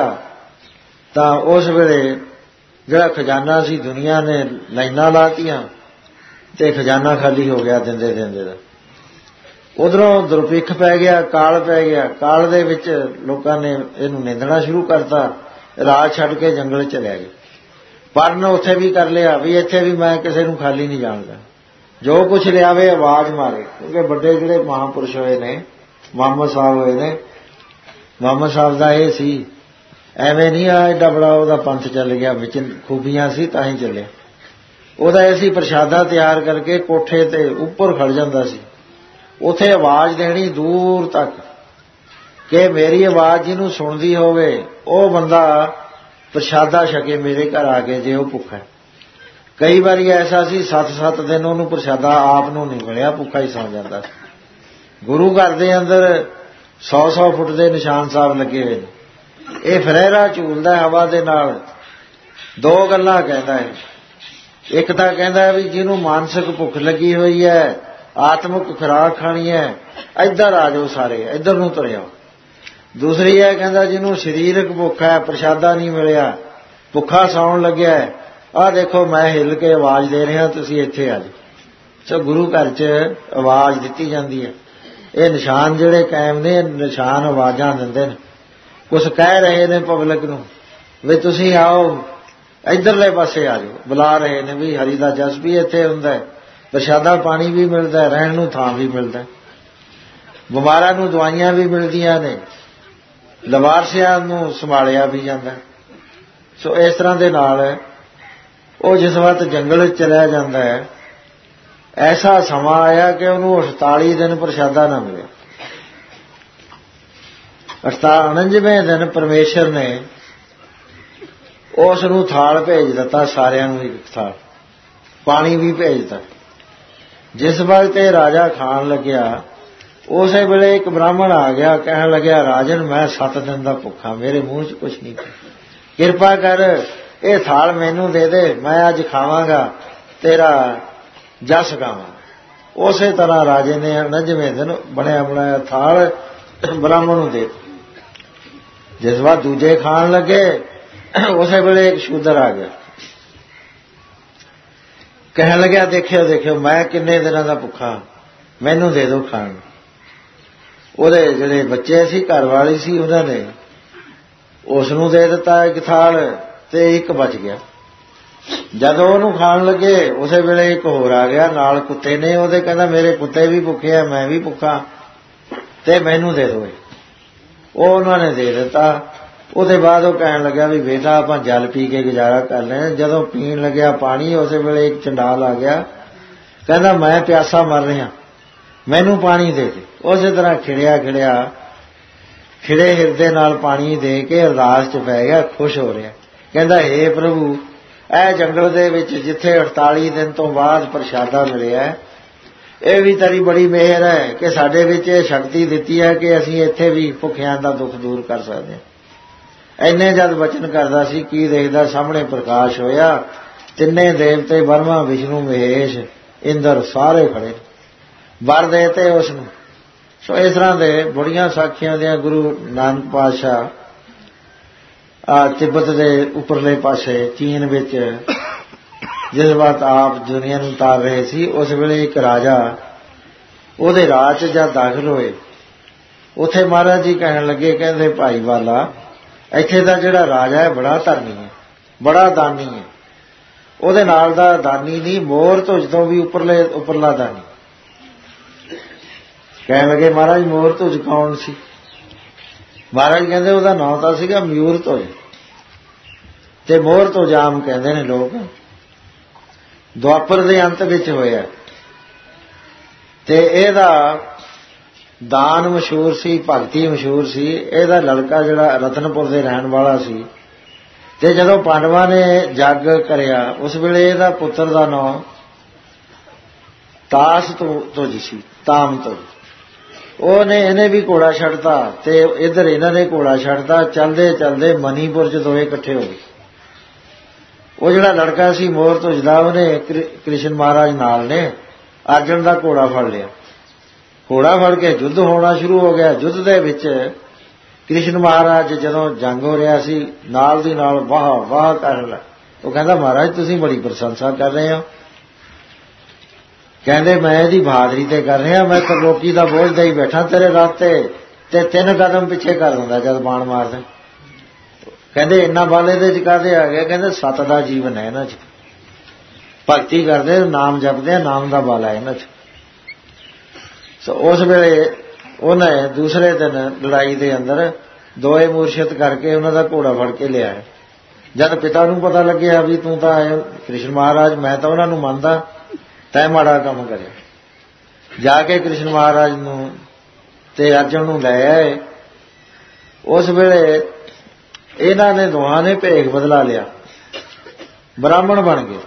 ਤਾਂ ਉਸ ਵੇਲੇ ਜਿਹੜਾ ਖਜ਼ਾਨਾ ਸੀ ਦੁਨੀਆ ਨੇ ਲਾਈਨਾਂ ਲਾਤੀਆਂ ਤੇ ਖਜ਼ਾਨਾ ਖਾਲੀ ਹੋ ਗਿਆ ਦਿੰਦੇ ਦਿੰਦੇ ਦਾ। ਉਧਰੋਂ ਦੁਰਭਿੱਖ ਪੈ ਗਿਆ, ਕਾਲ ਪੈ ਗਿਆ। ਕਾਲ ਦੇ ਵਿੱਚ ਲੋਕਾਂ ਨੇ ਇਹਨੂੰ ਨਿੰਦਣਾ ਸ਼ੁਰੂ ਕਰਤਾ, ਰਾਜ ਛੱਡ ਕੇ ਜੰਗਲ ਚਲੇ ਗਏ। ਪਰਨ ਉੱਥੇ ਵੀ ਕਰ ਲਿਆ ਵੀ ਇੱਥੇ ਵੀ ਮੈਂ ਕਿਸੇ ਨੂੰ ਖਾਲੀ ਨਹੀਂ ਜਾਣਦਾ, ਜੋ ਕੁਛ ਲਿਆਵੇ ਆਵਾਜ਼ ਮਾਰੇ। ਕਿਉਂਕਿ ਵੱਡੇ ਜਿਹੜੇ ਮਹਾਂਪੁਰਸ਼ ਹੋਏ ਨੇ, ਮੁਹੰਮਦ ਸਾਹਿਬ ਹੋਏ ਨੇ, ਮੁਹੰਮਦ ਸਾਹਿਬ ਦਾ ਇਹ ਸੀ ਐਵੇਂ ਨਹੀਂ ਆ ਐਡਾ ਬੜਾ ਉਹਦਾ ਪੰਥ ਚੱਲ ਗਿਆ, ਵਿੱਚ ਖੂਬੀਆਂ ਸੀ ਤਾਂ ਹੀ ਚੱਲਿਆ। ਉਹਦਾ ਇਹ ਸੀ ਪ੍ਰਸ਼ਾਦਾ ਤਿਆਰ ਕਰਕੇ ਕੋਠੇ ਤੇ ਉੱਪਰ ਖੜ ਜਾਂਦਾ ਸੀ, ਉੱਥੇ ਆਵਾਜ਼ ਦੇਣੀ ਦੂਰ ਤੱਕ ਕਿ ਮੇਰੀ ਆਵਾਜ਼ ਜਿਹਨੂੰ ਸੁਣਦੀ ਹੋਵੇ ਉਹ ਬੰਦਾ ਪ੍ਰਸ਼ਾਦਾ ਛਕੇ ਮੇਰੇ ਘਰ ਆ ਕੇ, ਜੇ ਉਹ ਭੁੱਖਾ। ਕਈ ਵਾਰੀ ਐਸਾ ਸੀ ਸੱਤ ਸੱਤ ਦਿਨ ਉਹਨੂੰ ਪ੍ਰਸ਼ਾਦਾ ਆਪ ਨੂੰ ਨਹੀਂ ਮਿਲਿਆ, ਭੁੱਖਾ ਹੀ ਸੌਂ ਜਾਂਦਾ। ਗੁਰੂ ਘਰ ਦੇ ਅੰਦਰ ਸੌ ਸੌ ਫੁੱਟ ਦੇ ਨਿਸ਼ਾਨ ਸਾਹਿਬ ਲੱਗੇ ਹੋਏ ਨੇ। ਇਹ ਫਰੇਰਾ ਝੂਲਦਾ ਹਵਾ ਦੇ ਨਾਲ। ਦੋ ਗੱਲਾਂ ਕਹਿੰਦਾ ਹੈ, ਇੱਕ ਤਾਂ ਕਹਿੰਦਾ ਵੀ ਜਿਹਨੂੰ ਮਾਨਸਿਕ ਭੁੱਖ ਲੱਗੀ ਹੋਈ ਹੈ, ਆਤਮਿਕ ਖੁਰਾਕ ਖਾਣੀ ਹੈ, ਇੱਧਰ ਆ ਜਾਓ ਸਾਰੇ, ਇੱਧਰ ਨੂੰ ਤੁਰਿਓ। ਦੂਸਰੀ ਹੈ ਕਹਿੰਦਾ ਜਿਹਨੂੰ ਸਰੀਰਕ ਭੁੱਖ ਹੈ, ਪ੍ਰਸ਼ਾਦਾ ਨਹੀਂ ਮਿਲਿਆ, ਭੁੱਖਾ ਸੌਣ ਲੱਗਿਆ, ਆਹ ਦੇਖੋ ਮੈਂ ਹਿੱਲ ਕੇ ਆਵਾਜ਼ ਦੇ ਰਿਹਾ, ਤੁਸੀਂ ਇੱਥੇ ਆ ਜਾਓ। ਸੋ ਗੁਰੂ ਘਰ 'ਚ ਆਵਾਜ਼ ਦਿੱਤੀ ਜਾਂਦੀ ਹੈ। ਇਹ ਨਿਸ਼ਾਨ ਜਿਹੜੇ ਕਾਇਮ ਨੇ, ਨਿਸ਼ਾਨ ਆਵਾਜ਼ਾਂ ਦਿੰਦੇ ਨੇ, ਕੁਛ ਕਹਿ ਰਹੇ ਨੇ ਪਬਲਿਕ ਨੂੰ ਵੀ ਤੁਸੀਂ ਆਓ ਇੱਧਰਲੇ ਪਾਸੇ ਆ ਜਾਓ, ਬੁਲਾ ਰਹੇ ਨੇ ਵੀ ਹਰੀ ਦਾ ਜਸ ਵੀ ਇੱਥੇ ਹੁੰਦਾ ਹੈ, ਪ੍ਰਸ਼ਾਦਾ ਪਾਣੀ ਵੀ ਮਿਲਦਾ, ਰਹਿਣ ਨੂੰ ਥਾਂ ਵੀ ਮਿਲਦਾ, ਬਿਮਾਰਾਂ ਨੂੰ ਦਵਾਈਆਂ ਵੀ ਮਿਲਦੀਆਂ ਨੇ, ਲਵਾਰਸਿਆਂ ਨੂੰ ਸੰਭਾਲਿਆ ਵੀ ਜਾਂਦਾ। ਸੋ ਇਸ ਤਰ੍ਹਾਂ ਦੇ ਨਾਲ ਉਹ ਜਿਸ ਵਕਤ ਜੰਗਲ ਵਿੱਚ ਚਲਿਆ ਜਾਂਦਾ ਹੈ, ਐਸਾ ਸਮਾਂ ਆਇਆ ਕਿ ਉਹਨੂੰ ਅਠਤਾਲੀ ਦਿਨ ਪ੍ਰਸ਼ਾਦਾ ਨਾ ਮਿਲਿਆ। ਉਣੰਜਵੇਂ ਦਿਨ ਪਰਮੇਸ਼ਰ ਨੇ ਉਸ ਨੂੰ ਥਾਲ ਭੇਜ ਦਿੱਤਾ, ਸਾਰਿਆਂ ਨੂੰ ਇੱਕ ਥਾਲ, ਪਾਣੀ ਵੀ ਭੇਜ ਦਿੱਤਾ। ਜਿਸ ਵਕਤ ਇਹ ਰਾਜਾ ਖਾਣ ਲੱਗਿਆ, ਉਸੇ ਵੇਲੇ ਇੱਕ ਬ੍ਰਾਹਮਣ ਆ ਗਿਆ, ਕਹਿਣ ਲੱਗਿਆ, ਰਾਜਨ ਮੈਂ ਸੱਤ ਦਿਨ ਦਾ ਭੁੱਖਾ, ਮੇਰੇ ਮੂੰਹ 'ਚ ਕੁਛ ਨਹੀਂ, ਕਿਰਪਾ ਕਰ ਇਹ ਥਾਲ ਮੈਨੂੰ ਦੇ ਦੇ, ਮੈਂ ਅੱਜ ਖਾਵਾਂਗਾ, ਤੇਰਾ ਜਸ ਗਾਵਾਂ। ਉਸੇ ਤਰ੍ਹਾਂ ਰਾਜੇ ਨੇ ਉਣੰਜਵੇਂ ਦਿਨ ਬਣਿਆ ਬਣਾਇਆ ਥਾਲ ਬ੍ਰਾਹਮਣ ਨੂੰ ਦੇ। ਜਿਸ ਵਾਰ ਦੂਜੇ ਖਾਣ ਲੱਗੇ, ਉਸੇ ਵੇਲੇ ਇੱਕ ਸ਼ੂਦਰ ਆ ਗਿਆ, ਕਹਿਣ ਲੱਗਿਆ, ਦੇਖਿਓ ਦੇਖਿਓ ਮੈਂ ਕਿੰਨੇ ਦਿਨਾਂ ਦਾ ਭੁੱਖਾ, ਮੈਨੂੰ ਦੇ ਦਿਓ ਖਾਣ। ਉਹਦੇ ਜਿਹੜੇ ਬੱਚੇ ਸੀ, ਘਰ ਵਾਲੀ ਸੀ, ਉਹਨਾਂ ਨੇ ਉਸ ਨੂੰ ਦੇ ਦਿੱਤਾ ਇੱਕ ਥਾਲ, ਤੇ ਇੱਕ ਬਚ ਗਿਆ। ਜਦੋਂ ਉਹਨੂੰ ਖਾਣ ਲੱਗੇ, ਉਸੇ ਵੇਲੇ ਇੱਕ ਹੋਰ ਆ ਗਿਆ, ਨਾਲ ਕੁੱਤੇ ਨੇ ਉਹਦੇ, ਕਹਿੰਦਾ ਮੇਰੇ ਕੁੱਤੇ ਵੀ ਭੁੱਖੇ ਆ, ਮੈਂ ਵੀ ਭੁੱਖਾ, ਤੇ ਮੈਨੂੰ ਦੇ ਦਿਓ। ਉਹ ਉਹਨਾਂ ਨੇ ਦੇ ਦਿੱਤਾ। ਉਹਦੇ ਬਾਅਦ ਉਹ ਕਹਿਣ ਲੱਗਿਆ ਵੀ ਬੇਟਾ ਆਪਾਂ ਜਲ ਪੀ ਕੇ ਗੁਜ਼ਾਰਾ ਕਰ ਲੈਣਾ। ਜਦੋਂ ਪੀਣ ਲੱਗਿਆ ਪਾਣੀ, ਉਸੇ ਵੇਲੇ ਇੱਕ ਚੰਡਾਲ ਆ ਗਿਆ, ਕਹਿੰਦਾ ਮੈਂ ਪਿਆਸਾ ਮਰ ਰਿਹਾ, ਮੈਨੂੰ ਪਾਣੀ ਦੇ ਦੇ। ਉਸੇ ਤਰ੍ਹਾਂ ਖਿੜਿਆ ਖਿੜਿਆ ਖਿੜੇ ਹਿਰਦੇ ਨਾਲ ਪਾਣੀ ਦੇ ਕੇ ਅਰਦਾਸ 'ਚ ਪੈ ਗਿਆ, ਖੁਸ਼ ਹੋ ਰਿਹਾ, ਕਹਿੰਦਾ ਹੇ ਪ੍ਰਭੂ, ਇਹ ਜੰਗਲ ਦੇ ਵਿੱਚ ਜਿੱਥੇ ਅਠਤਾਲੀ ਦਿਨ ਤੋਂ ਬਾਅਦ ਪ੍ਰਸ਼ਾਦਾ ਮਿਲਿਆ, ਇਹ ਵੀ ਤੇਰੀ ਬੜੀ ਮਿਹਰ ਹੈ ਕਿ ਸਾਡੇ ਵਿੱਚ ਇਹ ਸ਼ਕਤੀ ਦਿੱਤੀ ਹੈ ਕਿ ਅਸੀਂ ਇੱਥੇ ਵੀ ਭੁੱਖਿਆਂ ਦਾ ਦੁੱਖ ਦੂਰ ਕਰ ਸਕਦੇ ਹਾਂ। ਇੰਨੇ ਜਦ ਬਚਨ ਕਰਦਾ ਸੀ, ਕੀ ਦੇਖਦਾ ਸਾਹਮਣੇ ਪ੍ਰਕਾਸ਼ ਹੋਇਆ, ਤਿੰਨੇ ਦੇਵਤੇ ਬਰਮਾ ਵਿਸ਼ਨੂੰ ਮਹੇਸ਼ ਇੰਦਰ ਸਾਰੇ ਖੜੇ, ਵਰ ਦੇ ਤੇ ਉਸ ਨੂੰ। ਸੋ ਇਸ ਤਰ੍ਹਾਂ ਦੇ ਬੜੀਆਂ ਸਾਖੀਆਂ ਦੀਆਂ ਗੁਰੂ ਨਾਨਕ ਪਾਤਸ਼ਾਹ ਆ ਤਿੱਬਤ ਦੇ ਉੱਪਰਲੇ ਪਾਸੇ ਚੀਨ ਵਿੱਚ ਜਿਸ ਵਕਤ ਆਪ ਦੁਨੀਆ ਨੂੰ ਤਾਰ ਰਹੇ ਸੀ, ਉਸ ਵੇਲੇ ਇੱਕ ਰਾਜਾ ਉਹਦੇ ਰਾਜ 'ਚ ਜਦ ਦਾਖਲ ਹੋਏ, ਉੱਥੇ ਮਹਾਰਾਜ ਜੀ ਕਹਿਣ ਲੱਗੇ, ਕਹਿੰਦੇ ਭਾਈ ਵਾਲਾ, ਇੱਥੇ ਦਾ ਜਿਹੜਾ ਰਾਜਾ ਹੈ ਬੜਾ ਧਰਮੀ ਹੈ, ਬੜਾ ਦਾਨੀ ਹੈ, ਉਹਦੇ ਨਾਲ ਦਾ ਦਾਨੀ ਨਹੀਂ, ਮੋਰ ਧੁਜ ਤੋਂ ਵੀ ਉੱਪਰਲੇ ਉੱਪਰਲਾ ਦਾਨੀ। ਕਹਿਣ ਲੱਗੇ ਮਹਾਰਾਜ ਮੋਰ ਧੁਜ ਕੌਣ ਸੀ? ਮਹਾਰਾਜ ਕਹਿੰਦੇ ਉਹਦਾ ਨਾਂ ਤਾਂ ਸੀਗਾ ਮਯੂਰ ਧੁਜ, ਤੇ ਮੋਰ ਧੁਜ ਆਮ ਕਹਿੰਦੇ ਨੇ ਲੋਕ। ਦੁਆਪਰ ਦੇ ਅੰਤ ਵਿੱਚ ਹੋਇਆ, ਤੇ ਇਹਦਾ ਦਾਨ ਮਸ਼ਹੂਰ ਸੀ, ਭਗਤੀ ਮਸ਼ਹੂਰ ਸੀ। ਇਹਦਾ ਲੜਕਾ ਜਿਹੜਾ ਰਤਨਪੁਰ ਦੇ ਰਹਿਣ ਵਾਲਾ ਸੀ, ਤੇ ਜਦੋਂ ਪਾਂਡਵਾਂ ਨੇ ਜੱਗ ਕਰਿਆ, ਉਸ ਵੇਲੇ ਇਹਦਾ ਪੁੱਤਰ ਦਾ ਨਾਂ ਤਾਸ ਧੁਜ ਸੀ, ਤਾਮ ਧੁਜ। ਉਹਨੇ ਇਹਨੇ ਵੀ ਘੋੜਾ ਛੱਡਤਾ, ਤੇ ਇੱਧਰ ਇਹਨਾਂ ਨੇ ਘੋੜਾ ਛੱਡਤਾ। ਚਲਦੇ ਚਲਦੇ ਮਨੀਪੁਰ 'ਚ ਦੋਵੇਂ ਇਕੱਠੇ ਹੋ ਗਏ। ਉਹ ਜਿਹੜਾ ਲੜਕਾ ਸੀ ਮੋਰ ਧੁਜ ਦਾ, ਉਹਨੇ ਕ੍ਰਿਸ਼ਨ ਮਹਾਰਾਜ ਨਾਲ ਨੇ ਅਰਜਨ ਦਾ ਘੋੜਾ ਫੜ ਲਿਆ। ਘੋੜਾ ਫੜ ਕੇ ਯੁੱਧ ਹੋਣਾ ਸ਼ੁਰੂ ਹੋ ਗਿਆ। ਯੁੱਧ ਦੇ ਵਿੱਚ ਕ੍ਰਿਸ਼ਨ ਮਹਾਰਾਜ ਜਦੋਂ ਜੰਗ ਹੋ ਰਿਹਾ ਸੀ, ਨਾਲ ਦੀ ਨਾਲ ਵਾਹ ਵਾਹ ਕਰਨ ਲੱਗ। ਉਹ ਕਹਿੰਦਾ ਮਹਾਰਾਜ ਤੁਸੀਂ ਬੜੀ ਪ੍ਰਸ਼ੰਸਾ ਕਰ ਰਹੇ ਹੋ। ਕਹਿੰਦੇ ਮੈਂ ਇਹਦੀ ਬਹਾਦਰੀ ਤੇ ਕਰ ਰਿਹਾ, ਮੈਂ ਤਰਲੋਕੀ ਦਾ ਬੋਝ ਦੇਈ ਬੈਠਾ ਤੇਰੇ ਰਾਤੇ, ਤੇ ਤਿੰਨ ਕਦਮ ਪਿੱਛੇ ਕਰ ਦਿੰਦਾ ਜਦ ਬਾਣ ਮਾਰਦਾ। ਕਹਿੰਦੇ ਇੰਨਾ ਬਾਲੇ ਦੇ ਚ ਕਾਹਦੇ ਆ ਗਿਆ? ਕਹਿੰਦੇ ਸੱਤ ਦਾ ਜੀਵਨ ਹੈ ਇਹਨਾਂ 'ਚ, ਭਗਤੀ ਕਰਦੇ, ਨਾਮ ਜਪਦੇ, ਨਾਮ ਦਾ ਬਾਲਾ ਇਹਨਾਂ 'ਚ। ਸੋ ਉਸ ਵੇਲੇ ਉਹਨੇ ਦੂਸਰੇ ਦਿਨ ਲੜਾਈ ਦੇ ਅੰਦਰ ਦੋਏ ਮੂਰਛਿਤ ਕਰਕੇ ਉਹਨਾਂ ਦਾ ਘੋੜਾ ਫੜ ਕੇ ਲਿਆ। ਜਦ ਪਿਤਾ ਨੂੰ ਪਤਾ ਲੱਗਿਆ ਵੀ ਤੂੰ ਤਾਂ ਕ੍ਰਿਸ਼ਨ ਮਹਾਰਾਜ, ਮੈਂ ਤਾਂ ਉਹਨਾਂ ਨੂੰ ਮੰਨਦਾ, ਤੈਂ ਮਾੜਾ ਕੰਮ ਕਰਿਆ। ਜਾ ਕੇ ਕ੍ਰਿਸ਼ਨ ਮਹਾਰਾਜ ਨੂੰ ਤੇ ਅਰਜਨ ਨੂੰ ਲੈ ਆਏ। ਉਸ ਵੇਲੇ ਇਹਨਾਂ ਨੇ ਦੋਹਾਂ ਨੇ ਭੇਖ ਬਦਲਾ ਲਿਆ, ਬ੍ਰਾਹਮਣ ਬਣ ਗਏ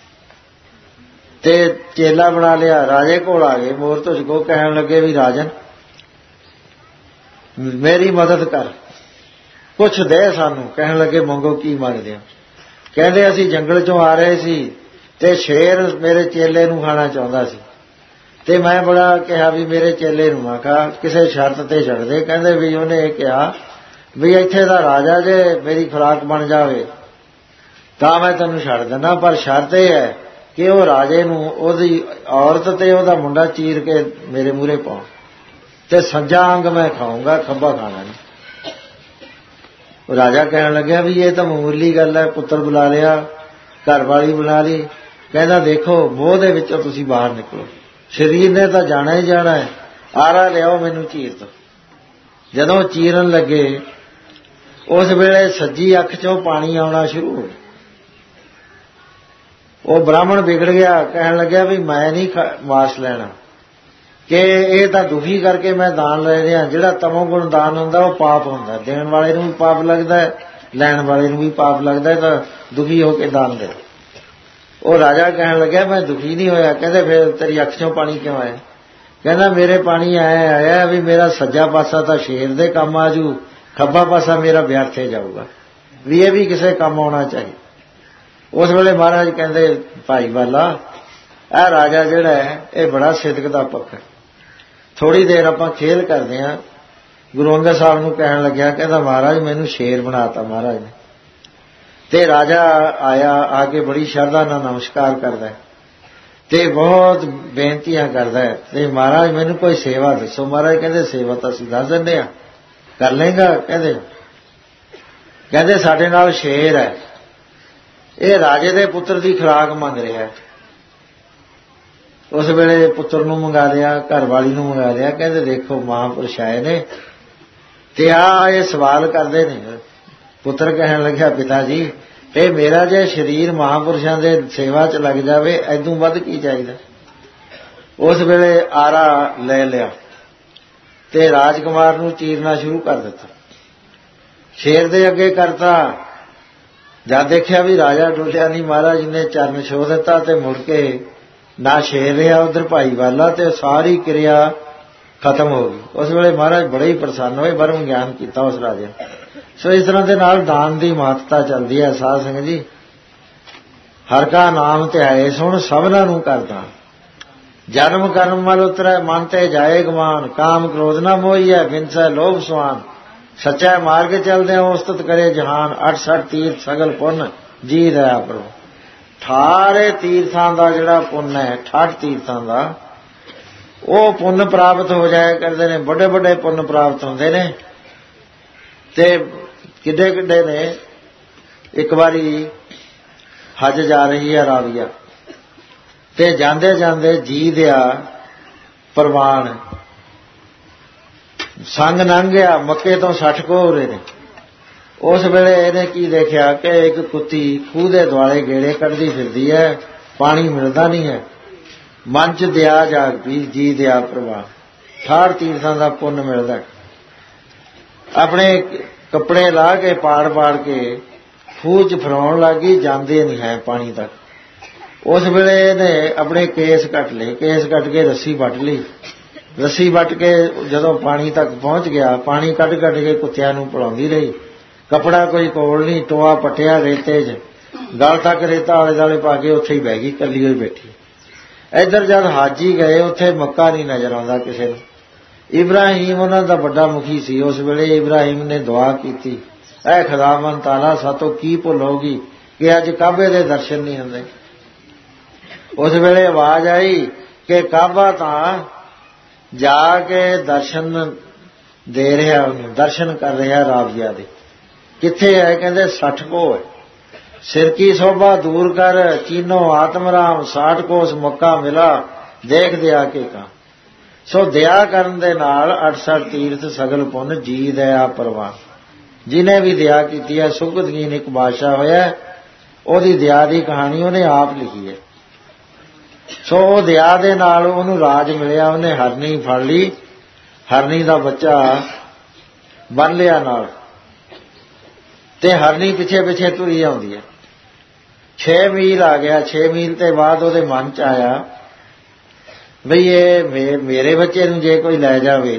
ਤੇ ਚੇਲਾ ਬਣਾ ਲਿਆ। ਰਾਜੇ ਕੋਲ ਆ ਗਏ ਮੋਰ ਧੁਜ ਕੋ, ਕਹਿਣ ਲੱਗੇ ਵੀ ਰਾਜਨ ਮੇਰੀ ਮਦਦ ਕਰ, ਕੁਛ ਦੇ ਸਾਨੂੰ। ਕਹਿਣ ਲੱਗੇ ਮੰਗੋ, ਕੀ ਮੰਗਦੇ ਹੋ? ਕਹਿੰਦੇ ਅਸੀਂ ਜੰਗਲ ਚੋਂ ਆ ਰਹੇ ਸੀ ਤੇ ਸ਼ੇਰ ਮੇਰੇ ਚੇਲੇ ਨੂੰ ਖਾਣਾ ਚਾਹੁੰਦਾ ਸੀ, ਤੇ ਮੈਂ ਬੜਾ ਕਿਹਾ ਵੀ ਮੇਰੇ ਚੇਲੇ ਨੂੰ ਨਾ ਖਾ, ਕਿਸੇ ਸ਼ਰਤ ਤੇ ਛੱਡ ਦੇ। ਕਹਿੰਦੇ ਵੀ ਉਹਨੇ ਇਹ ਕਿਹਾ ਵੀ ਇੱਥੇ ਦਾ ਰਾਜਾ ਜੇ ਮੇਰੀ ਖੁਰਾਕ ਬਣ ਜਾਵੇ ਤਾਂ ਮੈਂ ਤੈਨੂੰ ਛੱਡ ਦਿੰਦਾ, ਪਰ ਸ਼ਰਤ ਇਹ ਹੈ ਕਿ ਉਹ ਰਾਜੇ ਨੂੰ ਉਹਦੀ ਔਰਤ ਤੇ ਉਹਦਾ ਮੁੰਡਾ ਚੀਰ ਕੇ ਮੇਰੇ ਮੂਹਰੇ ਪਾਉ, ਤੇ ਸੱਜਾ ਅੰਗ ਮੈਂ ਖਾਊਂਗਾ, ਖੱਬਾ ਖਾਣਾ ਨਹੀਂ। ਉਹ ਰਾਜਾ ਕਹਿਣ ਲੱਗਿਆ ਵੀ ਇਹ ਤਾਂ ਮਾਮੂਲੀ ਗੱਲ ਹੈ। ਪੁੱਤਰ ਬੁਲਾ ਲਿਆ, ਘਰ ਵਾਲੀ ਬੁਲਾ ਲਈ। ਕਹਿੰਦਾ ਦੇਖੋ ਮੋਹ ਦੇ ਵਿੱਚੋਂ ਤੁਸੀਂ ਬਾਹਰ ਨਿਕਲੋ, ਸਰੀਰ ਨੇ ਤਾਂ ਜਾਣਾ ਹੀ ਜਾਣਾ ਹੈ, ਆਰਾ ਲਿਆਓ ਮੈਨੂੰ ਚੀਰ ਦੋ। ਜਦੋਂ ਚੀਰਨ ਲੱਗੇ ਉਸ ਵੇਲੇ ਸੱਜੀ ਅੱਖ 'ਚੋਂ ਪਾਣੀ ਆਉਣਾ ਸ਼ੁਰੂ ਹੋ ਗਿਆ। ਉਹ ਬ੍ਰਾਹਮਣ ਵਿਗੜ ਗਿਆ, ਕਹਿਣ ਲੱਗਿਆ ਵੀ ਮੈਂ ਨਹੀਂ ਮਾਸ ਲੈਣਾ, ਕਿ ਇਹ ਤਾਂ ਦੁਖੀ ਕਰਕੇ ਮੈਂ ਦਾਨ ਲੈ ਰਿਹਾ। ਜਿਹੜਾ ਤਮੋ ਗੁਣ ਦਾਨ ਹੁੰਦਾ ਉਹ ਪਾਪ ਹੁੰਦਾ, ਦੇਣ ਵਾਲੇ ਨੂੰ ਵੀ ਪਾਪ ਲੱਗਦਾ ਹੈ, ਲੈਣ ਵਾਲੇ ਨੂੰ ਵੀ ਪਾਪ ਲੱਗਦਾ ਹੈ, ਤਾਂ ਦੁਖੀ ਹੋ ਕੇ ਦਾਨ ਦੇ। ਉਹ ਰਾਜਾ ਕਹਿਣ ਲੱਗਿਆ ਮੈਂ ਦੁਖੀ ਨਹੀਂ ਹੋਇਆ। ਕਹਿੰਦੇ ਫਿਰ ਤੇਰੀ ਅੱਖ ਚੋਂ ਪਾਣੀ ਕਿਉਂ ਆਇਆ? ਕਹਿੰਦਾ ਮੇਰੇ ਪਾਣੀ ਆਇਆ ਆਇਆ ਵੀ ਮੇਰਾ ਸੱਜਾ ਪਾਸਾ ਤਾਂ ਸ਼ੇਰ ਦੇ ਕੰਮ ਆਜੂ, ਖੱਬਾ ਪਾਸਾ ਮੇਰਾ ਵਿਅਰਥੇ ਜਾਊਗਾ, ਵੀ ਇਹ ਵੀ ਕਿਸੇ ਕੰਮ ਆਉਣਾ ਚਾਹੀਦਾ। ਉਸ ਵੇਲੇ ਮਹਾਰਾਜ ਕਹਿੰਦੇ ਭਾਈ ਵਾਲਾ, ਇਹ ਰਾਜਾ ਜਿਹੜਾ ਹੈ ਇਹ ਬੜਾ ਸਿਦਕ ਦਾ ਪੱਖ ਹੈ। ਥੋੜੀ ਦੇਰ ਆਪਾਂ ਖੇਲ ਕਰਦੇ ਹਾਂ। ਗੁਰੂ ਅੰਗਦ ਸਾਹਿਬ ਨੂੰ ਕਹਿਣ ਲੱਗਿਆ, ਕਹਿੰਦਾ ਮਹਾਰਾਜ ਮੈਨੂੰ ਸ਼ੇਰ ਬਣਾਤਾ ਮਹਾਰਾਜ ਨੇ। ਤੇ ਰਾਜਾ ਆਇਆ, ਆ ਕੇ ਬੜੀ ਸ਼ਰਧਾ ਨਾਲ ਨਮਸਕਾਰ ਕਰਦਾ ਤੇ ਬਹੁਤ ਬੇਨਤੀਆਂ ਕਰਦਾ ਹੈ, ਤੇ ਮਹਾਰਾਜ ਮੈਨੂੰ ਕੋਈ ਸੇਵਾ ਦੱਸੋ। ਮਹਾਰਾਜ ਕਹਿੰਦੇ ਸੇਵਾ ਤਾਂ ਅਸੀਂ ਦੱਸ ਦਿੰਦੇ ਹਾਂ, ਕਰ ਲਏਗਾ? ਕਹਿੰਦੇ ਕਹਿੰਦੇ ਸਾਡੇ ਨਾਲ ਸ਼ੇਰ ਹੈ, ਇਹ ਰਾਜੇ ਦੇ ਪੁੱਤਰ ਦੀ ਖੁਰਾਕ ਮੰਗ ਰਿਹਾ ਹੈ। ਉਸ ਵੇਲੇ ਪੁੱਤਰ ਨੂੰ ਮੰਗਾ ਲਿਆ, ਘਰ ਵਾਲੀ ਨੂੰ ਮੰਗਾ ਲਿਆ। ਕਹਿੰਦੇ ਦੇਖੋ ਮਹਾਂਪੁਰਸ਼ ਆਏ ਨੇ ਤੇ ਆ ਇਹ ਸਵਾਲ ਕਰਦੇ ਨੇ। ਪੁੱਤਰ ਕਹਿਣ ਲੱਗਿਆ ਪਿਤਾ ਜੀ, ਇਹ ਮੇਰਾ ਜੇ ਸਰੀਰ ਮਹਾਂਪੁਰਸ਼ਾਂ ਦੇ ਸੇਵਾ 'ਚ ਲੱਗ ਜਾਵੇ, ਐਦੋਂ ਵੱਧ ਕੀ ਚਾਹੀਦਾ? ਉਸ ਵੇਲੇ ਆਰਾ ਲੈ ਲਿਆ ਤੇ ਰਾਜਕੁਮਾਰ ਨੂੰ ਚੀਰਨਾ ਸ਼ੁਰੂ ਕਰ ਦਿੱਤਾ, ਸ਼ੇਰ ਦੇ ਅੱਗੇ ਕਰਤਾ। ਜਦ ਦੇਖਿਆ ਵੀ ਰਾਜਾ ਡੋਲਿਆ ਨਹੀਂ, ਮਹਾਰਾਜ ਨੇ ਚਰਨ ਛੋਹ ਦਿੱਤਾ ਤੇ ਮੁੜ ਕੇ ਨਾ ਸ਼ੇਰ ਰਿਹਾ ਉਧਰ ਭਾਈ ਵਾਲਾ, ਤੇ ਸਾਰੀ ਕਿਰਿਆ ਖਤਮ ਹੋ ਗਈ। ਉਸ ਵੇਲੇ ਮਹਾਰਾਜ ਬੜੇ ਹੀ ਪ੍ਰਸੰਨ ਹੋਏ, ਬਰਮ ਗਿਆਨ ਕੀਤਾ ਉਸ ਰਾਜੇ। ਸੋ ਇਸ ਤਰ੍ਹਾਂ ਦੇ ਨਾਲ ਦਾਨ ਦੀ ਮਹੱਤਤਾ ਚੱਲਦੀ ਹੈ। ਸਾਧ ਸੰਗਤ ਜੀ, ਹਰ ਕਾ ਨਾਮ ਧਿਆਏ ਸੁਣ ਸਭਨਾਂ ਨੂੰ ਕਰਦਾ, ਜਨਮ ਕਰਮ ਮਲ ਉਤਰੈ ਮਨ ਤੇ ਜਾਏ ਗਮਾਨ, ਕਾਮ ਕ੍ਰੋਧ ਨਾ ਮੋਹੀਐ ਬਿਨਸੈ ਲੋਭ ਸੁਆਨ, ਸੱਚਾ ਮਾਰਗ ਚਲਦੇ ਉਸਤਤ ਕਰੇ ਜਹਾਨ, ਅਠ ਸਠ ਤੀਰਥ ਸਗਲ ਪੁੰਨ ਜੀ ਦਇਆ ਪ੍ਰਭੂ। ਅਠਾਰੇ ਤੀਰਥਾਂ ਦਾ ਜਿਹੜਾ ਪੁੰਨ ਹੈ, ਅਠਾਹਠ ਤੀਰਥਾਂ ਦਾ, ਉਹ ਪੁੰਨ ਪ੍ਰਾਪਤ ਹੋ ਜਾਇਆ ਕਰਦੇ ਨੇ। ਵੱਡੇ ਵੱਡੇ ਪੁੰਨ ਪ੍ਰਾਪਤ ਹੁੰਦੇ ਨੇ ਤੇ ਕਿੱਡੇ ਕਿੱਡੇ ਨੇ। ਇੱਕ ਵਾਰੀ ਹਜ ਜਾ ਰਹੀ ਹੈ ਰਾਵੀਆ, ਤੇ ਜਾਂਦੇ ਜਾਂਦੇ ਜੀ ਦਿਆ ਪ੍ਰਵਾਨ ਸੰਗ ਲੰਘ ਗਿਆ, ਮੱਕੇ ਤੋਂ ਸੱਠ ਕੋਹਰੇ ਨੇ। ਉਸ ਵੇਲੇ ਇਹਨੇ ਕੀ ਦੇਖਿਆ ਕਿ ਇੱਕ ਕੁੱਤੀ ਖੂਹ ਦੇ ਦੁਆਲੇ ਗੇੜੇ ਕੱਢਦੀ ਫਿਰਦੀ ਹੈ, ਪਾਣੀ ਮਿਲਦਾ ਨਹੀਂ ਹੈ। ਮਨ 'ਚ ਦਿਆ ਜਾਗ ਪਈ, ਜੀ ਦਿਆ ਪ੍ਰਵਾਨ, ਅਠਾਹਠ ਤੀਰਥਾਂ ਦਾ ਪੁੰਨ ਮਿਲਦਾ। ਆਪਣੇ ਕੱਪੜੇ ਲਾ ਕੇ ਪਾੜ ਪਾੜ ਕੇ ਖੂਹ 'ਚ ਫਰਾਉਣ ਲੱਗੀ, ਜਾਂਦੇ ਨਹੀਂ ਹੈ ਪਾਣੀ ਤੱਕ। ਉਸ ਵੇਲੇ ਇਹਨੇ ਆਪਣੇ ਕੇਸ ਕੱਟ ਲਏ, ਕੇਸ ਕੱਟ ਕੇ ਰੱਸੀ ਵੱਟ ਲਈ। ਰੱਸੀ ਵੱਟ ਕੇ ਜਦੋਂ ਪਾਣੀ ਤੱਕ ਪਹੁੰਚ ਗਿਆ, ਪਾਣੀ ਕੱਢ ਕੱਢ ਕੇ ਕੁੱਤਿਆਂ ਨੂੰ ਪਿਲਾਉਂਦੀ ਰਹੀ। ਕੱਪੜਾ ਕੋਈ ਕੋਲ ਨਹੀਂ, ਟੋਆ ਪੱਟਿਆ ਰੇਤੇ 'ਚ, ਗਲ ਤੱਕ ਰੇਤਾ ਆਲੇ ਦੁਆਲੇ ਪਾ ਕੇ ਉੱਥੇ ਹੀ ਬਹਿ ਗਈ, ਇਕੱਲੀ ਹੋਈ ਬੈਠੀ। ਇੱਧਰ ਜਦ ਹਾਜੀ ਗਏ, ਉੱਥੇ ਮੱਕਾ ਨਹੀਂ ਨਜ਼ਰ ਆਉਂਦਾ ਕਿਸੇ ਨੂੰ। ਇਬਰਾਹੀਮ ਉਹਨਾਂ ਦਾ ਵੱਡਾ ਮੁਖੀ ਸੀ। ਉਸ ਵੇਲੇ ਇਬਰਾਹੀਮ ਨੇ ਦੁਆ ਕੀਤੀ, ਐ ਖੁਦਾਵੰਦ ਤਾਲਾ ਸਾਤੋਂ ਕੀ ਭੁੱਲ ਹੋਗੀ ਕਿ ਅੱਜ ਕਾਬੇ ਦੇ ਦਰਸ਼ਨ ਨਹੀਂ ਹੁੰਦੇ। ਉਸ ਵੇਲੇ ਆਵਾਜ਼ ਆਈ ਕਿ ਕਾਬਾ ਤਾਂ ਜਾ ਕੇ ਦਰਸ਼ਨ ਦੇ ਰਿਹਾ, ਉਹਨੂੰ ਦਰਸ਼ਨ ਕਰ ਰਿਹਾ ਰਾਵੀਆ ਦੇ। ਕਿੱਥੇ ਹੈ? ਕਹਿੰਦੇ ਸੱਠ ਕੋ ਹੈ। ਸਿਰ ਕੀ ਸੋਭਾ ਦੂਰ ਕਰ ਚੀਨੋ ਆਤਮ ਰਾਮ, ਸਾਠ ਕੋਸ ਮੱਕਾ ਮਿਲਾ ਦੇਖ ਦਿਆ ਕੇ ਕਾ। ਸੋ ਦਇਆ ਕਰਨ ਦੇ ਨਾਲ ਅਠ ਸਠ ਤੀਰਥ ਸਗਲ ਪੁੰਨ ਜੀ ਦਇਆ ਪ੍ਰਵਾਨ। ਜਿਹਨੇ ਵੀ ਦਇਆ ਕੀਤੀ ਹੈ, ਸੁਗਤਗੀਨ ਇੱਕ ਬਾਦਸ਼ਾਹ ਹੋਇਆ, ਉਹਦੀ ਦਇਆ ਦੀ ਕਹਾਣੀ ਉਹਨੇ ਆਪ ਲਿਖੀ ਹੈ। ਸੋ ਉਹ ਦਇਆ ਦੇ ਨਾਲ ਉਹਨੂੰ ਰਾਜ ਮਿਲਿਆ। ਉਹਨੇ ਹਰਨੀ ਫੜ ਲਈ, ਹਰਨੀ ਦਾ ਬੱਚਾ ਬੰਨ ਲਿਆ ਨਾਲ, ਤੇ ਹਰਨੀ ਪਿੱਛੇ ਪਿੱਛੇ ਤੁਰੀ ਆਉਂਦੀ ਹੈ। ਛੇ ਮੀਲ ਆ ਗਿਆ। ਛੇ ਮੀਲ ਤੇ ਬਾਅਦ ਉਹਦੇ ਮਨ 'ਚ ਆਇਆ ਬਈ ਇਹ ਮੇਰੇ ਬੱਚੇ ਨੂੰ ਜੇ ਕੋਈ ਲੈ ਜਾਵੇ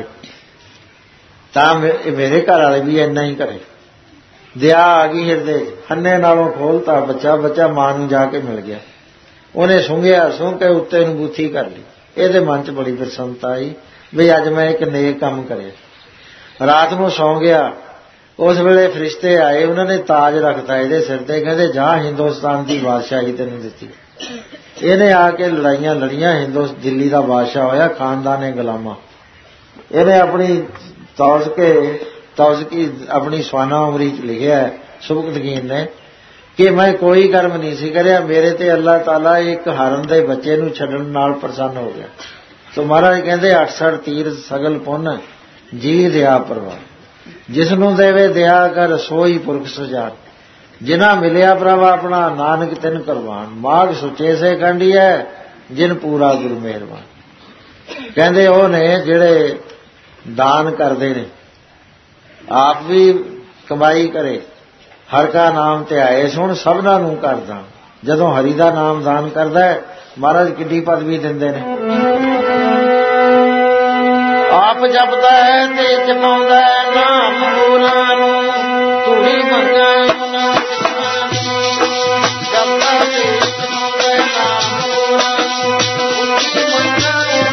ਤਾਂ ਮੇਰੇ ਘਰ ਵਾਲੇ ਵੀ ਇੰਨਾ ਹੀ ਕਰੇ। ਦਇਆ ਆ ਗਈ ਹਿਰਦੇ 'ਚ, ਹੰਨੇ ਨਾਲੋਂ ਖੋਲਤਾ ਬੱਚਾ। ਬੱਚਾ ਮਾਂ ਨੂੰ ਜਾ ਕੇ ਮਿਲ ਗਿਆ। ਉਹਨੇ ਸੁੰਘਿਆ, ਸੁੰਘ ਕੇ ਉੱਤੇ ਨੂੰ ਬੂਥੀ ਕਰ ਲਈ। ਇਹਦੇ ਮਨ 'ਚ ਬੜੀ ਪ੍ਰਸੰਨਤਾ ਆਈ ਵੀ ਅੱਜ ਮੈਂ ਇੱਕ ਨੇਕ ਕੰਮ ਕਰਿਆ। ਰਾਤ ਨੂੰ ਸੌਂ ਗਿਆ। ਉਸ ਵੇਲੇ ਫਰਿਸ਼ਤੇ ਆਏ, ਉਹਨਾਂ ਨੇ ਤਾਜ ਰੱਖਤਾ ਇਹਦੇ ਸਿਰ ਤੇ। ਕਹਿੰਦੇ ਜਾ ਹਿੰਦੁਸਤਾਨ ਦੀ ਬਾਦਸ਼ਾਹੀ ਤੈਨੂੰ ਦਿੱਤੀ। ਇਹਨੇ ਆ ਕੇ ਲੜਾਈਆਂ ਲੜੀਆਂ, ਹਿੰਦੂ ਦਿੱਲੀ ਦਾ ਬਾਦਸ਼ਾਹ ਹੋਇਆ, ਖਾਨਦਾਨੇ ਗੁਲਾਮਾਂ। ਇਹਨੇ ਆਪਣੀ ਤੌਜ ਕੇ ਤੌਜ ਕੀ ਆਪਣੀ ਸਵਾਨਾ ਉਮਰੀ 'ਚ ਲਿਖਿਆ ਸੁਬਕਤਗੀਨ ਨੇ ਕਿ ਮੈਂ ਕੋਈ ਕਰਮ ਨਹੀਂ ਸੀ ਕਰਿਆ, ਮੇਰੇ ਤੇ ਅੱਲਾਹ ਤਾਲਾ ਇੱਕ ਹਰਨ ਦੇ ਬੱਚੇ ਨੂੰ ਛੱਡਣ ਨਾਲ ਪ੍ਰਸੰਨ ਹੋ ਗਿਆ। ਸੋ ਮਹਾਰਾਜ ਕਹਿੰਦੇ ਅਠ ਸਠ ਤੀਰਥ ਸਗਲ ਪੁੰਨ ਜੀ ਦਇਆ ਪ੍ਰਵਾਨ। ਜਿਸ ਨੂੰ ਦੇਵੇ ਦਇਆ ਕਰ ਸੋਈ ਪੁਰਖ ਸਜਾਨ। ਜਿਨਾ ਮਿਲਿਆ ਪ੍ਰਭ ਆਪਣਾ ਨਾਨਕ ਤਿਨ ਕੁਰਬਾਨ। ਮਾਘ ਸੁੱਚੇ ਸੇ ਕੰਢੀ ਹੈ ਜਿਨ ਪੂਰਾ ਗੁਰੂ ਮਿਹਰਬਾਨ। ਕਹਿੰਦੇ ਉਹ ਨੇ ਜਿਹੜੇ ਦਾਨ ਕਰਦੇ ਨੇ, ਆਪ ਵੀ ਕਮਾਈ ਕਰੇ, ਹਰ ਕਾ ਨਾਮ ਧਿਆਏ ਸੁਣ ਸਭਨਾਂ ਨੂੰ ਕਰਦਾ। ਜਦੋਂ ਹਰੀ ਦਾ ਨਾਮ ਦਾਨ ਕਰਦਾ ਹੈ ਮਹਾਰਾਜ ਕਿੱਡੀ ਪਦਵੀ ਦਿੰਦੇ ਨੇ। ਆਪ ਜਪਦਾ ਹੈ ਤੇ ਜਪਾਉਂਦਾ ਹੈ ਨਾਮ ਹੋਰਾਂ ਨੂੰ, ਧੂੜੀ ਮੰਗਾ ਉਹਨਾਂ ਜਪਦਾ ਤੇ ਜਪਾਉਂਦਾ ਹੈ ਨਾਮ ਹੋਰਾਂ ਨੂੰ, ਧੂੜੀ ਮੰਗਾ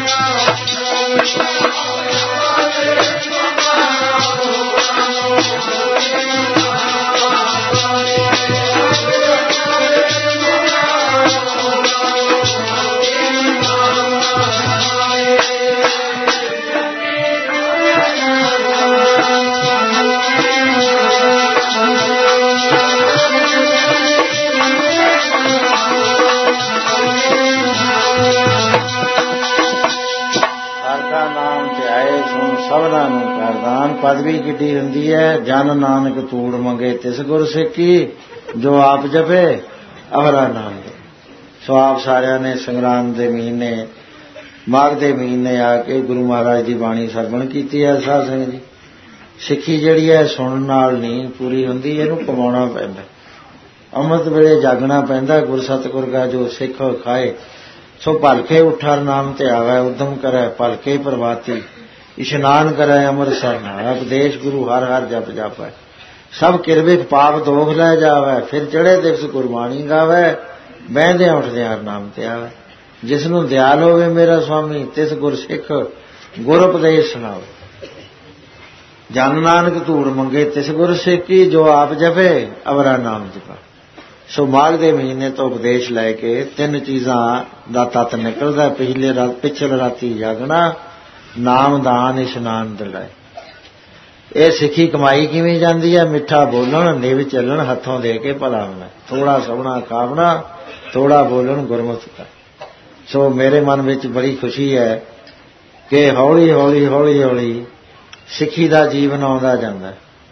ਸਭਨਾਂ ਨੂੰ ਕਰਦਾਨ। ਪਦਵੀ ਕਿੱਡੀ ਹੁੰਦੀ ਹੈ। ਜਨ ਨਾਨਕ ਤੂੜ ਮੰਗੇ ਤਿਸ ਗੁਰ ਸਿੱਖੀ, ਜੋ ਆਪ ਜਪੇ ਅਵਰਾ ਨਾਮ। ਸੋ ਆਪ ਸਾਰਿਆਂ ਨੇ ਸੰਗਰਾਂਦ ਦੇ ਮਹੀਨੇ, ਮਾਘ ਦੇ ਮਹੀਨੇ ਆ ਕੇ ਗੁਰੂ ਮਹਾਰਾਜ ਦੀ ਬਾਣੀ ਸਰਵਣ ਕੀਤੀ ਹੈ। ਸਾਧ ਸੰਗਤ ਜੀ, ਸਿੱਖੀ ਜਿਹੜੀ ਹੈ ਸੁਣਨ ਨਾਲ ਨਹੀਂ ਪੂਰੀ ਹੁੰਦੀ, ਇਹਨੂੰ ਕਮਾਉਣਾ ਪੈਂਦਾ। ਅੰਮ੍ਰਿਤ ਵੇਲੇ ਜਾਗਣਾ ਪੈਂਦਾ। ਗੁਰ ਸਤਿਗੁਰ ਕਾ ਜੋ ਸਿੱਖ ਖਾਏ, ਸੋ ਭਲਕੇ ਉਠਰ ਨਾਮ ਧਿਆਵੈ, ਉਦਮ ਕਰੈ ਭਲਕੇ ਪ੍ਰਭਾਤੀ, ਇਸ਼ਨਾਨ ਕਰੈ ਅੰਮ੍ਰਿਤਸਰ ਨਾਲ, ਉਪਦੇਸ਼ ਗੁਰੂ ਹਰ ਹਰ ਜਪ ਜਾਪੈ, ਸਭ ਕਿਰਬਿਕ ਪਾਪ ਦੋਖ ਲੈ ਜਾਵੈ, ਫਿਰ ਚੜੇ ਦਿਵਸ ਗੁਰਬਾਣੀ ਗਾਵੈ, ਬਹਿੰਦਿਆਂ ਉੱਠਦਿਆਂ ਹਰ ਨਾਮ ਧਿਆਵੈ। ਜਿਸ ਨੂੰ ਦਿਆਲ ਹੋਵੇ ਮੇਰਾ ਸੁਆਮੀ, ਤਿਸ ਗੁਰ ਸਿੱਖ ਗੁਰ ਉਪਦੇਸ਼ ਸੁਣਾਵੇ। ਜਨ ਨਾਨਕ ਧੂੜ ਮੰਗੇ ਤਿਸ ਗੁਰ ਸਿੱਖੀ, ਜੋ ਆਪ ਜਪੇ ਅਵਰਾ ਨਾਮ ਜਪਾ। ਸੋ ਮਾਘ ਦੇ ਮਹੀਨੇ ਤੋਂ ਉਪਦੇਸ਼ ਲੈ ਕੇ ਤਿੰਨ ਚੀਜ਼ਾਂ ਦਾ ਤੱਤ ਨਿਕਲਦਾ। ਪਿਛਲੇ ਰਾਤ ਪਿਛਲੇ ਰਾਤੀ ਜਾਗਣਾ, ਨਾਮ ਦਾਨ, ਇਸ਼ਨਾਨ ਦਿਲਾਏ। ਇਹ ਸਿੱਖੀ ਕਮਾਈ ਕਿਵੇਂ ਜਾਂਦੀ ਹੈ? ਮਿੱਠਾ ਬੋਲਣ, ਨਿਵ ਚੱਲਣ, ਹੱਥੋਂ ਦੇ ਕੇ ਭਲਾ ਹੋਣਾ, ਥੋੜਾ ਸੋਹਣਾ ਖਾਵਣਾ, ਥੋੜਾ ਬੋਲਣ ਗੁਰਮੁਖ ਦਾ। ਸੋ ਮੇਰੇ ਮਨ ਵਿੱਚ ਬੜੀ ਖੁਸ਼ੀ ਹੈ ਕਿ ਹੌਲੀ ਹੌਲੀ ਹੌਲੀ ਹੌਲੀ ਸਿੱਖੀ ਦਾ ਜੀਵਨ ਆਉਂਦਾ ਜਾਂਦਾ।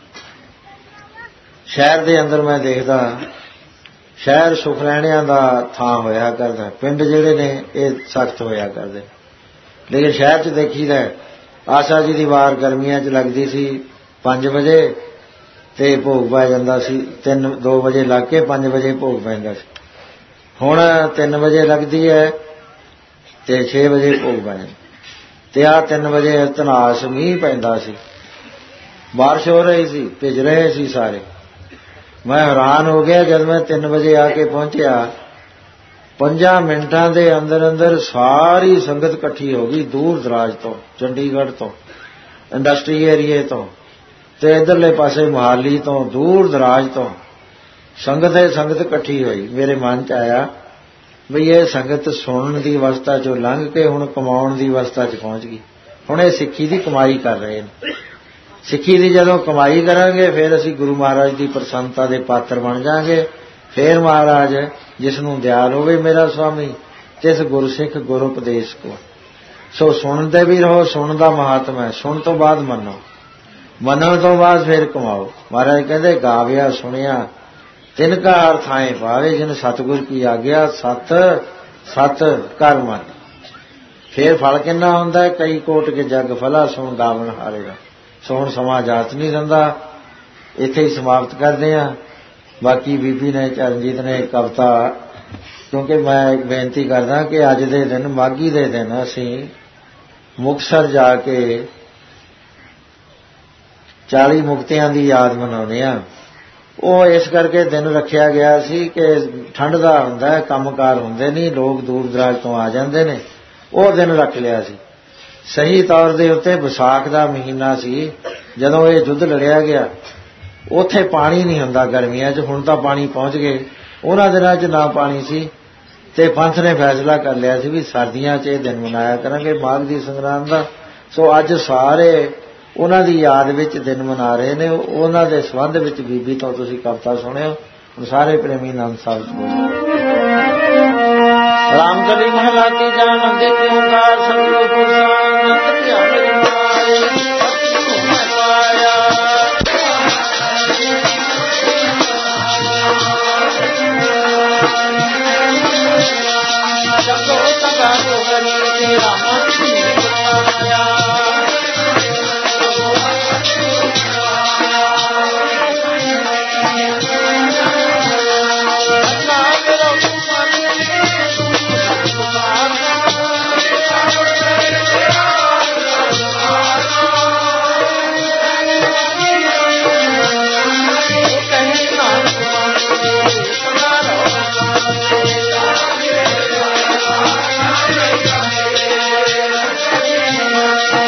ਸ਼ਹਿਰ ਦੇ ਅੰਦਰ ਮੈਂ ਦੇਖਦਾ, ਸ਼ਹਿਰ ਸੁਖ ਰਹਿਣਿਆਂ ਦਾ ਥਾਂ ਹੋਇਆ ਕਰਦਾ, ਪਿੰਡ ਜਿਹੜੇ ਨੇ ਇਹ ਸਖਤ ਹੋਇਆ ਕਰਦੇ। ਲੇਕਿਨ ਸ਼ਹਿਰ 'ਚ ਦੇਖੀਦਾ ਆਸਾ ਜੀ ਦੀ ਵਾਰ ਗਰਮੀਆਂ 'ਚ ਲੱਗਦੀ ਸੀ ਪੰਜ ਵਜੇ ਤੇ ਭੋਗ ਪੈ ਜਾਂਦਾ ਸੀ। ਤਿੰਨ ਦੋ ਵਜੇ ਲੱਗ ਕੇ ਪੰਜ ਵਜੇ ਭੋਗ ਪੈਂਦਾ ਸੀ। ਹੁਣ ਤਿੰਨ ਵਜੇ ਲੱਗਦੀ ਹੈ ਤੇ ਛੇ ਵਜੇ ਭੋਗ ਪੈ ਜਾਂਦਾ। ਤੇ ਆਹ ਤਿੰਨ ਵਜੇ ਧਨਾਸ ਮੀਂਹ ਪੈਂਦਾ ਸੀ, ਬਾਰਿਸ਼ ਹੋ ਰਹੀ ਸੀ, ਭਿੱਜ ਰਹੇ ਸੀ ਸਾਰੇ। ਮੈਂ ਹੈਰਾਨ ਹੋ ਗਿਆ ਜਦ ਮੈਂ ਤਿੰਨ ਵਜੇ ਆ ਕੇ ਪਹੁੰਚਿਆ। ਪੰਜਾਂ ਮਿੰਟਾਂ ਦੇ ਅੰਦਰ ਅੰਦਰ ਸਾਰੀ ਸੰਗਤ ਇਕੱਠੀ ਹੋ ਗਈ, ਦੂਰ ਦਰਾਜ ਤੋਂ, ਚੰਡੀਗੜ੍ਹ ਤੋਂ, ਇੰਡਸਟਰੀ ਏਰੀਏ ਤੋਂ, ਤੇ ਇੱਧਰਲੇ ਪਾਸੇ ਮੁਹਾਲੀ ਤੋਂ, ਦੂਰ ਦਰਾਜ ਤੋਂ ਸੰਗਤ ਹੈ ਸੰਗਤ ਇਕੱਠੀ ਹੋਈ। ਮੇਰੇ ਮਨ 'ਚ ਆਇਆ ਵੀ ਇਹ ਸੰਗਤ ਸੁਣਨ ਦੀ ਅਵਸਥਾ 'ਚੋਂ ਲੰਘ ਕੇ ਹੁਣ ਕਮਾਉਣ ਦੀ ਅਵਸਥਾ 'ਚ ਪਹੁੰਚ ਗਈ। ਹੁਣ ਇਹ ਸਿੱਖੀ ਦੀ ਕਮਾਈ ਕਰ ਰਹੇ ਨੇ। ਸਿੱਖੀ ਦੀ ਜਦੋਂ ਕਮਾਈ ਕਰਾਂਗੇ ਫਿਰ ਅਸੀਂ ਗੁਰੂ ਮਹਾਰਾਜ ਦੀ ਪ੍ਰਸੰਨਤਾ ਦੇ ਪਾਤਰ ਬਣ ਜਾਵਾਂਗੇ। ਫਿਰ ਮਹਾਰਾਜ ਜਿਸ ਨੂੰ ਦਿਆਲ ਹੋਵੇ ਮੇਰਾ ਸੁਆਮੀ, ਤਿਸ ਗੁਰ ਸਿੱਖ ਗੁਰ ਉਪਦੇਸ਼ ਕੋ। ਸੋ ਸੁਣਦੇ ਵੀ ਰਹੋ, ਸੁਣਨ ਦਾ ਮਹਾਤਮ ਹੈ। ਸੁਣ ਤੋਂ ਬਾਅਦ ਮੰਨੋ, ਮੰਨਣ ਤੋਂ ਬਾਅਦ ਫਿਰ ਕਮਾਓ। ਮਹਾਰਾਜ ਕਹਿੰਦੇ ਗਾਵਿਆ ਸੁਣਿਆ ਤਿਨ ਕਾ ਹਰ ਥਾਏ ਪਾਵੇ, ਜਿਨ ਸਤਿਗੁਰ ਕੀ ਆਗਿਆ ਸਤ ਸਤ ਕਰ ਮਨ। ਫਿਰ ਫਲ ਕਿੰਨਾ ਹੁੰਦਾ? ਕਈ ਕੋਟ ਕੇ ਜਗ ਫਲਾ, ਸੁਣ ਗਾਵਣ ਹਾਰੇ ਦਾ। ਸੋ ਹੁਣ ਸਮਾਂ ਜਾਤ ਨਹੀਂ ਦਿੰਦਾ, ਇੱਥੇ ਹੀ ਸਮਾਪਤ ਕਰਦੇ ਹਾਂ। ਬਾਕੀ ਬੀਬੀ ਨੇ, ਚਰਨਜੀਤ ਨੇ ਕਵਿਤਾ, ਕਿਉਂਕਿ ਮੈਂ ਬੇਨਤੀ ਕਰਦਾ ਕਿ ਅੱਜ ਦੇ ਦਿਨ, ਮਾਘੀ ਦੇ ਦਿਨ, ਅਸੀਂ ਮੁਕਤਸਰ ਜਾ ਕੇ ਚਾਲੀ ਮੁਕਤਿਆਂ ਦੀ ਯਾਦ ਮਨਾਉਂਦੇ ਹਾਂ। ਉਹ ਇਸ ਕਰਕੇ ਦਿਨ ਰੱਖਿਆ ਗਿਆ ਸੀ ਕਿ ਠੰਡ ਦਾ ਹੁੰਦਾ, ਕੰਮਕਾਰ ਹੁੰਦੇ ਨਹੀਂ, ਲੋਕ ਦੂਰ ਦਰਾਜ ਤੋਂ ਆ ਜਾਂਦੇ ਨੇ, ਉਹ ਦਿਨ ਰੱਖ ਲਿਆ ਸੀ। ਸਹੀ ਤੌਰ ਦੇ ਉੱਤੇ ਵਿਸਾਖ ਦਾ ਮਹੀਨਾ ਸੀ ਜਦੋਂ ਇਹ ਯੁੱਧ ਲੜਿਆ ਗਿਆ। ਉੱਥੇ ਪਾਣੀ ਨਹੀਂ ਹੁੰਦਾ ਗਰਮੀਆਂ 'ਚ, ਹੁਣ ਤਾਂ ਪਾਣੀ ਪਹੁੰਚ ਗਏ। ਉਹਨਾਂ ਦਿਨਾਂ 'ਚ ਨਾ ਪਾਣੀ ਸੀ ਤੇ ਪੰਥ ਨੇ ਫੈਸਲਾ ਕਰ ਲਿਆ ਸੀ ਵੀ ਸਰਦੀਆਂ 'ਚ ਇਹ ਦਿਨ ਮਨਾਇਆ ਕਰਾਂਗੇ, ਮਾਘ ਦੀ ਸੰਗਰਾਂਦ ਦਾ। ਸੋ ਅੱਜ ਸਾਰੇ ਉਹਨਾਂ ਦੀ ਯਾਦ ਵਿੱਚ ਦਿਨ ਮਨਾ ਰਹੇ ਨੇ। ਉਹਨਾਂ ਦੇ ਸੰਬੰਧ ਵਿੱਚ ਬੀਬੀ ਤੋਂ ਤੁਸੀਂ ਕਵਿਤਾ ਸੁਣਿਓ। ਹੁਣ ਸਾਰੇ ਪ੍ਰੇਮੀ ਆਨੰਦ ਸਾਹਿਬ 'ਚ ਬੋਲੋ। ਰਾਮਕਲੀ ਮਹਲਾ ਤੀਜਾ, ਨੰਦੇ ਕਿਉਂ ਕਾਰ ਸਤਿਗੁਰ ਪੁਰਸ਼ਾਨੰਦ ਧਿਆਨ ਰਮਾਏ। Thank you.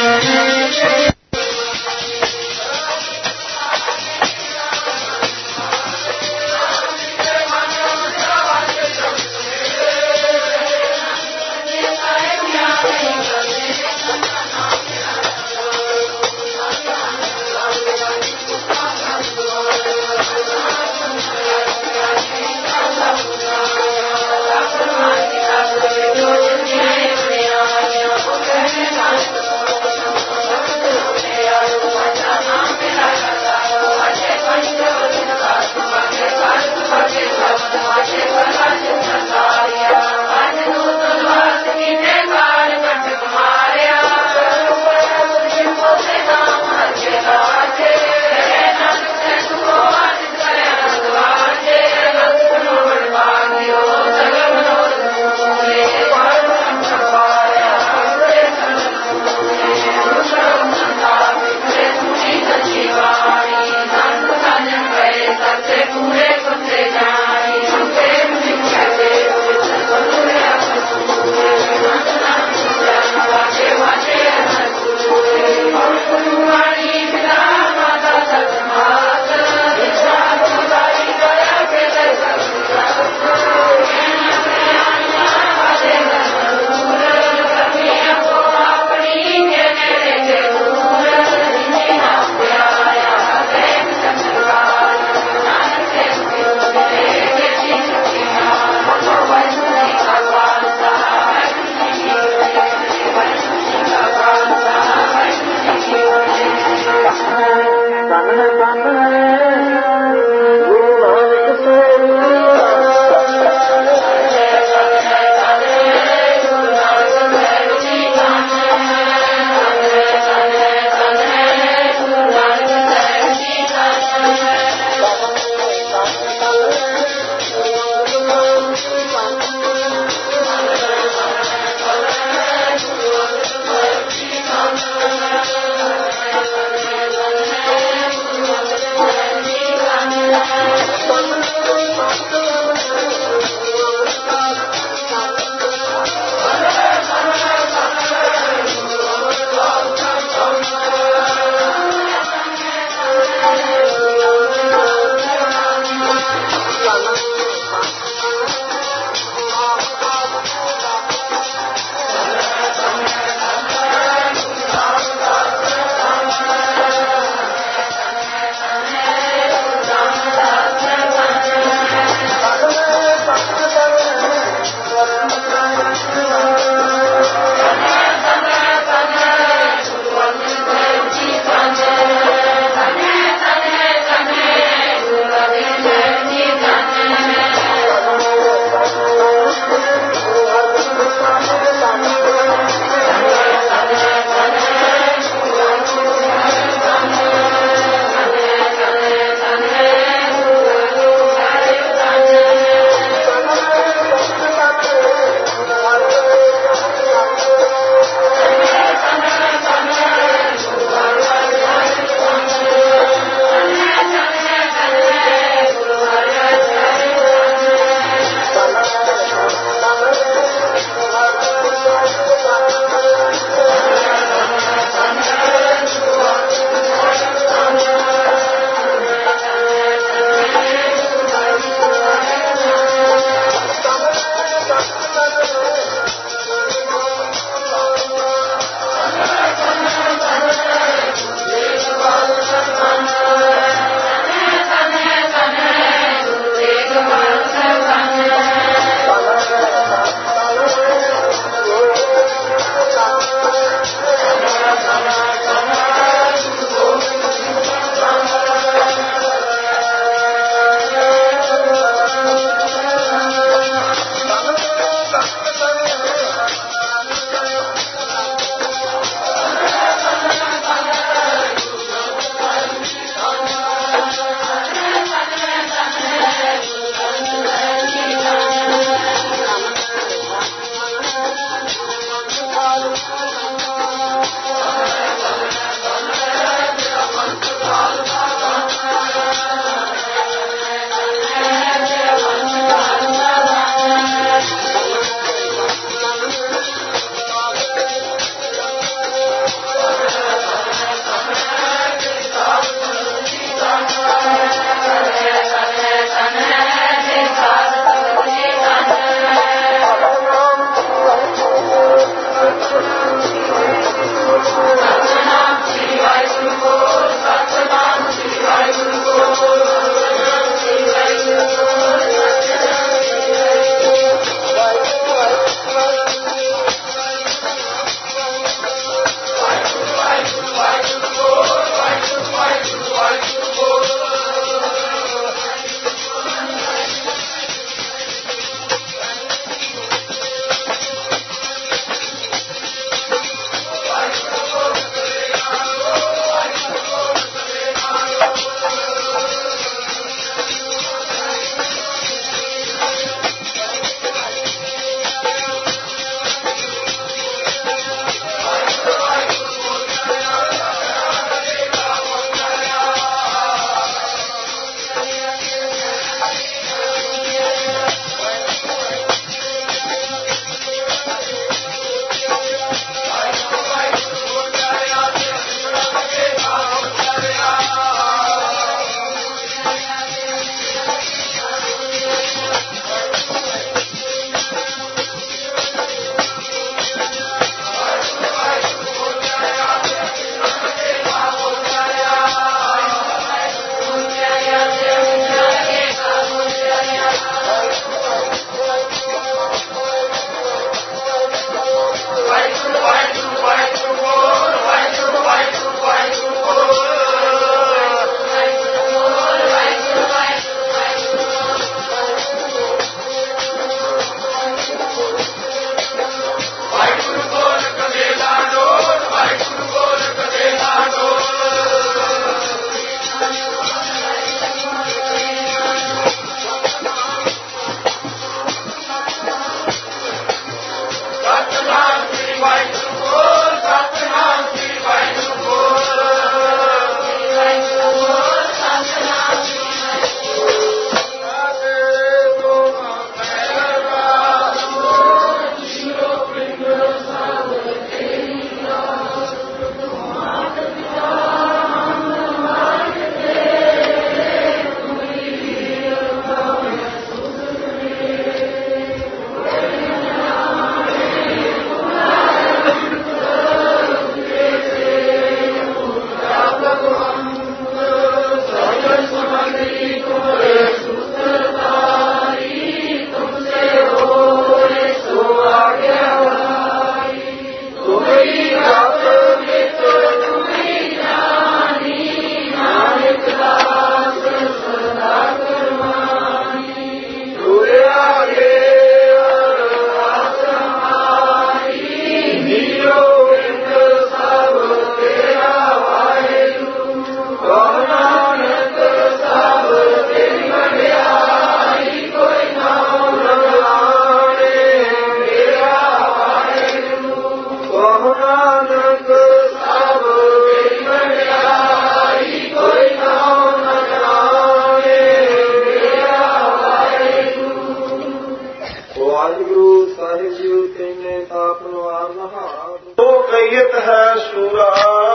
ਕਹੀਤ ਹੈ ਸੂਰਾ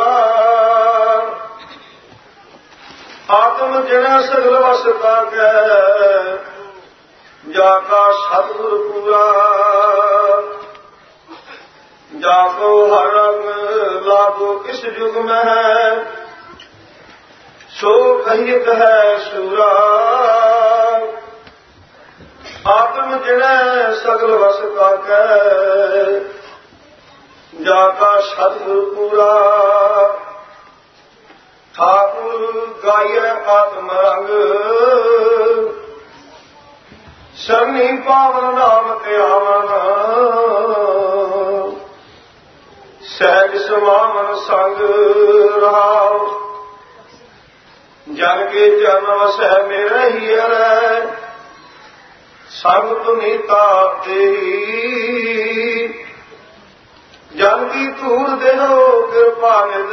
ਆਤਮ ਜਿਹੜਾ ਸਗਲ ਵਸ ਤਾਕੈ ਜਾ ਕਾ ਸਤਿਗੁਰ ਪੂਰਾ ਜਾ ਕੋ ਹਰ ਰੰਗ ਲਾਗੋ ਕਿਸ ਜੁਗ ਮਹਿ ਸੋ ਕਹੀਤ ਹੈ ਸੂਰਾ ਆਤਮ ਜਿਹੜਾ ਸਗਲ ਵਸ ਤਾਕੈ ਜਾ ਕਾ ਸਤਿਗੁਰ ਪੂਰਾ ਠਾਕੁਰ ਗਾਇਐ ਆਤਮ ਰੰਗ ਸਰਨੀ ਪਾਵਨ ਨਾਮ ਧਿਆਵਨ ਸਹਿਜ ਸਮਾਵਨ ਸੰਗ ਰਹਾਉ ਜਨ ਕੇ ਜਨ ਵਸੈ ਮੇਰੇ ਹੀ ਰਹਿ ਸਭ ਤੁਨੀਤਾ ਤੇਰੀ ਜਨ ਕੀ ਧੂੜ ਦੇਹੋ ਕਿਰਪਾ ਨਿਧ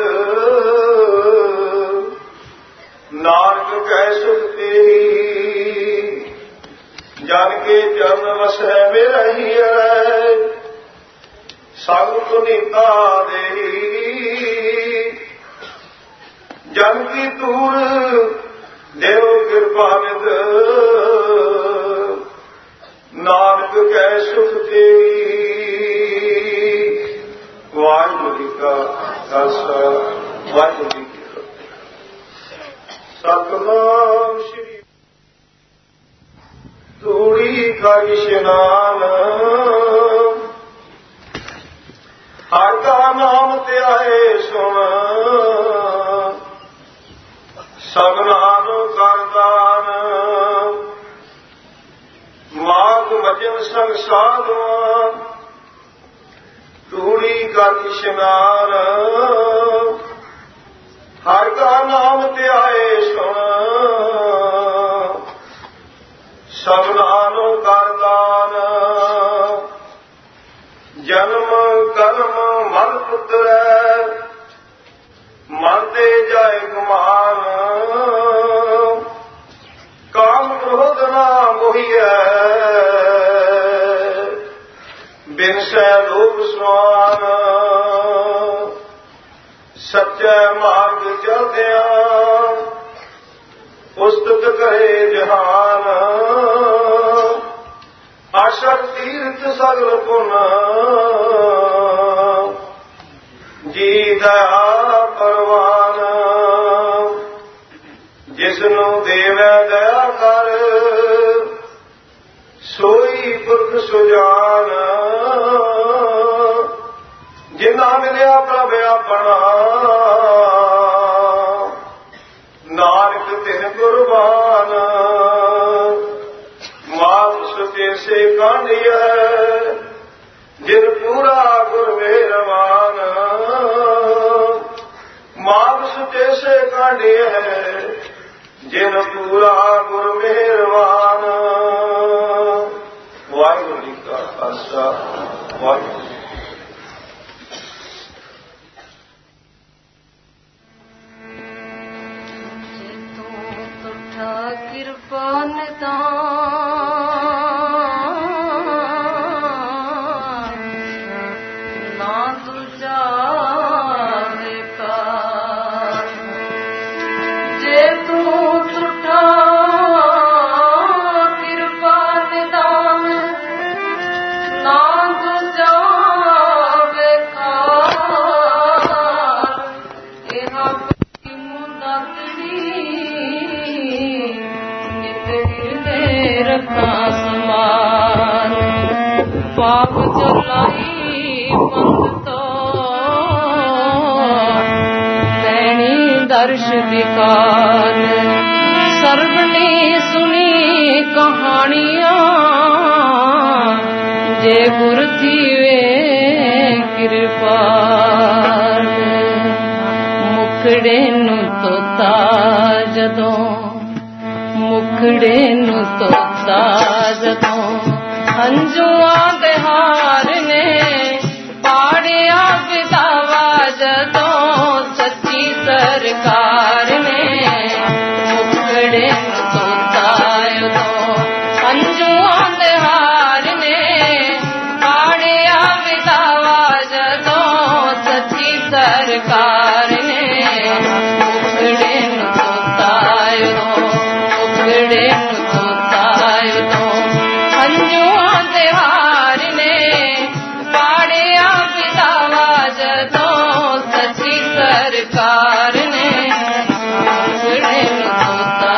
ਨਾਨਕ ਕੈ ਸੁਖ ਤੇਰੀ ਜਨ ਕੇ ਜਨ ਵਸੈ ਮੇਰਾ ਹੀ ਹੈ ਸਭ ਤੁਨੀਤਾ ਦੇਹੀ ਜਨ ਕੀ ਧੂੜ ਦੇਹੋ ਕਿਰਪਾ ਨਿਧ ਨਾਨਕ ਕੈ ਸੁਖ ਤੇਰੀ। ਵਾਹਿਗੁਰੂ ਜੀ ਕਾ ਖਾਲਸਾ ਵਾਹਿਗੁਰੂ ਜੀ ਕੀ ਫਤਿਹ। ਸਤਿਨਾਮ ਸ੍ਰੀ ਧੂੜੀ ਕਾ ਇਸ਼ਨਾਨ ਹਰ ਕਾ ਨਾਮ ਧਿਆਏ ਸੁਣ ਸਭਨਾਂ ਨੂੰ ਕਰਦਾਨ ਮਾਗ ਮਜਨ ਸੰਗ ਸਾਧਵਾਂ ਧੂੜੀ ਕਾ ਇਸ਼ਨਾਨ ਹਰ ਕਾ ਨਾਮ ਧਿਆਏ ਸੁਣ ਸਭਨਾਂ ਨੂੰ ਕਰਦਾਨ ਜਨਮ ਕਰਮ ਮਨ ਪੁੱਤਰੈ ਮਨ ਤੇ ਜਾਏ ਗੁਮਾਨ ਕਾਮ ਕ੍ਰੋਧ ਨਾ ਮੋਹੀਐ ਬਿਨ ਸੈ ਲੋਭ ਸਮਾਨ ਸੱਚੇ ਮਾਰਗ ਚਲਦਿਆਂ ਉਸਤਤ ਕਰੇ ਜਹਾਨ ਆਸ਼ਕ ਤੀਰਥ ਸਗਲ ਪੁਨ ਜੀ ਦਇਆ ਪਰਵਾਨ ਜਿਸਨੂੰ ਦੇਵੈ ਦਇਆ ਕਰ ਸੋਈ ਪੁਰਖ ਸੁਜਾਨ ਜਿਨਾ ਮਿਲਿਆ ਪ੍ਰਭ ਆਪਣਾ ਨਾਨਕ ਤਿਨ ਕੁਰਬਾਨ ਮਾਤ ਸੁਤੇ ਸੇ ਕਾਂਢਿਐ ਜਿਨ ਪੂਰਾ ਗੁਰ ਮਿਹਰਬਾਨ ਮਾਤ ਸੁਤੇ ਸੇ ਕਾਂਢਿਐ ਜਿਨ ਪੂਰਾ ਗੁਰ ਮਿਹਰਬਾਨ। ਵਾਹਿਗੁਰੂ ਜੀ ਕਾ ਖਾਲਸਾ ਵਾਹਿਗੁਰੂ ਜੀ ਕਿਰਪਾ ਨਿਤਾਨ ਨਾ ਦੂਜਾ ਵਿਕਾਰ ਜੇ ਤੂੰ ਟੁੱਟਾ ਕਿਰਪਾ ਨਿਤਾਨ ਨਾ ਦੂਜਾ ਵਿਕਾਰ ਇਹ ਆਪਣੀ ਮੁੰਦਤੜੀ ਰੱਖਾਂ ਸਮਾਨ ਪਾਪ ਚਲਾਈ ਪੰਥ ਤੋਂ ਤੈਣੀ ਦਰਸ਼ ਦਿਕਾਰ ਸਰਬ ਨੇ ਸੁਣੀ ਕਹਾਣੀਆਂ ਜੇ ਗੁਰ ਥੀਵੇ ਕਿਰਪਾਲ ਮੁਖੜੇ ਨੂੰ ਤੋਤਾ ਜਦੋਂ ਮੁਖੜੇ ਨੂੰ ਤੋਤਾ ਜਦੋਂ ਹੰਝੂਆਂ ਦੇ ਹਾਰ ਨੇ ਪਾੜਿਆ ਵਿਦਾਵਾ ਜਦੋਂ ਸੱਚੀ ਸਰਕਾਰ ਨੇ ਮੁਖੜੇ ਨੂੰ ਤੋਤਾ ਉਦੋਂ ਹੰਝੂਆਂ ਦੇ ਹਾਰ ਨੇ ਪਾੜਿਆ ਵਿਦਾਵਾ ਜਦੋਂ सरकार ने उखड़े नु तोतायो दो उखड़े नु तोतायो दो हंजुआ दे हार ने पाड़िया पितावा जदों सच्ची सरकार ने उखड़े नु तोता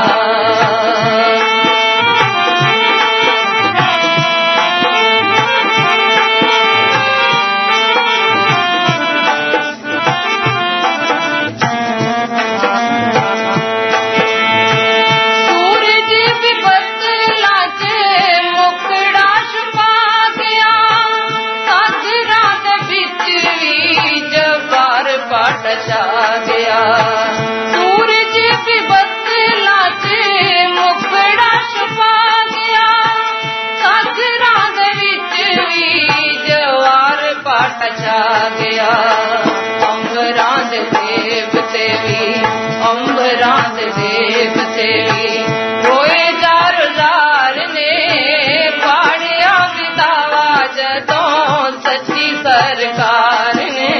छा गया सूरज भी बदला से मुखड़ा छुपा गया साजरा दे विच भी जवार पाट छा गया अंबरां दे देव ते भी अंबरां दे देव ते भी रोए जार जार ने पाड़िया पितावा जदों सच्ची सरकार ने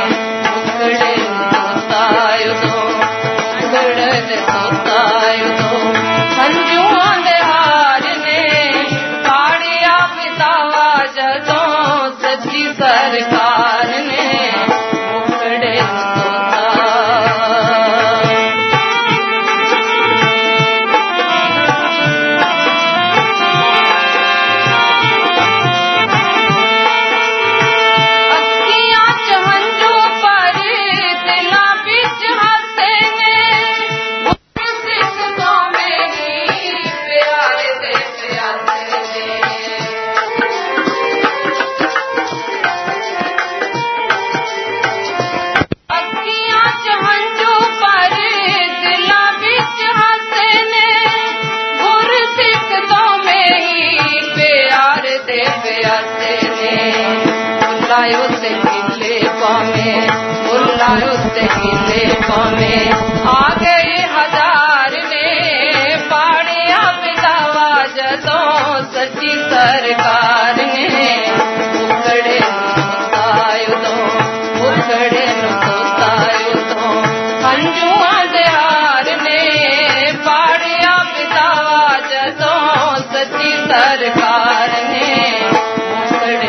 हंजुआ दे हार ने पाड़िया पितावा जदों सच्ची सरकार ने उखड़े तोता अखियां च हंजू पर दिलां बिच हंसे ने उससे गिले पामे मुल्ला उससे गिले पामे आ गए हजार ने पाड़िया पितावा जदों सच्ची सरकार ने उखड़े तोतायो दो उखड़े तोतायो दो हंजुआ दे हार ने पाड़िया पितावा जदों सच्ची सरकार ने उखड़े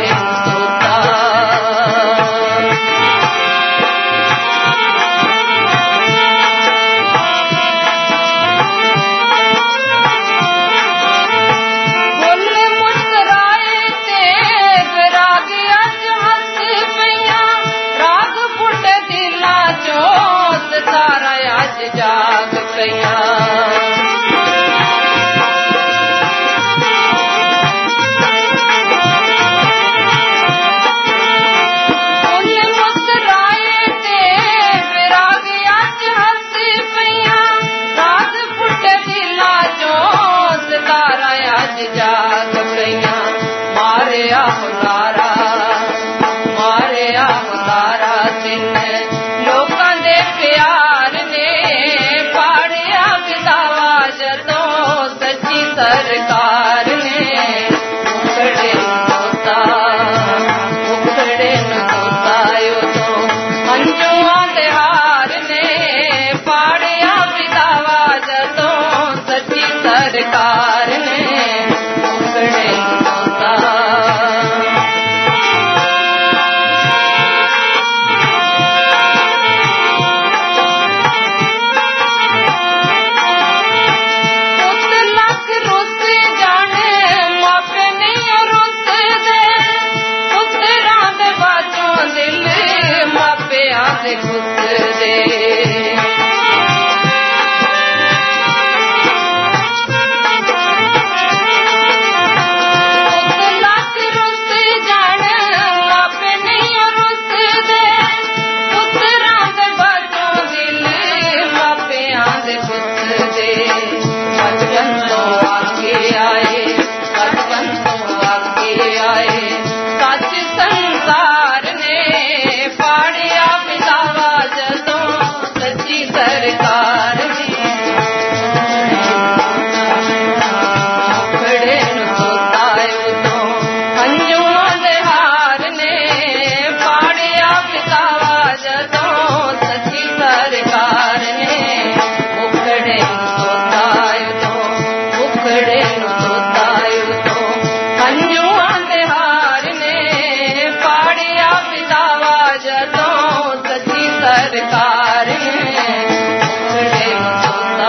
ਸਰਕਾਰ ਮੁਕੜੇ ਤੋਤਾ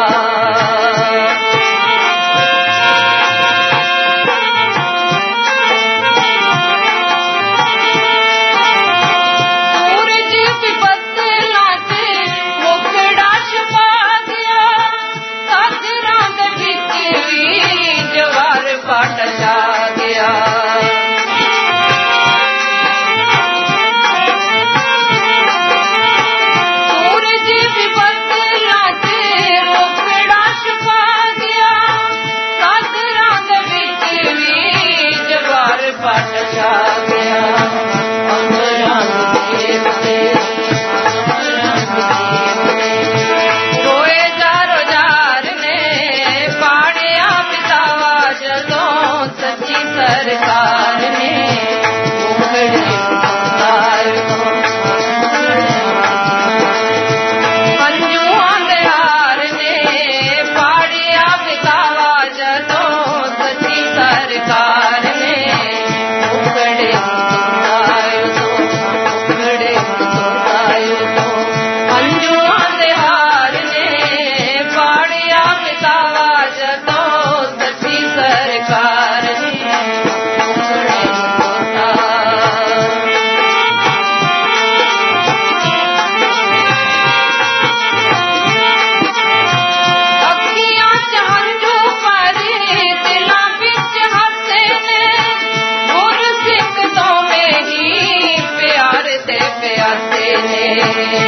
ਪਾਟ ਜਾ ਗਿਆ ਸੂਰਜ ਵੀ ਬੱਦਲਾਂ ਤੇ ਮੁਖੜਾ ਛੁਪਾ ਗਿਆ ਸਾਗਰਾਂ ਦੇ ਵਿੱਚ ਵੀ ਜਵਾਰ ਪਾਟ ਜਾ ਗਿਆ ਅੰਬਰਾਂ ਦੇ ਉੱਤੇ ਰੋਏ ਜਾਰੋ ਜਾਰ ਨੇ ਪਾੜਿਆ ਪਿਤਾਵਾ ਜਦੋਂ ਸੱਚੀ ਸਰਕਾਰ ਨੇ ਮੁਕੜੇ ਤਾਰ ਅੰਜੂਆਂ ਦੇ ਹਾਰ ਨੇ ਪਾੜਿਆ ਪਿਤਾਵਾ ਜਦੋਂ ਸੱਚੀ ਸਰਕਾਰ ਨੇ ਮੁਕੜੇ ਤਾਰ ਮੁਕੜੇ ਤਾਰ ਅੰਜੂਆਂ ਦੇ ਹਾਰ ਨੇ ਪਾੜਿਆ ਪਿਤਾਵਾ ਜਦੋਂ ਸੱਚੀ ਸਰਕਾਰ ਨੇ ਅੱਖੀਆਂ ਚ ਹੰਝੂ ਭਰੇ ਦਿਲਾਂ ਵਿੱਚ ਹੱਸੇ ਨੇ ਗੁਰ ਸਿੱਖ ਦੋਵੇਂ ਹੀ ਪਿਆਰ ਤੇ ਪਿਆਸੇ ਨੇ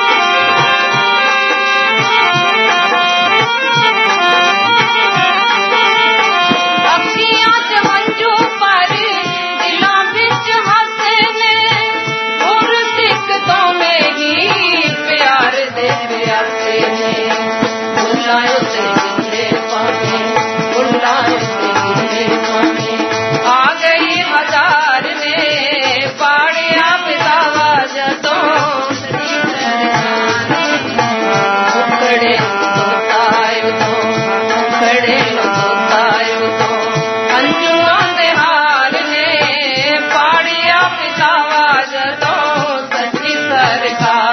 ਅੱਖੀਆਂ ਚ ਹੰਝੂ ਭਰੇ ਦਿਲਾਂ ਵਿੱਚ ਹੱਸੇ ਨੇ ਗੁਰ ਸਿੱਖ ਦੋਵੇਂ ਹੀ ਪਿਆਰ ਦੇ ਪਿਆਸੇ ਨੇ ਬੁੱਲਾਂ ਉੱਤੇ ਗਿੱਲੇ ਪਾਣੀ ਬੁੱਲਾਂ ਉੱਤੇ ਗਿੱਲੇ ਪਾਣੀ ਆ ਗਈ ਹਜ਼ਾਰ ਨੇ ਪਾੜਿਆ ਪਿਤਾਵਾ ਜਦੋਂ ਮੁਕੜੇ ਤੋਤਾਇ ਤੋਂ ਮੁਕੜੇ ਤੋਤਾਇ ਤੋਂ ਅੰਜੂਆਂ ਦੇ ਹਾਰ ਨੇ ਪਾੜਿਆ ਪਿਤਾਵਾ ਜਦੋਂ ਸੱਚੀ ਸਰਕਾਰ